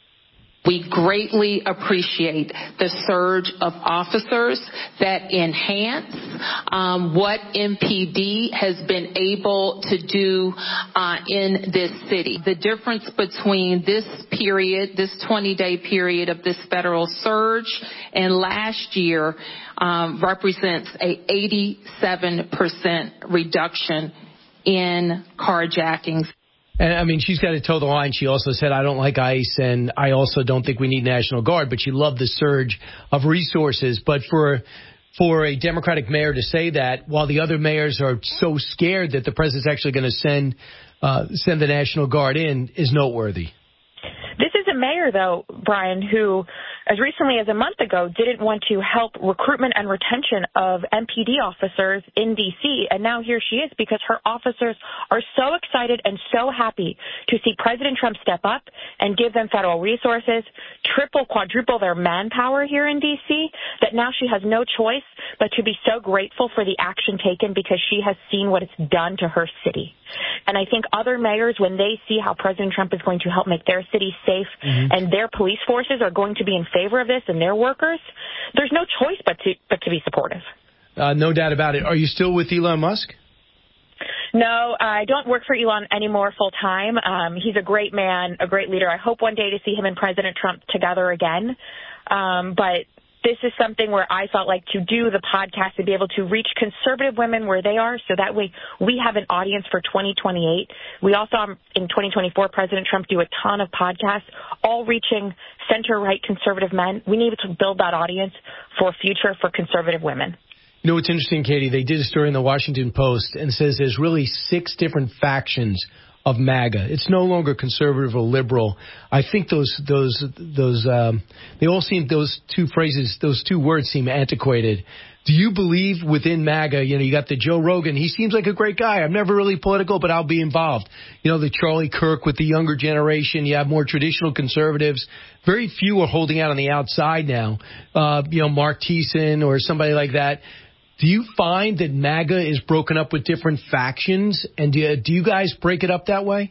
[SPEAKER 4] We greatly appreciate the surge of officers that enhance um, what M P D has been able to do uh, in this city. The difference between this period, this twenty-day period of this federal surge and last year um, represents a eighty-seven percent reduction in carjackings.
[SPEAKER 1] And, I mean, she's got to toe the line. She also said, I don't like ICE, and I also don't think we need National Guard. But she loved the surge of resources. But for for a Democratic mayor to say that, while the other mayors are so scared that the president's actually going to send uh, send the National Guard in, is noteworthy.
[SPEAKER 21] This is a mayor, though, Brian, who as recently as a month ago didn't want to help recruitment and retention of M P D officers in D C. And now here she is because her officers are so excited and so happy to see President Trump step up and give them federal resources, triple, quadruple their manpower here in D C, that now she has no choice but to be so grateful for the action taken because she has seen what it's done to her city. And I think other mayors, when they see how President Trump is going to help make their city safe mm-hmm. and their police forces are going to be in favor of this and their workers, there's no choice but to but to be supportive.
[SPEAKER 1] Uh, no doubt about it. Are you still with Elon Musk?
[SPEAKER 21] No, I don't work for Elon anymore full time. Um, he's a great man, a great leader. I hope one day to see him and President Trump together again. Um, but this is something where I felt like to do the podcast to be able to reach conservative women where they are, so that way we have an audience for twenty twenty-eight. We also, in twenty twenty-four, President Trump do a ton of podcasts, all reaching center-right conservative men. We need to build that audience for future for conservative women.
[SPEAKER 1] You know what's interesting, Katie? They did a story in the Washington Post and says there's really six different factions of MAGA. It's no longer conservative or liberal. I think those those those um, they all seem those two phrases, those two words seem antiquated. Do you believe within MAGA, you know, you got the Joe Rogan, he seems like a great guy. I'm never really political, but I'll be involved. You know, the Charlie Kirk with the younger generation. You have more traditional conservatives. Very few are holding out on the outside now. Uh, you know, Mark Thiessen or somebody like that. Do you find that MAGA is broken up with different factions? And do you, do you guys break it up that way?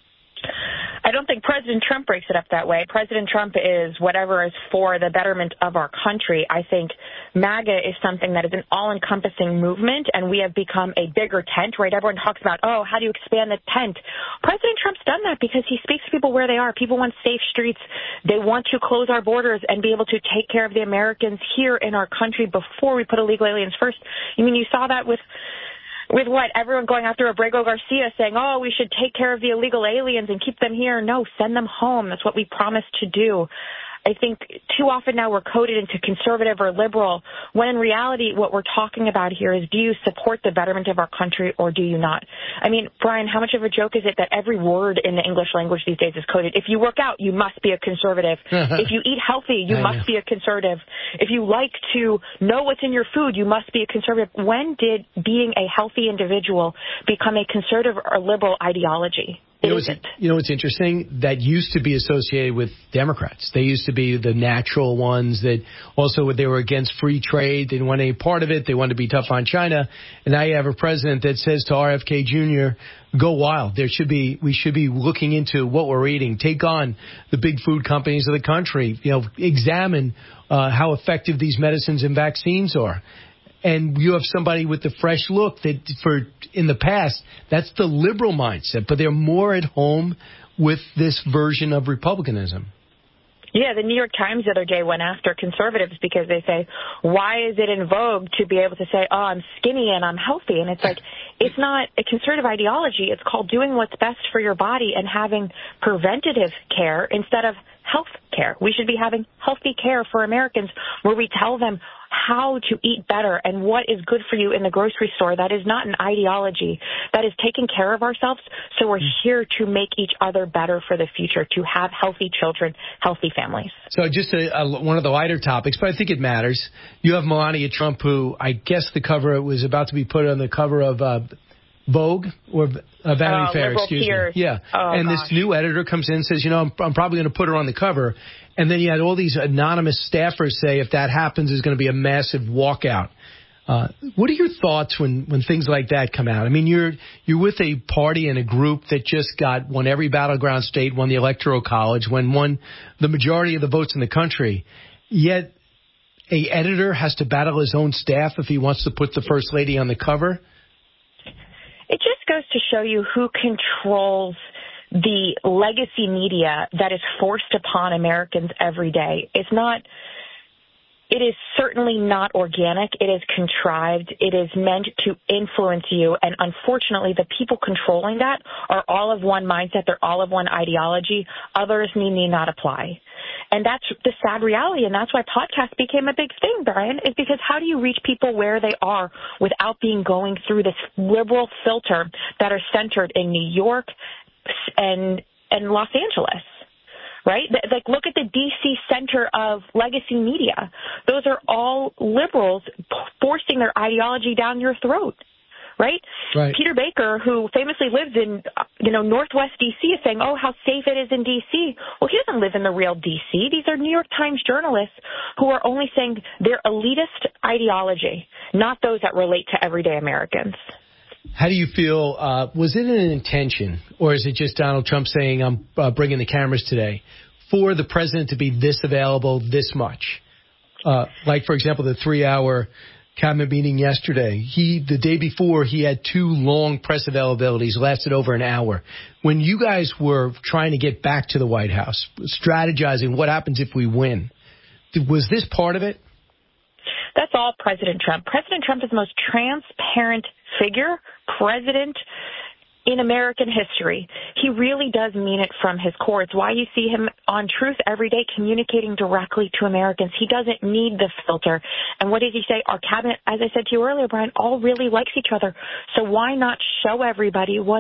[SPEAKER 21] I don't think President Trump breaks it up that way. President Trump is whatever is for the betterment of our country. I think MAGA is something that is an all-encompassing movement, and we have become a bigger tent, right? Everyone talks about, oh, how do you expand the tent? President Trump's done that because he speaks to people where they are. People want safe streets. They want to close our borders and be able to take care of the Americans here in our country before we put illegal aliens first. I mean, you saw that with... With what? Everyone going after Abrego Garcia saying, oh, we should take care of the illegal aliens and keep them here. No, send them home. That's what we promised to do. I think too often now we're coded into conservative or liberal, when in reality what we're talking about here is, do you support the betterment of our country or do you not? I mean, Brian, how much of a joke is it that every word in the English language these days is coded? If you work out, you must be a conservative. If you eat healthy, you must be a conservative. If you like to know what's in your food, you must be a conservative. When did being a healthy individual become a conservative or liberal ideology?
[SPEAKER 1] You know, what's, you know what's interesting? That used to be associated with Democrats. They used to be the natural ones that also they were against free trade. They didn't want any part of it. They wanted to be tough on China. And now you have a president that says to R F K Junior, go wild. There should be, we should be looking into what we're eating. Take on the big food companies of the country. You know, examine uh, how effective these medicines and vaccines are. And you have somebody with the fresh look that for in the past, that's the liberal mindset, but they're more at home with this version of republicanism.
[SPEAKER 21] Yeah, the New York Times the other day went after conservatives because they say, why is it in vogue to be able to say, oh, I'm skinny and I'm healthy? And it's like, it's not a conservative ideology. It's called doing what's best for your body and having preventative care instead of health care. We should be having healthy care for Americans where we tell them how to eat better and what is good for you in the grocery store. That is not an ideology. That is taking care of ourselves. So we're here to make each other better for the future, to have healthy children, healthy families.
[SPEAKER 1] So just a, a, one of the lighter topics, but I think it matters. You have Melania Trump, who I guess the cover was about to be put on the cover of uh, Vogue or uh, Vanity
[SPEAKER 21] uh,
[SPEAKER 1] Fair, excuse
[SPEAKER 21] peers.
[SPEAKER 1] me. Yeah.
[SPEAKER 21] Oh,
[SPEAKER 1] and
[SPEAKER 21] gosh.
[SPEAKER 1] this new editor comes in and says, you know, I'm, I'm probably going to put her on the cover. And then you had all these anonymous staffers say if that happens, there's going to be a massive walkout. Uh, what are your thoughts when, when things like that come out? I mean, you're you're with a party and a group that just got won every battleground state, won the Electoral College, won won the majority of the votes in the country. Yet a editor has to battle his own staff if he wants to put the First Lady on the cover.
[SPEAKER 21] It just goes to show you who controls the legacy media that is forced upon Americans every day. It's not, it is certainly not organic. It is contrived. It is meant to influence you. And unfortunately, the people controlling that are all of one mindset. They're all of one ideology. Others need, need not apply. And that's the sad reality. And that's why podcasts became a big thing, Brian, is because how do you reach people where they are without being going through this liberal filter that are centered in New York and and Los Angeles, right? Like, look at the D C center of legacy media. Those are all liberals forcing their ideology down your throat, right?
[SPEAKER 1] Right.
[SPEAKER 21] Peter Baker, who famously lives in, you know, Northwest D C, is saying, oh, how safe it is in D C. Well, he doesn't live in the real D C. These are New York Times journalists who are only saying their elitist ideology, not those that relate to everyday Americans.
[SPEAKER 1] How do you feel? Uh, was it an intention, or is it just Donald Trump saying, I'm uh, bringing the cameras today, for the president to be this available this much? Uh, like, for example, the three-hour cabinet meeting yesterday. He, the day before, he had two long press availabilities, lasted over an hour. When you guys were trying to get back to the White House, strategizing what happens if we win, was this part of it?
[SPEAKER 21] That's all President Trump. President Trump is the most transparent figure, president in American history. He really does mean it from his core. It's why you see him on Truth every day communicating directly to Americans. He doesn't need the filter. And what did he say? Our cabinet, as I said to you earlier, Brian, all really likes each other. So why not show everybody what's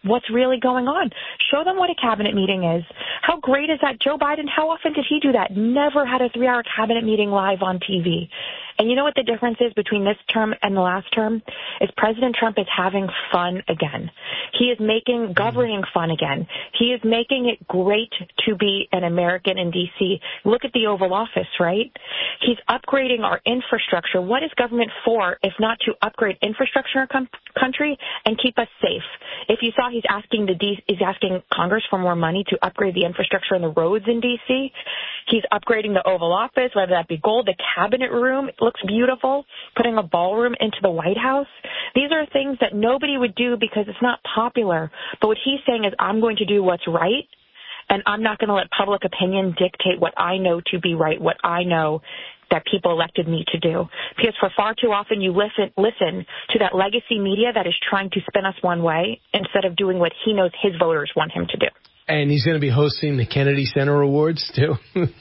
[SPEAKER 21] what's really going on. Show them what a cabinet meeting is. How great is that? Joe Biden, how often did he do that? Never had a three-hour cabinet meeting live on T V. And you know what the difference is between this term and the last term? Is President Trump is having fun again. He is making governing fun again. He is making it great to be an American in D C. Look at the Oval Office, right? He's upgrading our infrastructure. What is government for if not to upgrade infrastructure in our com- country and keep us safe? If you saw, he's asking the D- he's asking Congress for more money to upgrade the infrastructure and the roads in D C. He's upgrading the Oval Office, whether that be gold, the cabinet room. It looks beautiful. Putting a ballroom into the White House. These are things that nobody would do because it's not popular. But what he's saying is, I'm going to do what's right, and I'm not going to let public opinion dictate what I know to be right, what I know that people elected me to do. Because for far too often you listen listen to that legacy media that is trying to spin us one way instead of doing what he knows his voters want him to do.
[SPEAKER 1] And he's going to be hosting the Kennedy Center Awards, too.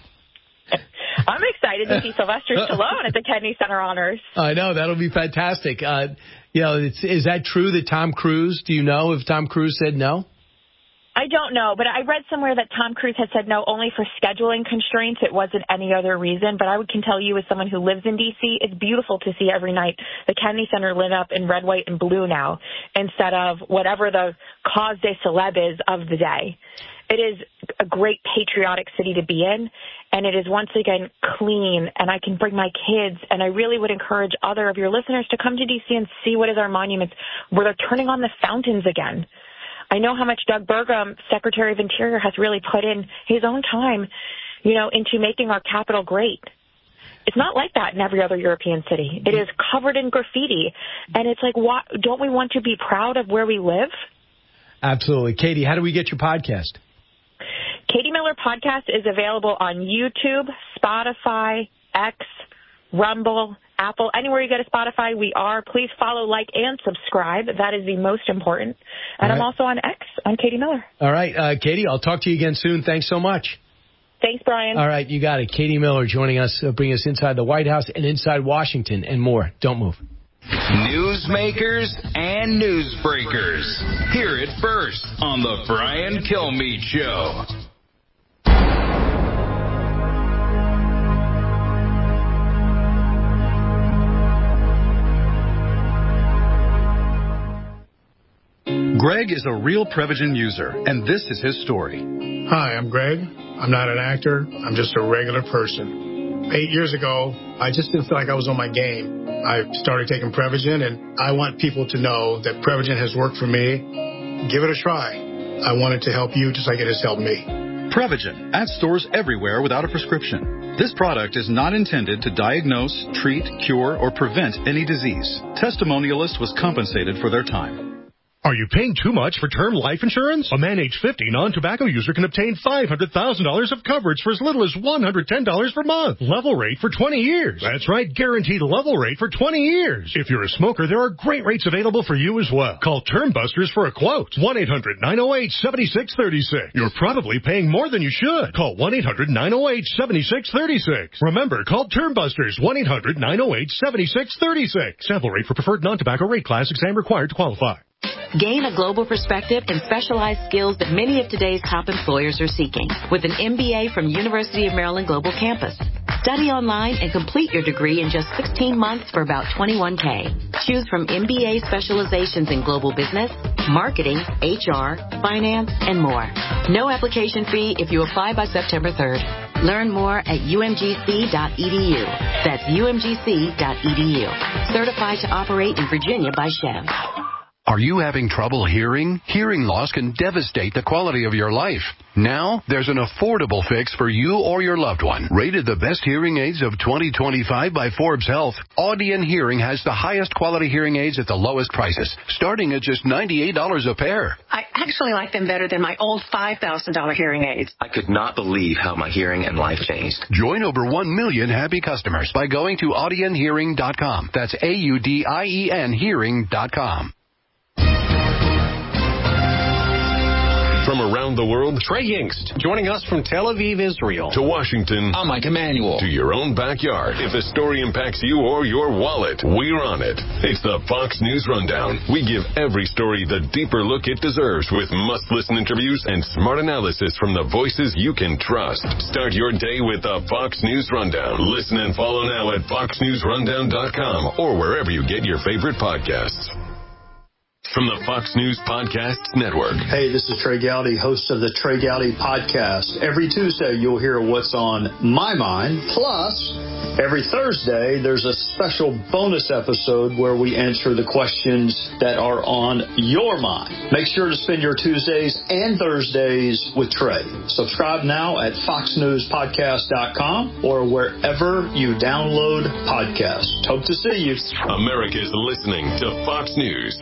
[SPEAKER 21] I'm excited to see Sylvester Stallone at the Kennedy Center Honors.
[SPEAKER 1] I know. That'll be fantastic. Uh, you know, it's, is that true that Tom Cruise, do you know if Tom Cruise said no?
[SPEAKER 21] I don't know, but I read somewhere that Tom Cruise had said no only for scheduling constraints. It wasn't any other reason. But I can tell you, as someone who lives in D C, it's beautiful to see every night the Kennedy Center lit up in red, white, and blue now instead of whatever the cause de célèbre is of the day. It is a great patriotic city to be in, and it is once again clean, and I can bring my kids, and I really would encourage other of your listeners to come to D C and see what is our monuments, where they're turning on the fountains again. I know how much Doug Burgum, Secretary of Interior, has really put in his own time, you know, into making our capital great. It's not like that in every other European city. It is covered in graffiti, and it's like, why, don't we want to be proud of where we live?
[SPEAKER 1] Absolutely. Katie, how do we get your podcast?
[SPEAKER 21] Katie Miller Podcast is available on YouTube, Spotify, X, Rumble, Apple, anywhere you get a Spotify, we are. Please follow, like, and subscribe. That is the most important. And right. I'm also on X. I'm Katie Miller.
[SPEAKER 1] All right, uh, Katie, I'll talk to you again soon. Thanks so much.
[SPEAKER 21] Thanks, Brian.
[SPEAKER 1] All right, you got it. Katie Miller joining us, uh, bringing us inside the White House and inside Washington and more. Don't move.
[SPEAKER 16] Newsmakers and newsbreakers. Hear it first on the Brian Kilmeade Show.
[SPEAKER 8] Greg is a real Prevagen user, and this is his story.
[SPEAKER 11] Hi, I'm Greg. I'm not an actor. I'm just a regular person. Eight years ago, I just didn't feel like I was on my game. I started taking Prevagen, and I want people to know that Prevagen has worked for me. Give it a try. I want it to help you just like it has helped me.
[SPEAKER 8] Prevagen, at stores everywhere without a prescription. This product is not intended to diagnose, treat, cure, or prevent any disease. Testimonialist was compensated for their time.
[SPEAKER 19] Are you paying too much for term life insurance? A man age fifty non-tobacco user can obtain five hundred thousand dollars of coverage for as little as one hundred ten dollars per month. Level rate for twenty years. That's right, guaranteed level rate for twenty years. If you're a smoker, there are great rates available for you as well. Call Term Busters for a quote. one eight hundred nine oh eight seven six three six. You're probably paying more than you should. Call one eight hundred nine oh eight seven six three six. Remember, call Term Busters. one eight hundred nine oh eight seven six three six. Sample rate for preferred non-tobacco rate class. Exam required to qualify.
[SPEAKER 22] Gain a global perspective and specialized skills that many of today's top employers are seeking with an M B A from University of Maryland Global Campus. Study online and complete your degree in just sixteen months for about twenty-one thousand dollars. Choose from M B A specializations in global business, marketing, H R, finance, and more. No application fee if you apply by September third. Learn more at U M G C dot E D U. That's U M G C dot E D U. Certified to operate in Virginia by Chev.
[SPEAKER 24] Are you having trouble hearing? Hearing loss can devastate the quality of your life. Now, there's an affordable fix for you or your loved one. Rated the best hearing aids of twenty twenty-five by Forbes Health, Audion Hearing has the highest quality hearing aids at the lowest prices, starting at just ninety-eight dollars a pair.
[SPEAKER 25] I actually like them better than my old five thousand dollars hearing aids.
[SPEAKER 26] I could not believe how my hearing and life changed.
[SPEAKER 24] Join over one million happy customers by going to Audion Hearing dot com. That's A U D I E N Hearing dot com.
[SPEAKER 2] From around the world, Trey Yingst, joining us from Tel Aviv, Israel. To Washington, I'm Mike Emanuel. To your own backyard. If a story impacts you or your wallet, we're on it. It's the Fox News Rundown. We give every story the deeper look it deserves with must-listen interviews and smart analysis from the voices you can trust. Start your day with the Fox News Rundown. Listen and follow now at fox news rundown dot com or wherever you get your favorite podcasts. From the Fox News Podcasts Network.
[SPEAKER 5] Hey, this is Trey Gowdy, host of the Trey Gowdy Podcast. Every Tuesday, you'll hear what's on my mind. Plus, every Thursday, there's a special bonus episode where we answer the questions that are on your mind. Make sure to spend your Tuesdays and Thursdays with Trey. Subscribe now at fox news podcast dot com or wherever you download podcasts. Hope to see you.
[SPEAKER 2] America's listening to Fox News.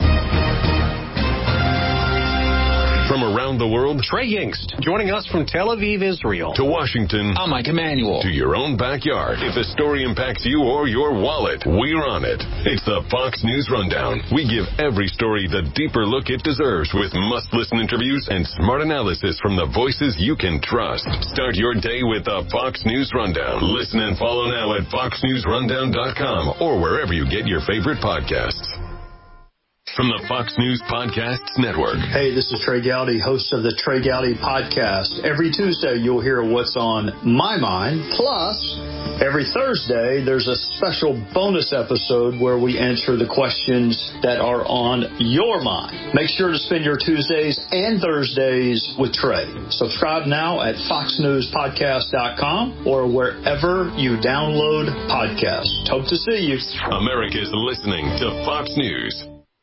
[SPEAKER 2] From around the world, Trey Yingst, joining us from Tel Aviv, Israel. To Washington, I'm Mike Emanuel. To your own backyard. If a story impacts you or your wallet, we're on it. It's the Fox News Rundown. We give every story the deeper look it deserves with must-listen interviews and smart analysis from the voices you can trust. Start your day with the Fox News Rundown. Listen and follow now at fox news rundown dot com or wherever you get your favorite podcasts. From the Fox News Podcasts Network.
[SPEAKER 5] Hey, this is Trey Gowdy, host of the Trey Gowdy Podcast. Every Tuesday, you'll hear what's on my mind. Plus, every Thursday, there's a special bonus episode where we answer the questions that are on your mind. Make sure to spend your Tuesdays and Thursdays with Trey. Subscribe now at fox news podcast dot com or wherever you download podcasts. Hope to see you.
[SPEAKER 2] America's listening to Fox News.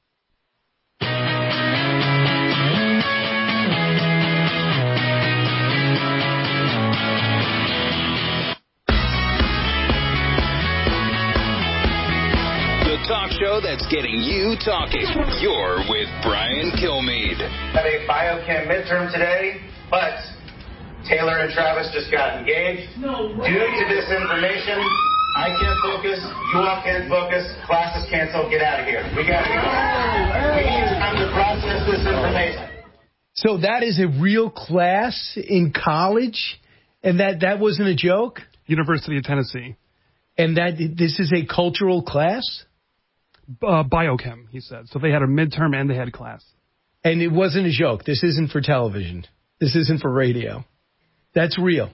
[SPEAKER 16] Talk show that's getting you talking. You're with Brian Kilmeade.
[SPEAKER 7] Have a biochem midterm today, but Taylor and Travis just got engaged. No way. Due to this information, I can't focus, you all can't focus, class is canceled, get out of here. We gotta go. We need time to process this information.
[SPEAKER 1] So that is a real class in college, and that, that wasn't a joke?
[SPEAKER 9] University of Tennessee.
[SPEAKER 1] And that this is a cultural class?
[SPEAKER 9] Uh, biochem, he said. So they had a midterm and they had a class.
[SPEAKER 1] And it wasn't a joke. This isn't for television. This isn't for radio. That's real.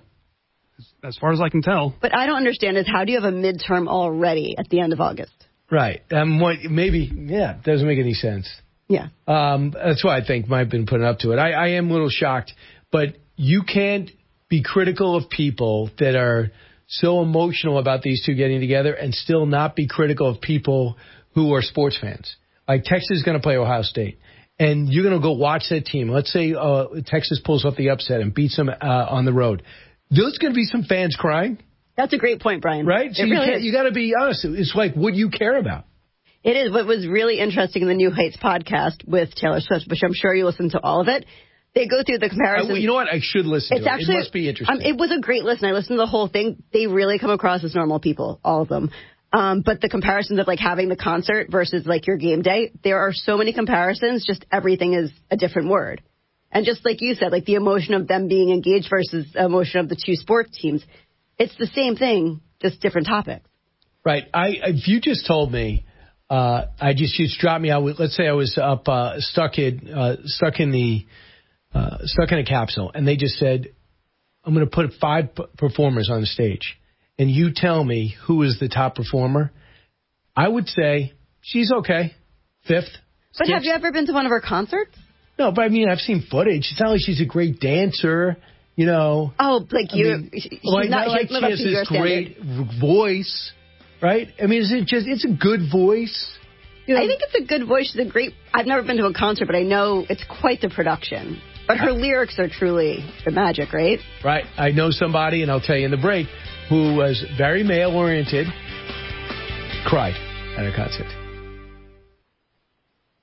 [SPEAKER 9] As far as I can tell.
[SPEAKER 10] But I don't understand is how do you have a midterm already at the end of August?
[SPEAKER 1] Right. Um, what, maybe, yeah, doesn't make any sense.
[SPEAKER 10] Yeah.
[SPEAKER 1] Um, that's why I think might have been putting up to it. I, I am a little shocked. But you can't be critical of people that are so emotional about these two getting together and still not be critical of people who are sports fans. Like Texas is going to play Ohio State, and you're going to go watch that team. Let's say uh, Texas pulls off the upset and beats them uh, on the road. There's going to be some fans crying.
[SPEAKER 10] That's a great point, Brian.
[SPEAKER 1] Right? So
[SPEAKER 10] it
[SPEAKER 1] you,
[SPEAKER 10] really
[SPEAKER 1] can't, you got to be honest. It's like, what do you care about?
[SPEAKER 10] It is. What was really interesting in the New Heights podcast with Taylor Swift, which I'm sure you listened to all of it, they go through the comparisons. Uh,
[SPEAKER 1] well, you know what? I should listen
[SPEAKER 10] it's
[SPEAKER 1] to
[SPEAKER 10] actually,
[SPEAKER 1] it. It must be interesting.
[SPEAKER 10] Um, it was a great listen. I listened to the whole thing. They really come across as normal people, all of them. Um, but the comparisons of like having the concert versus like your game day, there are so many comparisons. Just everything is a different word. And just like you said, like the emotion of them being engaged versus the emotion of the two sports teams, it's the same thing, just different topics.
[SPEAKER 1] Right. I if you just told me, uh, I just you just dropped me out. With, let's say I was up uh, stuck in uh, stuck in the uh, stuck in a capsule, and they just said, "I'm going to put five p- performers on the stage." And you tell me who is the top performer, I would say she's okay, fifth.
[SPEAKER 10] But
[SPEAKER 1] sixth.
[SPEAKER 10] Have you ever been to one of her concerts?
[SPEAKER 1] No, but I mean, I've seen footage. It's not like she's a great dancer, you know.
[SPEAKER 10] Oh, like you, I mean, she's
[SPEAKER 1] like,
[SPEAKER 10] not,
[SPEAKER 1] not like she has this great
[SPEAKER 10] standard.
[SPEAKER 1] voice, right? I mean, is it just, it's a good voice. You know?
[SPEAKER 10] I think it's a good voice. She's a great, I've never been to a concert, but I know it's quite the production. But her lyrics are truly the magic, right?
[SPEAKER 1] Right. I know somebody, and I'll tell you in the break, who was very male-oriented, cried at a concert.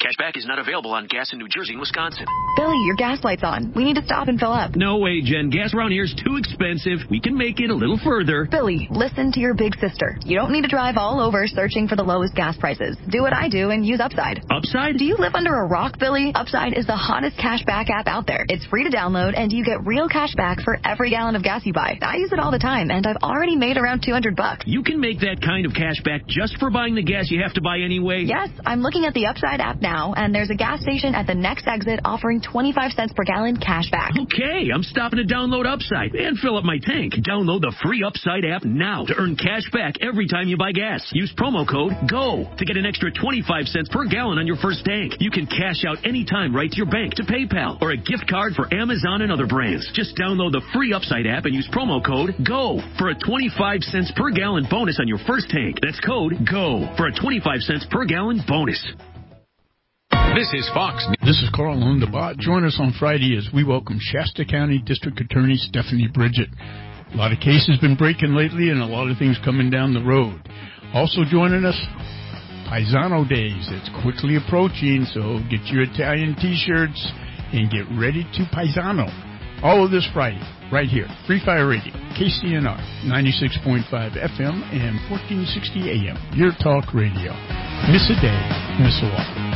[SPEAKER 3] Cashback is not available on gas in New Jersey and Wisconsin.
[SPEAKER 6] Billy, your gas light's on. We need to stop and fill up.
[SPEAKER 3] No way, Jen. Gas around here is too expensive. We can make it a little further.
[SPEAKER 6] Billy, listen to your big sister. You don't need to drive all over searching for the lowest gas prices. Do what I do and use Upside.
[SPEAKER 3] Upside?
[SPEAKER 6] Do you live under a rock, Billy? Upside is the hottest cashback app out there. It's free to download, and you get real cash back for every gallon of gas you buy. I use it all the time, and I've already made around two hundred bucks.
[SPEAKER 3] You can make that kind of cash back just for buying the gas you have to buy anyway?
[SPEAKER 6] Yes, I'm looking at the Upside app now, and there's a gas station at the next exit offering twenty-five cents per gallon cash back.
[SPEAKER 3] Okay, I'm stopping to download Upside and fill up my tank. Download the free Upside app now to earn cash back every time you buy gas. Use promo code GO to get an extra twenty-five cents per gallon on your first tank. You can cash out anytime right to your bank, to PayPal, or a gift card for Amazon and other brands. Just download the free Upside app and use promo code GO for a twenty-five cents per gallon bonus on your first tank. That's code GO for a twenty-five cents per gallon bonus.
[SPEAKER 12] This is Fox. This is Carl Hundabot. Join us on Friday as we welcome Shasta County District Attorney Stephanie Bridget. A lot of cases been breaking lately and a lot of things coming down the road. Also joining us, Paisano Days. It's quickly approaching, so get your Italian T-shirts and get ready to Paisano. All of this Friday, right here, Free Fire Radio, K C N R, ninety-six point five F M and fourteen sixty A M, Your Talk Radio. Miss a day, miss a lot.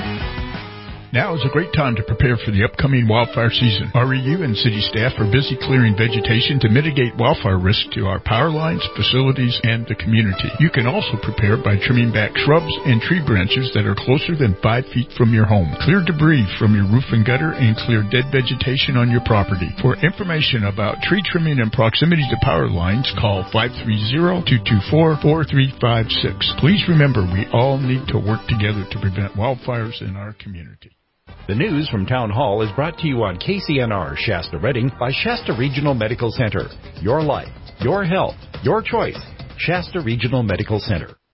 [SPEAKER 12] Now is a great time to prepare for the upcoming wildfire season. R E U and city staff are busy clearing vegetation to mitigate wildfire risk to our power lines, facilities, and the community. You can also prepare by trimming back shrubs and tree branches that are closer than five feet from your home. Clear debris from your roof and gutter and clear dead vegetation on your property. For information about tree trimming and proximity to power lines, call five three zero, two two four, four three five six. Please remember, we all need to work together to prevent wildfires in our community.
[SPEAKER 13] The news from Town Hall is brought to you on K C N R Shasta Redding by Shasta Regional Medical Center. Your life, your health, your choice. Shasta Regional Medical Center.